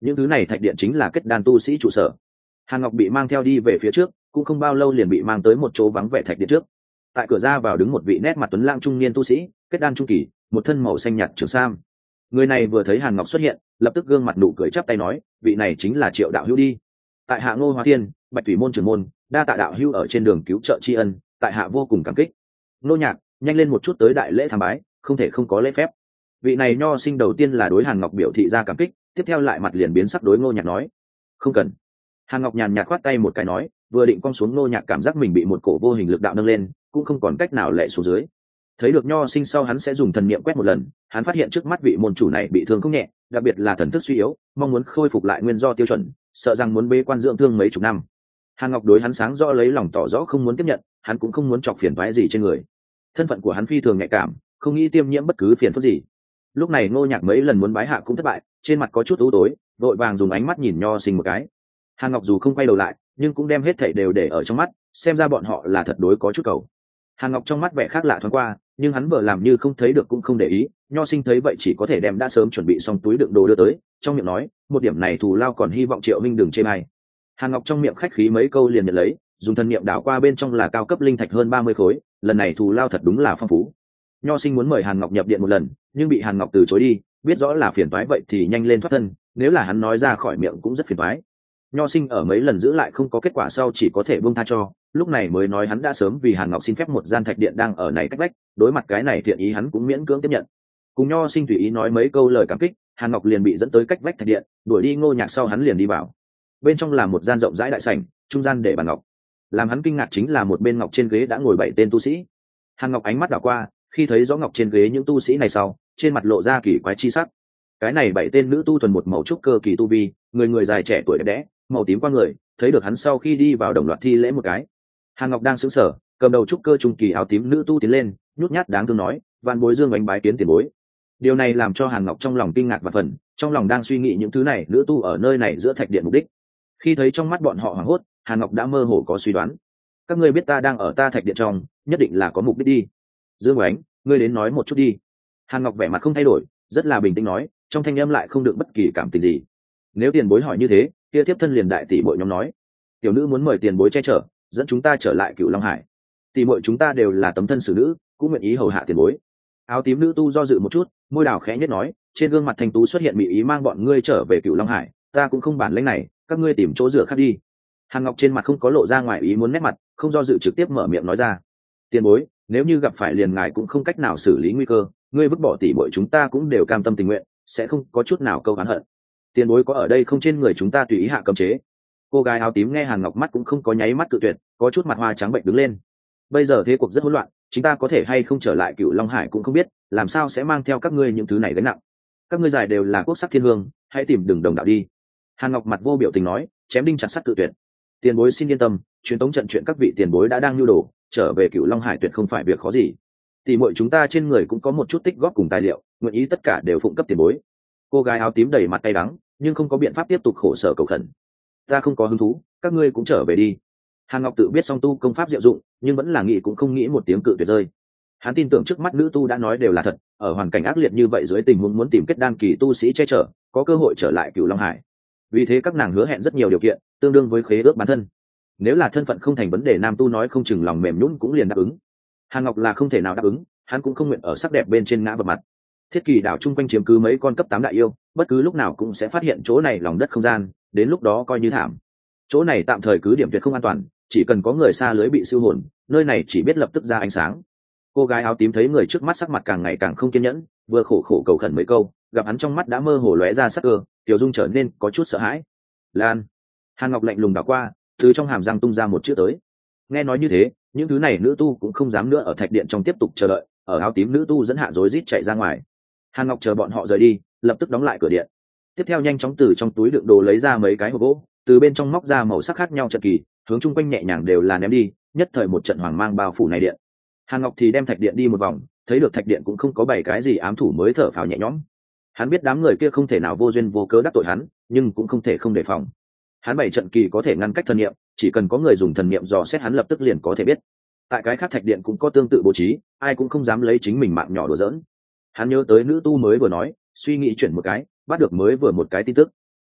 những thứ này thạch điện chính là kết đan tu sĩ trụ sở. Hàn Ngọc bị mang theo đi về phía trước, cũng không bao lâu liền bị mang tới một chỗ vắng vẻ thạch điện trước. Tại cửa ra vào đứng một vị nét mặt tuấn lãng trung niên tu sĩ, kết đan trung kỳ, một thân màu xanh nhạt trường sam. Người này vừa thấy Hàn Ngọc xuất hiện, lập tức gương mặt nụ cười chắp tay nói, vị này chính là Triệu đạo hữu đi. Tại hạ Ngô Hóa Thiên, Bạch Thủy môn trưởng môn, đa tạ đạo hữu ở trên đường cứu trợ tri ân, tại hạ vô cùng cảm kích. Nô Nhạc, nhanh lên một chút tới đại lễ tham bái, không thể không có lễ phép. Vị này nho sinh đầu tiên là đối Hàn Ngọc biểu thị ra cảm kích, tiếp theo lại mặt liền biến sắc đối Ngô Nhạc nói, không cần. Hàn Ngọc nhàn nhạt khoát tay một cái nói, vừa định cong xuống, Ngô Nhạc cảm giác mình bị một cổ vô hình lực đạo nâng lên, cũng không còn cách nào lệ xuống dưới. Thấy được nho sinh sau, hắn sẽ dùng thần niệm quét một lần, hắn phát hiện trước mắt vị môn chủ này bị thương không nhẹ, đặc biệt là thần thức suy yếu, mong muốn khôi phục lại nguyên do tiêu chuẩn, sợ rằng muốn bế quan dưỡng thương mấy chục năm. Hàn Ngọc đối hắn sáng rõ lấy lòng tỏ rõ không muốn tiếp nhận, hắn cũng không muốn chọc phiền toái gì trên người. Thân phận của hắn phi thường nhạy cảm, không nghĩ tiêm nhiễm bất cứ phiền phức gì. Lúc này Ngô Nhạc mấy lần muốn bái hạ cũng thất bại, trên mặt có chút u tối, vội vàng dùng ánh mắt nhìn nho sinh một cái. Hàn Ngọc dù không quay đầu lại, nhưng cũng đem hết thảy đều để ở trong mắt, xem ra bọn họ là thật đối có chút cầu. Hàn Ngọc trong mắt vẻ khác lạ thoáng qua, nhưng hắn vừa làm như không thấy được cũng không để ý. Nho sinh thấy vậy chỉ có thể đem đã sớm chuẩn bị xong túi đựng đồ đưa tới, trong miệng nói, một điểm này thù lao còn hy vọng Triệu Minh đừng chê bai. Hàn Ngọc trong miệng khách khí mấy câu liền nhận lấy, dùng thần niệm đảo qua bên trong là cao cấp linh thạch hơn ba mươi khối, lần này thù lao thật đúng là phong phú. Nho sinh muốn mời Hàn Ngọc nhập điện một lần, nhưng bị Hàn Ngọc từ chối đi, biết rõ là phiền toái vậy thì nhanh lên thoát thân, nếu là hắn nói ra khỏi miệng cũng rất phiền toái. Nho sinh ở mấy lần giữ lại không có kết quả sau chỉ có thể buông tha cho, lúc này mới nói hắn đã sớm vì Hàn Ngọc xin phép một gian thạch điện đang ở này cách vách, đối mặt cái này thiện ý hắn cũng miễn cưỡng tiếp nhận. Cùng Nho sinh tùy ý nói mấy câu lời cảm kích, Hàn Ngọc liền bị dẫn tới cách vách thạch điện, đuổi đi Ngô Nhạc sau hắn liền đi vào. Bên trong là một gian rộng rãi đại sảnh, trung gian để bàn ngọc. Làm hắn kinh ngạc chính là một bên ngọc trên ghế đã ngồi bảy tên tu sĩ. Hàn Ngọc ánh mắt đảo qua, khi thấy rõ ngọc trên ghế những tu sĩ này sau, trên mặt lộ ra kỳ quái chi sắc. Cái này bảy tên nữ tu thuần một màu trúc cơ kỳ tu vi, người người dài trẻ tuổi đẹp đẽ, màu tím qua người, thấy được hắn sau khi đi vào đồng loạt thi lễ một cái. Hàn Ngọc đang sững sờ, cầm đầu trúc cơ trung kỳ áo tím nữ tu tiến lên, nhút nhát đáng thương nói, vạn bối dương bánh bái kiến tiền bối. Điều này làm cho Hàn Ngọc trong lòng kinh ngạc và phần, trong lòng đang suy nghĩ những thứ này nữ tu ở nơi này giữa thạch điện mục đích. Khi thấy trong mắt bọn họ hoảng hốt, Hàn Ngọc đã mơ hồ có suy đoán. Các ngươi biết ta đang ở ta thạch điện trong, nhất định là có mục đích đi. Dương Oánh, ngươi đến nói một chút đi. Hàn Ngọc vẻ mặt không thay đổi, rất là bình tĩnh nói, trong thanh âm lại không được bất kỳ cảm tình gì. Nếu tiền bối hỏi như thế, kia tiếp thân liền đại tỷ muội nhóm nói, tiểu nữ muốn mời tiền bối che chở, dẫn chúng ta trở lại Cửu Long Hải. Tỷ muội chúng ta đều là tấm thân xử nữ, cũng nguyện ý hầu hạ tiền bối. Áo tím nữ tu do dự một chút, môi đào khẽ nhất nói, trên gương mặt thanh tú xuất hiện mỹ ý mang bọn ngươi trở về Cửu Long Hải, ta cũng không bản lĩnh này, các ngươi tìm chỗ dựa khác đi. Hàn Ngọc trên mặt không có lộ ra ngoài ý muốn nét mặt, không do dự trực tiếp mở miệng nói ra, tiền bối, nếu như gặp phải liền ngài cũng không cách nào xử lý nguy cơ, ngươi vứt bỏ tỷ muội chúng ta cũng đều cam tâm tình nguyện, sẽ không có chút nào câu oán hận. Tiền bối có ở đây không, trên người chúng ta tùy ý hạ cấm chế. Cô gái áo tím nghe Hàn Ngọc mắt cũng không có nháy mắt cự tuyệt, có chút mặt hoa trắng bệnh đứng lên. Bây giờ thế cuộc rất hỗn loạn, chúng ta có thể hay không trở lại Cửu Long Hải cũng không biết, làm sao sẽ mang theo các ngươi những thứ này gánh nặng. Các ngươi giải đều là quốc sắc thiên hương, hãy tìm đường đồng đạo đi. Hàn Ngọc mặt vô biểu tình nói, chém đinh chặt sắt cự tuyệt. Tiền bối xin yên tâm, truyền tống trận chuyện các vị tiền bối đã đang nhu đồ, trở về Cửu Long Hải tuyệt không phải việc khó gì. Tỷ muội chúng ta trên người cũng có một chút tích góp cùng tài liệu, nguyện ý tất cả đều phụng cấp tiền bối. Cô gái áo tím đầy mặt cay đắng, nhưng không có biện pháp tiếp tục khổ sở cầu khẩn. Ta không có hứng thú, các ngươi cũng trở về đi. Hàn Ngọc tự biết song tu công pháp diệu dụng, nhưng vẫn là nghĩ cũng không nghĩ một tiếng cự tuyệt rơi. Hắn tin tưởng trước mắt nữ tu đã nói đều là thật, ở hoàn cảnh ác liệt như vậy dưới tình huống muốn tìm kết đan kỳ tu sĩ che chở, có cơ hội trở lại Cửu Long Hải. Vì thế các nàng hứa hẹn rất nhiều điều kiện, tương đương với khế ước bản thân. Nếu là thân phận không thành vấn đề, nam tu nói không chừng lòng mềm nhũn cũng liền đáp ứng. Hàn Ngọc là không thể nào đáp ứng, hắn cũng không nguyện ở sắc đẹp bên trên ngã vào mặt. Thiết Kỳ đảo chung quanh chiếm cứ mấy con cấp tám đại yêu, bất cứ lúc nào cũng sẽ phát hiện chỗ này lòng đất không gian, đến lúc đó coi như thảm. Chỗ này tạm thời cứ điểm tuyệt không an toàn, chỉ cần có người xa lưới bị siêu hồn, nơi này chỉ biết lập tức ra ánh sáng. Cô gái áo tím thấy người trước mắt sắc mặt càng ngày càng không kiên nhẫn, vừa khổ khổ cầu khẩn mấy câu, gặp hắn trong mắt đã mơ hồ lóe ra sắc cơ, Tiểu Dung trở nên có chút sợ hãi. Lan. Hàn Ngọc lạnh lùng đảo qua, từ trong hàm răng tung ra một chữ tới. Nghe nói như thế, những thứ này nữ tu cũng không dám nữa ở thạch điện trong tiếp tục chờ đợi, ở áo tím nữ tu dẫn hạ rối rít chạy ra ngoài. Hàn Ngọc chờ bọn họ rời đi, lập tức đóng lại cửa điện. Tiếp theo nhanh chóng từ trong túi đựng đồ lấy ra mấy cái hộp gỗ, từ bên trong móc ra màu sắc khác nhau trận kỳ, hướng chung quanh nhẹ nhàng đều là ném đi, nhất thời một trận hoàng mang bao phủ này điện. Hàn Ngọc thì đem thạch điện đi một vòng, thấy được thạch điện cũng không có bảy cái gì ám thủ mới thở phào nhẹ nhõm. Hắn biết đám người kia không thể nào vô duyên vô cớ đắc tội hắn, nhưng cũng không thể không đề phòng. Hắn bảy trận kỳ có thể ngăn cách thần niệm, chỉ cần có người dùng thần niệm dò xét hắn lập tức liền có thể biết. Tại cái khác thạch điện cũng có tương tự bố trí, ai cũng không dám lấy chính mình mạng nhỏ đùa giỡn. Hắn nhớ tới nữ tu mới vừa nói, suy nghĩ chuyển một cái, bắt được mới vừa một cái tin tức.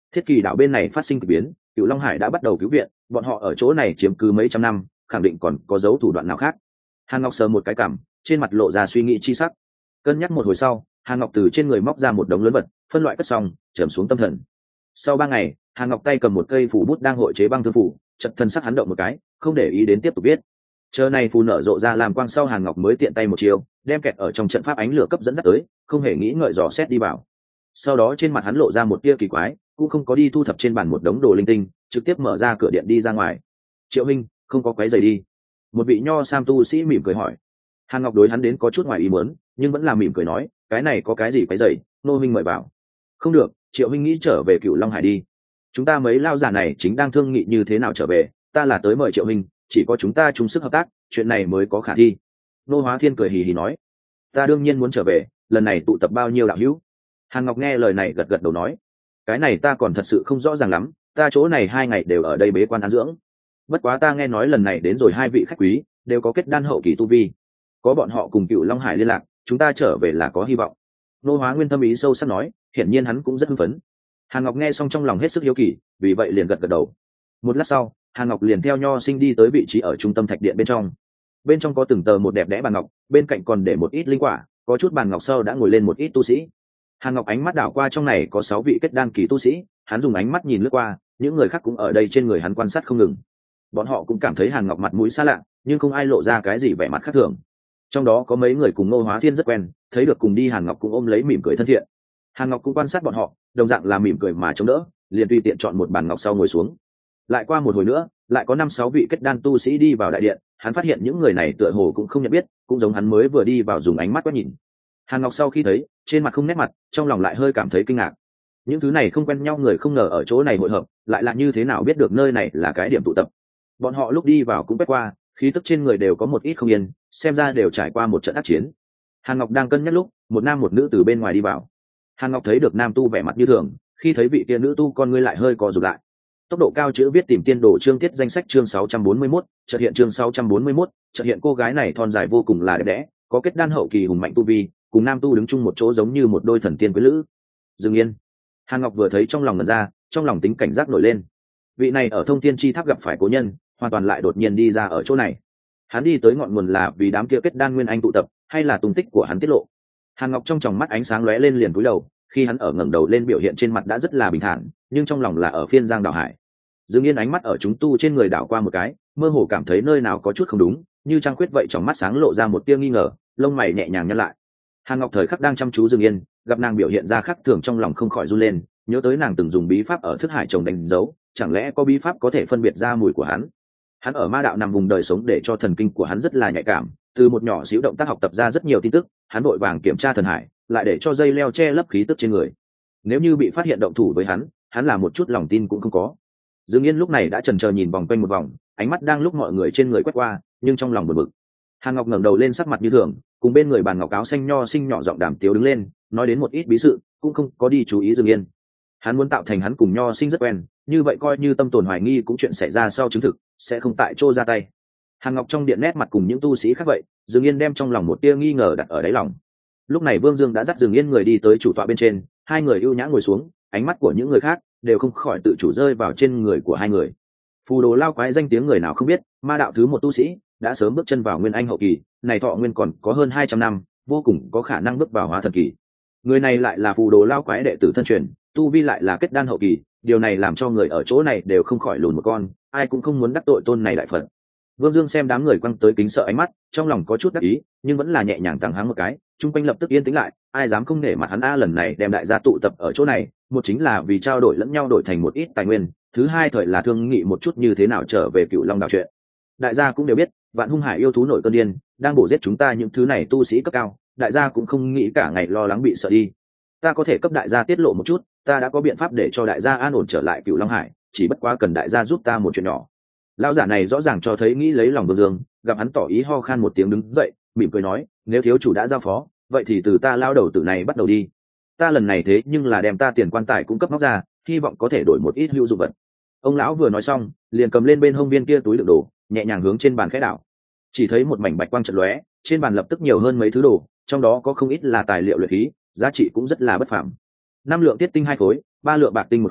Thiết Kỳ đảo bên này phát sinh kỳ biến, Cửu Long Hải đã bắt đầu cứu viện, bọn họ ở chỗ này chiếm cứ mấy trăm năm, khẳng định còn có dấu thủ đoạn nào khác. Hàn Ngọc sờ một cái cằm, trên mặt lộ ra suy nghĩ chi sắc. Cân nhắc một hồi sau, Hàn Ngọc từ trên người móc ra một đống lớn vật, phân loại cất xong, trầm xuống tâm thần. Sau ba ngày, Hàn Ngọc tay cầm một cây phủ bút đang hội chế băng thương phủ, chợt thân sắc hắn động một cái, không để ý đến tiếp tục viết. Chờ này phù nở rộ ra làm quang sau, Hàn Ngọc mới tiện tay một chiều, đem kẹt ở trong trận pháp ánh lửa cấp dẫn dắt tới, không hề nghĩ ngợi dò xét đi vào. Sau đó trên mặt hắn lộ ra một tia kỳ quái, cũng không có đi thu thập trên bàn một đống đồ linh tinh, trực tiếp mở ra cửa điện đi ra ngoài. Triệu Minh, không có quấy rầy đi. Một vị nho sam tu sĩ mỉm cười hỏi. Hàn Ngọc đối hắn đến có chút ngoài ý muốn, nhưng vẫn là mỉm cười nói, cái này có cái gì quấy rầy, nô minh mời vào. Không được, Triệu Minh nghĩ trở về Cửu Long Hải đi. Chúng ta mấy lao giả này chính đang thương nghị như thế nào trở về, ta là tới mời Triệu Minh, chỉ có chúng ta chung sức hợp tác, chuyện này mới có khả thi. Nô Hóa Thiên cười hì hì nói, ta đương nhiên muốn trở về, lần này tụ tập bao nhiêu đạo hữu? Hàn Ngọc nghe lời này gật gật đầu nói, cái này ta còn thật sự không rõ ràng lắm, ta chỗ này hai ngày đều ở đây bế quan an dưỡng. Bất quá ta nghe nói lần này đến rồi hai vị khách quý đều có kết đan hậu kỳ tu vi, có bọn họ cùng Cửu Long Hải liên lạc, chúng ta trở về là có hy vọng. Nô Hóa Nguyên thâm ý sâu sắc nói, hiển nhiên hắn cũng rất hưng phấn. Hàn Ngọc nghe xong trong lòng hết sức hiếu kỳ, vì vậy liền gật gật đầu. Một lát sau, Hàn Ngọc liền theo Nho Sinh đi tới vị trí ở trung tâm thạch điện bên trong. Bên trong có từng tờ một đẹp đẽ bàn ngọc, bên cạnh còn để một ít linh quả, có chút bàn ngọc sau đã ngồi lên một ít tu sĩ. Hàn Ngọc ánh mắt đảo qua trong này có sáu vị kết đan kỳ tu sĩ, hắn dùng ánh mắt nhìn lướt qua, những người khác cũng ở đây trên người hắn quan sát không ngừng. Bọn họ cũng cảm thấy Hàn Ngọc mặt mũi xa lạ, nhưng không ai lộ ra cái gì vẻ mặt khác thường. Trong đó có mấy người cùng Ngô Hóa Thiên rất quen, thấy được cùng đi Hàn Ngọc cũng ôm lấy mỉm cười thân thiện. Hàn Ngọc cũng quan sát bọn họ, đồng dạng là mỉm cười mà chống đỡ, liền tùy tiện chọn một bàn ngọc sau ngồi xuống. Lại qua một hồi nữa, lại có năm sáu vị kết đan tu sĩ đi vào đại điện, hắn phát hiện những người này tựa hồ cũng không nhận biết, cũng giống hắn mới vừa đi vào dùng ánh mắt quét nhìn. Hàn Ngọc sau khi thấy, trên mặt không nét mặt, trong lòng lại hơi cảm thấy kinh ngạc. Những thứ này không quen nhau người không ngờ ở chỗ này hội hợp, lại là như thế nào biết được nơi này là cái điểm tụ tập. Bọn họ lúc đi vào cũng quét qua, khí tức trên người đều có một ít không yên, xem ra đều trải qua một trận ác chiến. Hàn Ngọc đang cân nhắc lúc, một nam một nữ từ bên ngoài đi vào. Hàn Ngọc thấy được nam tu vẻ mặt như thường, khi thấy vị kia nữ tu con ngươi lại hơi co rụt lại. Tốc độ cao chữ viết tìm tiên đồ chương tiết danh sách chương sáu trăm bốn mươi mốt, chợt hiện chương sáu trăm bốn mươi mốt, chợt hiện cô gái này thon dài vô cùng là đẹp đẽ, có kết đan hậu kỳ hùng mạnh tu vi, cùng nam tu đứng chung một chỗ giống như một đôi thần tiên quý lữ. Dừng yên. Hàn Ngọc vừa thấy trong lòng ngẩn ra, trong lòng tính cảnh giác nổi lên. Vị này ở Thông Thiên Chi Tháp gặp phải cố nhân, hoàn toàn lại đột nhiên đi ra ở chỗ này. Hắn đi tới ngọn nguồn là vì đám kia kết đan nguyên anh tụ tập, hay là tung tích của hắn tiết lộ? Hàn Ngọc trong tròng mắt ánh sáng lóe lên liền cúi đầu, khi hắn ở ngẩng đầu lên biểu hiện trên mặt đã rất là bình thản, nhưng trong lòng là ở phiên giang đảo hải. Dương Yên ánh mắt ở chúng tu trên người đảo qua một cái, mơ hồ cảm thấy nơi nào có chút không đúng, như trăng khuyết vậy, trong mắt sáng lộ ra một tia nghi ngờ, lông mày nhẹ nhàng nhăn lại. Hàn Ngọc thời khắc đang chăm chú Dương Yên, gặp nàng biểu hiện ra khác thường trong lòng không khỏi run lên, nhớ tới nàng từng dùng bí pháp ở thức hải trồng đánh dấu, chẳng lẽ có bí pháp có thể phân biệt ra mùi của hắn? Hắn ở ma đạo nằm vùng đời sống để cho thần kinh của hắn rất là nhạy cảm, từ một nhỏ xíu động tác học tập ra rất nhiều tin tức, hắn vội vàng kiểm tra thần hải, lại để cho dây leo che lấp khí tức trên người. Nếu như bị phát hiện động thủ với hắn, hắn là một chút lòng tin cũng không có. Dương Yên lúc này đã chần chờ nhìn vòng quanh một vòng, ánh mắt đang lúc mọi người trên người quét qua, nhưng trong lòng buồn bực. Hàn Ngọc ngẩng đầu lên sắc mặt như thường, cùng bên người bàn ngọc áo xanh nho sinh nhỏ giọng đàm tiếu đứng lên, nói đến một ít bí sự, cũng không có đi chú ý Dương Yên. Hắn muốn tạo thành hắn cùng nho sinh rất quen, như vậy coi như tâm tồn hoài nghi cũng chuyện xảy ra sau chứng thực, sẽ không tại chỗ ra tay. Hàn Ngọc trong điện nét mặt cùng những tu sĩ khác vậy, Dương Yên đem trong lòng một tia nghi ngờ đặt ở đáy lòng. Lúc này Vương Dương đã dắt Dương Yên người đi tới chủ tọa bên trên, hai người ưu nhã ngồi xuống, ánh mắt của những người khác đều không khỏi tự chủ rơi vào trên người của hai người. Phù Đồ Lao Quái danh tiếng người nào không biết, ma đạo thứ một tu sĩ, đã sớm bước chân vào nguyên anh hậu kỳ, này thọ nguyên còn có hơn hai trăm năm, vô cùng có khả năng bước vào hóa thần kỳ. Người này lại là Phù Đồ Lao Quái đệ tử thân truyền, tu vi lại là kết đan hậu kỳ, điều này làm cho người ở chỗ này đều không khỏi lùn một con, ai cũng không muốn đắc tội tôn này đại phật. Vương Dương xem đám người quăng tới kính sợ ánh mắt, trong lòng có chút đắc ý, nhưng vẫn là nhẹ nhàng tăng háng một cái, trung quanh lập tức yên tĩnh lại, ai dám không nể mặt hắn a. Lần này đem đại gia tụ tập ở chỗ này, một chính là vì trao đổi lẫn nhau đổi thành một ít tài nguyên, thứ hai thời là thương nghị một chút như thế nào trở về Cựu Long đảo chuyện. Đại gia cũng đều biết, Vạn Hung Hải yêu thú nổi cơn điên, đang bổ giết chúng ta những thứ này tu sĩ cấp cao, đại gia cũng không nghĩ cả ngày lo lắng bị sợ đi. Ta có thể cấp đại gia tiết lộ một chút, ta đã có biện pháp để cho đại gia an ổn trở lại Cựu Long Hải, chỉ bất quá cần đại gia giúp ta một chuyện nhỏ. Lão giả này rõ ràng cho thấy nghĩ lấy lòng Vương Dương, gặp hắn tỏ ý ho khan một tiếng đứng dậy, mỉm cười nói, nếu thiếu chủ đã giao phó, vậy thì từ ta lao đầu tử này bắt đầu đi. Ta lần này thế nhưng là đem ta tiền quan tài cung cấp móc ra, hy vọng có thể đổi một ít hữu dụng vật. Ông lão vừa nói xong, liền cầm lên bên hông viên kia túi đựng đồ, nhẹ nhàng hướng trên bàn khẽ đảo. Chỉ thấy một mảnh bạch quang chợt lóe, trên bàn lập tức nhiều hơn mấy thứ đồ, trong đó có không ít là tài liệu luyện khí, giá trị cũng rất là bất phàm. Năm lượng tiết tinh hai khối, ba lượng bạc tinh một khối,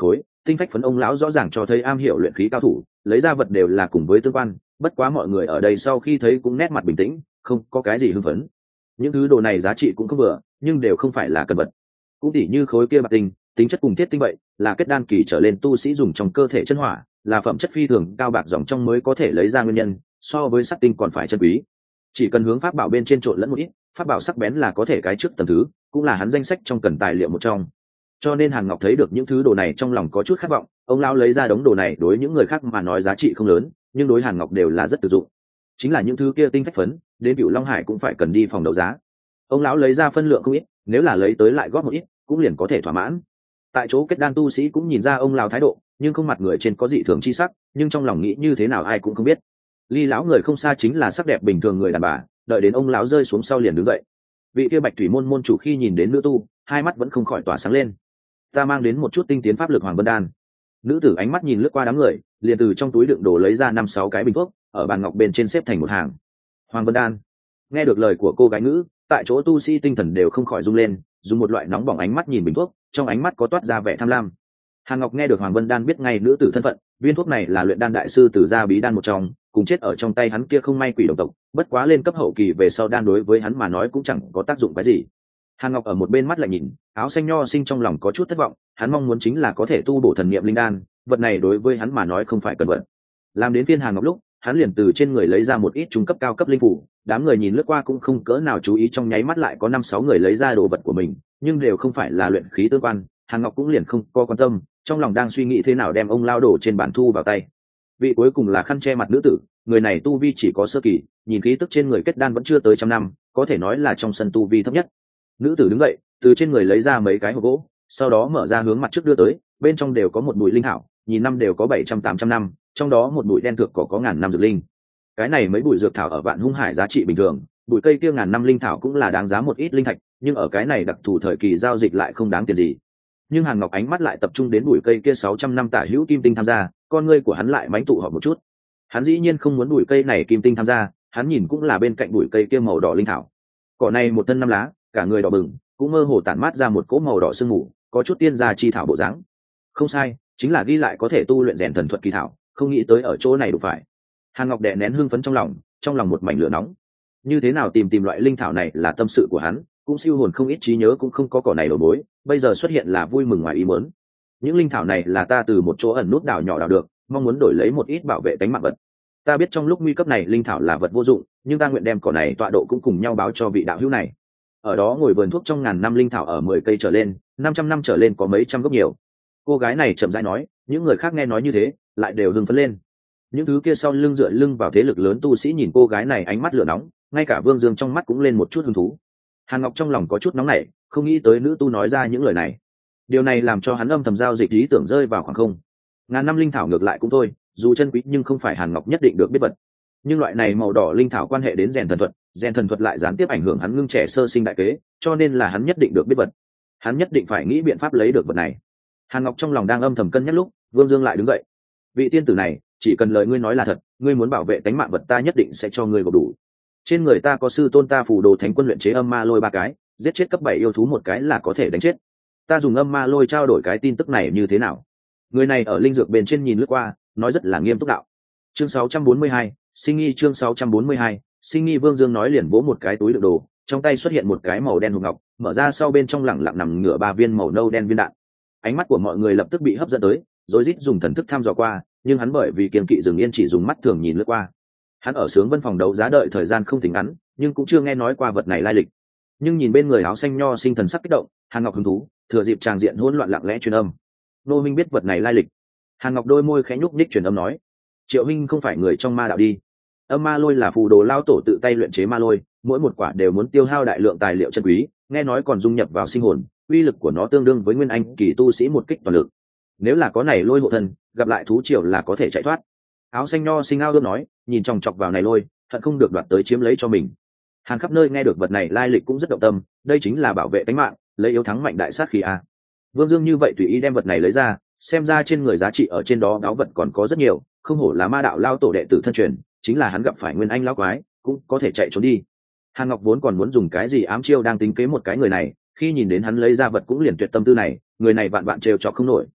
tinh phách phấn ông lão rõ ràng cho thấy am hiểu luyện khí cao thủ, lấy ra vật đều là cùng với tương quan, bất quá mọi người ở đây sau khi thấy cũng nét mặt bình tĩnh, không có cái gì hưng phấn. Những thứ đồ này giá trị cũng không vừa, nhưng đều không phải là cần vật. Cũng tỉ như khối kia bạc tinh, tính chất cùng thiết tinh vậy, là kết đan kỳ trở lên tu sĩ dùng trong cơ thể chân hỏa, là phẩm chất phi thường cao bạc dòng trong mới có thể lấy ra nguyên nhân, so với sắt tinh còn phải chân quý. Chỉ cần hướng pháp bảo bên trên trộn lẫn một ít, pháp bảo sắc bén là có thể cái trước tầng thứ, cũng là hắn danh sách trong cần tài liệu một trong. Cho nên Hàn Ngọc thấy được những thứ đồ này trong lòng có chút khát vọng, ông lão lấy ra đống đồ này đối những người khác mà nói giá trị không lớn, nhưng đối Hàn Ngọc đều là rất thực dụng. Chính là những thứ kia tinh phách phấn, đến Cửu Long Hải cũng phải cần đi phòng đấu giá. Ông lão lấy ra phân lượng không ít, nếu là lấy tới lại góp một ít, cũng liền có thể thỏa mãn. Tại chỗ kết đan tu sĩ cũng nhìn ra ông lão thái độ, nhưng không mặt người trên có dị thường chi sắc, nhưng trong lòng nghĩ như thế nào ai cũng không biết. Ly lão người không xa chính là sắc đẹp bình thường người đàn bà, đợi đến ông lão rơi xuống sau liền đứng dậy. Vị kia Bạch Thủy môn môn chủ khi nhìn đến nữ tu, hai mắt vẫn không khỏi tỏa sáng lên. Ta mang đến một chút tinh tiến pháp lực Hoàng Vân Đan. Nữ tử ánh mắt nhìn lướt qua đám người, liền từ trong túi đựng đồ lấy ra năm sáu cái bình thuốc, ở bàn ngọc bên trên xếp thành một hàng. Hoàng Vân Đan. Nghe được lời của cô gái ngữ, tại chỗ tu sĩ tinh thần đều không khỏi rung lên, dùng một loại nóng bỏng ánh mắt nhìn bình thuốc, trong ánh mắt có toát ra vẻ tham lam. Hàn Ngọc nghe được Hoàng Vân Đan biết ngay nữ tử thân phận, viên thuốc này là luyện đan đại sư từ gia bí đan một trong, cùng chết ở trong tay hắn kia không may quỷ đồng tộc, bất quá lên cấp hậu kỳ về sau đan đối với hắn mà nói cũng chẳng có tác dụng cái gì. Hàn Ngọc ở một bên mắt lại nhìn, áo xanh nho sinh trong lòng có chút thất vọng, hắn mong muốn chính là có thể tu bổ thần niệm linh đan, vật này đối với hắn mà nói không phải cần vật. Làm đến phiên Hàn Ngọc lúc, hắn liền từ trên người lấy ra một ít trung cấp cao cấp linh phủ, đám người nhìn lướt qua cũng không cỡ nào chú ý, trong nháy mắt lại có năm sáu người lấy ra đồ vật của mình, nhưng đều không phải là luyện khí tương quan, Hàn Ngọc cũng liền không có quan tâm, trong lòng đang suy nghĩ thế nào đem ông lao đổ trên bàn thu vào tay. Vị cuối cùng là khăn che mặt nữ tử, người này tu vi chỉ có sơ kỳ, nhìn khí tức trên người kết đan vẫn chưa tới trăm năm, có thể nói là trong sân tu vi thấp nhất. Nữ tử đứng dậy, từ trên người lấy ra mấy cái hộp gỗ, sau đó mở ra hướng mặt trước đưa tới, bên trong đều có một bụi linh thảo, nhìn năm đều có bảy trăm tám trăm năm, trong đó một bụi đen thược có có ngàn năm dược linh. Cái này mấy bụi dược thảo ở Vạn Hung Hải giá trị bình thường, bụi cây kia ngàn năm linh thảo cũng là đáng giá một ít linh thạch, nhưng ở cái này đặc thù thời kỳ giao dịch lại không đáng tiền gì. Nhưng Hàn Ngọc ánh mắt lại tập trung đến bụi cây kia sáu trăm năm tả hữu kim tinh tham gia, con ngươi của hắn lại mánh tụ họp một chút. Hắn dĩ nhiên không muốn bụi cây này kim tinh tham gia, hắn nhìn cũng là bên cạnh bụi cây kia màu đỏ linh thảo. Cỏ này một thân năm lá, cả người đỏ bừng, cũng mơ hồ tản mát ra một cỗ màu đỏ sương mù, có chút tiên gia chi thảo bộ dáng. Không sai, chính là ghi lại có thể tu luyện rèn thần thuật kỳ thảo, không nghĩ tới ở chỗ này đủ phải. Hàn Ngọc đè nén hưng phấn trong lòng, trong lòng một mảnh lửa nóng. Như thế nào tìm tìm loại linh thảo này là tâm sự của hắn, cũng siêu hồn không ít trí nhớ cũng không có cỏ này đầu mối, bây giờ xuất hiện là vui mừng ngoài ý muốn. Những linh thảo này là ta từ một chỗ ẩn nút đảo nhỏ đào được, mong muốn đổi lấy một ít bảo vệ tính mạng vật. Ta biết trong lúc nguy cấp này linh thảo là vật vô dụng, nhưng ta nguyện đem cỏ này tọa độ cũng cùng nhau báo cho vị đạo hữu này. Ở đó ngồi vườn thuốc trong ngàn năm linh thảo ở mười cây trở lên, năm trăm năm trở lên có mấy trăm gốc nhiều. Cô gái này chậm rãi nói, những người khác nghe nói như thế, lại đều hưng phấn lên. Những thứ kia sau lưng dựa lưng vào thế lực lớn tu sĩ nhìn cô gái này ánh mắt lửa nóng, ngay cả Vương Dương trong mắt cũng lên một chút hứng thú. Hàn Ngọc trong lòng có chút nóng nảy, không nghĩ tới nữ tu nói ra những lời này. Điều này làm cho hắn âm thầm giao dịch ý tưởng rơi vào khoảng không. Ngàn năm linh thảo ngược lại cũng thôi, dù chân quý nhưng không phải Hàn Ngọc nhất định được biết vật. Nhưng loại này màu đỏ linh thảo quan hệ đến rèn thần thuật, rèn thần thuật lại gián tiếp ảnh hưởng hắn ngưng trẻ sơ sinh đại kế, cho nên là hắn nhất định được biết vật. Hắn nhất định phải nghĩ biện pháp lấy được vật này. Hàn Ngọc trong lòng đang âm thầm cân nhắc lúc, Vương Dương lại đứng dậy. Vị tiên tử này, chỉ cần lời ngươi nói là thật, ngươi muốn bảo vệ tính mạng vật ta nhất định sẽ cho ngươi gộp đủ. Trên người ta có sư tôn ta phù đồ thánh quân luyện chế âm ma lôi ba cái, giết chết cấp bảy yêu thú một cái là có thể đánh chết. Ta dùng âm ma lôi trao đổi cái tin tức này như thế nào? Người này ở linh dược bên trên nhìn lướt qua, nói rất là nghiêm túc đạo. Chương sáu trăm bốn mươi hai, Sinh nghi chương sáu trăm bốn mươi hai, Sinh nghi. Vương Dương nói liền vỗ một cái túi đựng đồ, trong tay xuất hiện một cái màu đen hộp ngọc, mở ra sau bên trong lẳng lặng nằm ngửa ba viên màu nâu đen viên đạn. Ánh mắt của mọi người lập tức bị hấp dẫn tới, rối rít dùng thần thức thăm dò qua, nhưng hắn bởi vì kiêng kỵ dừng yên chỉ dùng mắt thường nhìn lướt qua. Hắn ở sướng vân phòng đấu giá đợi thời gian không tính ngắn, nhưng cũng chưa nghe nói qua vật này lai lịch. Nhưng nhìn bên người áo xanh nho sinh thần sắc kích động, Hàn Ngọc hứng thú, thừa dịp tràng diện hỗn loạn lặng lẽ truyền âm. Nô minh biết vật này lai lịch. Hàn Ngọc đôi môi khẽ nhúc nhích truyền âm nói, Triệu Minh không phải người trong ma đạo đi. Âm ma lôi là phù đồ lao tổ tự tay luyện chế ma lôi, mỗi một quả đều muốn tiêu hao đại lượng tài liệu chân quý, nghe nói còn dung nhập vào sinh hồn, uy lực của nó tương đương với nguyên anh kỳ tu sĩ một kích toàn lực. Nếu là có này lôi hộ thân, gặp lại thú triều là có thể chạy thoát. Áo xanh nho sinh ao ước nói, nhìn chòng chọc vào này lôi, thật không được đoạt tới chiếm lấy cho mình. Hàn khắp nơi nghe được vật này lai lịch cũng rất động tâm, đây chính là bảo vệ tính mạng, lấy yếu thắng mạnh đại sát khí a. Vương Dương như vậy tùy ý đem vật này lấy ra, xem ra trên người giá trị ở trên đó đáo vật còn có rất nhiều, không hổ là ma đạo lao tổ đệ tử thân truyền, chính là hắn gặp phải nguyên anh lão quái, cũng có thể chạy trốn đi. Hàn Ngọc vốn còn muốn dùng cái gì ám chiêu đang tính kế một cái người này, khi nhìn đến hắn lấy ra vật cũng liền tuyệt tâm tư này, người này vạn vạn trêu chọc không nổi.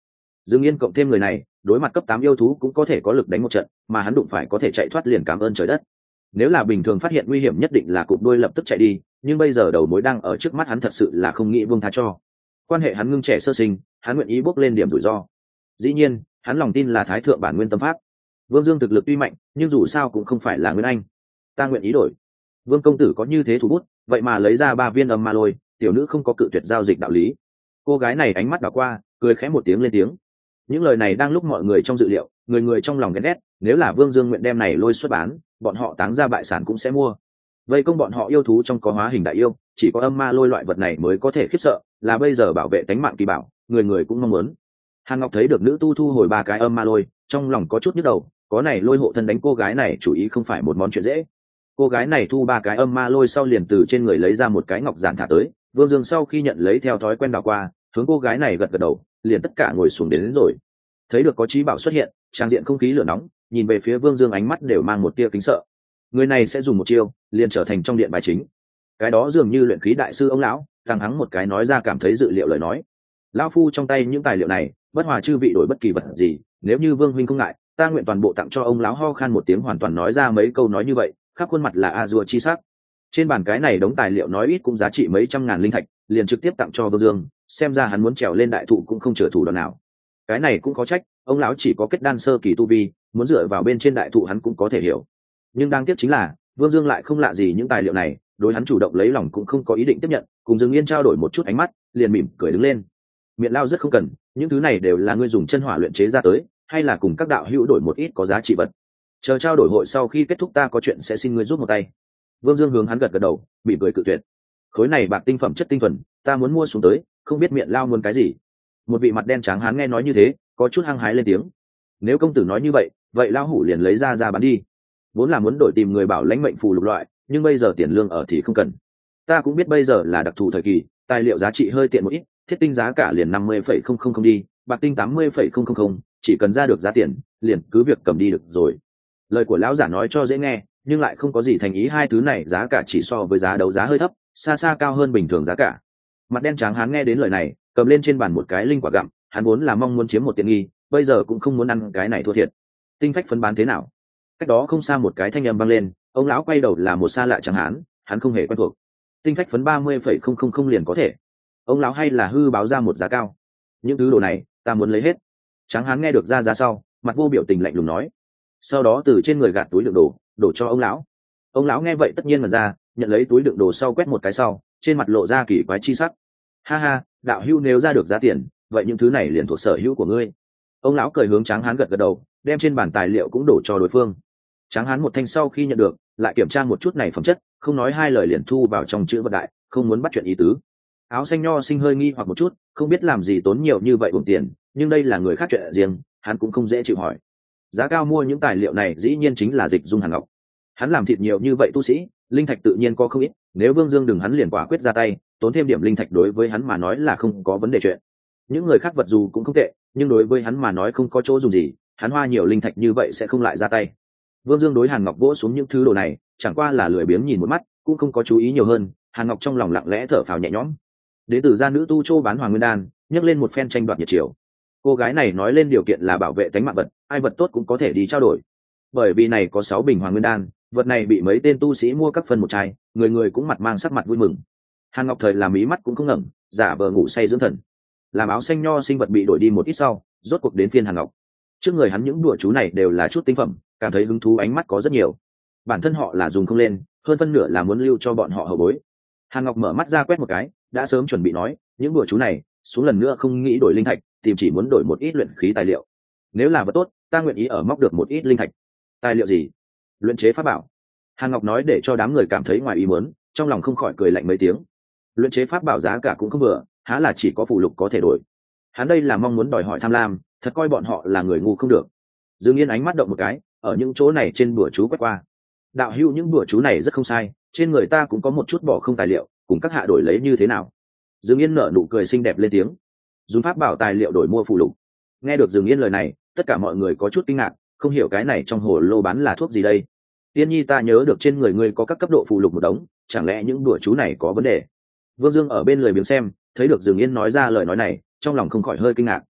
Dương Yên cộng thêm người này, đối mặt cấp tám yêu thú cũng có thể có lực đánh một trận, mà hắn đụng phải có thể chạy thoát liền cảm ơn trời đất. Nếu là bình thường phát hiện nguy hiểm nhất định là cụp đuôi lập tức chạy đi, nhưng bây giờ đầu mối đang ở trước mắt hắn thật sự là không nghĩ buông tha cho. Quan hệ hắn ngưng trẻ sơ sinh, hắn nguyện ý bước lên điểm rủi ro. Dĩ nhiên, hắn lòng tin là thái thượng bản nguyên tâm pháp. Vương Dương thực lực tuy mạnh, nhưng dù sao cũng không phải là nguyên anh. Ta nguyện ý đổi. Vương công tử có như thế thủ bút, vậy mà lấy ra ba viên âm ma lôi, tiểu nữ không có cự tuyệt giao dịch đạo lý. Cô gái này ánh mắt đảo qua, cười khẽ một tiếng lên tiếng. Những lời này đang lúc mọi người trong dự liệu, người người trong lòng ghen ghét, nếu là Vương Dương nguyện đem này lôi xuất bán, bọn họ táng ra bại sản cũng sẽ mua. Vây công bọn họ yêu thú trong có hóa hình đại yêu, chỉ có âm ma lôi loại vật này mới có thể khiếp sợ, là bây giờ bảo vệ tính mạng kỳ bảo, người người cũng mong muốn. Hàn Ngọc thấy được nữ tu thu hồi ba cái âm ma lôi, trong lòng có chút nhức đầu, có này lôi hộ thân đánh cô gái này chủ ý không phải một món chuyện dễ. Cô gái này thu ba cái âm ma lôi sau liền từ trên người lấy ra một cái ngọc giản thả tới, Vương Dương sau khi nhận lấy theo thói quen đảo qua, hướng cô gái này gật gật đầu, liền tất cả ngồi xuống đến, đến rồi. Thấy được có trí bảo xuất hiện, trang diện không khí lửa nóng, nhìn về phía Vương Dương ánh mắt đều mang một tia kính sợ. Người này sẽ dùng một chiêu, liền trở thành trong điện bài chính. Cái đó dường như luyện khí đại sư ông lão, thằng hắng một cái nói ra cảm thấy dự liệu lời nói. Lão phu trong tay những tài liệu này, bất hòa chư vị đổi bất kỳ vật gì, nếu như Vương huynh không ngại, ta nguyện toàn bộ tặng cho ông lão. Ho khan một tiếng hoàn toàn nói ra mấy câu nói như vậy, khắp khuôn mặt là a dua chi sắc. Trên bàn cái này đống tài liệu nói ít cũng giá trị mấy trăm ngàn linh thạch, liền trực tiếp tặng cho Vương Dương, xem ra hắn muốn trèo lên đại thụ cũng không trở thủ đoạn nào. Cái này cũng có trách, ông lão chỉ có kết đan sơ kỳ tu vi, muốn dựa vào bên trên đại thụ hắn cũng có thể hiểu. Nhưng đáng tiếc chính là Vương Dương lại không lạ gì những tài liệu này, đối hắn chủ động lấy lòng cũng không có ý định tiếp nhận, cùng Dương Yên trao đổi một chút ánh mắt, liền mỉm cười đứng lên. Miệng lao rất không cần, những thứ này đều là ngươi dùng chân hỏa luyện chế ra tới, hay là cùng các đạo hữu đổi một ít có giá trị vật. Chờ trao đổi hội sau khi kết thúc ta có chuyện sẽ xin ngươi giúp một tay. Vương Dương hướng hắn gật gật đầu, mỉm cười cự tuyệt. Khối này bạc tinh phẩm chất tinh thuần, ta muốn mua xuống tới, không biết miệng lao muốn cái gì. Một vị mặt đen trắng hán nghe nói như thế, có chút hăng hái lên tiếng. Nếu công tử nói như vậy, vậy lao hủ liền lấy ra ra bán đi. Vốn là muốn đổi tìm người bảo lãnh mệnh phù lục loại, nhưng bây giờ tiền lương ở thì không cần. Ta cũng biết bây giờ là đặc thù thời kỳ, tài liệu giá trị hơi tiện một ít, thiết tinh giá cả liền năm mươi phẩy không không không đi, bạc tinh tám mươi phẩy không không không, chỉ cần ra được giá tiền, liền cứ việc cầm đi được rồi. Lời của lão giả nói cho dễ nghe, nhưng lại không có gì thành ý, hai thứ này giá cả chỉ so với giá đấu giá hơi thấp, xa xa cao hơn bình thường giá cả. Mặt đen trắng hán nghe đến lời này, cầm lên trên bàn một cái linh quả gặm, hắn vốn là mong muốn chiếm một tiện nghi, bây giờ cũng không muốn ăn cái này thua thiệt. Tinh phách phấn bán thế nào? Cách đó không xa một cái thanh âm vang lên, ông lão quay đầu là một xa lạ trắng hán, hắn không hề quen thuộc. Tinh phách phấn ba mươi phẩy không không không liền có thể. Ông lão hay là hư báo ra một giá cao. Những thứ đồ này, ta muốn lấy hết. Trắng hán nghe được ra giá sau, mặt vô biểu tình lạnh lùng nói. Sau đó từ trên người gạt túi đựng đồ, đổ cho ông lão. Ông lão nghe vậy tất nhiên mà ra, nhận lấy túi đựng đồ sau quét một cái sau, trên mặt lộ ra kỳ quái chi sắc. Ha ha, đạo hữu nếu ra được giá tiền, vậy những thứ này liền thuộc sở hữu của ngươi. Ông lão cười hướng Tráng hán gật gật đầu, đem trên bàn tài liệu cũng đổ cho đối phương. Tráng hán một thanh sau khi nhận được, lại kiểm tra một chút này phẩm chất, không nói hai lời liền thu vào trong chữ vật đại, không muốn bắt chuyện ý tứ. Áo xanh nho sinh hơi nghi hoặc một chút, không biết làm gì tốn nhiều như vậy uổng tiền, nhưng đây là người khác chuyện riêng, hắn cũng không dễ chịu hỏi. Giá cao mua những tài liệu này dĩ nhiên chính là Dịch Dung Hàn Ngọc. Hắn làm thịt nhiều như vậy tu sĩ, linh thạch tự nhiên có không ít, nếu Vương Dương đừng hắn liền quả quyết ra tay, tốn thêm điểm linh thạch đối với hắn mà nói là không có vấn đề chuyện. Những người khác vật dù cũng không tệ, nhưng đối với hắn mà nói không có chỗ dùng gì, hắn hoa nhiều linh thạch như vậy sẽ không lại ra tay. Vương Dương đối Hàn Ngọc vỗ xuống những thứ đồ này, chẳng qua là lười biếng nhìn một mắt, cũng không có chú ý nhiều hơn. Hàn Ngọc trong lòng lặng lẽ thở phào nhẹ nhõm. Đến từ gia nữ tu Châu bán Hoàng Nguyên Đan, nhấc lên một phen tranh đoạt nhiệt chiều. Cô gái này nói lên điều kiện là bảo vệ tánh mạng vật, ai vật tốt cũng có thể đi trao đổi. Bởi vì này có sáu bình Hoàng Nguyên Đan, vật này bị mấy tên tu sĩ mua các phân một chai, người người cũng mặt mang sắc mặt vui mừng. Hàn Ngọc thời làm mí mắt cũng không ngẩng, giả vờ ngủ say dưỡng thần. Làm áo xanh nho sinh vật bị đổi đi một ít sau, rốt cuộc đến phiên Hàn Ngọc. Trước người hắn những đùa chú này đều là chút tinh phẩm, cảm thấy hứng thú ánh mắt có rất nhiều. Bản thân họ là dùng không lên, hơn phân nửa là muốn lưu cho bọn họ hậu bối. Hàn Ngọc mở mắt ra quét một cái, đã sớm chuẩn bị nói, những đùa chú này, xuống lần nữa không nghĩ đổi linh thạch, tìm chỉ muốn đổi một ít luyện khí tài liệu. Nếu là vật tốt, ta nguyện ý ở móc được một ít linh thạch. Tài liệu gì? Luyện chế pháp bảo. Hàn Ngọc nói để cho đám người cảm thấy ngoài ý muốn, trong lòng không khỏi cười lạnh mấy tiếng. Luyện chế pháp bảo giá cả cũng không vừa, há là chỉ có phụ lục có thể đổi. Hắn đây là mong muốn đòi hỏi tham lam, thật coi bọn họ là người ngu không được. Dương Yên ánh mắt động một cái, ở những chỗ này trên bùa chú quét qua. Đạo hữu những bùa chú này rất không sai, trên người ta cũng có một chút bỏ không tài liệu, cùng các hạ đổi lấy như thế nào? Dương Yên nở nụ cười xinh đẹp lên tiếng. Dùng pháp bảo tài liệu đổi mua phụ lục. Nghe được Dương Yên lời này, tất cả mọi người có chút kinh ngạc, không hiểu cái này trong hồ lô bán là thuốc gì đây. Tiên nhi ta nhớ được trên người ngươi có các cấp độ phụ lục một đống, chẳng lẽ những đùa chú này có vấn đề? Vương Dương ở bên lười biếng xem, thấy được Dương Yên nói ra lời nói này, trong lòng không khỏi hơi kinh ngạc.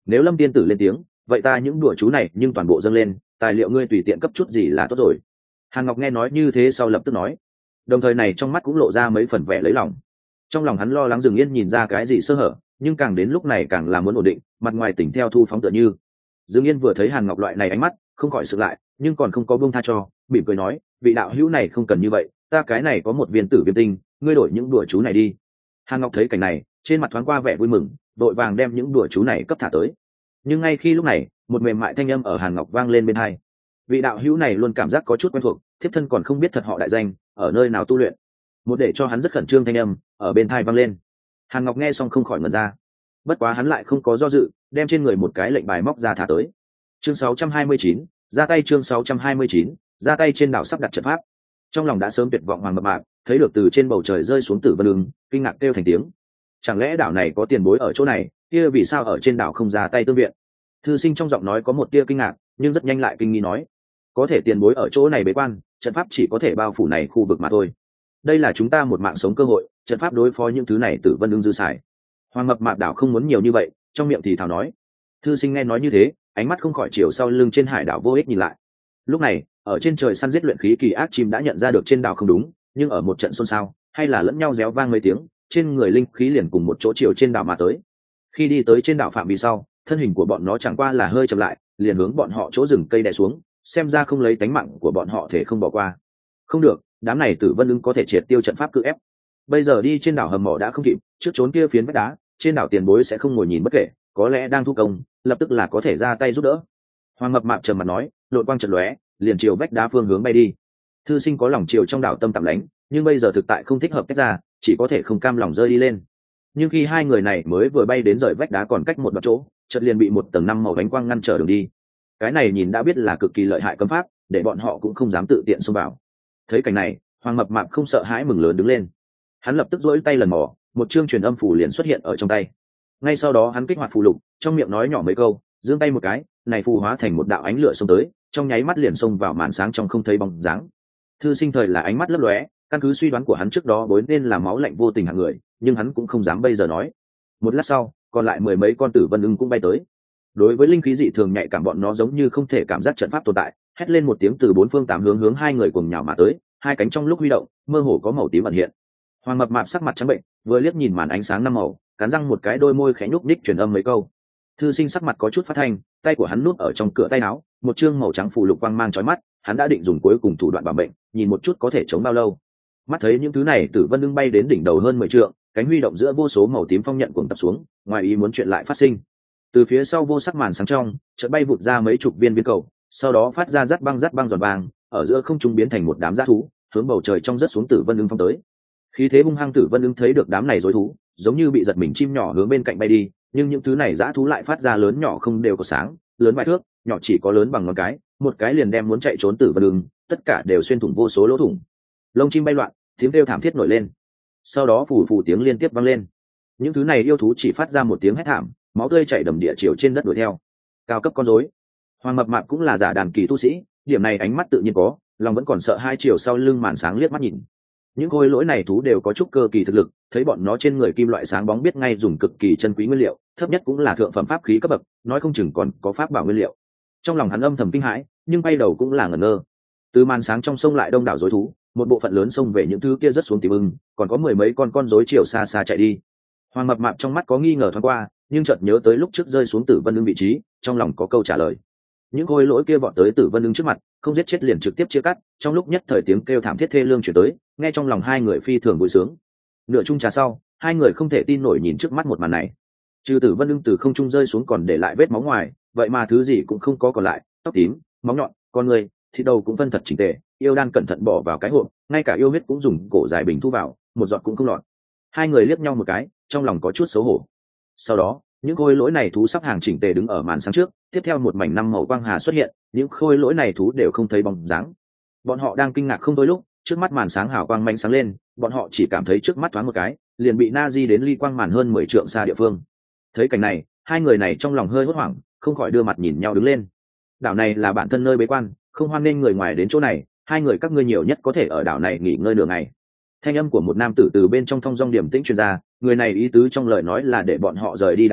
nếu Lâm tiên tử lên tiếng, vậy ta những đùa chú này nhưng toàn bộ dâng lên, tài liệu ngươi tùy tiện cấp chút gì là tốt rồi. Hàn Ngọc nghe nói như thế sau lập tức nói, đồng thời này trong mắt cũng lộ ra mấy phần vẻ lấy lòng. Trong lòng hắn lo lắng Dừng Yên nhìn ra cái gì sơ hở, nhưng càng đến lúc này càng là muốn ổn định, mặt ngoài tỉnh theo thu phóng tựa như. Dừng Yên vừa thấy Hàn Ngọc loại này ánh mắt, không khỏi sực lại, nhưng còn không có buông tha cho, mỉm cười nói, vị đạo hữu này không cần như vậy, ta cái này có một viên tử viêm tinh, ngươi đổi những đùa chú này đi. Hàn Ngọc thấy cảnh này, trên mặt thoáng qua vẻ vui mừng, vội vàng đem những đùa chú này cấp thả tới. Nhưng ngay khi lúc này, một mềm mại thanh âm ở Hàn Ngọc vang lên bên tai. Vị đạo hữu này luôn cảm giác có chút quen thuộc, thiếp thân còn không biết thật họ đại danh, ở nơi nào tu luyện. Một để cho hắn rất khẩn trương thanh âm ở bên tai vang lên. Hàn Ngọc nghe xong không khỏi ngẩn ra. Bất quá hắn lại không có do dự, đem trên người một cái lệnh bài móc ra thả tới. Chương sáu trăm hai mươi chín, ra tay chương sáu trăm hai mươi chín, ra tay trên đảo sắp đặt trận pháp. Trong lòng đã sớm tuyệt vọng Hoàng Mập Mạp, thấy được từ trên bầu trời rơi xuống Tử Vân Ưng, kinh ngạc kêu thành tiếng. Chẳng lẽ đảo này có tiền bối ở chỗ này, kia vì sao ở trên đảo không ra tay tương viện? Thư Sinh trong giọng nói có một tia kinh ngạc, nhưng rất nhanh lại kinh nghi nói, có thể tiền bối ở chỗ này bế quan, trận pháp chỉ có thể bao phủ này khu vực mà thôi. Đây là chúng ta một mạng sống cơ hội, trận pháp đối phó những thứ này Tử Vân Ưng dư xài. Hoàng Mập Mạp đảo không muốn nhiều như vậy, trong miệng thì thào nói. Thư Sinh nghe nói như thế, ánh mắt không khỏi chiều sau lưng trên hải đảo vô ích nhìn lại. Lúc này, ở trên trời săn giết luyện khí kỳ ác chim đã nhận ra được trên đảo không đúng, nhưng ở một trận xôn xao, hay là lẫn nhau réo vang mấy tiếng, trên người linh khí liền cùng một chỗ chiều trên đảo mà tới. Khi đi tới trên đảo phạm vi sau, thân hình của bọn nó chẳng qua là hơi chậm lại, liền hướng bọn họ chỗ rừng cây đè xuống, xem ra không lấy tánh mạng của bọn họ thể không bỏ qua. Không được, đám này Tử Vân Ưng có thể triệt tiêu trận pháp cự ép. Bây giờ đi trên đảo hầm mỏ đã không kịp, trước trốn kia phiến vách đá, trên đảo tiền bối sẽ không ngồi nhìn bất kể, có lẽ đang thu công, lập tức là có thể ra tay giúp đỡ. Hoàng Mập Mạp trầm mặt nói, lội quang chợt lóe, liền chiều vách đá phương hướng bay đi. Thư Sinh có lòng chiều trong đảo tâm tạm lánh, nhưng bây giờ thực tại không thích hợp cách ra, chỉ có thể không cam lòng rơi đi lên. Nhưng khi hai người này mới vừa bay đến rời vách đá còn cách một đoạn chỗ, chợt liền bị một tầng năm màu ánh quang ngăn trở đường đi. Cái này nhìn đã biết là cực kỳ lợi hại cấm pháp, để bọn họ cũng không dám tự tiện xông vào. Thấy cảnh này, Hoàng Mập Mạp không sợ hãi mừng lớn đứng lên. Hắn lập tức duỗi tay lần mò, một chương truyền âm phù liền xuất hiện ở trong tay. Ngay sau đó hắn kích hoạt phù lục, trong miệng nói nhỏ mấy câu, giương tay một cái, này phù hóa thành một đạo ánh lửa xông tới, trong nháy mắt liền xông vào màn sáng trong không thấy bóng dáng. Thư Sinh thời là ánh mắt lấp lóe, căn cứ suy đoán của hắn trước đó vốn nên là máu lạnh vô tình hạng người, nhưng hắn cũng không dám bây giờ nói. Một lát sau, còn lại mười mấy con Tử Vân Ưng cũng bay tới. Đối với linh khí dị thường nhạy cảm bọn nó giống như không thể cảm giác trận pháp tồn tại, hét lên một tiếng từ bốn phương tám hướng hướng hai người cùng nhào mà tới, hai cánh trong lúc huy động, mơ hồ có màu tím ẩn hiện. Hoàng Mập Mạp sắc mặt trắng bệnh, vừa liếc nhìn màn ánh sáng năm màu, cắn răng một cái đôi môi khẽ nhúc nhích truyền âm mấy câu. Thư Sinh sắc mặt có chút phát thanh, tay của hắn núp ở trong cửa tay áo, một chương màu trắng phù lục quang mang chói mắt, hắn đã định dùng cuối cùng thủ đoạn bảo mệnh, nhìn một chút có thể chống bao lâu. Mắt thấy những thứ này Tử Vân Ưng bay đến đỉnh đầu hơn mười trượng, cánh huy động giữa vô số màu tím phong nhận cuồng tập xuống, ngoài ý muốn chuyện lại phát sinh. Từ phía sau vô sắc màn sáng trong, chợt bay vụt ra mấy chục viên viên cầu, sau đó phát ra rát băng rát băng giòn vàng, ở giữa không trung biến thành một đám dã thú, hướng bầu trời trong rớt xuống Tử Vân Ưng phong tới. Khí thế hung hăng Tử Vân Ưng thấy được đám này rối thú, giống như bị giật mình chim nhỏ hướng bên cạnh bay đi, nhưng những thứ này dã thú lại phát ra lớn nhỏ không đều có sáng, lớn vài thước, nhỏ chỉ có lớn bằng ngón cái, một cái liền đem muốn chạy trốn Tử Vân Ưng, tất cả đều xuyên thủng vô số lỗ thủng. Lông chim bay loạn, tiếng kêu thảm thiết nổi lên. Sau đó phù phù tiếng liên tiếp vang lên. Những thứ này yêu thú chỉ phát ra một tiếng hét thảm, máu tươi chảy đầm địa chiều trên đất đuổi theo. Cao cấp con rối. Hoàng Mập Mạp cũng là giả đàn kỳ tu sĩ, điểm này ánh mắt tự nhiên có, lòng vẫn còn sợ hai chiều sau lưng màn sáng liếc mắt nhìn. Những khối lỗi này thú đều có chút cơ kỳ thực lực, thấy bọn nó trên người kim loại sáng bóng biết ngay dùng cực kỳ chân quý nguyên liệu, thấp nhất cũng là thượng phẩm pháp khí cấp bậc, nói không chừng còn có pháp bảo nguyên liệu. Trong lòng hắn âm thầm kinh hãi, nhưng bay đầu cũng là ngẩn ngơ. Từ màn sáng trong sông lại đông đảo rối thú, một bộ phận lớn xông về những thứ kia rất xuống tím ưng, còn có mười mấy con con rối chiều xa xa chạy đi. Hoàng Mập Mạp trong mắt có nghi ngờ thoáng qua, nhưng chợt nhớ tới lúc trước rơi xuống Tử Vân Ưng vị trí, trong lòng có câu trả lời. Những khối lỗi kia vọt tới Tử Vân Ưng trước mặt, không giết chết liền trực tiếp chia cắt, trong lúc nhất thời tiếng kêu thảm thiết thê lương truyền tới, nghe trong lòng hai người phi thường vui sướng. Nửa chung trà sau, hai người không thể tin nổi nhìn trước mắt một màn này. Trừ Tử Vân Ưng từ không trung rơi xuống còn để lại vết máu ngoài, vậy mà thứ gì cũng không có còn lại, tóc tím, móng nhọn, con người, thịt đầu cũng phân thật chỉnh tề, yêu đan cẩn thận bỏ vào cái hộp, ngay cả yêu huyết cũng dùng cổ dài bình thu vào, một giọt cũng không lọt. Hai người liếc nhau một cái, trong lòng có chút xấu hổ. Sau đó, những khối lỗi này thú sắp hàng chỉnh tề đứng ở màn sáng trước, tiếp theo một mảnh năm màu quang hà xuất hiện, những khối lỗi này thú đều không thấy bóng dáng. Bọn họ đang kinh ngạc không thôi lúc, trước mắt màn sáng hào quang manh sáng lên, bọn họ chỉ cảm thấy trước mắt thoáng một cái, liền bị na di đến ly quang màn hơn mười trượng xa địa phương. Thấy cảnh này, hai người này trong lòng hơi hốt hoảng, không khỏi đưa mặt nhìn nhau đứng lên. Đảo này là bản thân nơi bế quan, không hoan nghênh người ngoài đến chỗ này, hai người các ngươi nhiều nhất có thể ở đảo này nghỉ ngơi nửa ngày. Thanh âm của một nam tử từ bên trong thong dong điểm tĩnh truyền ra, người này ý tứ trong lời nói là để bọn họ rời đi đảo này,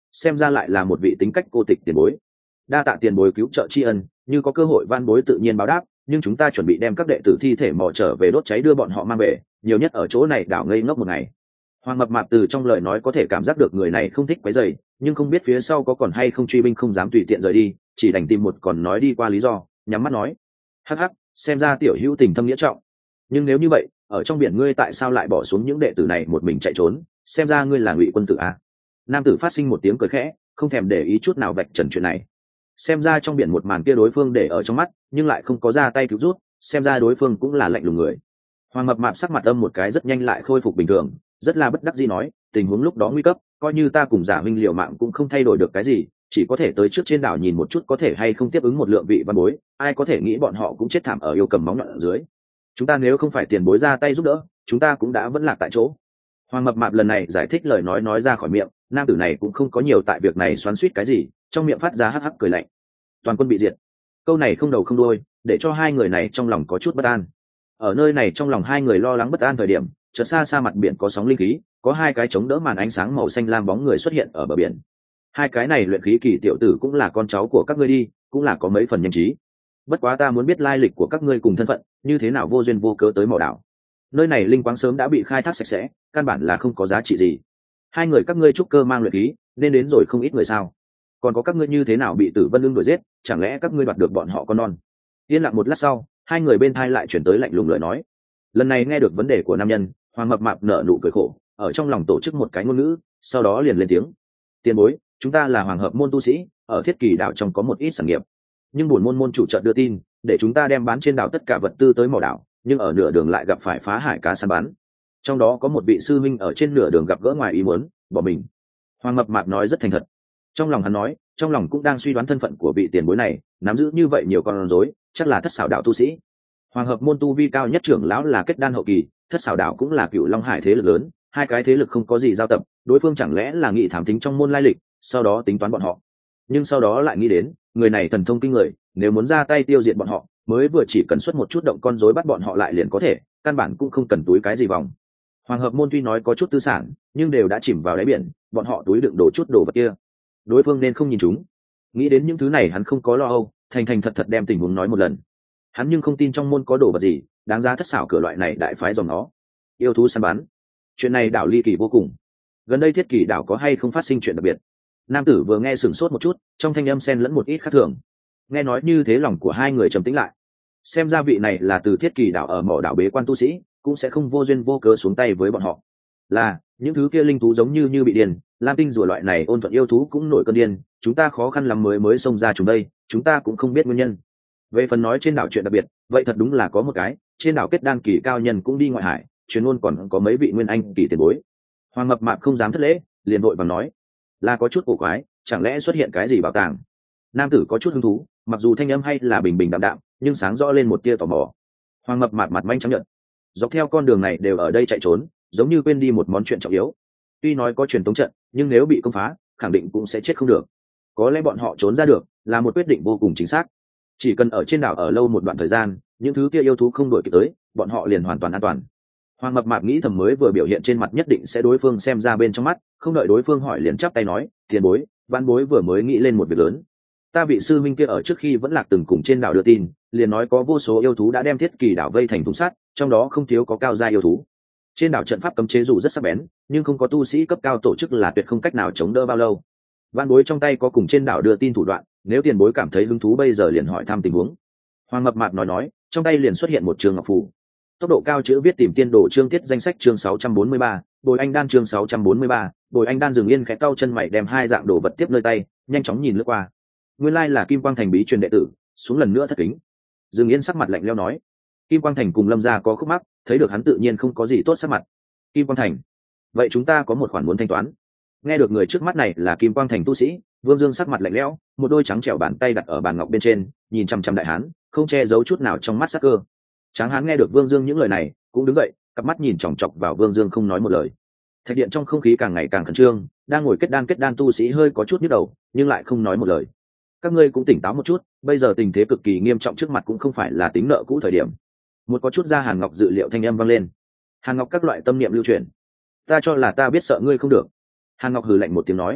xem ra lại là một vị tính cách cô tịch tiền bối. Đa tạ tiền bối cứu trợ tri ân, như có cơ hội van bối tự nhiên báo đáp, nhưng chúng ta chuẩn bị đem các đệ tử thi thể mò trở về đốt cháy đưa bọn họ mang về, nhiều nhất ở chỗ này đảo ngây ngốc một ngày. Hoàng Mập Mạp từ trong lời nói có thể cảm giác được người này không thích quấy rầy, nhưng không biết phía sau có còn hay không truy binh không dám tùy tiện rời đi, chỉ đành tìm một còn nói đi qua lý do, nhắm mắt nói: hắc hắc, xem ra tiểu hữu tình thâm nghĩa trọng, nhưng nếu như vậy, ở trong biển ngươi tại sao lại bỏ xuống những đệ tử này một mình chạy trốn, xem ra ngươi là Ngụy quân tử à? Nam tử phát sinh một tiếng cười khẽ, không thèm để ý chút nào vạch trần chuyện này. Xem ra trong biển một màn kia đối phương để ở trong mắt, nhưng lại không có ra tay cứu rút, xem ra đối phương cũng là lạnh lùng người. Hoàng Mập Mạp sắc mặt âm một cái rất nhanh lại khôi phục bình thường, rất là bất đắc dĩ nói: tình huống lúc đó nguy cấp, coi như ta cùng Giả Minh liều mạng cũng không thay đổi được cái gì, chỉ có thể tới trước trên đảo nhìn một chút có thể hay không tiếp ứng một lượng vị văn bối, ai có thể nghĩ bọn họ cũng chết thảm ở yêu cầm móng nhọn ở dưới. Chúng ta nếu không phải tiền bối ra tay giúp đỡ, chúng ta cũng đã vẫn lạc tại chỗ. Hoàng Mập Mạp lần này giải thích lời nói nói ra khỏi miệng, nam tử này cũng không có nhiều tại việc này xoắn xuýt cái gì, trong miệng phát ra hắc hắc cười lạnh. Toàn quân bị diệt. Câu này không đầu không đuôi, để cho hai người này trong lòng có chút bất an. Ở nơi này trong lòng hai người lo lắng bất an thời điểm, chợt xa xa mặt biển có sóng linh khí, có hai cái chống đỡ màn ánh sáng màu xanh lam bóng người xuất hiện ở bờ biển. Hai cái này luyện khí kỳ tiểu tử cũng là con cháu của các ngươi đi, cũng là có mấy phần nhanh trí. Bất quá ta muốn biết lai lịch của các ngươi cùng thân phận, như thế nào vô duyên vô cớ tới mỏ đảo. Nơi này linh quáng sớm đã bị khai thác sạch sẽ, căn bản là không có giá trị gì. Hai người các ngươi trúc cơ mang luyện khí, nên đến rồi không ít người sao? Còn có các ngươi như thế nào bị Tử Vân Ưng đuổi giết, chẳng lẽ các ngươi đoạt được bọn họ con non? Yên lặng một lát sau, hai người bên thai lại chuyển tới lạnh lùng lời nói. Lần này nghe được vấn đề của nam nhân, Hoàng Mập Mạp nở nụ cười khổ, ở trong lòng tổ chức một cái ngôn ngữ, sau đó liền lên tiếng: tiền bối, chúng ta là Hoàng Hợp môn tu sĩ, ở Thiết Kỳ đảo trong có một ít sản nghiệp, nhưng buồn môn môn chủ chợt đưa tin để chúng ta đem bán trên đảo tất cả vật tư tới mỏ đảo, nhưng ở nửa đường lại gặp phải phá hải cá săn bắn, trong đó có một vị sư minh ở trên nửa đường gặp gỡ ngoài ý muốn bỏ mình. Hoàng Mập Mạp nói rất thành thật, trong lòng hắn nói, trong lòng cũng đang suy đoán thân phận của vị tiền bối này, nắm giữ như vậy nhiều con rối, chắc là Thất Xảo đạo tu sĩ. Hoàng Hợp môn tu vi cao nhất trưởng lão là kết đan hậu kỳ, Thất Xảo đạo cũng là Cựu Long Hải thế lực lớn, hai cái thế lực không có gì giao tập, đối phương chẳng lẽ là nghị thám tính trong môn lai lịch, sau đó tính toán bọn họ. Nhưng sau đó lại nghĩ đến, người này thần thông kinh người, nếu muốn ra tay tiêu diệt bọn họ, mới vừa chỉ cần xuất một chút động con rối bắt bọn họ lại liền có thể, căn bản cũng không cần túi cái gì vòng. Hoàng Hợp môn tuy nói có chút tư sản, nhưng đều đã chìm vào đáy biển, bọn họ túi đựng đồ chút đồ vật kia, đối phương nên không nhìn chúng. Nghĩ đến những thứ này hắn không có lo âu, thành thành thật thật đem tình huống nói một lần. Hắn nhưng không tin trong môn có đồ vật gì đáng giá Thất Xảo cửa loại này đại phái dòng nó. Yêu thú săn bắn, chuyện này đảo ly kỳ vô cùng. Gần đây Thiết Kỳ đảo có hay không phát sinh chuyện đặc biệt? Nam tử vừa nghe sửng sốt một chút, trong thanh âm xen lẫn một ít khác thường. Nghe nói như thế lòng của hai người trầm tĩnh lại. Xem ra vị này là từ Thiết Kỳ đảo ở mỏ đảo bế quan tu sĩ, cũng sẽ không vô duyên vô cớ xuống tay với bọn họ. Là những thứ kia linh thú giống như như bị điên, lam tinh rùa loại này ôn thuận yêu thú cũng nổi cơn điên, chúng ta khó khăn lắm mới mới xông ra chúng đây, chúng ta cũng không biết nguyên nhân. Về phần nói trên đảo chuyện đặc biệt, vậy thật đúng là có một cái, trên đảo kết đan kỳ cao nhân cũng đi ngoại hải, truyền ngôn còn có mấy vị nguyên anh kỳ tiền bối. Hoàng Mập Mạp không dám thất lễ, liền vội vàng nói: là có chút cổ quái, chẳng lẽ xuất hiện cái gì bảo tàng? Nam tử có chút hứng thú, mặc dù thanh âm hay là bình bình đạm đạm, nhưng sáng rõ lên một tia tò mò. Hoàng Mập Mạp mặt manh chấp nhận, dọc theo con đường này đều ở đây chạy trốn, giống như quên đi một món chuyện trọng yếu. Tuy nói có truyền tống trận, nhưng nếu bị công phá, khẳng định cũng sẽ chết không được. Có lẽ bọn họ trốn ra được, là một quyết định vô cùng chính xác. Chỉ cần ở trên đảo ở lâu một đoạn thời gian, những thứ kia yêu thú không đuổi kịp tới, bọn họ liền hoàn toàn an toàn. Hoàng Mập Mạp nghĩ thầm mới vừa biểu hiện trên mặt nhất định sẽ đối phương xem ra bên trong mắt, không đợi đối phương hỏi liền chắp tay nói: tiền bối, văn bối vừa mới nghĩ lên một việc lớn. Ta vị sư minh kia ở trước khi vẫn lạc từng cùng trên đảo đưa tin, liền nói có vô số yêu thú đã đem Thiết Kỳ đảo vây thành thùng sắt, trong đó không thiếu có cao gia yêu thú. Trên đảo trận pháp cấm chế dù rất sắc bén, nhưng không có tu sĩ cấp cao tổ chức là tuyệt không cách nào chống đỡ bao lâu. Văn bối trong tay có cùng trên đảo đưa tin thủ đoạn, nếu tiền bối cảm thấy hứng thú bây giờ liền hỏi thăm tình huống. Hoàng Mập Mạp nói nói, trong tay liền xuất hiện một trường ngọc phù. Tốc độ cao chữ viết tìm tiên đồ chương tiết danh sách chương sáu trăm bốn mươi ba, Bồi Anh đan chương sáu trăm bốn mươi ba, Bồi Anh đan dừng yên khẽ cau chân mày đem hai dạng đồ vật tiếp nơi tay, nhanh chóng nhìn lướt qua. Nguyên lai là Kim Quang Thành bí truyền đệ tử, xuống lần nữa thất kính. Dừng yên sắc mặt lạnh lẽo nói, Kim Quang Thành cùng Lâm gia có khúc mắc, thấy được hắn tự nhiên không có gì tốt sắc mặt. Kim Quang Thành, vậy chúng ta có một khoản muốn thanh toán. Nghe được người trước mắt này là Kim Quang Thành tu sĩ, Vương Dương sắc mặt lạnh lẽo, một đôi trắng trẻo bàn tay đặt ở bàn ngọc bên trên, nhìn chăm chăm đại hán, không che giấu chút nào trong mắt sắc cơ. Tráng hán nghe được Vương Dương những lời này, cũng đứng dậy, cặp mắt nhìn chòng chọc vào Vương Dương không nói một lời. Thạch điện trong không khí càng ngày càng khẩn trương, đang ngồi kết đan kết đan tu sĩ hơi có chút nhức đầu, nhưng lại không nói một lời. Các ngươi cũng tỉnh táo một chút, bây giờ tình thế cực kỳ nghiêm trọng trước mặt cũng không phải là tính nợ cũ thời điểm. Một có chút ra Hàn Ngọc dự liệu thanh âm vang lên. Hàn Ngọc các loại tâm niệm lưu truyền. Ta cho là ta biết sợ ngươi không được. Hàn Ngọc hừ lạnh một tiếng nói.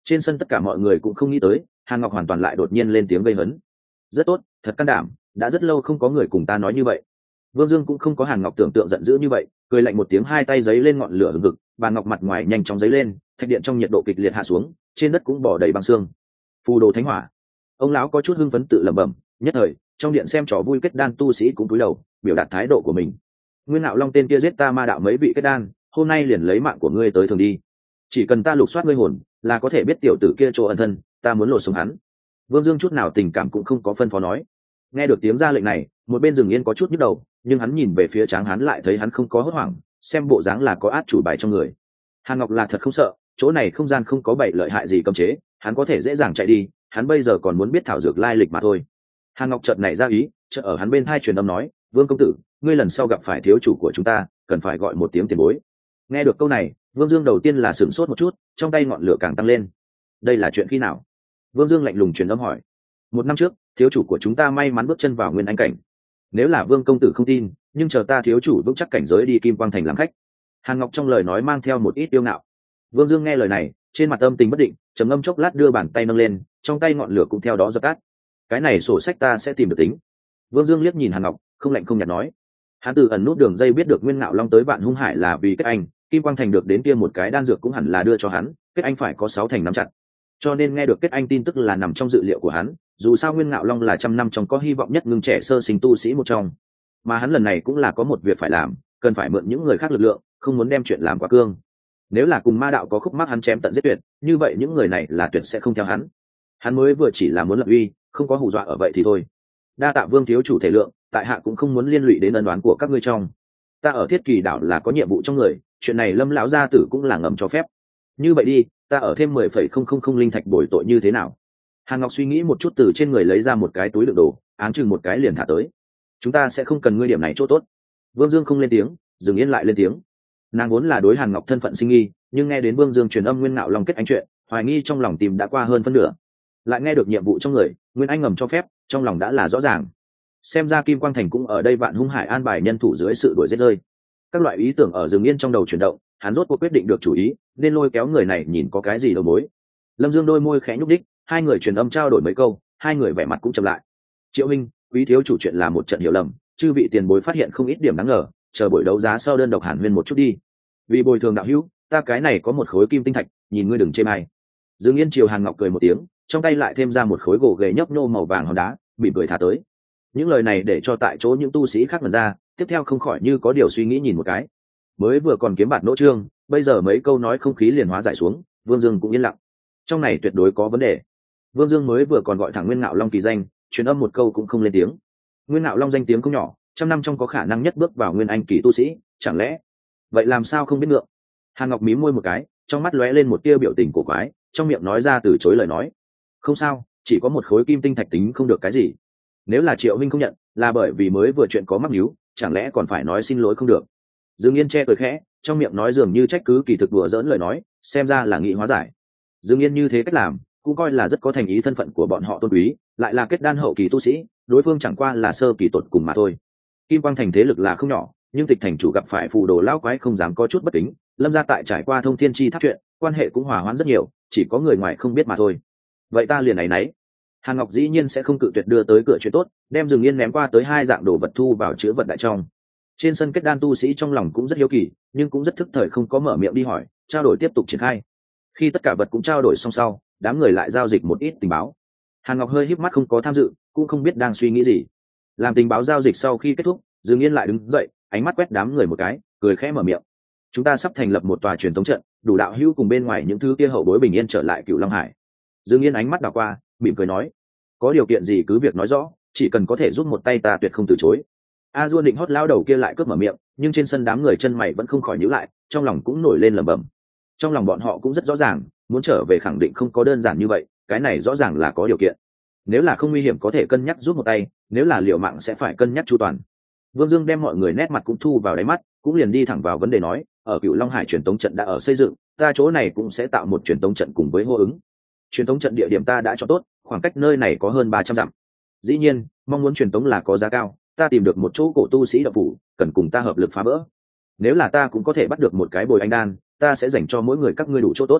Trên sân tất cả mọi người cũng không nghĩ tới Hàn Ngọc hoàn toàn lại đột nhiên lên tiếng gây hấn. Rất tốt, thật can đảm, đã rất lâu không có người cùng ta nói như vậy. Vương Dương cũng không có Hàn Ngọc tưởng tượng giận dữ như vậy, cười lạnh một tiếng, hai tay giấy lên ngọn lửa hừng hực, bàn ngọc mặt ngoài nhanh chóng giấy lên, thạch điện trong nhiệt độ kịch liệt hạ xuống, trên đất cũng bỏ đầy băng xương. Phù đồ thánh hỏa. Ông lão có chút hưng phấn tự lẩm bẩm, nhất thời, trong điện xem trò vui kết đan tu sĩ cũng cúi đầu, biểu đạt thái độ của mình. Nguyên Nạo Long tên kia giết ta ma đạo mấy vị kết đan, hôm nay liền lấy mạng của ngươi tới thường đi. Chỉ cần ta lục soát ngươi hồn, là có thể biết tiểu tử kia chỗ ẩn thân, ta muốn lột sống hắn. Vương Dương chút nào tình cảm cũng không có phân phó nói. Nghe được tiếng ra lệnh này, một bên Dừng Yên có chút nhức đầu, nhưng hắn nhìn về phía Tráng Hán lại thấy hắn không có hốt hoảng, xem bộ dáng là có át chủ bài trong người. Hàn Ngọc là thật không sợ, chỗ này không gian không có bảy lợi hại gì cấm chế, hắn có thể dễ dàng chạy đi, hắn bây giờ còn muốn biết thảo dược lai lịch mà thôi. Hàn Ngọc chợt nảy ra ý, chợt ở hắn bên tai truyền âm nói, Vương công tử, ngươi lần sau gặp phải thiếu chủ của chúng ta, cần phải gọi một tiếng tiền bối. Nghe được câu này, Vương Dương đầu tiên là sửng sốt một chút, trong tay ngọn lửa càng tăng lên. Đây là chuyện khi nào? Vương Dương lạnh lùng truyền âm hỏi. Một năm trước, thiếu chủ của chúng ta may mắn bước chân vào nguyên anh cảnh. Nếu là Vương công tử không tin, nhưng chờ ta thiếu chủ vững chắc cảnh giới đi Kim Quang thành làm khách. Hàn Ngọc trong lời nói mang theo một ít yêu ngạo. Vương Dương nghe lời này, trên mặt âm tình bất định, trầm ngâm chốc lát đưa bàn tay nâng lên, trong tay ngọn lửa cũng theo đó dập tắt. Cái này sổ sách ta sẽ tìm được tính. Vương Dương liếc nhìn Hàn Ngọc, không lạnh không nhạt nói. Hắn từ ẩn nút đường dây biết được Nguyên Ngạo Long tới Vạn Hung Hải là vì kết anh, Kim Quang thành được đến kia một cái đan dược cũng hẳn là đưa cho hắn, kết anh phải có sáu thành nắm chặt. Cho nên nghe được kết anh tin tức là nằm trong dự liệu của hắn, dù sao Nguyên Ngạo Long là trăm năm trong có hy vọng nhất ngưng trẻ sơ sinh tu sĩ một trong. Mà hắn lần này cũng là có một việc phải làm, cần phải mượn những người khác lực lượng, không muốn đem chuyện làm quá cương. Nếu là cùng ma đạo có khúc mắc hắn chém tận giết tuyệt, như vậy những người này là tuyệt sẽ không theo hắn. Hắn mới vừa chỉ là muốn lập uy, không có hù dọa ở vậy thì thôi. Đa tạ Vương thiếu chủ thể lượng, tại hạ cũng không muốn liên lụy đến ân đoán của các ngươi trong. Ta ở Thiết Kỳ đảo là có nhiệm vụ trong người, chuyện này Lâm lão gia tử cũng là ngầm cho phép. Như vậy đi, ta ở thêm mười phẩy không không không linh thạch bồi tội như thế nào? Hàn Ngọc suy nghĩ một chút, từ trên người lấy ra một cái túi đựng đồ, áng chừng một cái liền thả tới. Chúng ta sẽ không cần ngươi điểm này chỗ tốt. Vương Dương không lên tiếng, Dừng Yên lại lên tiếng. Nàng vốn là đối Hàn Ngọc thân phận sinh nghi, nhưng nghe đến Vương Dương truyền âm Nguyên Ngạo Long kết anh chuyện, hoài nghi trong lòng tìm đã qua hơn phân nửa. Lại nghe được nhiệm vụ trong người, Nguyên Anh ngầm cho phép, trong lòng đã là rõ ràng. Xem ra Kim Quang thành cũng ở đây Vạn Hung Hải an bài nhân thủ dưới sự đuổi giết rơi. Các loại ý tưởng ở Dừng Yên trong đầu chuyển động, hắn rốt cuộc quyết định được chủ ý, nên lôi kéo người này nhìn có cái gì đầu mối. Lâm Dương đôi môi khẽ nhúc đích, hai người truyền âm trao đổi mấy câu, hai người vẻ mặt cũng chậm lại. Triệu Minh, quý thiếu chủ chuyện là một trận hiểu lầm, chư vị tiền bối phát hiện không ít điểm đáng ngờ, chờ buổi đấu giá sau đơn độc hàn huyên một chút đi. Vì bồi thường đạo hữu, ta cái này có một khối kim tinh thạch, nhìn ngươi đừng chê bai. Dương Yên chiều Hàn Ngọc cười một tiếng, trong tay lại thêm ra một khối gỗ ghề nhấp nhô màu vàng hòn đá, bị cười thả tới. Những lời này để cho tại chỗ những tu sĩ khác ngẩn ra, tiếp theo không khỏi như có điều suy nghĩ nhìn một cái. Mới vừa còn kiếm bạt nỗ trương, bây giờ mấy câu nói không khí liền hóa giải xuống, Vương Dương cũng yên lặng. Trong này tuyệt đối có vấn đề. Vương Dương mới vừa còn gọi thẳng Nguyên Ngạo Long kỳ danh, truyền âm một câu cũng không lên tiếng. Nguyên Ngạo Long danh tiếng không nhỏ, trăm năm trong có khả năng nhất bước vào nguyên anh kỳ tu sĩ, chẳng lẽ vậy làm sao không biết ngượng? Hàn Ngọc mím môi một cái, trong mắt lóe lên một tia biểu tình cổ quái, trong miệng nói ra từ chối lời nói. Không sao, chỉ có một khối kim tinh thạch tính không được cái gì. Nếu là Triệu Minh không nhận, là bởi vì mới vừa chuyện có mắc níu, chẳng lẽ còn phải nói xin lỗi không được? Dương Yên che cười khẽ, trong miệng nói dường như trách cứ kỳ thực đùa giỡn lời nói, xem ra là nghị hóa giải. Dương Yên như thế cách làm, cũng coi là rất có thành ý, thân phận của bọn họ tôn quý, lại là kết đan hậu kỳ tu sĩ, đối phương chẳng qua là sơ kỳ tột cùng mà thôi. Kim Quang thành thế lực là không nhỏ, nhưng Tịch thành chủ gặp phải phù đồ lão quái không dám có chút bất kính, Lâm gia tại trải qua thông thiên chi tháp chuyện, quan hệ cũng hòa hoãn rất nhiều, chỉ có người ngoài không biết mà thôi. Vậy ta liền này nấy. Hàn Ngọc dĩ nhiên sẽ không cự tuyệt đưa tới cửa chuyện tốt, đem Dừng Yên ném qua tới hai dạng đồ vật thu vào chứa vật đại trong. Trên sân kết đan tu sĩ trong lòng cũng rất hiếu kỳ, nhưng cũng rất thức thời không có mở miệng đi hỏi, trao đổi tiếp tục triển khai. Khi tất cả vật cũng trao đổi xong sau, đám người lại giao dịch một ít tình báo. Hàn Ngọc hơi híp mắt không có tham dự, cũng không biết đang suy nghĩ gì. Làm tình báo giao dịch sau khi kết thúc, Dừng Yên lại đứng dậy, ánh mắt quét đám người một cái, cười khẽ mở miệng. Chúng ta sắp thành lập một tòa truyền thống trận, đủ đạo hữu cùng bên ngoài những thứ kia hậu bối bình yên trở lại Cửu Long Hải. Dừng Yên ánh mắt đảo qua, mỉm cười nói, có điều kiện gì cứ việc nói rõ, chỉ cần có thể giúp một tay ta tuyệt không từ chối. A Duôn định hót lao đầu kia lại cướp mở miệng, nhưng trên sân đám người chân mày vẫn không khỏi nhíu lại, trong lòng cũng nổi lên lẩm bẩm. Trong lòng bọn họ cũng rất rõ ràng, muốn trở về khẳng định không có đơn giản như vậy, cái này rõ ràng là có điều kiện. Nếu là không nguy hiểm có thể cân nhắc giúp một tay, nếu là liều mạng sẽ phải cân nhắc chu toàn. Vương Dương đem mọi người nét mặt cũng thu vào đáy mắt, cũng liền đi thẳng vào vấn đề nói, ở Cửu Long Hải truyền tống trận đã ở xây dựng, ta chỗ này cũng sẽ tạo một truyền tống trận cùng với hô ứng. Truyền tống trận địa điểm ta đã chọn tốt, khoảng cách nơi này có hơn ba trăm dặm. Dĩ nhiên, mong muốn truyền tống là có giá cao, ta tìm được một chỗ cổ tu sĩ đạo phủ, cần cùng ta hợp lực phá vỡ. Nếu là ta cũng có thể bắt được một cái bồi anh đan, ta sẽ dành cho mỗi người các ngươi đủ chỗ tốt.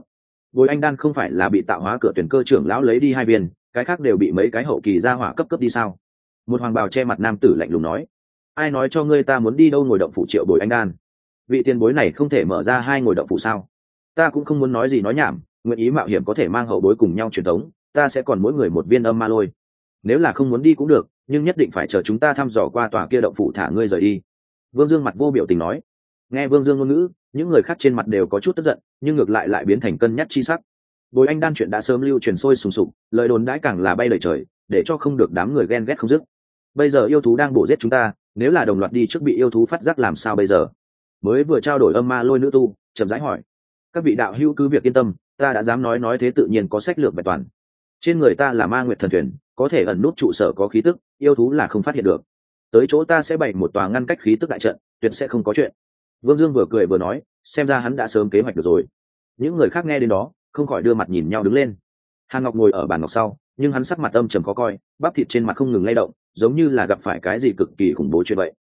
Bồi anh đan không phải là bị tạo hóa cửa tuyển cơ trưởng lão lấy đi hai viên, cái khác đều bị mấy cái hậu kỳ gia hỏa cấp cấp đi sao? Một hoàng bào che mặt nam tử lạnh lùng nói. Ai nói cho ngươi ta muốn đi đâu ngồi động phủ triệu bồi anh đan? Vị tiền bối này không thể mở ra hai ngồi động phủ sao? Ta cũng không muốn nói gì nói nhảm, nguyện ý mạo hiểm có thể mang hậu bối cùng nhau truyền thống, ta sẽ còn mỗi người một viên âm ma lôi. Nếu là không muốn đi cũng được, nhưng nhất định phải chờ chúng ta thăm dò qua tòa kia động phủ thả ngươi rời đi. Vương Dương mặt vô biểu tình nói. Nghe Vương Dương ngôn ngữ, những người khác trên mặt đều có chút tức giận, nhưng ngược lại lại biến thành cân nhắc chi sắc. Bồi anh đan chuyện đã sớm lưu truyền sôi sùng sục, lời đồn đãi càng là bay lời trời, để cho không được đám người ghen ghét không dứt. Bây giờ yêu thú đang bổ giết chúng ta, nếu là đồng loạt đi trước bị yêu thú phát giác làm sao bây giờ? Mới vừa trao đổi âm ma lôi nữ tu, chậm rãi hỏi. Các vị đạo hữu cứ việc yên tâm, ta đã dám nói nói thế tự nhiên có sách lược vẹn toàn. Trên người ta là ma nguyệt thần thuyền, có thể ẩn nút trụ sở có khí tức, yêu thú là không phát hiện được. Tới chỗ ta sẽ bày một tòa ngăn cách khí tức đại trận, tuyệt sẽ không có chuyện. Vương Dương vừa cười vừa nói, xem ra hắn đã sớm kế hoạch được rồi. Những người khác nghe đến đó, không khỏi đưa mặt nhìn nhau đứng lên. Hàn Ngọc ngồi ở bàn ngọc sau, nhưng hắn sắc mặt âm trầm khó coi, bắp thịt trên mặt không ngừng lay động, giống như là gặp phải cái gì cực kỳ khủng bố chuyện vậy.